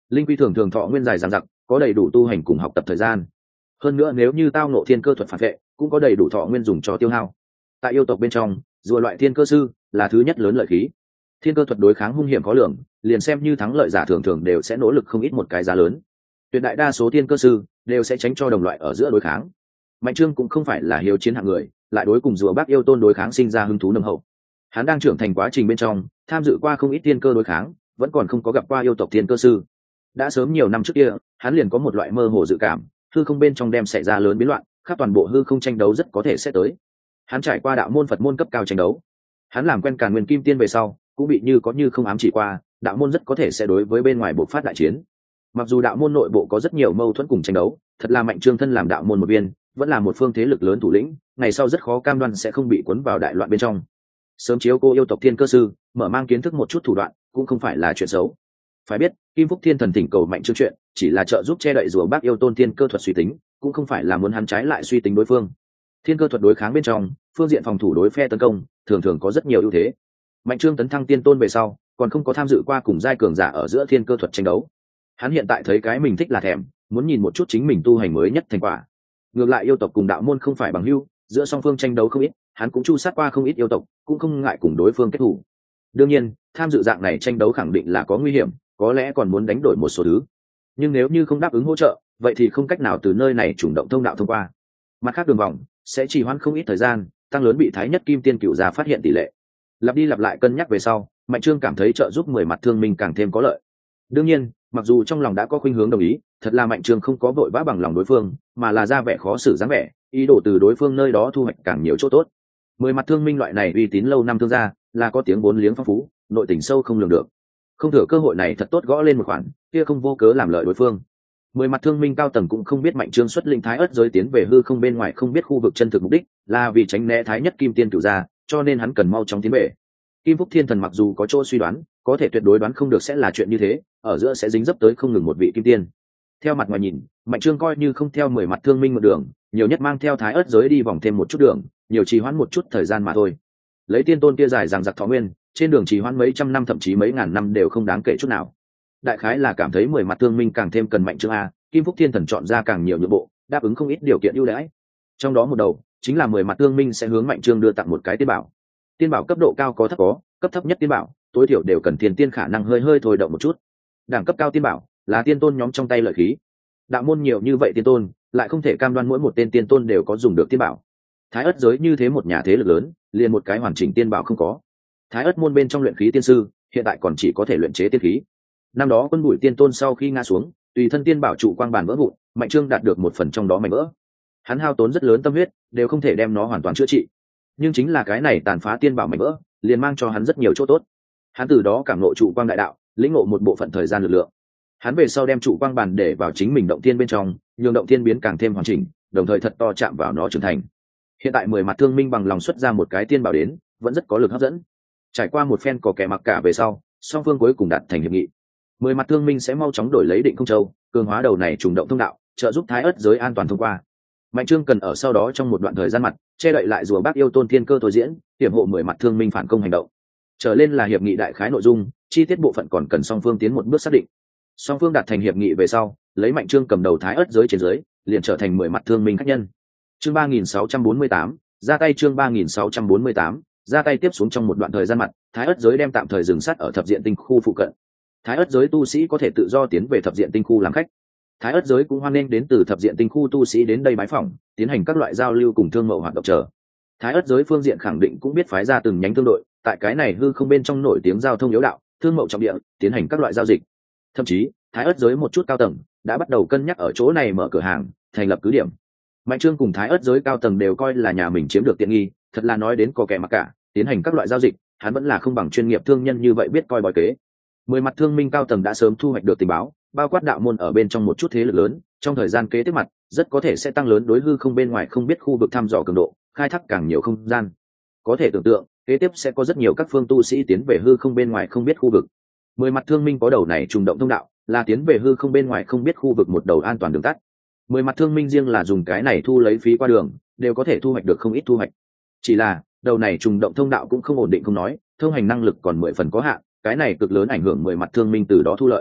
[SPEAKER 1] linh quy thường thường thọ nguyên dài dằng dặc, có đầy đủ tu hành cùng học tập thời gian. Hơn nữa nếu như tao ngộ thiên cơ thuật phản vệ, cũng có đầy đủ thọ nguyên dùng cho tiêu hao. Tại yêu tộc bên trong, rùa loại thiên cơ sư là thứ nhất lớn lợi khí. Thiên cơ thuật đối kháng hung hiểm khó lường, liền xem như thắng lợi giả thường thường đều sẽ nỗ lực không ít một cái giá lớn. Tuyệt đại đa số thiên cơ sư đều sẽ tránh cho đồng loại ở giữa đối kháng. Mạnh Trương cũng không phải là hiếu chiến hạng người, lại đối cùng rùa bác yêu tôn đối kháng sinh ra hứng thú nồng hậu. Hắn đang trưởng thành quá trình bên trong, tham dự qua không ít thiên cơ đối kháng, vẫn còn không có gặp qua yêu tộc thiên cơ sư. Đã sớm nhiều năm trước kia, hắn liền có một loại mơ hồ dự cảm, hư không bên trong đem xảy ra lớn biến loạn, khắp toàn bộ hư không tranh đấu rất có thể sẽ tới. Hắn trải qua đạo môn Phật môn cấp cao tranh đấu, hắn làm quen Càn Nguyên Kim Tiên về sau, cũng bị như có như không ám chỉ qua, đạo môn rất có thể sẽ đối với bên ngoài bộc phát đại chiến. Mặc dù đạo môn nội bộ có rất nhiều mâu thuẫn cùng tranh đấu, thật là Mạnh Trương thân làm đạo môn một viên, vẫn là một phương thế lực lớn thủ lĩnh, ngày sau rất khó cam đoan sẽ không bị cuốn vào đại loạn bên trong. Sớm chiếu cô yêu tộc thiên cơ sư, mở mang kiến thức một chút thủ đoạn, cũng không phải là chuyện xấu. Phải biết, Kim Phúc Thiên Thần thỉnh cầu Mạnh Trương chuyện, chỉ là trợ giúp che đậy rùa bác yêu tôn thiên cơ thuật suy tính, cũng không phải là muốn hắn trái lại suy tính đối phương. Thiên cơ thuật đối kháng bên trong, phương diện phòng thủ đối phe tấn công, thường thường có rất nhiều ưu thế. Mạnh Trương tấn thăng tiên tôn về sau, còn không có tham dự qua cùng giai cường giả ở giữa thiên cơ thuật tranh đấu. Hắn hiện tại thấy cái mình thích là thèm, muốn nhìn một chút chính mình tu hành mới nhất thành quả. Ngược lại yêu tộc cùng đạo môn không phải bằng hữu, giữa song phương tranh đấu không ít, hắn cũng chu sát qua không ít yêu tộc, cũng không ngại cùng đối phương kết thủ. Đương nhiên, tham dự dạng này tranh đấu khẳng định là có nguy hiểm, có lẽ còn muốn đánh đổi một số thứ. Nhưng nếu như không đáp ứng hỗ trợ, vậy thì không cách nào từ nơi này chủ động thông đạo thông qua. Mặt khác đường vòng sẽ trì hoãn không ít thời gian, tăng lớn bị thái nhất kim tiên cựu già phát hiện tỷ lệ. Lặp đi lặp lại cân nhắc về sau, Mạnh Trương cảm thấy trợ giúp mười mặt thương minh càng thêm có lợi. Đương nhiên, mặc dù trong lòng đã có khuynh hướng đồng ý, thật là Mạnh Trương không có vội vã bằng lòng đối phương, mà là ra vẻ khó xử dáng vẻ, ý đồ từ đối phương nơi đó thu hoạch càng nhiều chỗ tốt. Mười mặt thương minh loại này uy tín lâu năm thương gia, là có tiếng vốn liếng phong phú, nội tình sâu không lường được. Không thừa cơ hội này thật tốt gõ lên một khoản, kia không vô cớ làm lợi đối phương. Mười mặt thương minh cao tầng cũng không biết Mạnh Trương xuất linh thái ớt giới tiến về hư không bên ngoài, không biết khu vực chân thực mục đích, là vì tránh né thái nhất kim tiên cửu gia, cho nên hắn cần mau chóng tiến về. Kim Phúc Thiên Thần mặc dù có chỗ suy đoán, có thể tuyệt đối đoán không được sẽ là chuyện như thế, ở giữa sẽ dính dấp tới không ngừng một vị kim tiên. Theo mặt ngoài nhìn, Mạnh Trương coi như không theo mười mặt thương minh một đường, nhiều nhất mang theo thái ớt giới đi vòng thêm một chút đường, nhiều trì hoãn một chút thời gian mà thôi. Lấy tiên tôn kia dài rằng giặc thọ nguyên, trên đường trì hoãn mấy trăm năm thậm chí mấy ngàn năm đều không đáng kể chút nào. Đại khái là cảm thấy mười mặt thương minh càng thêm cần Mạnh Trương a, Kim Phúc Thiên Thần chọn ra càng nhiều nhượng bộ, đáp ứng không ít điều kiện ưu đãi. Trong đó một đầu chính là mười mặt thương minh sẽ hướng Mạnh Trương đưa tặng một cái tiên bảo. Tiên bảo cấp độ cao có thấp có, cấp thấp nhất tiên bảo tối thiểu đều cần thiên tiên khả năng hơi hơi thôi động một chút. Đẳng cấp cao tiên bảo là tiên tôn nhóm trong tay lợi khí. Đạo môn nhiều như vậy tiên tôn, lại không thể cam đoan mỗi một tên tiên tôn đều có dùng được tiên bảo. Thái ất giới như thế một nhà thế lực lớn, liền một cái hoàn chỉnh tiên bảo không có. Thái ất môn bên trong luyện khí tiên sư, hiện tại còn chỉ có thể luyện chế tiên khí. Năm đó quân bụi tiên tôn sau khi ngã xuống, tùy thân tiên bảo trụ quang bản vỡ vụn, Mạnh Trương đạt được một phần trong đó mảnh vỡ. Hắn hao tốn rất lớn tâm huyết, đều không thể đem nó hoàn toàn chữa trị. Nhưng chính là cái này tàn phá tiên bảo mảnh vỡ, liền mang cho hắn rất nhiều chỗ tốt. Hắn từ đó cảm ngộ trụ quang đại đạo, lĩnh ngộ một bộ phận thời gian lực lượng. Hắn về sau đem trụ quang bản để vào chính mình động tiên bên trong, nhường động tiên biến càng thêm hoàn chỉnh, đồng thời thật to chạm vào nó trưởng thành. Hiện tại mười mặt thương minh bằng lòng xuất ra một cái tiên bảo đến, vẫn rất có lực hấp dẫn. Trải qua một phen cò kẻ mặc cả về sau, song phương cuối cùng đạt thành hiệp nghị. Mười mặt thương minh sẽ mau chóng đổi lấy Định Không Châu, cường hóa đầu này trùng động thông đạo, trợ giúp thái ất giới an toàn thông qua. Mạnh Trương cần ở sau đó trong một đoạn thời gian mặt che đậy lại rùa bác yêu tôn thiên cơ thôi diễn, hiểm hộ mười mặt thương minh phản công hành động. Trở lên là hiệp nghị đại khái nội dung, chi tiết bộ phận còn cần song phương tiến một bước xác định. Song phương đạt thành hiệp nghị về sau, lấy Mạnh Trương cầm đầu thái ất giới trên dưới, liền trở thành mười mặt thương minh khách nhân. Chương ba nghìn sáu trăm bốn mươi tám, ra tay chương ba nghìn sáu trăm bốn mươi tám, ra tay tiếp xuống trong một đoạn thời gian mặt, thái ất giới đem tạm thời dừng sát ở thập diện tinh khu phụ cận. Thái ất giới tu sĩ có thể tự do tiến về thập diện tinh khu làm khách. Thái ất giới cũng hoan nghênh đến từ thập diện tinh khu tu sĩ đến đây bái phỏng, tiến hành các loại giao lưu cùng thương mậu hoạt động chờ. Thái ất giới phương diện khẳng định cũng biết phái ra từng nhánh thương đội, tại cái này hư không bên trong nổi tiếng giao thông yếu đạo, thương mậu trọng địa, tiến hành các loại giao dịch. Thậm chí, Thái ất giới một chút cao tầng đã bắt đầu cân nhắc ở chỗ này mở cửa hàng, thành lập cứ điểm. Mạnh Trương cùng Thái ất giới cao tầng đều coi là nhà mình chiếm được tiện nghi, thật là nói đến có kẻ mặc cả, tiến hành các loại giao dịch, hắn vẫn là không bằng chuyên nghiệp thương nhân như vậy biết coi bói kế. Mười mặt thương minh cao tầng đã sớm thu hoạch được tình báo, bao quát đạo môn ở bên trong một chút thế lực lớn, trong thời gian kế tiếp mặt, rất có thể sẽ tăng lớn đối hư không bên ngoài không biết khu vực thăm dò cường độ, khai thác càng nhiều không gian. Có thể tưởng tượng, kế tiếp sẽ có rất nhiều các phương tu sĩ tiến về hư không bên ngoài không biết khu vực. Mười mặt thương minh có đầu này trùng động thông đạo, là tiến về hư không bên ngoài không biết khu vực một đầu an toàn đường tắt. Mười mặt thương minh riêng là dùng cái này thu lấy phí qua đường, đều có thể thu hoạch được không ít thu hoạch. Chỉ là, đầu này trùng động thông đạo cũng không ổn định không nói, thông hành năng lực còn mười phần có hạn, cái này cực lớn ảnh hưởng mười mặt thương minh từ đó thu lợi.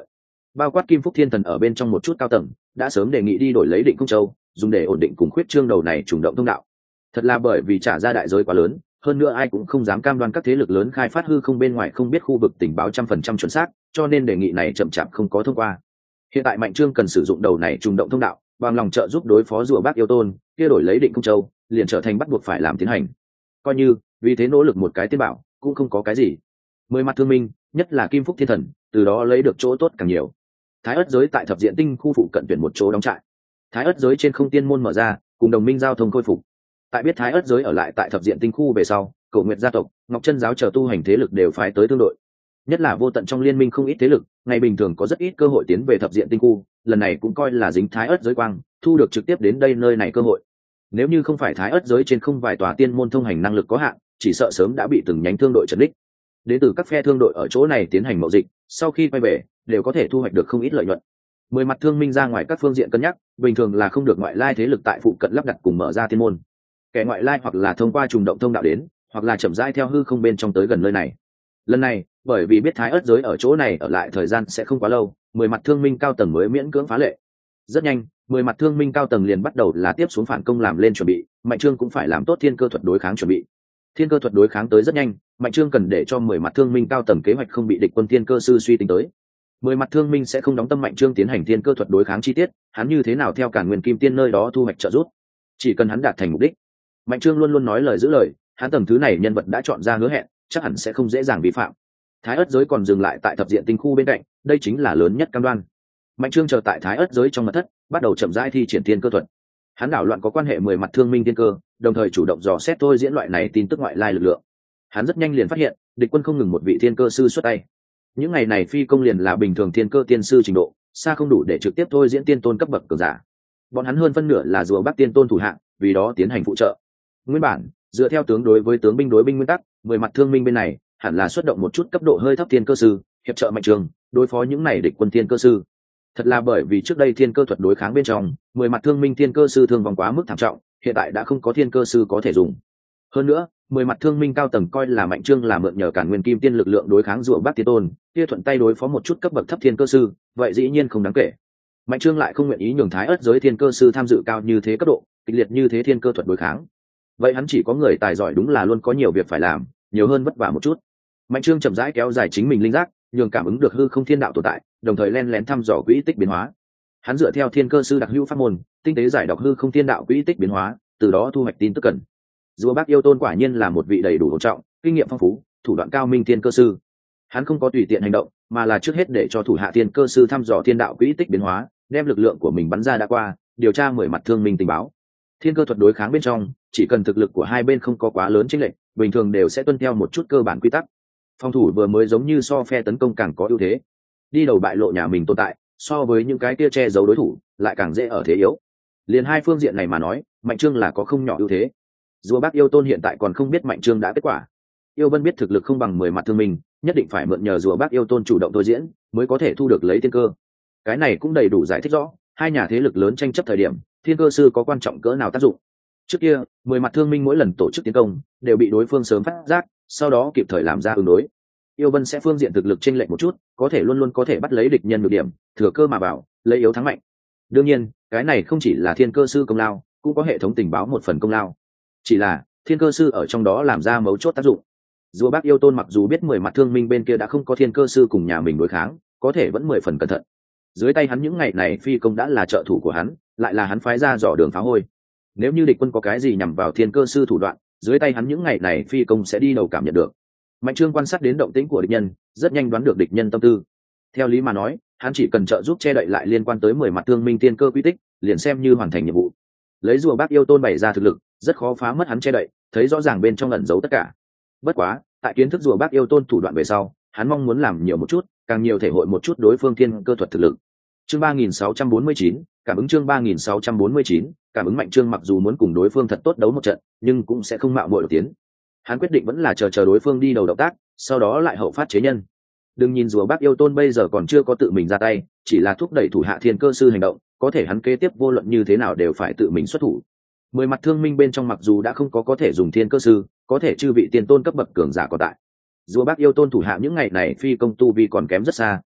[SPEAKER 1] bao quát Kim Phúc Thiên Thần ở bên trong một chút cao tầng đã sớm đề nghị đi đổi lấy Định Công Châu, dùng để ổn định cùng khuyết trương đầu này trùng động thông đạo. Thật là bởi vì trả ra đại giới quá lớn, hơn nữa ai cũng không dám cam đoan các thế lực lớn khai phát hư không bên ngoài không biết khu vực tình báo trăm phần trăm chuẩn xác, cho nên đề nghị này chậm chạp không có thông qua. Hiện tại Mạnh Trương cần sử dụng đầu này trùng động thông đạo, bằng lòng trợ giúp đối phó rùa bác yêu tôn, kia đổi lấy Định Công Châu, liền trở thành bắt buộc phải làm tiến hành. Coi như vì thế nỗ lực một cái tiên bảo, cũng không có cái gì. Mười mặt thương minh, nhất là Kim Phúc Thiên Thần, từ đó lấy được chỗ tốt càng nhiều. Thái Ức giới tại thập diện tinh khu phụ cận tuyển một chỗ đóng trại. Thái Ức giới trên không tiên môn mở ra, cùng đồng minh giao thông khôi phục. Tại biết Thái Ức giới ở lại tại thập diện tinh khu về sau, Cổ Nguyệt gia tộc, Ngọc Chân giáo chờ tu hành thế lực đều phái tới tương đội. Nhất là vô tận trong liên minh không ít thế lực, ngày bình thường có rất ít cơ hội tiến về thập diện tinh khu, lần này cũng coi là dính Thái Ức giới quang, thu được trực tiếp đến đây nơi này cơ hội. Nếu như không phải Thái Ức giới trên không vài tòa tiên môn thông hành năng lực có hạn, chỉ sợ sớm đã bị từng nhánh thương đội trấn đích. Đến từ các phe thương đội ở chỗ này tiến hành mậu dịch, sau khi quay về đều có thể thu hoạch được không ít lợi nhuận. Mười mặt thương minh ra ngoài các phương diện cân nhắc, bình thường là không được ngoại lai thế lực tại phụ cận lắp đặt cùng mở ra tiên môn. Kẻ ngoại lai hoặc là thông qua trùng động thông đạo đến, hoặc là chậm rãi theo hư không bên trong tới gần nơi này. Lần này, bởi vì biết Thái Ức giới ở chỗ này ở lại thời gian sẽ không quá lâu, mười mặt thương minh cao tầng mới miễn cưỡng phá lệ. Rất nhanh, mười mặt thương minh cao tầng liền bắt đầu là tiếp xuống phản công làm lên chuẩn bị, Mạnh Trương cũng phải làm tốt thiên cơ thuật đối kháng chuẩn bị. Thiên cơ thuật đối kháng tới rất nhanh, Mạnh Trương cần để cho mười mặt thương minh cao tầng kế hoạch không bị địch quân thiên cơ sư suy tính tới. Mười mặt thương minh sẽ không đóng tâm Mạnh Trương tiến hành thiên cơ thuật đối kháng chi tiết, hắn như thế nào theo Càn Nguyên Kim Tiên nơi đó thu hoạch trợ giúp, chỉ cần hắn đạt thành mục đích. Mạnh Trương luôn luôn nói lời giữ lời, hắn tầng thứ này nhân vật đã chọn ra hứa hẹn, chắc hẳn sẽ không dễ dàng vi phạm. Thái Ức giới còn dừng lại tại thập diện tinh khu bên cạnh, đây chính là lớn nhất cam đoan. Mạnh Trương chờ tại Thái Ức giới trong mật thất, bắt đầu chậm rãi thi triển thiên cơ thuật. Hắn đảo loạn có quan hệ mười mặt thương minh thiên cơ, đồng thời chủ động dò xét thôi diễn loại này tin tức ngoại lai lực lượng. Hắn rất nhanh liền phát hiện, địch quân không ngừng một vị thiên cơ sư xuất tay. Những ngày này phi công liền là bình thường thiên cơ tiên sư trình độ, xa không đủ để trực tiếp thôi diễn tiên tôn cấp bậc cường giả. Bọn hắn hơn phân nửa là rùa Bắc tiên tôn thủ hạng, vì đó tiến hành phụ trợ. Nguyên bản, dựa theo tướng đối với tướng binh đối binh nguyên tắc, mười mặt thương minh bên này hẳn là xuất động một chút cấp độ hơi thấp thiên cơ sư, hiệp trợ Mạnh Trương đối phó những này địch quân thiên cơ sư. Thật là bởi vì trước đây thiên cơ thuật đối kháng bên trong, mười mặt thương minh thiên cơ sư thương vong quá mức thảm trọng, hiện tại đã không có thiên cơ sư có thể dùng. Hơn nữa, mười mặt thương minh cao tầng coi là Mạnh Trương là mượn nhờ Càn Nguyên Kim Tiên lực lượng đối kháng rùa Bắc tiên tôn, kia thuận tay đối phó một chút cấp bậc thấp thiên cơ sư, vậy dĩ nhiên không đáng kể. Mạnh Trương lại không nguyện ý nhường Thái Ức giới thiên cơ sư tham dự cao như thế cấp độ, kịch liệt như thế thiên cơ thuật đối kháng. Vậy hắn chỉ có người tài giỏi đúng là luôn có nhiều việc phải làm, nhiều hơn vất vả một chút. Mạnh Trương chậm rãi kéo dài chính mình linh giác, nhường cảm ứng được hư không thiên đạo tồn tại, đồng thời len lén thăm dò quỹ tích biến hóa. Hắn dựa theo thiên cơ sư đặc hữu pháp môn, tinh tế giải đọc hư không thiên đạo quỹ tích biến hóa, từ đó thu hoạch tin tức cần. Rùa Bắc yêu tôn quả nhiên là một vị đầy đủ hỗ trọng, kinh nghiệm phong phú, thủ đoạn cao minh thiên cơ sư. Hắn không có tùy tiện hành động, mà là trước hết để cho thủ hạ thiên cơ sư thăm dò thiên đạo quỹ tích biến hóa, đem lực lượng của mình bắn ra đã qua, điều tra mười mặt thương minh tình báo. Thiên cơ thuật đối kháng bên trong, chỉ cần thực lực của hai bên không có quá lớn chênh lệch, bình thường đều sẽ tuân theo một chút cơ bản quy tắc. Phòng thủ vừa mới giống như so phe tấn công càng có ưu thế, đi đầu bại lộ nhà mình tồn tại, so với những cái kia che giấu đối thủ, lại càng dễ ở thế yếu. Liền hai phương diện này mà nói, Mạnh Trương là có không nhỏ ưu thế. Rùa Bắc yêu tôn hiện tại còn không biết Mạnh Trương đã kết quả. Yêu Vân biết thực lực không bằng mười mặt thương minh, nhất định phải mượn nhờ rùa Bắc yêu tôn chủ động thôi diễn, mới có thể thu được lấy thiên cơ. Cái này cũng đầy đủ giải thích rõ, hai nhà thế lực lớn tranh chấp thời điểm, thiên cơ sư có quan trọng cỡ nào tác dụng. Trước kia, mười mặt thương minh mỗi lần tổ chức tiến công, đều bị đối phương sớm phát giác, sau đó kịp thời làm ra ứng đối. Yêu Vân sẽ phương diện thực lực chênh lệch một chút, có thể luôn luôn có thể bắt lấy địch nhân nhược điểm, thừa cơ mà vào, lấy yếu thắng mạnh. Đương nhiên, cái này không chỉ là thiên cơ sư công lao, cũng có hệ thống tình báo một phần công lao. Chỉ là thiên cơ sư ở trong đó làm ra mấu chốt tác dụng. Rùa Bắc yêu tôn mặc dù biết mười mặt thương minh bên kia đã không có thiên cơ sư cùng nhà mình đối kháng, có thể vẫn mười phần cẩn thận. Dưới tay hắn những ngày này phi công đã là trợ thủ của hắn, lại là hắn phái ra dò đường phá hôi. Nếu như địch quân có cái gì nhằm vào thiên cơ sư thủ đoạn, dưới tay hắn những ngày này phi công sẽ đi đầu cảm nhận được. Mạnh Trương quan sát đến động tĩnh của địch nhân, rất nhanh đoán được địch nhân tâm tư. Theo lý mà nói, hắn chỉ cần trợ giúp che đậy lại liên quan tới mười mặt thương minh thiên cơ quy tích, liền xem như hoàn thành nhiệm vụ. Lấy rùa Bắc yêu tôn bày ra thực lực, rất khó phá mất hắn che đậy, thấy rõ ràng bên trong ẩn giấu tất cả. Bất quá, tại kiến thức rùa Bắc yêu tôn thủ đoạn về sau, hắn mong muốn làm nhiều một chút, càng nhiều thể hội một chút đối phương thiên cơ thuật thực lực. Chương ba nghìn sáu trăm bốn mươi chín, cảm ứng chương ba nghìn sáu trăm bốn mươi chín, cảm ứng Mạnh Trương mặc dù muốn cùng đối phương thật tốt đấu một trận, nhưng cũng sẽ không mạo muội tiến. Hắn quyết định vẫn là chờ chờ đối phương đi đầu động tác, sau đó lại hậu phát chế nhân. Đừng nhìn rùa Bắc yêu tôn bây giờ còn chưa có tự mình ra tay, chỉ là thúc đẩy thủ hạ thiên cơ sư hành động, có thể hắn kế tiếp vô luận như thế nào đều phải tự mình xuất thủ. Mười mặt thương minh bên trong mặc dù đã không có có thể dùng thiên cơ sư, có thể chư vị tiền tôn cấp bậc cường giả còn tại. Rùa Bắc yêu tôn thủ hạ những ngày này phi công tu vi còn kém rất xa,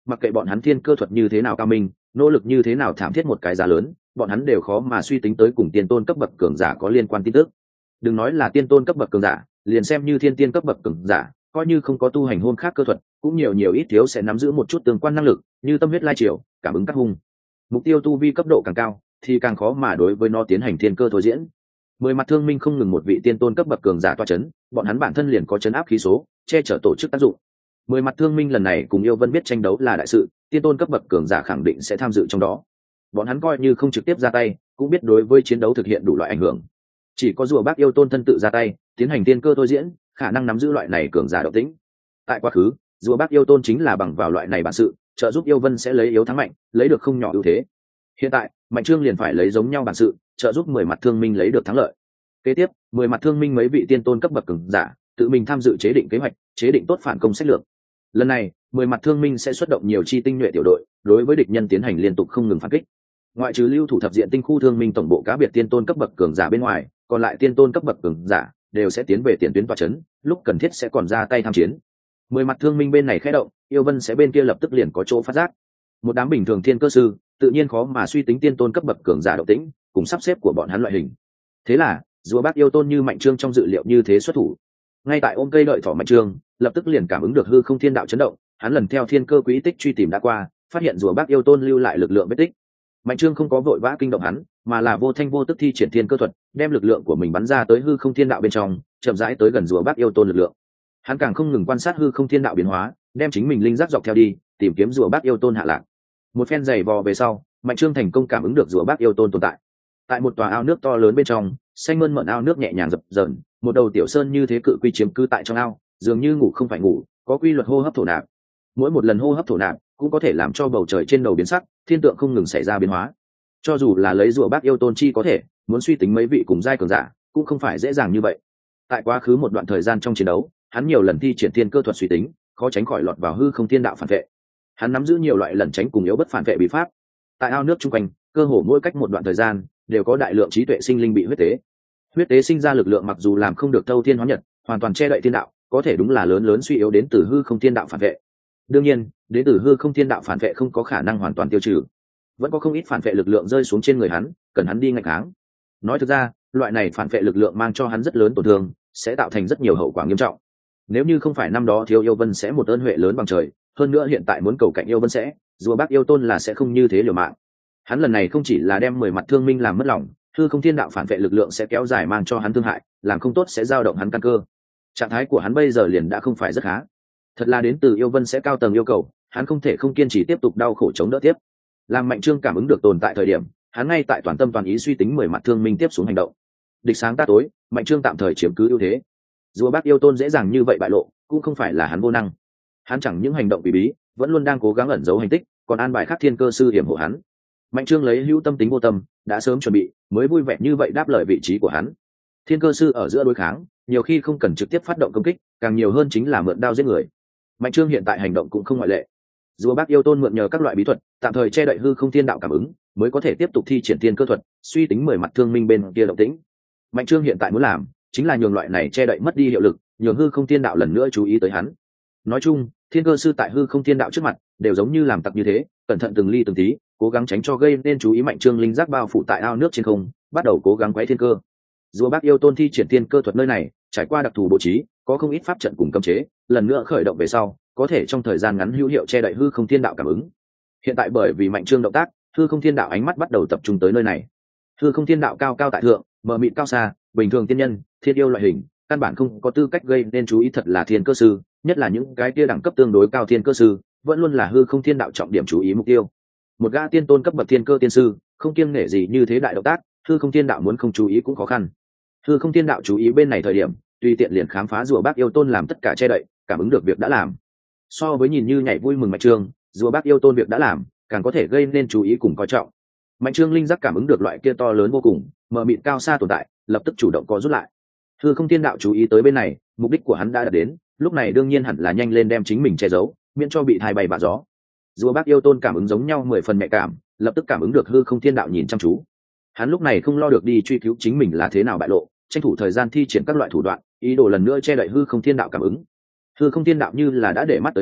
[SPEAKER 1] mặc kệ bọn hắn thiên cơ thuật như thế nào cao minh, nỗ lực như thế nào thảm thiết một cái giá lớn, bọn hắn đều khó mà suy tính tới cùng tiên tôn cấp bậc cường giả có liên quan tin tức. Đừng nói là tiên tôn cấp bậc cường giả, liền xem như thiên tiên cấp bậc cường giả, coi như không có tu hành hôn khác cơ thuật, cũng nhiều nhiều ít thiếu sẽ nắm giữ một chút tương quan năng lực, như tâm huyết lai triều, cảm ứng các hung. Mục tiêu tu vi cấp độ càng cao, thì càng khó mà đối với nó tiến hành thiên cơ thôi diễn. Mười mặt thương minh không ngừng một vị tiên tôn cấp bậc cường giả toa chấn, bọn hắn bản thân liền có chấn áp khí số, che chở tổ chức tác dụng. Mười mặt thương minh lần này cùng yêu vân biết tranh đấu là đại sự, tiên tôn cấp bậc cường giả khẳng định sẽ tham dự trong đó. Bọn hắn coi như không trực tiếp ra tay, cũng biết đối với chiến đấu thực hiện đủ loại ảnh hưởng. Chỉ có rùa bác yêu tôn thân tự ra tay, tiến hành tiên cơ thôi diễn, khả năng nắm giữ loại này cường giả động tĩnh. Tại quá khứ, rùa bác yêu tôn chính là bằng vào loại này bản sự, trợ giúp yêu vân sẽ lấy yếu thắng mạnh, lấy được không nhỏ ưu thế. Hiện tại, mạnh trương liền phải lấy giống nhau bản sự, trợ giúp mười mặt thương minh lấy được thắng lợi. Kế tiếp, mười mặt thương minh mấy vị tiên tôn cấp bậc cường giả tự mình tham dự chế định kế hoạch, chế định tốt phản công sách lược. Lần này, mười mặt thương minh sẽ xuất động nhiều chi tinh nhuệ tiểu đội, đối với địch nhân tiến hành liên tục không ngừng phản kích. Ngoại trừ lưu thủ thập diện tinh khu thương minh tổng bộ cá biệt tiên tôn cấp bậc cường giả bên ngoài, còn lại tiên tôn cấp bậc cường giả đều sẽ tiến về tiền tuyến tọa chấn, lúc cần thiết sẽ còn ra tay tham chiến. Mười mặt thương minh bên này khẽ động, yêu vân sẽ bên kia lập tức liền có chỗ phát giác. Một đám bình thường thiên cơ sư tự nhiên khó mà suy tính tiên tôn cấp bậc cường giả động tĩnh cùng sắp xếp của bọn hắn loại hình. Thế là rùa bác yêu tôn như mạnh trương trong dự liệu như thế xuất thủ. Ngay tại ôm cây đợi thỏ mạnh trương lập tức liền cảm ứng được hư không thiên đạo chấn động, hắn lần theo thiên cơ quỹ tích truy tìm đã qua, phát hiện rùa bác yêu tôn lưu lại lực lượng vết tích. Mạnh trương không có vội vã kinh động hắn, mà là vô thanh vô tức thi triển thiên cơ thuật, đem lực lượng của mình bắn ra tới hư không thiên đạo bên trong, chậm rãi tới gần rùa bác yêu tôn lực lượng. Hắn càng không ngừng quan sát hư không thiên đạo biến hóa, đem chính mình linh giác dọc theo đi, tìm kiếm rùa bác yêu tôn hạ lạc. Một phen giày vò về sau, mạnh trương thành công cảm ứng được rùa bác yêu tôn tồn tại. Tại một tòa ao nước to lớn bên trong, xanh mơn mởn ao nước nhẹ nhàng dập dờn, một đầu tiểu sơn như thế cự quy chiếm cư tại trong ao, dường như ngủ không phải ngủ, có quy luật hô hấp thổ nạp. Mỗi một lần hô hấp thổ nạp cũng có thể làm cho bầu trời trên đầu biến sắc, thiên tượng không ngừng xảy ra biến hóa. Cho dù là lấy rùa bác yêu tôn chi có thể muốn suy tính mấy vị cùng giai cường giả, cũng không phải dễ dàng như vậy. Tại quá khứ một đoạn thời gian trong chiến đấu, hắn nhiều lần thi triển thiên cơ thuật suy tính, khó tránh khỏi lọt vào hư không thiên đạo phản vệ. Hắn nắm giữ nhiều loại lẩn tránh cùng yếu bất phản vệ bí pháp. Tại ao nước chung quanh, cơ hồ mỗi cách một đoạn thời gian đều có đại lượng trí tuệ sinh linh bị huyết tế. Huyết tế sinh ra lực lượng mặc dù làm không được thâu thiên hóa nhật, hoàn toàn che đậy thiên đạo, có thể đúng là lớn lớn suy yếu đến từ hư không thiên đạo phản vệ. Đương nhiên, đến từ hư không thiên đạo phản vệ không có khả năng hoàn toàn tiêu trừ, vẫn có không ít phản vệ lực lượng rơi xuống trên người hắn, cần hắn đi nghênh kháng. Nói thực ra, loại này phản vệ lực lượng mang cho hắn rất lớn tổn thương, sẽ tạo thành rất nhiều hậu quả nghiêm trọng. Nếu như không phải năm đó thiếu yêu vân sẽ một ơn huệ lớn bằng trời, hơn nữa hiện tại muốn cầu cạnh yêu vân sẽ, rùa bác yêu tôn là sẽ không như thế liều mạng. Hắn lần này không chỉ là đem mười mặt thương minh làm mất lòng, hư không thiên đạo phản vệ lực lượng sẽ kéo dài mang cho hắn thương hại, làm không tốt sẽ dao động hắn căn cơ. Trạng thái của hắn bây giờ liền đã không phải rất khá. Thật là đến từ yêu vân sẽ cao tầng yêu cầu, hắn không thể không kiên trì tiếp tục đau khổ chống đỡ tiếp. Làm mạnh trương cảm ứng được tồn tại thời điểm, hắn ngay tại toàn tâm toàn ý suy tính mười mặt thương minh tiếp xuống hành động. Địch sáng ta tối, mạnh trương tạm thời chiếm cứ ưu thế. Rùa bác yêu tôn dễ dàng như vậy bại lộ, cũng không phải là hắn vô năng. Hắn chẳng những hành động bí bí, vẫn luôn đang cố gắng ẩn giấu hành tích, còn an bài khắc thiên cơ sư hiểm hộ hắn. Mạnh trương lấy hữu tâm tính vô tâm, đã sớm chuẩn bị, mới vui vẻ như vậy đáp lời vị trí của hắn. Thiên cơ sư ở giữa đối kháng, nhiều khi không cần trực tiếp phát động công kích, càng nhiều hơn chính là mượn đao giết người. Mạnh trương hiện tại hành động cũng không ngoại lệ. Rùa bác yêu tôn mượn nhờ các loại bí thuật, tạm thời che đậy hư không thiên đạo cảm ứng, mới có thể tiếp tục thi triển thiên cơ thuật, suy tính mười mặt thương minh bên kia động tĩnh. Mạnh trương hiện tại muốn làm, chính là nhường loại này che đậy mất đi hiệu lực, nhường hư không thiên đạo lần nữa chú ý tới hắn. Nói chung, thiên cơ sư tại hư không thiên đạo trước mặt, đều giống như làm tặc như thế, cẩn thận từng ly từng tí, cố gắng tránh cho gây nên chú ý. Mạnh trương linh giác bao phủ tại ao nước trên không, bắt đầu cố gắng quấy thiên cơ. Rùa bác yêu tôn thi triển thiên cơ thuật nơi này, trải qua đặc thù bố trí, có không ít pháp trận cùng cấm chế, lần nữa khởi động về sau, có thể trong thời gian ngắn hữu hiệu che đậy hư không thiên đạo cảm ứng. Hiện tại bởi vì mạnh trương động tác, hư không thiên đạo ánh mắt bắt đầu tập trung tới nơi này. Hư không thiên đạo cao cao tại thượng, mờ mịt cao xa, bình thường tiên nhân, thiên yêu loại hình, căn bản không có tư cách gây nên chú ý. Thật là thiên cơ sư, nhất là những cái kia đẳng cấp tương đối cao thiên cơ sư, vẫn luôn là hư không thiên đạo trọng điểm chú ý mục tiêu. Một gã tiên tôn cấp bậc thiên cơ tiên sư, không kiêng nể gì như thế đại động tác, hư không thiên đạo muốn không chú ý cũng khó khăn. Hư không thiên đạo chú ý bên này thời điểm, tùy tiện liền khám phá rùa bác yêu tôn làm tất cả che đậy, cảm ứng được việc đã làm. So với nhìn như nhảy vui mừng mạnh trương, rùa bác yêu tôn việc đã làm, càng có thể gây nên chú ý cùng coi trọng. Mạnh trương linh giác cảm ứng được loại kia to lớn vô cùng, mờ mịt cao xa tồn tại, lập tức chủ động co rút lại. Hư không thiên đạo chú ý tới bên này, mục đích của hắn đã đạt đến, lúc này đương nhiên hẳn là nhanh lên đem chính mình che giấu, miễn cho bị thai bay bạ gió. Rùa bác yêu tôn cảm ứng giống nhau mười phần nhạy cảm, lập tức cảm ứng được hư không thiên đạo nhìn chăm chú. Hắn lúc này không lo được đi truy cứu chính mình là thế nào bại lộ, tranh thủ thời gian thi triển các loại thủ đoạn, ý đồ lần nữa che đậy hư không thiên đạo cảm ứng. Hư không thiên đạo như là đã để mắt tới hắn,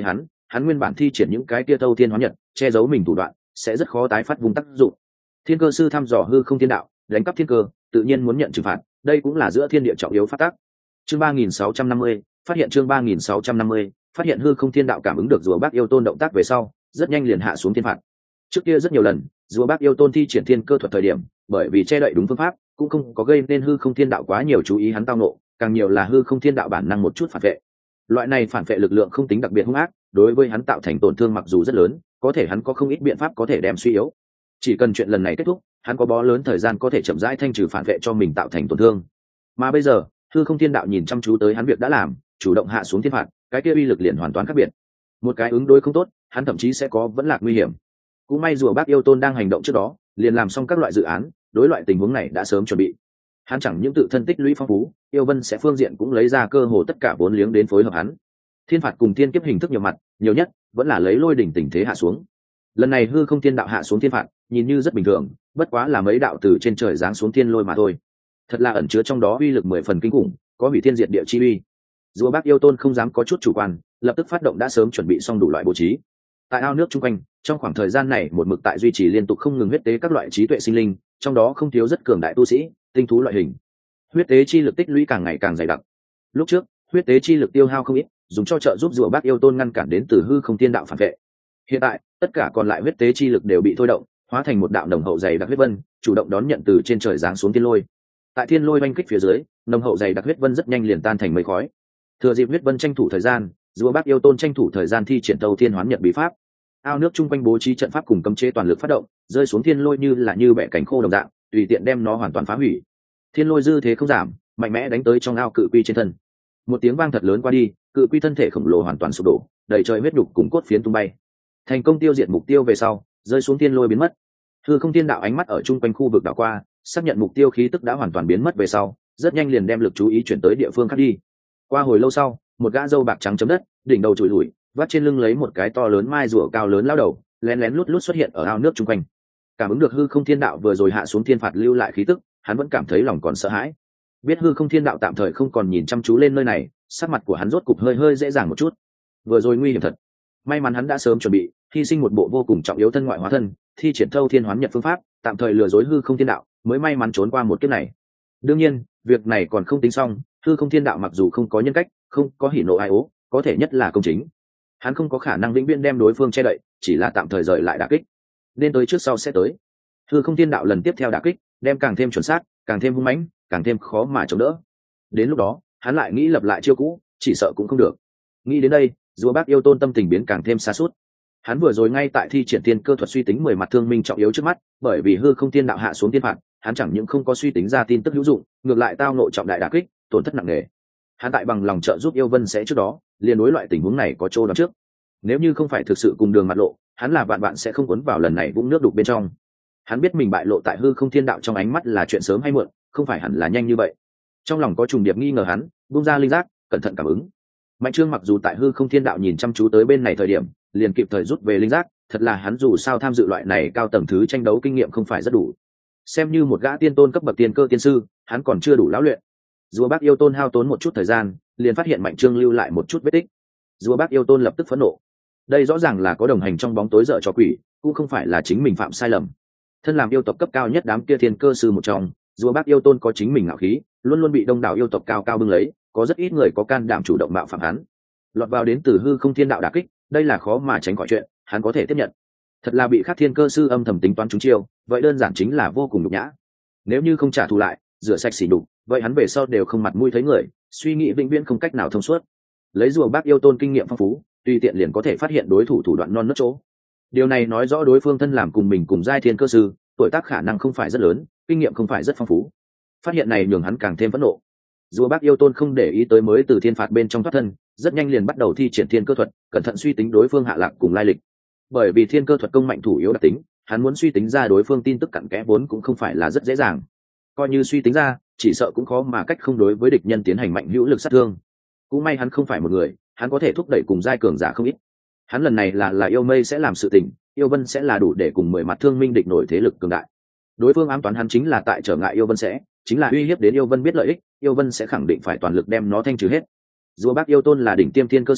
[SPEAKER 1] hắn nguyên bản thi triển những cái tia thâu thiên hóa nhật che giấu mình thủ đoạn sẽ rất khó tái phát vùng tác dụng. Thiên cơ sư thăm dò hư không thiên đạo, đánh cắp thiên cơ, tự nhiên muốn nhận trừng phạt, đây cũng là giữa thiên địa trọng yếu phát tác. Chương ba nghìn sáu trăm năm mươi, phát hiện chương ba nghìn sáu trăm năm mươi, phát hiện hư không thiên đạo cảm ứng được rùa bác yêu tôn động tác về sau, rất nhanh liền hạ xuống thiên phạt. Trước kia rất nhiều lần, rùa bác yêu tôn thi triển thiên cơ thuật thời điểm, bởi vì che đậy đúng phương pháp, cũng không có gây nên hư không thiên đạo quá nhiều chú ý hắn tao nộ, càng nhiều là hư không thiên đạo bản năng một chút phản vệ. Loại này phản vệ lực lượng không tính đặc biệt hung ác, đối với hắn tạo thành tổn thương mặc dù rất lớn, có thể hắn có không ít biện pháp có thể đem suy yếu. Chỉ cần chuyện lần này kết thúc, hắn có bó lớn thời gian có thể chậm rãi thanh trừ phản vệ cho mình tạo thành tổn thương. Mà bây giờ, hư không thiên đạo nhìn chăm chú tới hắn việc đã làm, chủ động hạ xuống thiên phạt, cái kia uy lực liền hoàn toàn khác biệt. Một cái ứng đối không tốt, hắn thậm chí sẽ có vẫn lạc nguy hiểm. Cũng may rùa bác yêu tôn đang hành động trước đó, liền làm xong các loại dự án, đối loại tình huống này đã sớm chuẩn bị. Hắn chẳng những tự thân tích lũy phong phú, yêu vân sẽ phương diện cũng lấy ra cơ hồ tất cả vốn liếng đến phối hợp hắn. Thiên phạt cùng thiên kiếp hình thức nhiều mặt, nhiều nhất vẫn là lấy lôi đỉnh tình thế hạ xuống. Lần này hư không thiên đạo hạ xuống thiên phạt, nhìn như rất bình thường, bất quá là mấy đạo từ trên trời giáng xuống thiên lôi mà thôi. Thật là ẩn chứa trong đó uy lực mười phần kinh khủng, có hủy thiên diệt địa chi uy. Rùa bác yêu tôn không dám có chút chủ quan, lập tức phát động đã sớm chuẩn bị xong đủ loại bố trí. Tại ao nước chung quanh, trong khoảng thời gian này một mực tại duy trì liên tục không ngừng huyết tế các loại trí tuệ sinh linh, trong đó không thiếu rất cường đại tu sĩ, tinh thú loại hình. Huyết tế chi lực tích lũy càng ngày càng dày đặc. Lúc trước, huyết tế chi lực tiêu hao không ít, dùng cho trợ giúp rùa bác yêu tôn ngăn cản đến từ hư không thiên đạo phản vệ. Hiện tại, tất cả còn lại huyết tế chi lực đều bị thôi động, hóa thành một đạo nồng hậu dày đặc huyết vân, chủ động đón nhận từ trên trời giáng xuống thiên lôi. Tại thiên lôi oanh kích phía dưới, nồng hậu dày đặc huyết vân rất nhanh liền tan thành mây khói. Thừa dịp huyết vân tranh thủ thời gian, rùa bác yêu tôn tranh thủ thời gian thi triển tâu thiên hoán nhật bí pháp. Ao nước chung quanh bố trí trận pháp cùng cấm chế toàn lực phát động, rơi xuống thiên lôi như là như bẻ cánh khô đồng dạng, tùy tiện đem nó hoàn toàn phá hủy. Thiên lôi dư thế không giảm, mạnh mẽ đánh tới trong ao cự quy trên thân. Một tiếng vang thật lớn qua đi, cự quy thân thể khổng lồ hoàn toàn sụp đổ, đầy trời huyết nhục cùng cốt phiến tung bay. Thành công tiêu diệt mục tiêu về sau, rơi xuống thiên lôi biến mất. Hư không thiên đạo ánh mắt ở chung quanh khu vực đảo qua, xác nhận mục tiêu khí tức đã hoàn toàn biến mất về sau, rất nhanh liền đem lực chú ý chuyển tới địa phương khác đi. Qua hồi lâu sau, một gã râu bạc trắng chấm đất, đỉnh đầu trụi lùi, vắt trên lưng lấy một cái to lớn mai rùa cao lớn lao đầu, lén lén lút lút xuất hiện ở ao nước chung quanh. Cảm ứng được hư không thiên đạo vừa rồi hạ xuống thiên phạt lưu lại khí tức, hắn vẫn cảm thấy lòng còn sợ hãi. Biết hư không thiên đạo tạm thời không còn nhìn chăm chú lên nơi này, sắc mặt của hắn rốt cục hơi hơi dễ dàng một chút. Vừa rồi nguy hiểm thật. May mắn hắn đã sớm chuẩn bị, hy sinh một bộ vô cùng trọng yếu thân ngoại hóa thân, thi triển thâu thiên hoán nhật phương pháp, tạm thời lừa dối hư không thiên đạo, mới may mắn trốn qua một kiếp này. Đương nhiên, việc này còn không tính xong, hư không thiên đạo mặc dù không có nhân cách, không có hỉ nộ ai ố, có thể nhất là công chính. Hắn không có khả năng vĩnh viễn đem đối phương che đậy, chỉ là tạm thời rời lại đả kích. Nên tới trước sau sẽ tới. Hư không thiên đạo lần tiếp theo đả kích, đem càng thêm chuẩn xác, càng thêm hung mãnh, càng thêm khó mà chống đỡ. Đến lúc đó, hắn lại nghĩ lập lại chiêu cũ, chỉ sợ cũng không được. Nghĩ đến đây, rùa bác yêu tôn tâm tình biến càng thêm xa suốt. Hắn vừa rồi ngay tại thi triển tiên cơ thuật suy tính mười mặt thương minh trọng yếu trước mắt, bởi vì hư không thiên đạo hạ xuống thiên phạt, hắn chẳng những không có suy tính ra tin tức hữu dụng, ngược lại tao nội trọng đại đả kích, tổn thất nặng nề. Hắn tại bằng lòng trợ giúp yêu vân sẽ trước đó, liền đối loại tình huống này có chỗ đoán trước. Nếu như không phải thực sự cùng đường mặt lộ, hắn là bạn bạn sẽ không cuốn vào lần này vũng nước đục bên trong. Hắn biết mình bại lộ tại hư không thiên đạo trong ánh mắt là chuyện sớm hay muộn, không phải hẳn là nhanh như vậy. Trong lòng có trùng điệp nghi ngờ hắn, buông ra linh giác, cẩn thận cảm ứng. Mạnh Trương mặc dù tại hư không thiên đạo nhìn chăm chú tới bên này thời điểm, liền kịp thời rút về linh giác, thật là hắn dù sao tham dự loại này cao tầng thứ tranh đấu kinh nghiệm không phải rất đủ. Xem như một gã tiên tôn cấp bậc tiên cơ tiên sư, hắn còn chưa đủ lão luyện. Rùa bác yêu tôn hao tốn một chút thời gian, liền phát hiện Mạnh Trương lưu lại một chút vết tích. Rùa bác yêu tôn lập tức phẫn nộ. Đây rõ ràng là có đồng hành trong bóng tối dở trò quỷ, cũng không phải là chính mình phạm sai lầm. Thân làm yêu tộc cấp cao nhất đám kia thiên cơ sư một trong, rùa bác yêu tôn có chính mình ngạo khí, luôn luôn bị đông đảo yêu tộc cao cao bưng lấy, có rất ít người có can đảm chủ động bạo phạm hắn. Lọt vào đến từ hư không thiên đạo đả kích, đây là khó mà tránh khỏi chuyện, hắn có thể tiếp nhận. Thật là bị khắc thiên cơ sư âm thầm tính toán trúng chiêu, vậy đơn giản chính là vô cùng nhục nhã. Nếu như không trả thù lại, rửa sạch xỉ đục, vậy hắn về sau đều không mặt mũi thấy người, suy nghĩ vĩnh viễn không cách nào thông suốt. Lấy rùa bác yêu tôn kinh nghiệm phong phú, tùy tiện liền có thể phát hiện đối thủ thủ đoạn non nớt chỗ. Điều này nói rõ đối phương thân làm cùng mình cùng giai thiên cơ sư, tuổi tác khả năng không phải rất lớn, kinh nghiệm không phải rất phong phú. Phát hiện này nhường hắn càng thêm phẫn nộ. Rùa bác yêu tôn không để ý tới mới từ thiên phạt bên trong thoát thân, rất nhanh liền bắt đầu thi triển thiên cơ thuật, cẩn thận suy tính đối phương hạ lạc cùng lai lịch. Bởi vì thiên cơ thuật công mạnh thủ yếu đặc tính, hắn muốn suy tính ra đối phương tin tức cặn kẽ vốn cũng không phải là rất dễ dàng. Coi như suy tính ra, chỉ sợ cũng khó mà cách không đối với địch nhân tiến hành mạnh hữu lực sát thương. Cũng may hắn không phải một người, hắn có thể thúc đẩy cùng giai cường giả không ít. Hắn lần này là là yêu mây sẽ làm sự tình, yêu vân sẽ là đủ để cùng mười mặt thương minh địch nổi thế lực cường đại. Đối phương ám toán hắn chính là tại trở ngại yêu vân sẽ, chính là uy hiếp đến yêu vân biết lợi ích, yêu vân sẽ khẳng định phải toàn lực đem nó thanh trừ hết. Rùa bác yêu tôn là đỉnh tiêm thiên cơ sư,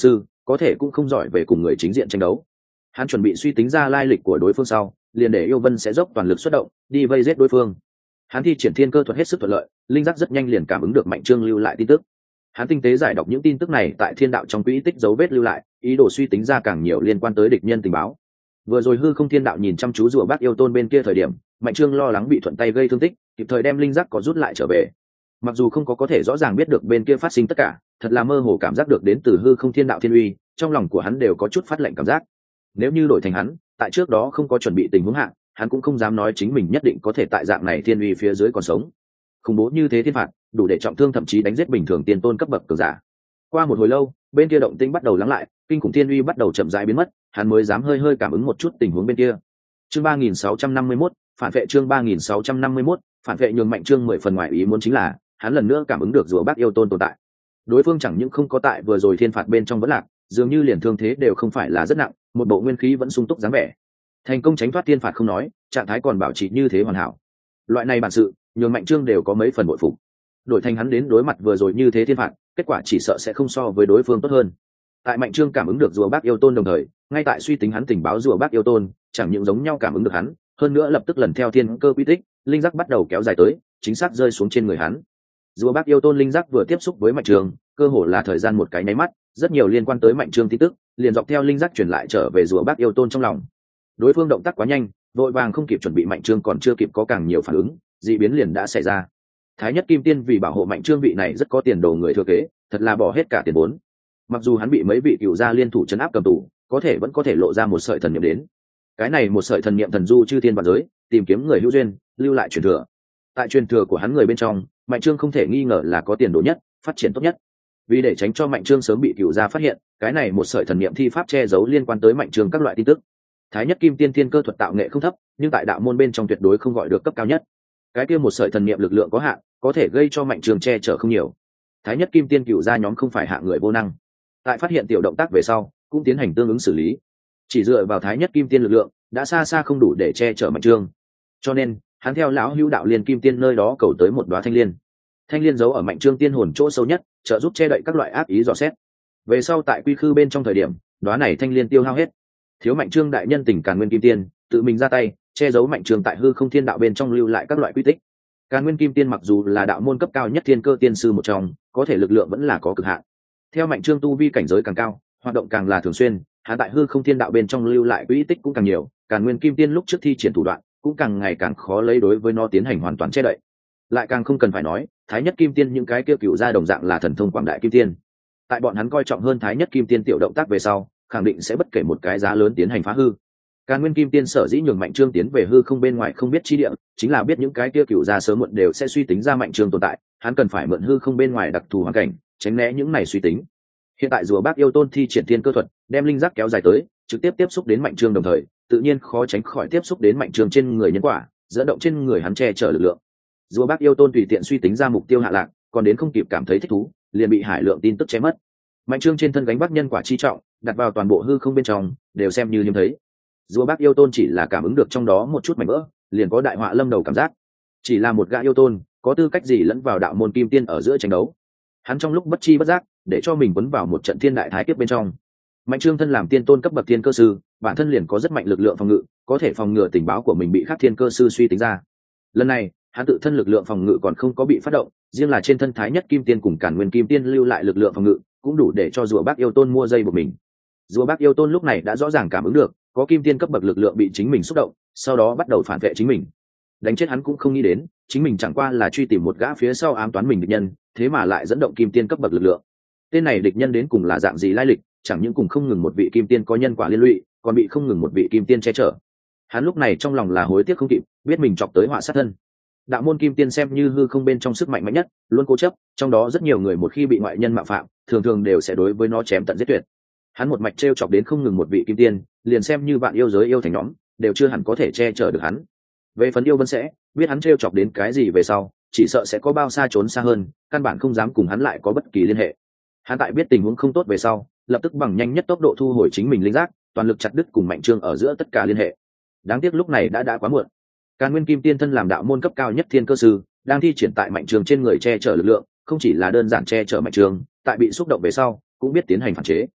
[SPEAKER 1] có thể cũng không giỏi về cùng người chính diện tranh đấu. Hắn chuẩn bị suy tính ra lai lịch của đối phương sau, liền để Yêu Vân sẽ dốc toàn lực xuất động đi vây giết đối phương. Hắn thi triển thiên cơ thuật hết sức thuận lợi, linh giác rất nhanh liền cảm ứng được Mạnh Trương lưu lại tin tức. Hắn tinh tế giải đọc những tin tức này tại thiên đạo trong quỹ tích dấu vết lưu lại, ý đồ suy tính ra càng nhiều liên quan tới địch nhân tình báo. Vừa rồi hư không thiên đạo nhìn chăm chú rùa bác yêu tôn bên kia thời điểm, Mạnh Trương lo lắng bị thuận tay gây thương tích, kịp thời đem linh giác có rút lại trở về. Mặc dù không có có thể rõ ràng biết được bên kia phát sinh tất cả, thật là mơ hồ cảm giác được đến từ hư không thiên đạo thiên uy, trong lòng của hắn đều có chút phát lạnh cảm giác. Nếu như đổi thành hắn, tại trước đó không có chuẩn bị tình huống hạ, hắn cũng không dám nói chính mình nhất định có thể tại dạng này thiên uy phía dưới còn sống. Khủng bố như thế thiên phạt, đủ để trọng thương thậm chí đánh giết bình thường tiên tôn cấp bậc cường giả. Qua một hồi lâu, bên kia động tĩnh bắt đầu lắng lại, kinh khủng thiên uy bắt đầu chậm rãi biến mất, hắn mới dám hơi hơi cảm ứng một chút tình huống bên kia. Chương ba nghìn sáu trăm năm mươi mốt, phản vệ chương ba nghìn sáu trăm năm mươi mốt, phản vệ nhường Mạnh Trương mười phần ngoài ý muốn chính là, hắn lần nữa cảm ứng được rùa bác yêu tôn tồn tại. Đối phương chẳng những không có tại vừa rồi thiên phạt bên trong vẫn lạc, dường như liền thương thế đều không phải là rất nặng, một bộ nguyên khí vẫn sung túc dáng vẻ. Thành công tránh thoát thiên phạt không nói, trạng thái còn bảo trì như thế hoàn hảo. Loại này bản sự, nhường Mạnh Trương đều có mấy phần bội phục. Đổi thành hắn đến đối mặt vừa rồi như thế thiên phạt, kết quả chỉ sợ sẽ không so với đối phương tốt hơn. Tại Mạnh Trương cảm ứng được rùa bác yêu tôn đồng thời, ngay tại suy tính hắn tình báo rùa bác yêu tôn, chẳng những giống nhau cảm ứng được hắn, hơn nữa lập tức lần theo thiên cơ quy tích, linh giác bắt đầu kéo dài tới, chính xác rơi xuống trên người hắn. Rùa bác yêu tôn linh giác vừa tiếp xúc với Mạnh Trương, cơ hồ là thời gian một cái nháy mắt, rất nhiều liên quan tới Mạnh Trương tin tức, liền dọc theo linh giác truyền lại trở về rùa bác yêu tôn trong lòng. Đối phương động tác quá nhanh, vội vàng không kịp chuẩn bị, Mạnh Trương còn chưa kịp có càng nhiều phản ứng, dị biến liền đã xảy ra. Thái Nhất Kim Tiên vì bảo hộ Mạnh Trương vị này rất có tiền đồ người thừa kế, thật là bỏ hết cả tiền vốn. Mặc dù hắn bị mấy vị cựu gia liên thủ trấn áp cầm tù, có thể vẫn có thể lộ ra một sợi thần niệm đến. Cái này một sợi thần niệm thần du chư thiên vạn giới, tìm kiếm người hữu duyên, lưu lại truyền thừa. Tại truyền thừa của hắn người bên trong, Mạnh Trương không thể nghi ngờ là có tiền đồ nhất, phát triển tốt nhất. Vì để tránh cho Mạnh Trương sớm bị cựu gia phát hiện, cái này một sợi thần niệm thi pháp che giấu liên quan tới Mạnh Trương các loại tin tức. Thái Nhất Kim Tiên thiên cơ thuật tạo nghệ không thấp, nhưng tại đạo môn bên trong tuyệt đối không gọi được cấp cao nhất. Cái kia một sợi thần niệm lực lượng có hạn, có thể gây cho Mạnh Trương che chở không nhiều. Thái Nhất Kim Tiên cựu gia nhóm không phải hạng người vô năng, tại phát hiện tiểu động tác về sau, cũng tiến hành tương ứng xử lý. Chỉ dựa vào Thái Nhất Kim Tiên lực lượng, đã xa xa không đủ để che chở Mạnh Trương. Cho nên, hắn theo lão hữu đạo liên Kim Tiên nơi đó cầu tới một đóa thanh liên. Thanh liên giấu ở Mạnh Trương tiên hồn chỗ sâu nhất, trợ giúp che đậy các loại ác ý dò xét. Về sau tại quy khư bên trong thời điểm, đóa này thanh liên tiêu hao hết. Thiếu Mạnh Trương đại nhân tình Càn Nguyên Kim Tiên, tự mình ra tay, che giấu Mạnh Trương tại hư không thiên đạo bên trong lưu lại các loại quy tích. Càn Nguyên Kim Tiên mặc dù là đạo môn cấp cao nhất thiên cơ tiên sư một trong, có thể lực lượng vẫn là có cực hạn. Theo Mạnh Trương tu vi cảnh giới càng cao, hoạt động càng là thường xuyên, hắn tại hư không thiên đạo bên trong lưu lại quy tích cũng càng nhiều, Càn Nguyên Kim Tiên lúc trước thi triển thủ đoạn, cũng càng ngày càng khó lấy đối với nó tiến hành hoàn toàn che đậy. Lại càng không cần phải nói, Thái Nhất Kim Tiên những cái kia cựu gia đồng dạng là thần thông quảng đại kim tiên. Tại bọn hắn coi trọng hơn Thái Nhất Kim Tiên tiểu động tác về sau, khẳng định sẽ bất kể một cái giá lớn tiến hành phá hư. Càn Nguyên Kim Tiên sở dĩ nhường Mạnh Trương tiến về hư không bên ngoài không biết chi địa, chính là biết những cái kia cựu gia sớm muộn đều sẽ suy tính ra Mạnh Trương tồn tại, hắn cần phải mượn hư không bên ngoài đặc thù hoàn cảnh, tránh né những này suy tính. Hiện tại rùa bác yêu tôn thi triển thiên cơ thuật, đem linh giác kéo dài tới, trực tiếp tiếp xúc đến Mạnh Trương đồng thời, tự nhiên khó tránh khỏi tiếp xúc đến Mạnh Trương trên người nhân quả, dẫn động trên người hắn che chở lực lượng. Rùa bác yêu tôn tùy tiện suy tính ra mục tiêu hạ lạc, còn đến không kịp cảm thấy thích thú, liền bị hải lượng tin tức che mất. Mạnh Trương trên thân gánh vác nhân quả chi trọng, đặt vào toàn bộ hư không bên trong, đều xem như liếm thấy. Rùa bác yêu tôn chỉ là cảm ứng được trong đó một chút mảnh vỡ, liền có đại họa lâm đầu cảm giác. Chỉ là một gã yêu tôn, có tư cách gì lẫn vào đạo môn kim tiên ở giữa tranh đấu? Hắn trong lúc bất chi bất giác, để cho mình quấn vào một trận thiên đại thái kiếp bên trong. Mạnh Trương thân làm tiên tôn cấp bậc thiên cơ sư, bản thân liền có rất mạnh lực lượng phòng ngự, có thể phòng ngừa tình báo của mình bị khác thiên cơ sư suy tính ra. Lần này, hắn tự thân lực lượng phòng ngự còn không có bị phát động, riêng là trên thân Thái Nhất Kim Tiên cùng Càn Nguyên Kim Tiên lưu lại lực lượng phòng ngự, cũng đủ để cho rùa bác yêu tôn mua dây buộc mình. Rùa bác yêu tôn lúc này đã rõ ràng cảm ứng được, có kim tiên cấp bậc lực lượng bị chính mình xúc động, sau đó bắt đầu phản vệ chính mình. Đánh chết hắn cũng không nghĩ đến, chính mình chẳng qua là truy tìm một gã phía sau ám toán mình địch nhân, thế mà lại dẫn động kim tiên cấp bậc lực lượng. Tên này địch nhân đến cùng là dạng gì lai lịch, chẳng những cùng không ngừng một vị kim tiên có nhân quả liên lụy, còn bị không ngừng một vị kim tiên che chở. Hắn lúc này trong lòng là hối tiếc không kịp, biết mình chọc tới họa sát thân. Đạo môn kim tiên xem như hư không bên trong sức mạnh mạnh nhất, luôn cố chấp, trong đó rất nhiều người một khi bị ngoại nhân mạo phạm, thường thường đều sẽ đối với nó chém tận giết tuyệt. Hắn một mạch trêu chọc đến không ngừng một vị kim tiên, liền xem như bạn yêu giới yêu thành nhóm, đều chưa hẳn có thể che chở được hắn. Về phần yêu vân sẽ biết hắn trêu chọc đến cái gì về sau, chỉ sợ sẽ có bao xa trốn xa hơn, căn bản không dám cùng hắn lại có bất kỳ liên hệ. Hắn tại biết tình huống không tốt về sau, lập tức bằng nhanh nhất tốc độ thu hồi chính mình linh giác, toàn lực chặt đứt cùng Mạnh Trương ở giữa tất cả liên hệ. Đáng tiếc lúc này đã đã quá muộn. Càn Nguyên Kim Tiên thân làm đạo môn cấp cao nhất thiên cơ sư, đang thi triển tại Mạnh Trương trên người che chở lực lượng, không chỉ là đơn giản che chở Mạnh Trương, tại bị xúc động về sau, cũng biết tiến hành phản chế.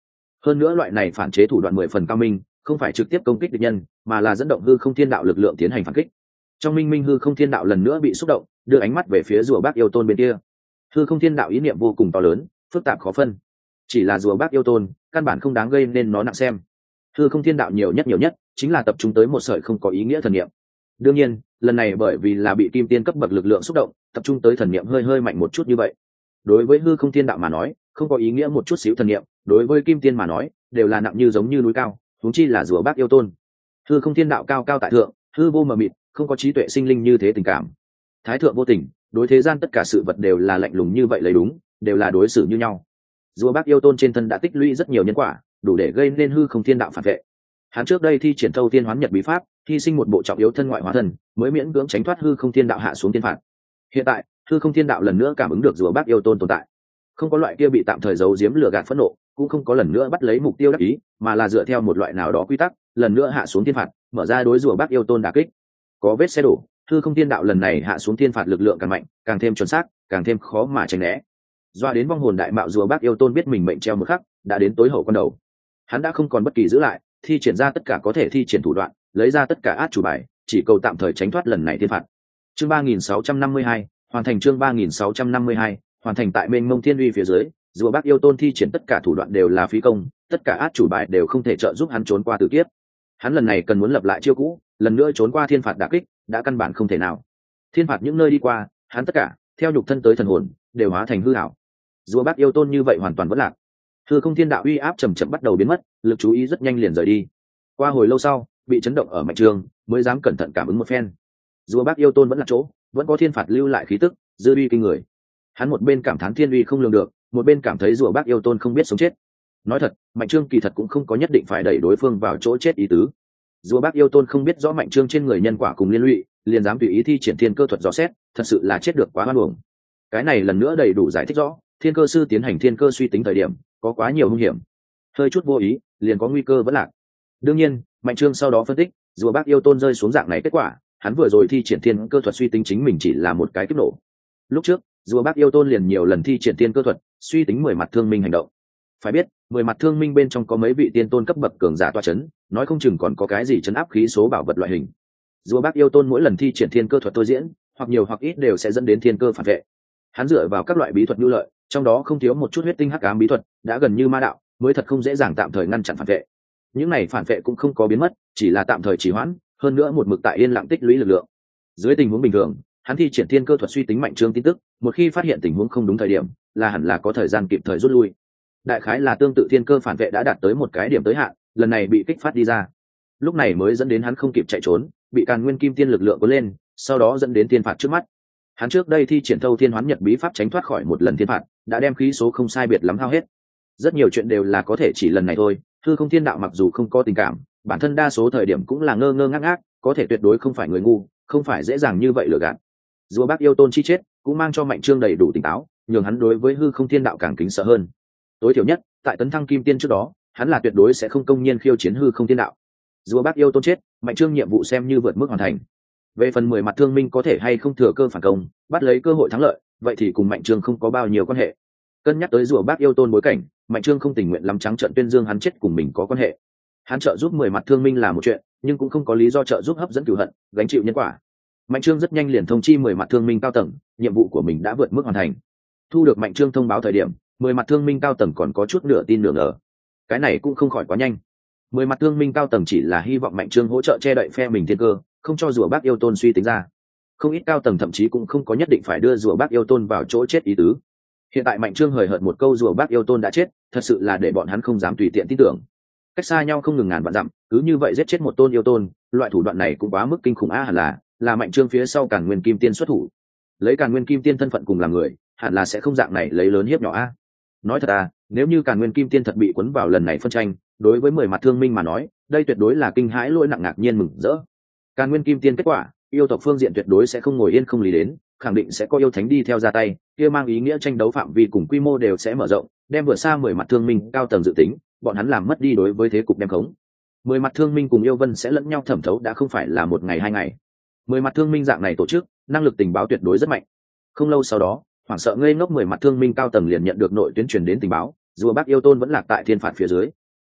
[SPEAKER 1] hơn nữa loại này phản chế thủ đoạn mười phần cao minh, không phải trực tiếp công kích địch nhân, mà là dẫn động hư không thiên đạo lực lượng tiến hành phản kích. Trong minh minh hư không thiên đạo lần nữa bị xúc động, đưa ánh mắt về phía rùa bác yêu tôn bên kia. Hư không thiên đạo ý niệm vô cùng to lớn, phức tạp khó phân, chỉ là rùa bác yêu tôn căn bản không đáng gây nên nó nặng xem. Hư không thiên đạo nhiều nhất nhiều nhất chính là tập trung tới một sợi không có ý nghĩa thần niệm. Đương nhiên lần này bởi vì là bị kim tiên cấp bậc lực lượng xúc động, tập trung tới thần niệm hơi hơi mạnh một chút như vậy. Đối với hư không thiên đạo mà nói không có ý nghĩa một chút xíu thần niệm, đối với kim tiên mà nói đều là nặng như giống như núi cao, huống chi là rùa bác yêu tôn. Hư không thiên đạo cao cao tại thượng, hư vô mờ mịt, không có trí tuệ sinh linh như thế tình cảm. Thái thượng vô tình, đối thế gian tất cả sự vật đều là lạnh lùng như vậy lấy đúng, đều là đối xử như nhau. Rùa bác yêu tôn trên thân đã tích lũy rất nhiều nhân quả, đủ để gây nên hư không thiên đạo phản vệ. Hắn trước đây thi triển thâu thiên hoán nhật bí pháp, hy sinh một bộ trọng yếu thân ngoại hóa thân, mới miễn cưỡng tránh thoát hư không thiên đạo hạ xuống thiên phạt. Hiện tại hư không thiên đạo lần nữa cảm ứng được rùa bác yêu tôn tồn tại, không có loại kia bị tạm thời giấu giếm lừa gạt phẫn nộ, cũng không có lần nữa bắt lấy mục tiêu đắc ý, mà là dựa theo một loại nào đó quy tắc lần nữa hạ xuống thiên phạt, mở ra đối rùa bác yêu tôn đả kích. Có vết xe đổ, hư không thiên đạo lần này hạ xuống thiên phạt lực lượng càng mạnh, càng thêm chuẩn xác, càng thêm khó mà tránh né. Doa đến vong hồn đại mạo rùa bác yêu tôn biết mình mệnh treo một khắc, đã đến tối hậu quan đầu. Hắn đã không còn bất kỳ giữ lại, thi triển ra tất cả có thể thi triển thủ đoạn, lấy ra tất cả át chủ bài, chỉ cầu tạm thời tránh thoát lần này thiên phạt. Chương ba nghìn sáu trăm năm mươi hai, hoàn thành. Chương ba nghìn sáu trăm năm mươi hai, hoàn thành. Tại mênh mông thiên uy phía dưới, rùa bác yêu tôn thi triển tất cả thủ đoạn đều là phí công, tất cả át chủ bài đều không thể trợ giúp hắn trốn qua tử kiếp. Hắn lần này cần muốn lập lại chiêu cũ, lần nữa trốn qua thiên phạt đả kích, đã căn bản không thể nào. Thiên phạt những nơi đi qua, hắn tất cả theo nhục thân tới thần hồn đều hóa thành hư ảo. Rùa bác yêu tôn như vậy hoàn toàn vẫn lạc. Hư không thiên đạo uy áp chậm chậm bắt đầu biến mất, lực chú ý rất nhanh liền rời đi. Qua hồi lâu sau, bị chấn động ở Mạnh Trương mới dám cẩn thận cảm ứng một phen. Rùa bác yêu tôn vẫn là chỗ, vẫn có thiên phạt lưu lại khí tức, dư uy kinh người. Hắn một bên cảm thán thiên uy không lường được, một bên cảm thấy rùa bác yêu tôn không biết sống chết. Nói thật, Mạnh Trương kỳ thật cũng không có nhất định phải đẩy đối phương vào chỗ chết ý tứ. Rùa bác yêu tôn không biết rõ Mạnh Trương trên người nhân quả cùng liên lụy, liền dám tùy ý thi triển thiên cơ thuật dò xét, thật sự là chết được quá hoan uổng. Cái này lần nữa đầy đủ giải thích rõ, thiên cơ sư tiến hành thiên cơ suy tính thời điểm có quá nhiều hung hiểm, hơi chút vô ý liền có nguy cơ vẫn lạc. Đương nhiên Mạnh Trương sau đó phân tích, rùa bác yêu tôn rơi xuống dạng này kết quả, hắn vừa rồi thi triển thiên cơ thuật suy tính chính mình chỉ là một cái kích nổ. Lúc trước rùa bác yêu tôn liền nhiều lần thi triển thiên cơ thuật suy tính mười mặt thương minh hành động. Phải biết mười mặt thương minh bên trong có mấy vị tiên tôn cấp bậc cường giả toa chấn, nói không chừng còn có cái gì chấn áp khí số bảo vật loại hình. Rùa bác yêu tôn mỗi lần thi triển thiên cơ thuật tôi diễn, hoặc nhiều hoặc ít đều sẽ dẫn đến thiên cơ phản vệ. Hắn dựa vào các loại bí thuật nhu lợi, trong đó không thiếu một chút huyết tinh hắc ám bí thuật, đã gần như ma đạo, mới thật không dễ dàng tạm thời ngăn chặn phản vệ. Những này phản vệ cũng không có biến mất, chỉ là tạm thời trì hoãn, hơn nữa một mực tại yên lặng tích lũy lực lượng. Dưới tình huống bình thường, hắn thi triển thiên cơ thuật suy tính Mạnh Trương tin tức, một khi phát hiện tình huống không đúng thời điểm, là hẳn là có thời gian kịp thời rút lui. Đại khái là tương tự thiên cơ phản vệ đã đạt tới một cái điểm tới hạn, lần này bị kích phát đi ra. Lúc này mới dẫn đến hắn không kịp chạy trốn, bị Càn Nguyên Kim Tiên lực lượng cuốn lên, sau đó dẫn đến thiên phạt trước mắt. Hắn trước đây thi triển thâu thiên hoán nhật bí pháp tránh thoát khỏi một lần thiên phạt, đã đem khí số không sai biệt lắm hao hết. Rất nhiều chuyện đều là có thể chỉ lần này thôi. Hư không thiên đạo mặc dù không có tình cảm, bản thân đa số thời điểm cũng là ngơ ngơ ngác ngác, có thể tuyệt đối không phải người ngu, không phải dễ dàng như vậy lừa gạt. Rùa bác yêu tôn chi chết cũng mang cho Mạnh Trương đầy đủ tỉnh táo, nhường hắn đối với hư không thiên đạo càng kính sợ hơn. Tối thiểu nhất tại tấn thăng kim tiên trước đó, hắn là tuyệt đối sẽ không công nhiên khiêu chiến hư không thiên đạo. Rùa bác yêu tôn chết, Mạnh Trương nhiệm vụ xem như vượt mức hoàn thành. Về phần mười mặt thương minh có thể hay không thừa cơ phản công, bắt lấy cơ hội thắng lợi, vậy thì cùng Mạnh Trương không có bao nhiêu quan hệ. Cân nhắc tới rùa bác yêu tôn bối cảnh, Mạnh Trương không tình nguyện lắm trắng trợn tuyên dương hắn chết cùng mình có quan hệ. Hắn trợ giúp mười mặt thương minh là một chuyện, nhưng cũng không có lý do trợ giúp hấp dẫn cửu hận, gánh chịu nhân quả. Mạnh Trương rất nhanh liền thông chi mười mặt thương minh cao tầng, nhiệm vụ của mình đã vượt mức hoàn thành. Thu được Mạnh Trương thông báo thời điểm, mười mặt thương minh cao tầng còn có chút nửa tin nửa ngờ. Cái này cũng không khỏi quá nhanh. Mười mặt thương minh cao tầng chỉ là hy vọng Mạnh Trương hỗ trợ che đậy phe mình thiên cơ, không cho rùa bác yêu tôn suy tính ra. Không ít cao tầng thậm chí cũng không có nhất định phải đưa rùa bác yêu tôn vào chỗ chết ý tứ. Hiện tại Mạnh Trương hời hợt một câu rùa bác yêu tôn đã chết, thật sự là để bọn hắn không dám tùy tiện tin tưởng. Cách xa nhau không ngừng ngàn vạn dặm, cứ như vậy giết chết một tôn yêu tôn, loại thủ đoạn này cũng quá mức kinh khủng a. Hẳn là là Mạnh Trương phía sau Càn Nguyên Kim Tiên xuất thủ, lấy Càn Nguyên Kim Tiên thân phận cùng làm người, hẳn là sẽ không dạng này lấy lớn hiếp nhỏ a. Nói thật à, nếu như Càn Nguyên Kim Tiên thật bị cuốn vào lần này phân tranh, đối với mười mặt thương minh mà nói, đây tuyệt đối là kinh hãi lỗi nặng ngạc nhiên mừng rỡ. Càn Nguyên Kim Tiên kết quả, yêu tộc phương diện tuyệt đối sẽ không ngồi yên không lý đến, khẳng định sẽ có yêu thánh đi theo ra tay, kia mang ý nghĩa tranh đấu phạm vi cùng quy mô đều sẽ mở rộng, đem vượt xa mười mặt thương minh cao tầng dự tính, bọn hắn làm mất đi đối với thế cục đem khống. Mười mặt thương minh cùng yêu vân sẽ lẫn nhau thẩm thấu đã không phải là một ngày hai ngày. Mười mặt thương minh dạng này tổ chức, năng lực tình báo tuyệt đối rất mạnh. Không lâu sau đó, hoảng sợ ngây ngốc mười mặt thương minh cao tầng liền nhận được nội tuyến truyền đến tình báo, rùa bác yêu tôn vẫn lạc tại thiên phạt phía dưới.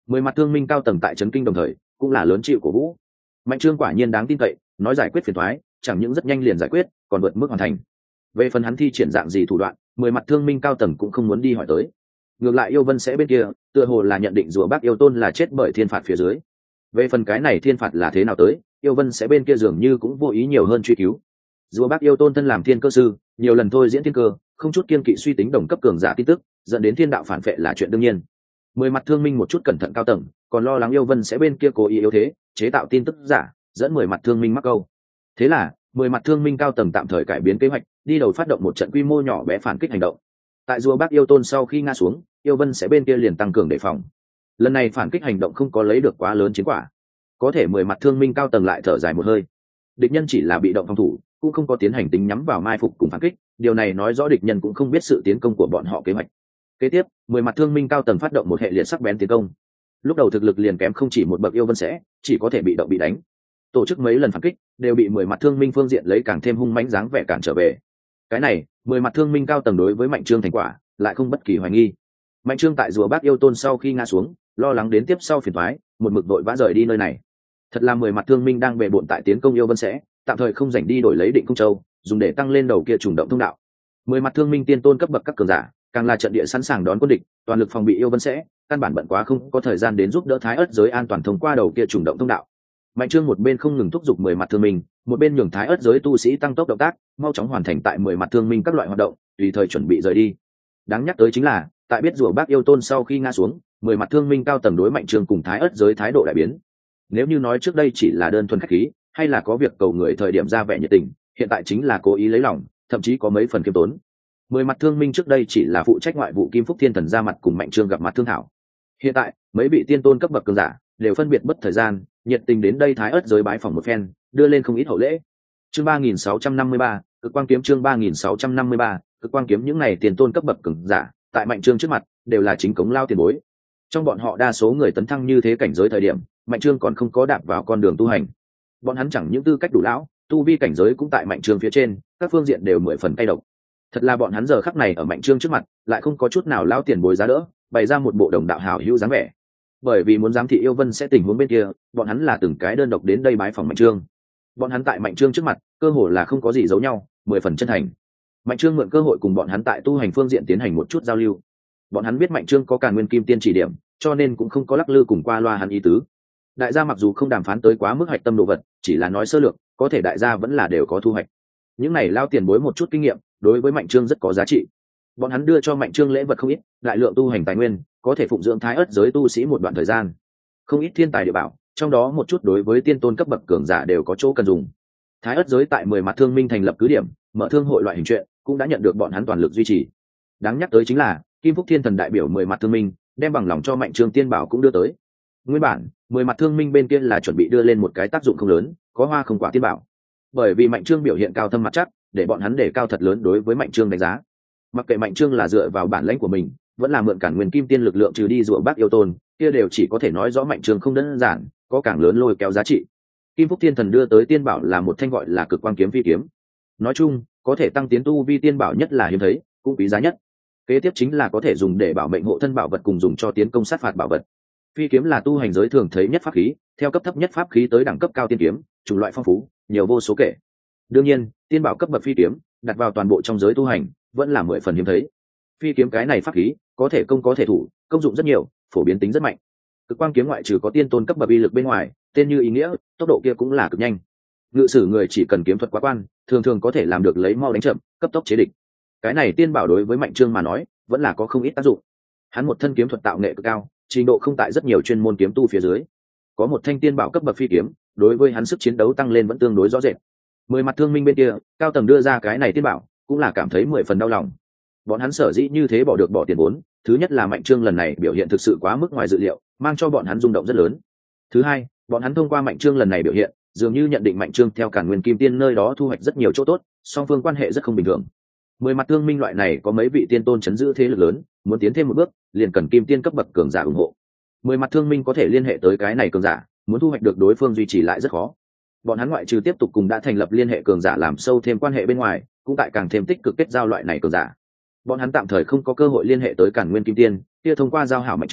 [SPEAKER 1] Mười mặt thương minh cao tầng tại trấn kinh đồng thời cũng là lớn chịu của vũ. Mạnh trương quả nhiên đáng tin cậy, nói giải quyết phiền toái chẳng những rất nhanh liền giải quyết, còn vượt mức hoàn thành. Về phần hắn thi triển dạng gì thủ đoạn, mười mặt thương minh cao tầng cũng không muốn đi hỏi tới. Ngược lại yêu vân sẽ bên kia tựa hồ là nhận định rùa bác yêu tôn là chết bởi thiên phạt phía dưới. Về phần cái này thiên phạt là thế nào tới, yêu vân sẽ bên kia dường như cũng vô ý nhiều hơn truy cứu. Rùa bác yêu tôn thân làm thiên cơ sư, nhiều lần thôi diễn thiên cơ, không chút kiên kỵ suy tính đồng cấp cường giả tin tức, dẫn đến thiên đạo phản vệ là chuyện đương nhiên. Mười mặt thương minh một chút cẩn thận cao tầng, còn lo lắng yêu vân sẽ bên kia cố ý yếu thế, chế tạo tin tức giả, dẫn mười mặt thương minh mắc câu. Thế là mười mặt thương minh cao tầng tạm thời cải biến kế hoạch, đi đầu phát động một trận quy mô nhỏ bé phản kích hành động. Tại rùa bác yêu tôn sau khi ngã xuống, yêu vân sẽ bên kia liền tăng cường đề phòng. Lần này phản kích hành động không có lấy được quá lớn chiến quả, có thể mười mặt thương minh cao tầng lại thở dài một hơi. Địch nhân chỉ là bị động phòng thủ, cũng không có tiến hành tính nhắm vào mai phục cùng phản kích, điều này nói rõ địch nhân cũng không biết sự tiến công của bọn họ kế hoạch. Kế tiếp mười mặt thương minh cao tầng phát động một hệ liệt sắc bén tiến công. Lúc đầu thực lực liền kém không chỉ một bậc yêu vân sẽ, chỉ có thể bị động bị đánh. Tổ chức mấy lần phản kích đều bị mười mặt thương minh phương diện lấy càng thêm hung mãnh dáng vẻ cản trở về. Cái này mười mặt thương minh cao tầng đối với mạnh trương thành quả lại không bất kỳ hoài nghi. Mạnh trương tại rùa bác yêu tôn sau khi ngã xuống, lo lắng đến tiếp sau phiền toái, một mực đội vã rời đi nơi này. Thật là mười mặt thương minh đang bề bộn tại tiến công yêu vân sẽ, tạm thời không rảnh đi đổi lấy định cung châu, dùng để tăng lên đầu kia trùng động thông đạo. Mười mặt thương minh tiên tôn cấp bậc các cường giả, càng là trận địa sẵn sàng đón quân địch, toàn lực phòng bị yêu vân sẽ, căn bản bận quá không có thời gian đến giúp đỡ thái ớt giới an toàn thông qua đầu kia trùng động thông đạo. Mạnh trương một bên không ngừng thúc giục mười mặt thương minh, một bên nhường thái ớt giới tu sĩ tăng tốc động tác, mau chóng hoàn thành tại mười mặt thương minh các loại hoạt động, tùy thời chuẩn bị rời đi. Đáng nhắc tới chính là, tại biết rùa bác yêu tôn sau khi ngã xuống, mười mặt thương minh cao tầng đối mạnh trương cùng thái ớt giới thái độ đại biến. Nếu như nói trước đây chỉ là đơn thuần khách khí, hay là có việc cầu người thời điểm ra vẻ nhiệt tình, hiện tại chính là cố ý lấy lòng, thậm chí có mấy phần kiêm tốn. Mười mặt thương minh trước đây chỉ là phụ trách ngoại vụ kim phúc thiên thần ra mặt cùng mạnh trương gặp mặt thương thảo. Hiện tại mấy vị tiên tôn cấp bậc cường giả đều phân biệt bất thời gian, nhiệt tình đến đây thái ớt giới bái phòng một phen, đưa lên không ít hậu lễ. Chương ba nghìn sáu trăm năm mươi ba, cực quang kiếm chương ba nghìn sáu trăm năm mươi ba, cực quang kiếm những này tiền tôn cấp bậc cường giả, tại mạnh trương trước mặt đều là chính cống lao tiền bối. Trong bọn họ đa số người tấn thăng như thế cảnh giới thời điểm, mạnh trương còn không có đạp vào con đường tu hành. Bọn hắn chẳng những tư cách đủ lão, tu vi cảnh giới cũng tại mạnh trương phía trên, các phương diện đều mười phần cay độc. Thật là bọn hắn giờ khắc này ở mạnh trương trước mặt, lại không có chút nào lao tiền bối giá đỡ, bày ra một bộ đồng đạo hảo hữu dáng vẻ. Bởi vì muốn giám thị yêu vân sẽ tình huống bên kia, bọn hắn là từng cái đơn độc đến đây bái phòng mạnh trương. Bọn hắn tại mạnh trương trước mặt, cơ hồ là không có gì giấu nhau, mười phần chân thành. Mạnh trương mượn cơ hội cùng bọn hắn tại tu hành phương diện tiến hành một chút giao lưu. Bọn hắn biết mạnh trương có Càn Nguyên Kim Tiên chỉ điểm, cho nên cũng không có lắc lư cùng qua loa hắn ý tứ. Đại gia mặc dù không đàm phán tới quá mức hạch tâm đồ vật, chỉ là nói sơ lược, có thể đại gia vẫn là đều có thu hoạch. Những này lao tiền bối một chút kinh nghiệm, đối với mạnh trương rất có giá trị. Bọn hắn đưa cho mạnh trương lễ vật không ít, đại lượng tu hành tài nguyên, có thể phụng dưỡng thái ớt giới tu sĩ một đoạn thời gian. Không ít thiên tài địa bảo, trong đó một chút đối với tiên tôn cấp bậc cường giả đều có chỗ cần dùng. Thái ớt giới tại mười mặt thương minh thành lập cứ điểm, mở thương hội loại hình chuyện, cũng đã nhận được bọn hắn toàn lực duy trì. Đáng nhắc tới chính là kim phúc thiên thần đại biểu mười mặt thương minh, đem bằng lòng cho mạnh trương tiên bảo cũng đưa tới. Nguyên bản mười mặt thương minh bên kia là chuẩn bị đưa lên một cái tác dụng không lớn, có hoa không quả tiên bảo. Bởi vì mạnh trương biểu hiện cao thâm mặt chắc, để bọn hắn để cao thật lớn đối với mạnh trương đánh giá. Mặc kệ mạnh trương là dựa vào bản lãnh của mình, vẫn là mượn Càn Nguyên Kim Tiên lực lượng trừ đi rùa bác yêu tôn, kia đều chỉ có thể nói rõ mạnh trương không đơn giản, có càng lớn lôi kéo giá trị. Kim phúc thiên thần đưa tới tiên bảo là một thanh gọi là cực quang kiếm phi kiếm. Nói chung có thể tăng tiến tu vi tiên bảo nhất là hiếm thấy, cũng quý giá nhất. Kế tiếp chính là có thể dùng để bảo mệnh hộ thân bảo vật cùng dùng cho tiến công sát phạt bảo vật. Phi kiếm là tu hành giới thường thấy nhất pháp khí, theo cấp thấp nhất pháp khí tới đẳng cấp cao tiên kiếm, chủng loại phong phú, nhiều vô số kể. Đương nhiên tiên bảo cấp bậc phi kiếm đặt vào toàn bộ trong giới tu hành vẫn là mười phần hiếm thấy. Phi kiếm cái này pháp khí có thể công có thể thủ, công dụng rất nhiều, phổ biến tính rất mạnh. Cực quang kiếm ngoại trừ có tiên tôn cấp bậc uy lực bên ngoài, tên như ý nghĩa, tốc độ kia cũng là cực nhanh. Ngự sử người chỉ cần kiếm thuật quá quan, thường thường có thể làm được lấy mau đánh chậm, cấp tốc chế địch. Cái này tiên bảo đối với mạnh trương mà nói vẫn là có không ít tác dụng. Hắn một thân kiếm thuật tạo nghệ cực cao, trình độ không tại rất nhiều chuyên môn kiếm tu phía dưới. Có một thanh tiên bảo cấp bậc phi kiếm, đối với hắn sức chiến đấu tăng lên vẫn tương đối rõ rệt. Mười mặt thương minh bên kia cao tầng đưa ra cái này tiên bảo cũng là cảm thấy mười phần đau lòng. Bọn hắn sở dĩ như thế bỏ được bỏ tiền vốn, thứ nhất là mạnh trương lần này biểu hiện thực sự quá mức ngoài dự liệu, mang cho bọn hắn rung động rất lớn. Thứ hai, bọn hắn thông qua mạnh trương lần này biểu hiện, dường như nhận định mạnh trương theo Càn Nguyên Kim Tiên nơi đó thu hoạch rất nhiều chỗ tốt, song phương quan hệ rất không bình thường. Mười mặt thương minh loại này có mấy vị tiên tôn chấn giữ thế lực lớn, muốn tiến thêm một bước liền cần kim tiên cấp bậc cường giả ủng hộ. Mười mặt thương minh có thể liên hệ tới cái này cường giả, muốn thu hoạch được đối phương duy trì lại rất khó. Bọn hắn ngoại trừ tiếp tục cùng đã thành lập liên hệ cường giả làm sâu thêm quan hệ bên ngoài, cũng tại càng thêm tích cực kết giao loại này cường giả. Bọn hắn tạm thời không có cơ hội liên hệ tới Càn Nguyên Kim Tiên, kia thông qua giao hảo mạnh trường,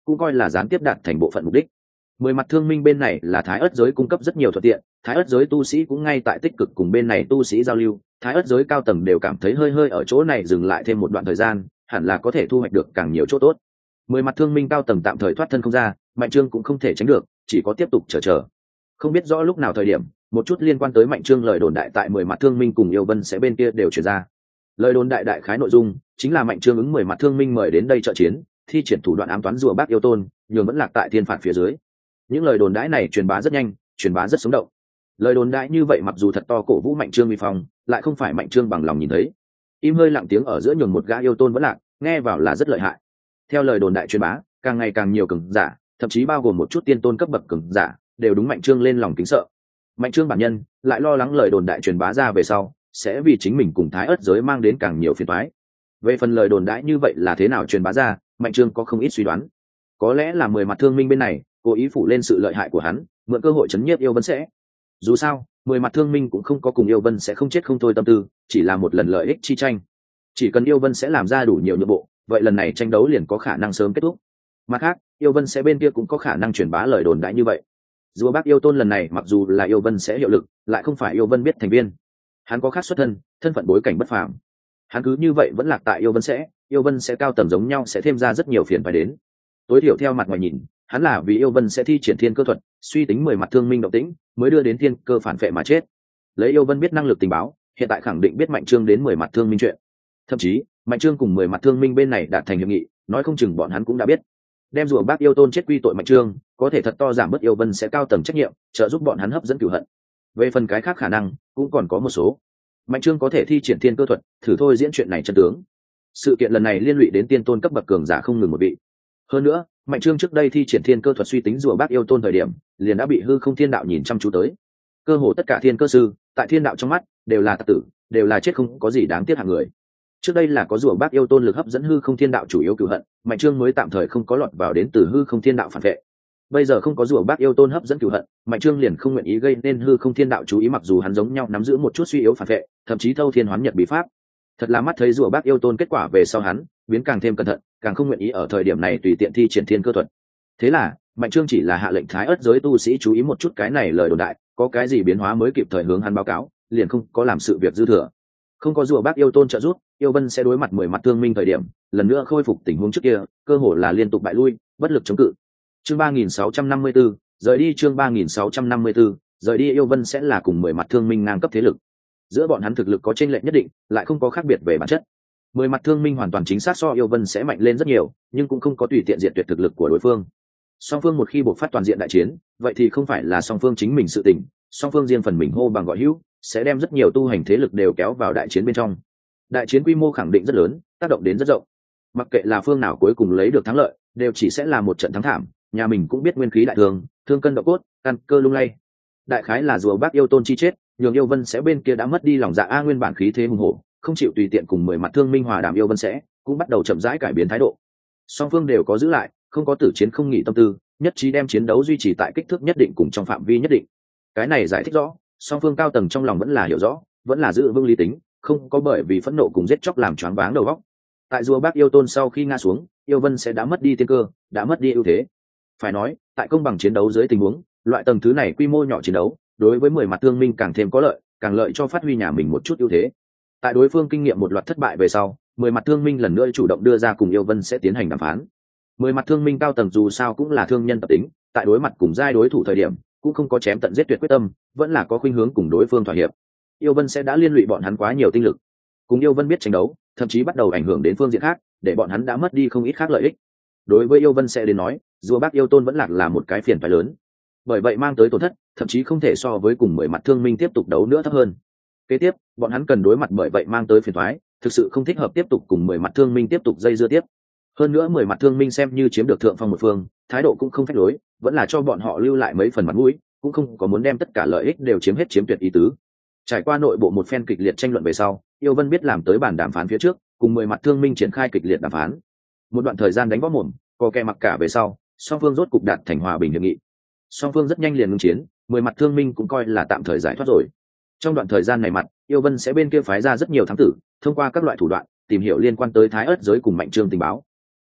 [SPEAKER 1] cũng coi là gián tiếp đạt thành bộ phận mục đích. Mười mặt thương minh bên này là thái ớt giới cung cấp rất nhiều thuận tiện, thái ớt giới tu sĩ cũng ngay tại tích cực cùng bên này tu sĩ giao lưu, thái ớt giới cao tầng đều cảm thấy hơi hơi ở chỗ này dừng lại thêm một đoạn thời gian, hẳn là có thể thu hoạch được càng nhiều chỗ tốt. Mười mặt thương minh cao tầng tạm thời thoát thân không ra, Mạnh Trương cũng không thể tránh được, chỉ có tiếp tục chờ chờ. Không biết rõ lúc nào thời điểm, một chút liên quan tới Mạnh Trương lời đồn đại tại mười mặt thương minh cùng yêu vân sẽ bên kia đều truyền ra. Lời đồn đại đại khái nội dung chính là Mạnh Trương ứng mười mặt thương minh mời đến đây trợ chiến, thi triển thủ đoạn ám toán rùa bác yêu tôn, nhường vẫn lạc tại thiên phạt phía dưới. Những lời đồn đãi này truyền bá rất nhanh, truyền bá rất sống động. Lời đồn đãi như vậy mặc dù thật to cổ vũ Mạnh Trương uy phong, lại không phải Mạnh Trương bằng lòng nhìn thấy. Im hơi lặng tiếng ở giữa nhường một gã yêu tôn vẫn lạc, nghe vào là rất lợi hại. Theo lời đồn đại truyền bá, càng ngày càng nhiều cường giả, thậm chí bao gồm một chút tiên tôn cấp bậc cường giả, đều đúng Mạnh Trương lên lòng kính sợ. Mạnh Trương bản nhân lại lo lắng lời đồn đại truyền bá ra về sau, sẽ vì chính mình cùng thái ớt giới mang đến càng nhiều phiền toái. Về phần lời đồn đại như vậy là thế nào truyền bá ra, Mạnh Trương có không ít suy đoán. Có lẽ là mười mặt thương minh bên này cố ý phủ lên sự lợi hại của hắn, mượn cơ hội chấn nhiếp yêu vân sẽ. Dù sao mười mặt thương minh cũng không có cùng yêu vân sẽ không chết không thôi tâm tư, chỉ là một lần lợi ích chi tranh. Chỉ cần yêu vân sẽ làm ra đủ nhiều nhượng bộ, vậy lần này tranh đấu liền có khả năng sớm kết thúc. Mặt khác yêu vân sẽ bên kia cũng có khả năng truyền bá lời đồn đại như vậy. Rùa bác yêu tôn lần này mặc dù là yêu vân sẽ hiệu lực, lại không phải yêu vân biết thành viên. Hắn có khác xuất thân, thân phận bối cảnh bất phàm. Hắn cứ như vậy vẫn lạc tại yêu vân sẽ, yêu vân sẽ cao tầng giống nhau sẽ thêm ra rất nhiều phiền phải đến. Tối thiểu theo mặt ngoài nhìn, hắn là vì yêu vân sẽ thi triển thiên cơ thuật, suy tính mười mặt thương minh động tĩnh, mới đưa đến thiên cơ phản vệ mà chết. Lấy yêu vân biết năng lực tình báo, hiện tại khẳng định biết Mạnh Trương đến mười mặt thương minh chuyện. Thậm chí Mạnh Trương cùng mười mặt thương minh bên này đạt thành hiệp nghị, nói không chừng bọn hắn cũng đã biết. Đem rùa bác yêu tôn chết quy tội Mạnh Trương, có thể thật to giảm bớt yêu vân sẽ cao tầng trách nhiệm, trợ giúp bọn hắn hấp dẫn cửu hận. Về phần cái khác khả năng, cũng còn có một số. Mạnh Trương có thể thi triển thiên cơ thuật, thử thôi diễn chuyện này chân tướng. Sự kiện lần này liên lụy đến tiên tôn cấp bậc cường giả không ngừng một vị. Hơn nữa Mạnh Trương trước đây thi triển thiên cơ thuật suy tính rùa bác yêu tôn thời điểm, liền đã bị hư không thiên đạo nhìn chăm chú tới. Cơ hồ tất cả thiên cơ sư tại thiên đạo trong mắt đều là tặc tử, đều là chết không có gì đáng tiếc hạng người. Trước đây là có rùa bác yêu tôn lực hấp dẫn hư không thiên đạo chủ yếu cửu hận, Mạnh Trương mới tạm thời không có lọt vào đến từ hư không thiên đạo phản vệ. Bây giờ không có rùa bác yêu tôn hấp dẫn cửu hận, Mạnh Trương liền không nguyện ý gây nên hư không thiên đạo chú ý, mặc dù hắn giống nhau nắm giữ một chút suy yếu phản vệ, thậm chí thâu thiên hoán nhật bí pháp. Thật là mắt thấy rùa bác yêu tôn kết quả về sau, hắn biến càng thêm cẩn thận, càng không nguyện ý ở thời điểm này tùy tiện thi triển thiên cơ thuật. Thế là Mạnh Trương chỉ là hạ lệnh thái ớt giới tu sĩ chú ý một chút cái này lời đồn đại, có cái gì biến hóa mới kịp thời hướng hắn báo cáo, liền không có làm sự việc dư thừa. Không có rùa bác yêu tôn trợ giúp, yêu vân sẽ đối mặt mười mặt thương minh thời điểm, lần nữa khôi phục tình huống trước kia, cơ hồ là liên tục bại lui, bất lực chống cự. Chương ba nghìn sáu trăm năm mươi tư, rời đi chương ba nghìn sáu trăm năm mươi tư, rời đi yêu vân sẽ là cùng mười mặt thương minh ngang cấp thế lực. Giữa bọn hắn thực lực có chênh lệch nhất định, lại không có khác biệt về bản chất. Mười mặt thương minh hoàn toàn chính xác so yêu vân sẽ mạnh lên rất nhiều, nhưng cũng không có tùy tiện diệt tuyệt thực lực của đối phương. Song phương một khi buộc phát toàn diện đại chiến, vậy thì không phải là song phương chính mình sự tình, song phương riêng phần mình hô bằng gọi hữu, sẽ đem rất nhiều tu hành thế lực đều kéo vào đại chiến bên trong. Đại chiến quy mô khẳng định rất lớn, tác động đến rất rộng. Mặc kệ là phương nào cuối cùng lấy được thắng lợi, đều chỉ sẽ là một trận thắng thảm, nhà mình cũng biết nguyên khí đại thương, thương cân độ cốt, căn cơ lung lay. Đại khái là rùa bác yêu tôn chi chết, nhường yêu vân sẽ bên kia đã mất đi lòng dạ a nguyên bản khí thế hùng hổ, không chịu tùy tiện cùng mười mặt thương minh hòa đàm, yêu vân sẽ cũng bắt đầu chậm rãi cải biến thái độ. Song phương đều có giữ lại, không có tử chiến không nghỉ tâm tư, nhất trí đem chiến đấu duy trì tại kích thước nhất định cùng trong phạm vi nhất định. Cái này giải thích rõ, song phương cao tầng trong lòng vẫn là hiểu rõ, vẫn là giữ vững lý tính, không có bởi vì phẫn nộ cùng giết chóc làm choáng váng đầu óc. Tại rùa bác yêu tôn sau khi ngã xuống, yêu vân sẽ đã mất đi tiên cơ, đã mất đi ưu thế. Phải nói, tại công bằng chiến đấu dưới tình huống, loại tầng thứ này quy mô nhỏ chiến đấu, đối với mười mặt thương minh càng thêm có lợi, càng lợi cho phát huy nhà mình một chút ưu thế. Tại đối phương kinh nghiệm một loạt thất bại về sau, mười mặt thương minh lần nữa chủ động đưa ra cùng yêu vân sẽ tiến hành đàm phán. Mười mặt thương minh cao tầng dù sao cũng là thương nhân tập tính, tại đối mặt cùng giai đối thủ thời điểm, cũng không có chém tận giết tuyệt quyết tâm, vẫn là có khuynh hướng cùng đối phương thỏa hiệp. Yêu vân sẽ đã liên lụy bọn hắn quá nhiều tinh lực, cùng yêu vân biết tranh đấu, thậm chí bắt đầu ảnh hưởng đến phương diện khác, để bọn hắn đã mất đi không ít khác lợi ích. Đối với yêu vân sẽ đến nói, rùa bác yêu tôn vẫn lạc là một cái phiền phải lớn, bởi vậy mang tới tổn thất thậm chí không thể so với cùng mười mặt thương minh tiếp tục đấu nữa thấp hơn. Kế tiếp bọn hắn cần đối mặt bởi vậy mang tới phiền toái, thực sự không thích hợp tiếp tục cùng mười mặt thương minh tiếp tục dây dưa tiếp. Hơn nữa mười mặt thương minh xem như chiếm được thượng phong một phương, thái độ cũng không phách lối, vẫn là cho bọn họ lưu lại mấy phần mặt mũi, cũng không có muốn đem tất cả lợi ích đều chiếm hết chiếm tuyệt ý tứ. Trải qua nội bộ một phen kịch liệt tranh luận về sau, yêu vân biết làm tới bàn đàm phán phía trước, cùng mười mặt thương minh triển khai kịch liệt đàm phán. Một đoạn thời gian đánh võ mồm, có kẻ mặc cả về sau, song phương rốt cục đạt thành hòa bình hiệp nghị. Song phương rất nhanh liền ngưng chiến, mười mặt thương minh cũng coi là tạm thời giải thoát rồi. Trong đoạn thời gian này mặt, yêu vân sẽ bên kia phái ra rất nhiều thám tử, thông qua các loại thủ đoạn tìm hiểu liên quan tới thái ớt giới cùng Mạnh Trương tình báo.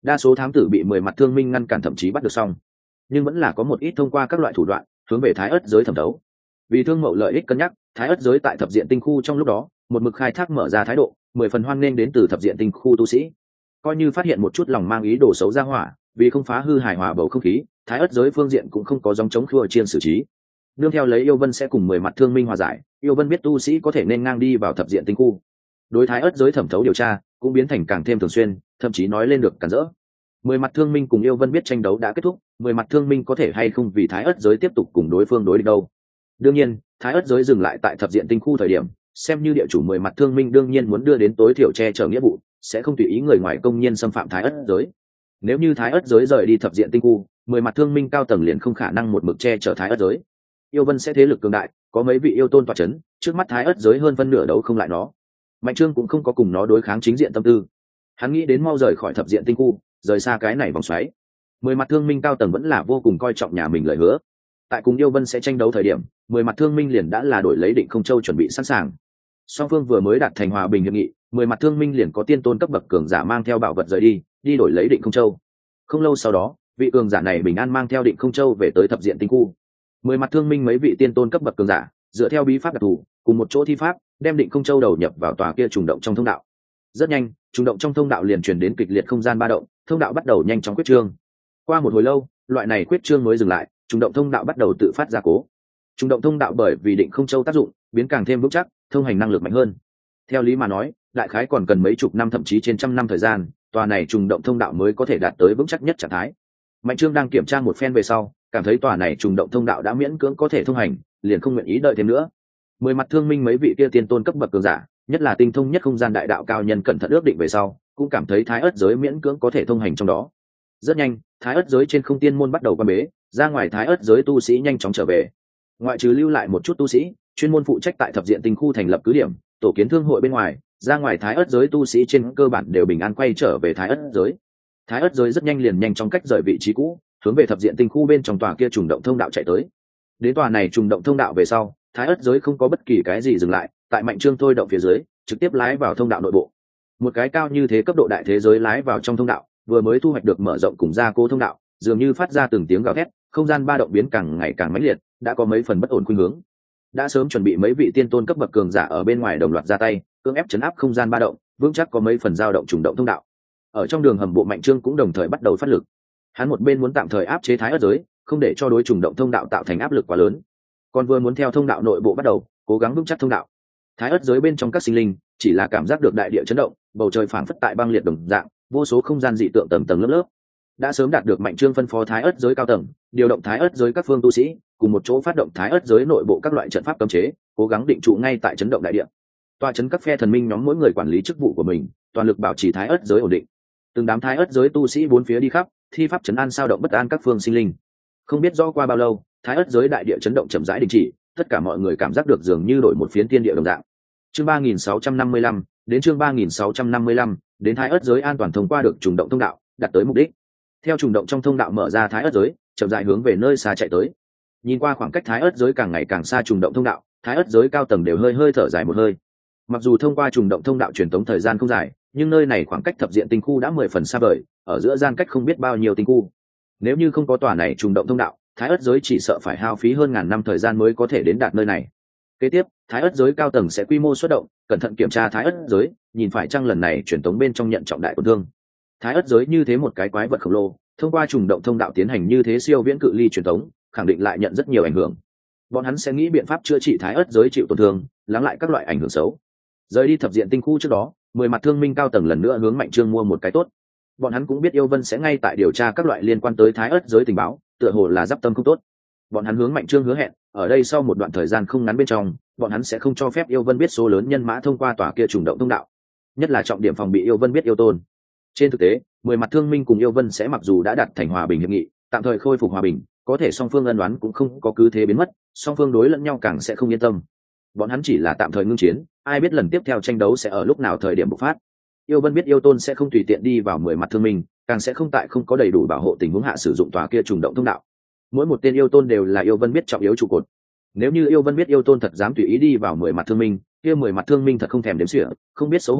[SPEAKER 1] Đa số thám tử bị mười mặt thương minh ngăn cản, thậm chí bắt được xong, nhưng vẫn là có một ít thông qua các loại thủ đoạn hướng về thái ất giới thẩm thấu. Vì thương mậu lợi ích cân nhắc, thái ất giới tại thập diện tinh khu trong lúc đó một mực khai thác mở ra thái độ mười phần hoan nghênh đến từ thập diện tinh khu tu sĩ. Coi như phát hiện một chút lòng mang ý đồ xấu ra hỏa, vì không phá hư hài hòa bầu không khí, thái ất giới phương diện cũng không có dòng chống khua chiên xử trí. Nương theo lấy yêu vân sẽ cùng mười mặt thương minh hòa giải, yêu vân biết tu sĩ có thể nên ngang đi vào thập diện tinh khu, đối thái ất giới thẩm thấu điều tra cũng biến thành càng thêm thường xuyên, thậm chí nói lên được cản rỡ. Mười mặt thương minh cùng yêu vân biết tranh đấu đã kết thúc, mười mặt thương minh có thể hay không vì thái ất giới tiếp tục cùng đối phương đối địch đâu. Đương nhiên thái ất giới dừng lại tại thập diện tinh khu thời điểm, xem như địa chủ mười mặt thương minh đương nhiên muốn đưa đến tối thiểu che chở nghĩa vụ, sẽ không tùy ý người ngoài công nhiên xâm phạm thái ất giới. Nếu như thái ất giới rời đi thập diện tinh khu, mười mặt thương minh cao tầng liền không khả năng một mực che chở thái ất giới. Yêu vân sẽ thế lực cường đại, có mấy vị yêu tôn tọa chấn, trước mắt thái ất giới hơn phân nửa đấu không lại nó. Mạnh Trương cũng không có cùng nó đối kháng chính diện tâm tư, hắn nghĩ đến mau rời khỏi thập diện tinh khu, rời xa cái này vòng xoáy. Mười mặt thương minh cao tầng vẫn là vô cùng coi trọng nhà mình lời hứa. Tại cùng yêu vân sẽ tranh đấu thời điểm, mười mặt thương minh liền đã là đổi lấy Định Không Châu chuẩn bị sẵn sàng. Song phương vừa mới đạt thành hòa bình hiệp nghị, mười mặt thương minh liền có tiên tôn cấp bậc cường giả mang theo bảo vật rời đi, đi đổi lấy Định Không Châu. Không lâu sau đó, vị cường giả này bình an mang theo Định Không Châu về tới thập diện tinh khu. Mười mặt thương minh mấy vị tiên tôn cấp bậc cường giả dựa theo bí pháp đặc thù, cùng một chỗ thi pháp, đem Định Không Châu đầu nhập vào tòa kia trùng động trong thông đạo. Rất nhanh, trùng động trong thông đạo liền truyền đến kịch liệt không gian ba động, thông đạo bắt đầu nhanh chóng quyết trương. Qua một hồi lâu, loại này quyết trương mới dừng lại, trùng động thông đạo bắt đầu tự phát ra cố. Trùng động thông đạo bởi vì Định Không Châu tác dụng, biến càng thêm vững chắc, thông hành năng lực mạnh hơn. Theo lý mà nói, đại khái còn cần mấy chục năm thậm chí trên trăm năm thời gian, tòa này trùng động thông đạo mới có thể đạt tới vững chắc nhất trạng thái. Mạnh Trương đang kiểm tra một phen về sau, cảm thấy tòa này trùng động thông đạo đã miễn cưỡng có thể thông hành, liền không nguyện ý đợi thêm nữa. Mười mặt thương minh mấy vị kia tiên tôn cấp bậc cường giả, nhất là tinh thông nhất không gian đại đạo cao nhân cẩn thận ước định về sau, cũng cảm thấy thái ất giới miễn cưỡng có thể thông hành trong đó. Rất nhanh, thái ất giới trên không tiên môn bắt đầu quan bế, ra ngoài thái ất giới tu sĩ nhanh chóng trở về. Ngoại trừ lưu lại một chút tu sĩ chuyên môn phụ trách tại thập diện tinh khu thành lập cứ điểm, tổ kiến thương hội bên ngoài, ra ngoài thái ất giới tu sĩ trên cơ bản đều bình an quay trở về thái ất giới. Thái ất giới rất nhanh liền nhanh chóng cách rời vị trí cũ, hướng về thập diện tinh khu bên trong tòa kia trùng động thông đạo chạy tới. Đến tòa này trùng động thông đạo về sau, thái ất giới không có bất kỳ cái gì dừng lại, tại Mạnh Trương thôi động phía dưới, trực tiếp lái vào thông đạo nội bộ. Một cái cao như thế cấp độ đại thế giới lái vào trong thông đạo, vừa mới thu hoạch được mở rộng cùng gia cố thông đạo, dường như phát ra từng tiếng gào thét, không gian ba động biến càng ngày càng mãnh liệt, đã có mấy phần bất ổn khuynh hướng. Đã sớm chuẩn bị mấy vị tiên tôn cấp bậc cường giả ở bên ngoài đồng loạt ra tay, cưỡng ép chấn áp không gian ba động, vững chắc có mấy phần dao động trùng động thông đạo. Ở trong đường hầm bộ Mạnh Trương cũng đồng thời bắt đầu phát lực. Hắn một bên muốn tạm thời áp chế thái ất giới, không để cho đối trùng động thông đạo tạo thành áp lực quá lớn, còn vừa muốn theo thông đạo nội bộ bắt đầu cố gắng vững chắc thông đạo. Thái ất giới bên trong các sinh linh chỉ là cảm giác được đại địa chấn động, bầu trời phảng phất tại băng liệt đồng dạng, vô số không gian dị tượng tầng tầng lớp lớp. Đã sớm đạt được Mạnh Trương phân phó thái ất giới cao tầng, điều động thái ất giới các phương tu sĩ, cùng một chỗ phát động thái ất giới nội bộ các loại trận pháp cấm chế, cố gắng định trụ ngay tại chấn động đại địa. Tòa chấn các phe thần minh nhóm mỗi người quản lý chức vụ của mình, toàn lực bảo trì thái ất giới ổn định. Từng đám thái ất giới tu sĩ bốn phía đi khắp, thi pháp chấn an sao động bất an các phương sinh linh. Không biết do qua bao lâu, thái ất giới đại địa chấn động chậm rãi đình chỉ, tất cả mọi người cảm giác được dường như đổi một phiến thiên địa đồng dạng. Chương ba nghìn sáu trăm năm mươi lăm, đến chương ba nghìn sáu trăm năm mươi lăm, đến thái ất giới an toàn thông qua được trùng động thông đạo, đạt tới mục đích. Theo trùng động trong thông đạo mở ra thái ất giới, chậm rãi hướng về nơi xa chạy tới. Nhìn qua khoảng cách thái ất giới càng ngày càng xa trùng động thông đạo, thái ất giới cao tầng đều hơi hơi thở dài một hơi. Mặc dù thông qua trùng động thông đạo truyền tống thời gian không dài, nhưng nơi này khoảng cách thập diện tinh khu đã mười phần xa vời, ở giữa gian cách không biết bao nhiêu tinh khu. Nếu như không có tòa này trùng động thông đạo, thái ất giới chỉ sợ phải hao phí hơn ngàn năm thời gian mới có thể đến đạt nơi này. Kế tiếp, thái ất giới cao tầng sẽ quy mô xuất động, cẩn thận kiểm tra thái ất giới, nhìn phải chăng lần này truyền tống bên trong nhận trọng đại tổn thương. Thái ất giới như thế một cái quái vật khổng lồ, thông qua trùng động thông đạo tiến hành như thế siêu viễn cự ly truyền tống, khẳng định lại nhận rất nhiều ảnh hưởng. Bọn hắn sẽ nghĩ biện pháp chữa trị thái ất giới chịu tổn thương, lắng lại các loại ảnh hưởng xấu. Rời đi thập diện tinh khu trước đó, mười mặt thương minh cao tầng lần nữa hướng Mạnh Trương mua một cái tốt. Bọn hắn cũng biết yêu vân sẽ ngay tại điều tra các loại liên quan tới thái ất giới tình báo, tựa hồ là giáp tâm không tốt. Bọn hắn hướng Mạnh Trương hứa hẹn, ở đây sau một đoạn thời gian không ngắn bên trong, bọn hắn sẽ không cho phép yêu vân biết số lớn nhân mã thông qua tòa kia trùng động thông đạo, nhất là trọng điểm phòng bị yêu vân biết yêu tôn. Trên thực tế, mười mặt thương minh cùng yêu vân sẽ mặc dù đã đạt thành hòa bình hiệp nghị, tạm thời khôi phục hòa bình, có thể song phương ân oán cũng không có cứ thế biến mất, song phương đối lẫn nhau càng sẽ không yên tâm. Bọn hắn chỉ là tạm thời ngưng chiến, ai biết lần tiếp theo tranh đấu sẽ ở lúc nào thời điểm bộc phát. Yêu vân biết yêu tôn sẽ không tùy tiện đi vào mười mặt thương minh, càng sẽ không tại không có đầy đủ bảo hộ tình huống hạ sử dụng tòa kia trùng động thông đạo. Mỗi một tên yêu tôn đều là yêu vân biết trọng yếu trụ cột. Nếu như yêu vân biết yêu tôn thật dám tùy ý đi vào mười mặt thương minh, kia mười mặt thương minh thật không thèm đếm xỉa, không biết xấu hổ,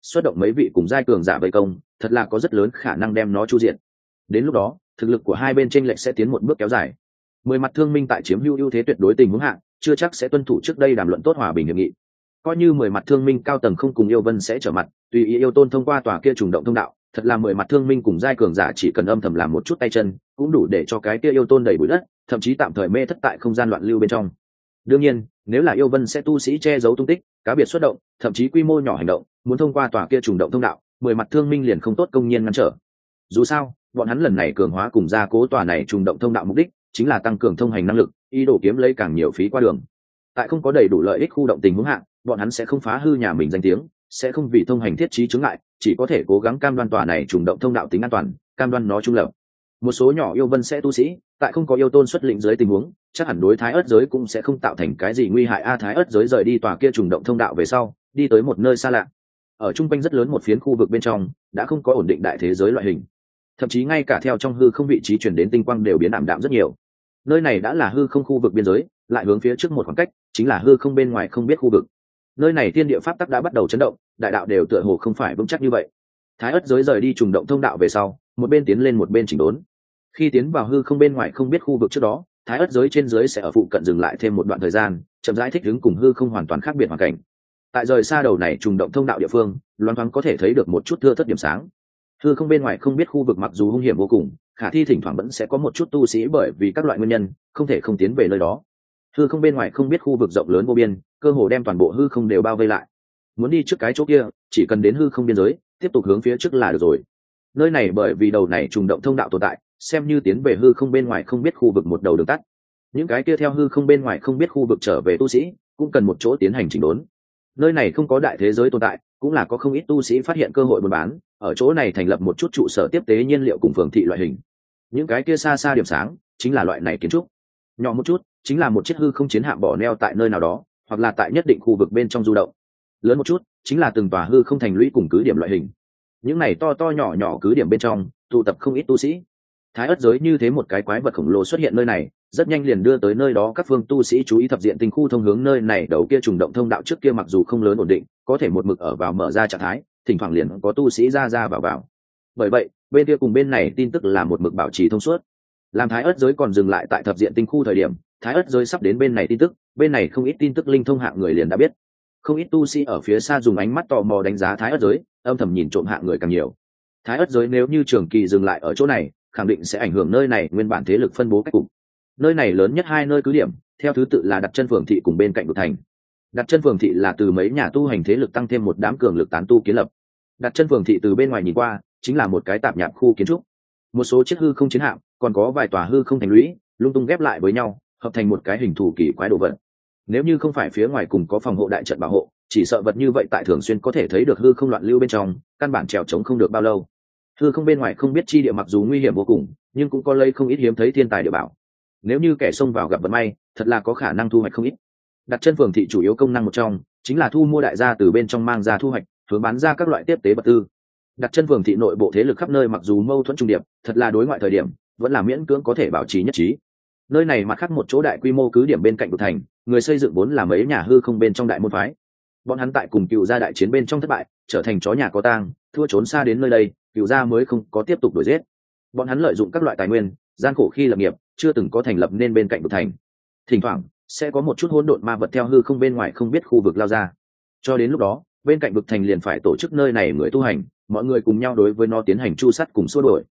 [SPEAKER 1] xuất động mấy vị cùng giai cường giả vây công, thật là có rất lớn khả năng đem nó chu diệt. Đến lúc đó thực lực của hai bên chênh lệch sẽ tiến một bước kéo dài. Mười mặt thương minh tại chiếm hữu ưu thế tuyệt đối tình huống hạ, chưa chắc sẽ tuân thủ trước đây đàm luận tốt hòa bình hiệp nghị. Coi như mười mặt thương minh cao tầng không cùng yêu vân sẽ trở mặt, tùy ý yêu tôn thông qua tòa kia trùng động thông đạo, thật là mười mặt thương minh cùng giai cường giả chỉ cần âm thầm làm một chút tay chân, cũng đủ để cho cái kia yêu tôn đầy bụi đất, thậm chí tạm thời mê thất tại không gian loạn lưu bên trong. Đương nhiên, nếu là yêu vân sẽ tu sĩ che giấu tung tích, cá biệt xuất động, thậm chí quy mô nhỏ hành động, muốn thông qua tòa kia trùng động thông đạo, mười mặt thương minh liền không tốt công nhiên ngăn trở. Dù sao, bọn hắn lần này cường hóa cùng gia cố tòa này trùng động thông đạo mục đích chính là tăng cường thông hành năng lực, ý đồ kiếm lấy càng nhiều phí qua đường. Tại không có đầy đủ lợi ích khu động tình huống hạ, bọn hắn sẽ không phá hư nhà mình danh tiếng, sẽ không vì thông hành thiết trí chứng ngại, chỉ có thể cố gắng cam đoan tòa này trùng động thông đạo tính an toàn, cam đoan nó trung lập. Một số nhỏ yêu vân sẽ tu sĩ, tại không có yêu tôn xuất lĩnh dưới tình huống, chắc hẳn đối thái ớt giới cũng sẽ không tạo thành cái gì nguy hại. A thái ớt giới rời đi tòa kia trùng động thông đạo về sau, đi tới một nơi xa lạ. Ở trung quanh rất lớn một phiến khu vực bên trong, đã không có ổn định đại thế giới loại hình. Thậm chí ngay cả theo trong hư không vị trí chuyển đến tinh quang đều biến ảm đạm rất nhiều. Nơi này đã là hư không khu vực biên giới, lại hướng phía trước một khoảng cách, chính là hư không bên ngoài không biết khu vực. Nơi này thiên địa pháp tắc đã bắt đầu chấn động, đại đạo đều tựa hồ không phải vững chắc như vậy. Thái ớt giới rời đi trùng động thông đạo về sau, một bên tiến lên một bên chỉnh đốn. Khi tiến vào hư không bên ngoài không biết khu vực trước đó, thái ớt giới trên dưới sẽ ở phụ cận dừng lại thêm một đoạn thời gian, chậm rãi thích ứng cùng hư không hoàn toàn khác biệt hoàn cảnh. Tại rời xa đầu này trùng động thông đạo địa phương, loáng thoáng có thể thấy được một chút thưa thớt điểm sáng. Hư không bên ngoài không biết khu vực mặc dù hung hiểm vô cùng, khả thi thỉnh thoảng vẫn sẽ có một chút tu sĩ bởi vì các loại nguyên nhân không thể không tiến về nơi đó. Hư không bên ngoài không biết khu vực rộng lớn vô biên, cơ hồ đem toàn bộ hư không đều bao vây lại. Muốn đi trước cái chỗ kia, chỉ cần đến hư không biên giới, tiếp tục hướng phía trước là được rồi. Nơi này bởi vì đầu này trùng động thông đạo tồn tại, xem như tiến về hư không bên ngoài không biết khu vực một đầu đường tắt. Những cái kia theo hư không bên ngoài không biết khu vực trở về tu sĩ, cũng cần một chỗ tiến hành chỉnh đốn. Nơi này không có đại thế giới tồn tại, cũng là có không ít tu sĩ phát hiện cơ hội buôn bán, ở chỗ này thành lập một chút trụ sở tiếp tế nhiên liệu cùng phường thị loại hình. Những cái kia xa xa điểm sáng chính là loại này kiến trúc. Nhỏ một chút chính là một chiếc hư không chiến hạm bỏ neo tại nơi nào đó, hoặc là tại nhất định khu vực bên trong du động. Lớn một chút chính là từng tòa hư không thành lũy cùng cứ điểm loại hình. Những này to to nhỏ nhỏ cứ điểm bên trong tụ tập không ít tu sĩ. Thái ớt giới như thế một cái quái vật khổng lồ xuất hiện nơi này, rất nhanh liền đưa tới nơi đó các phương tu sĩ chú ý. Thập diện tinh khu thông hướng nơi này đầu kia trùng động thông đạo trước kia mặc dù không lớn ổn định, có thể một mực ở vào mở ra trạng thái, thỉnh thoảng liền có tu sĩ ra ra vào vào. Bởi vậy bên kia cùng bên này tin tức là một mực bảo trì thông suốt. Làm thái ớt giới còn dừng lại tại thập diện tinh khu thời điểm, thái ớt giới sắp đến bên này tin tức, bên này không ít tin tức linh thông hạng người liền đã biết. Không ít tu sĩ ở phía xa dùng ánh mắt tò mò đánh giá thái ớt giới, âm thầm nhìn trộm hạng người càng nhiều. Thái ớt giới nếu như trường kỳ dừng lại ở chỗ này, khẳng định sẽ ảnh hưởng nơi này nguyên bản thế lực phân bố cách cục. Nơi này lớn nhất hai nơi cứ điểm, theo thứ tự là đặt chân phường thị cùng bên cạnh vực thành. Đặt chân phường thị là từ mấy nhà tu hành thế lực tăng thêm một đám cường lực tán tu kiến lập. Đặt chân phường thị từ bên ngoài nhìn qua chính là một cái tạp nhạp khu kiến trúc, một số chiếc hư không chiến hạm, còn có vài tòa hư không thành lũy lung tung ghép lại với nhau, hợp thành một cái hình thù kỳ quái đồ vật. Nếu như không phải phía ngoài cùng có phòng hộ đại trận bảo hộ, chỉ sợ vật như vậy tại thường xuyên có thể thấy được hư không loạn lưu bên trong, căn bản trèo trống không được bao lâu. Hư không bên ngoài không biết chi địa mặc dù nguy hiểm vô cùng, nhưng cũng có lấy không ít hiếm thấy thiên tài địa bảo. Nếu như kẻ xông vào gặp vận may, thật là có khả năng thu hoạch không ít. Đặt chân phường thị chủ yếu công năng một trong chính là thu mua đại gia từ bên trong mang ra thu hoạch, hướng bán ra các loại tiếp tế vật tư. Đặt chân phường thị nội bộ thế lực khắp nơi mặc dù mâu thuẫn trung điệp, thật là đối ngoại thời điểm vẫn là miễn cưỡng có thể bảo trì nhất trí. Nơi này mặt khác một chỗ đại quy mô cứ điểm bên cạnh của thành, người xây dựng vốn là mấy nhà hư không bên trong đại môn phái. Bọn hắn tại cùng cựu gia đại chiến bên trong thất bại, trở thành chó nhà có tang, thua trốn xa đến nơi đây, cựu gia mới không có tiếp tục đuổi giết. Bọn hắn lợi dụng các loại tài nguyên, gian khổ khi lập nghiệp, chưa từng có thành lập nên bên cạnh của thành. Thỉnh thoảng sẽ có một chút hỗn độn ma vật theo hư không bên ngoài không biết khu vực lao ra. Cho đến lúc đó, bên cạnh vực thành liền phải tổ chức nơi này người tu hành, mọi người cùng nhau đối với nó tiến hành chu sát cùng xua đuổi.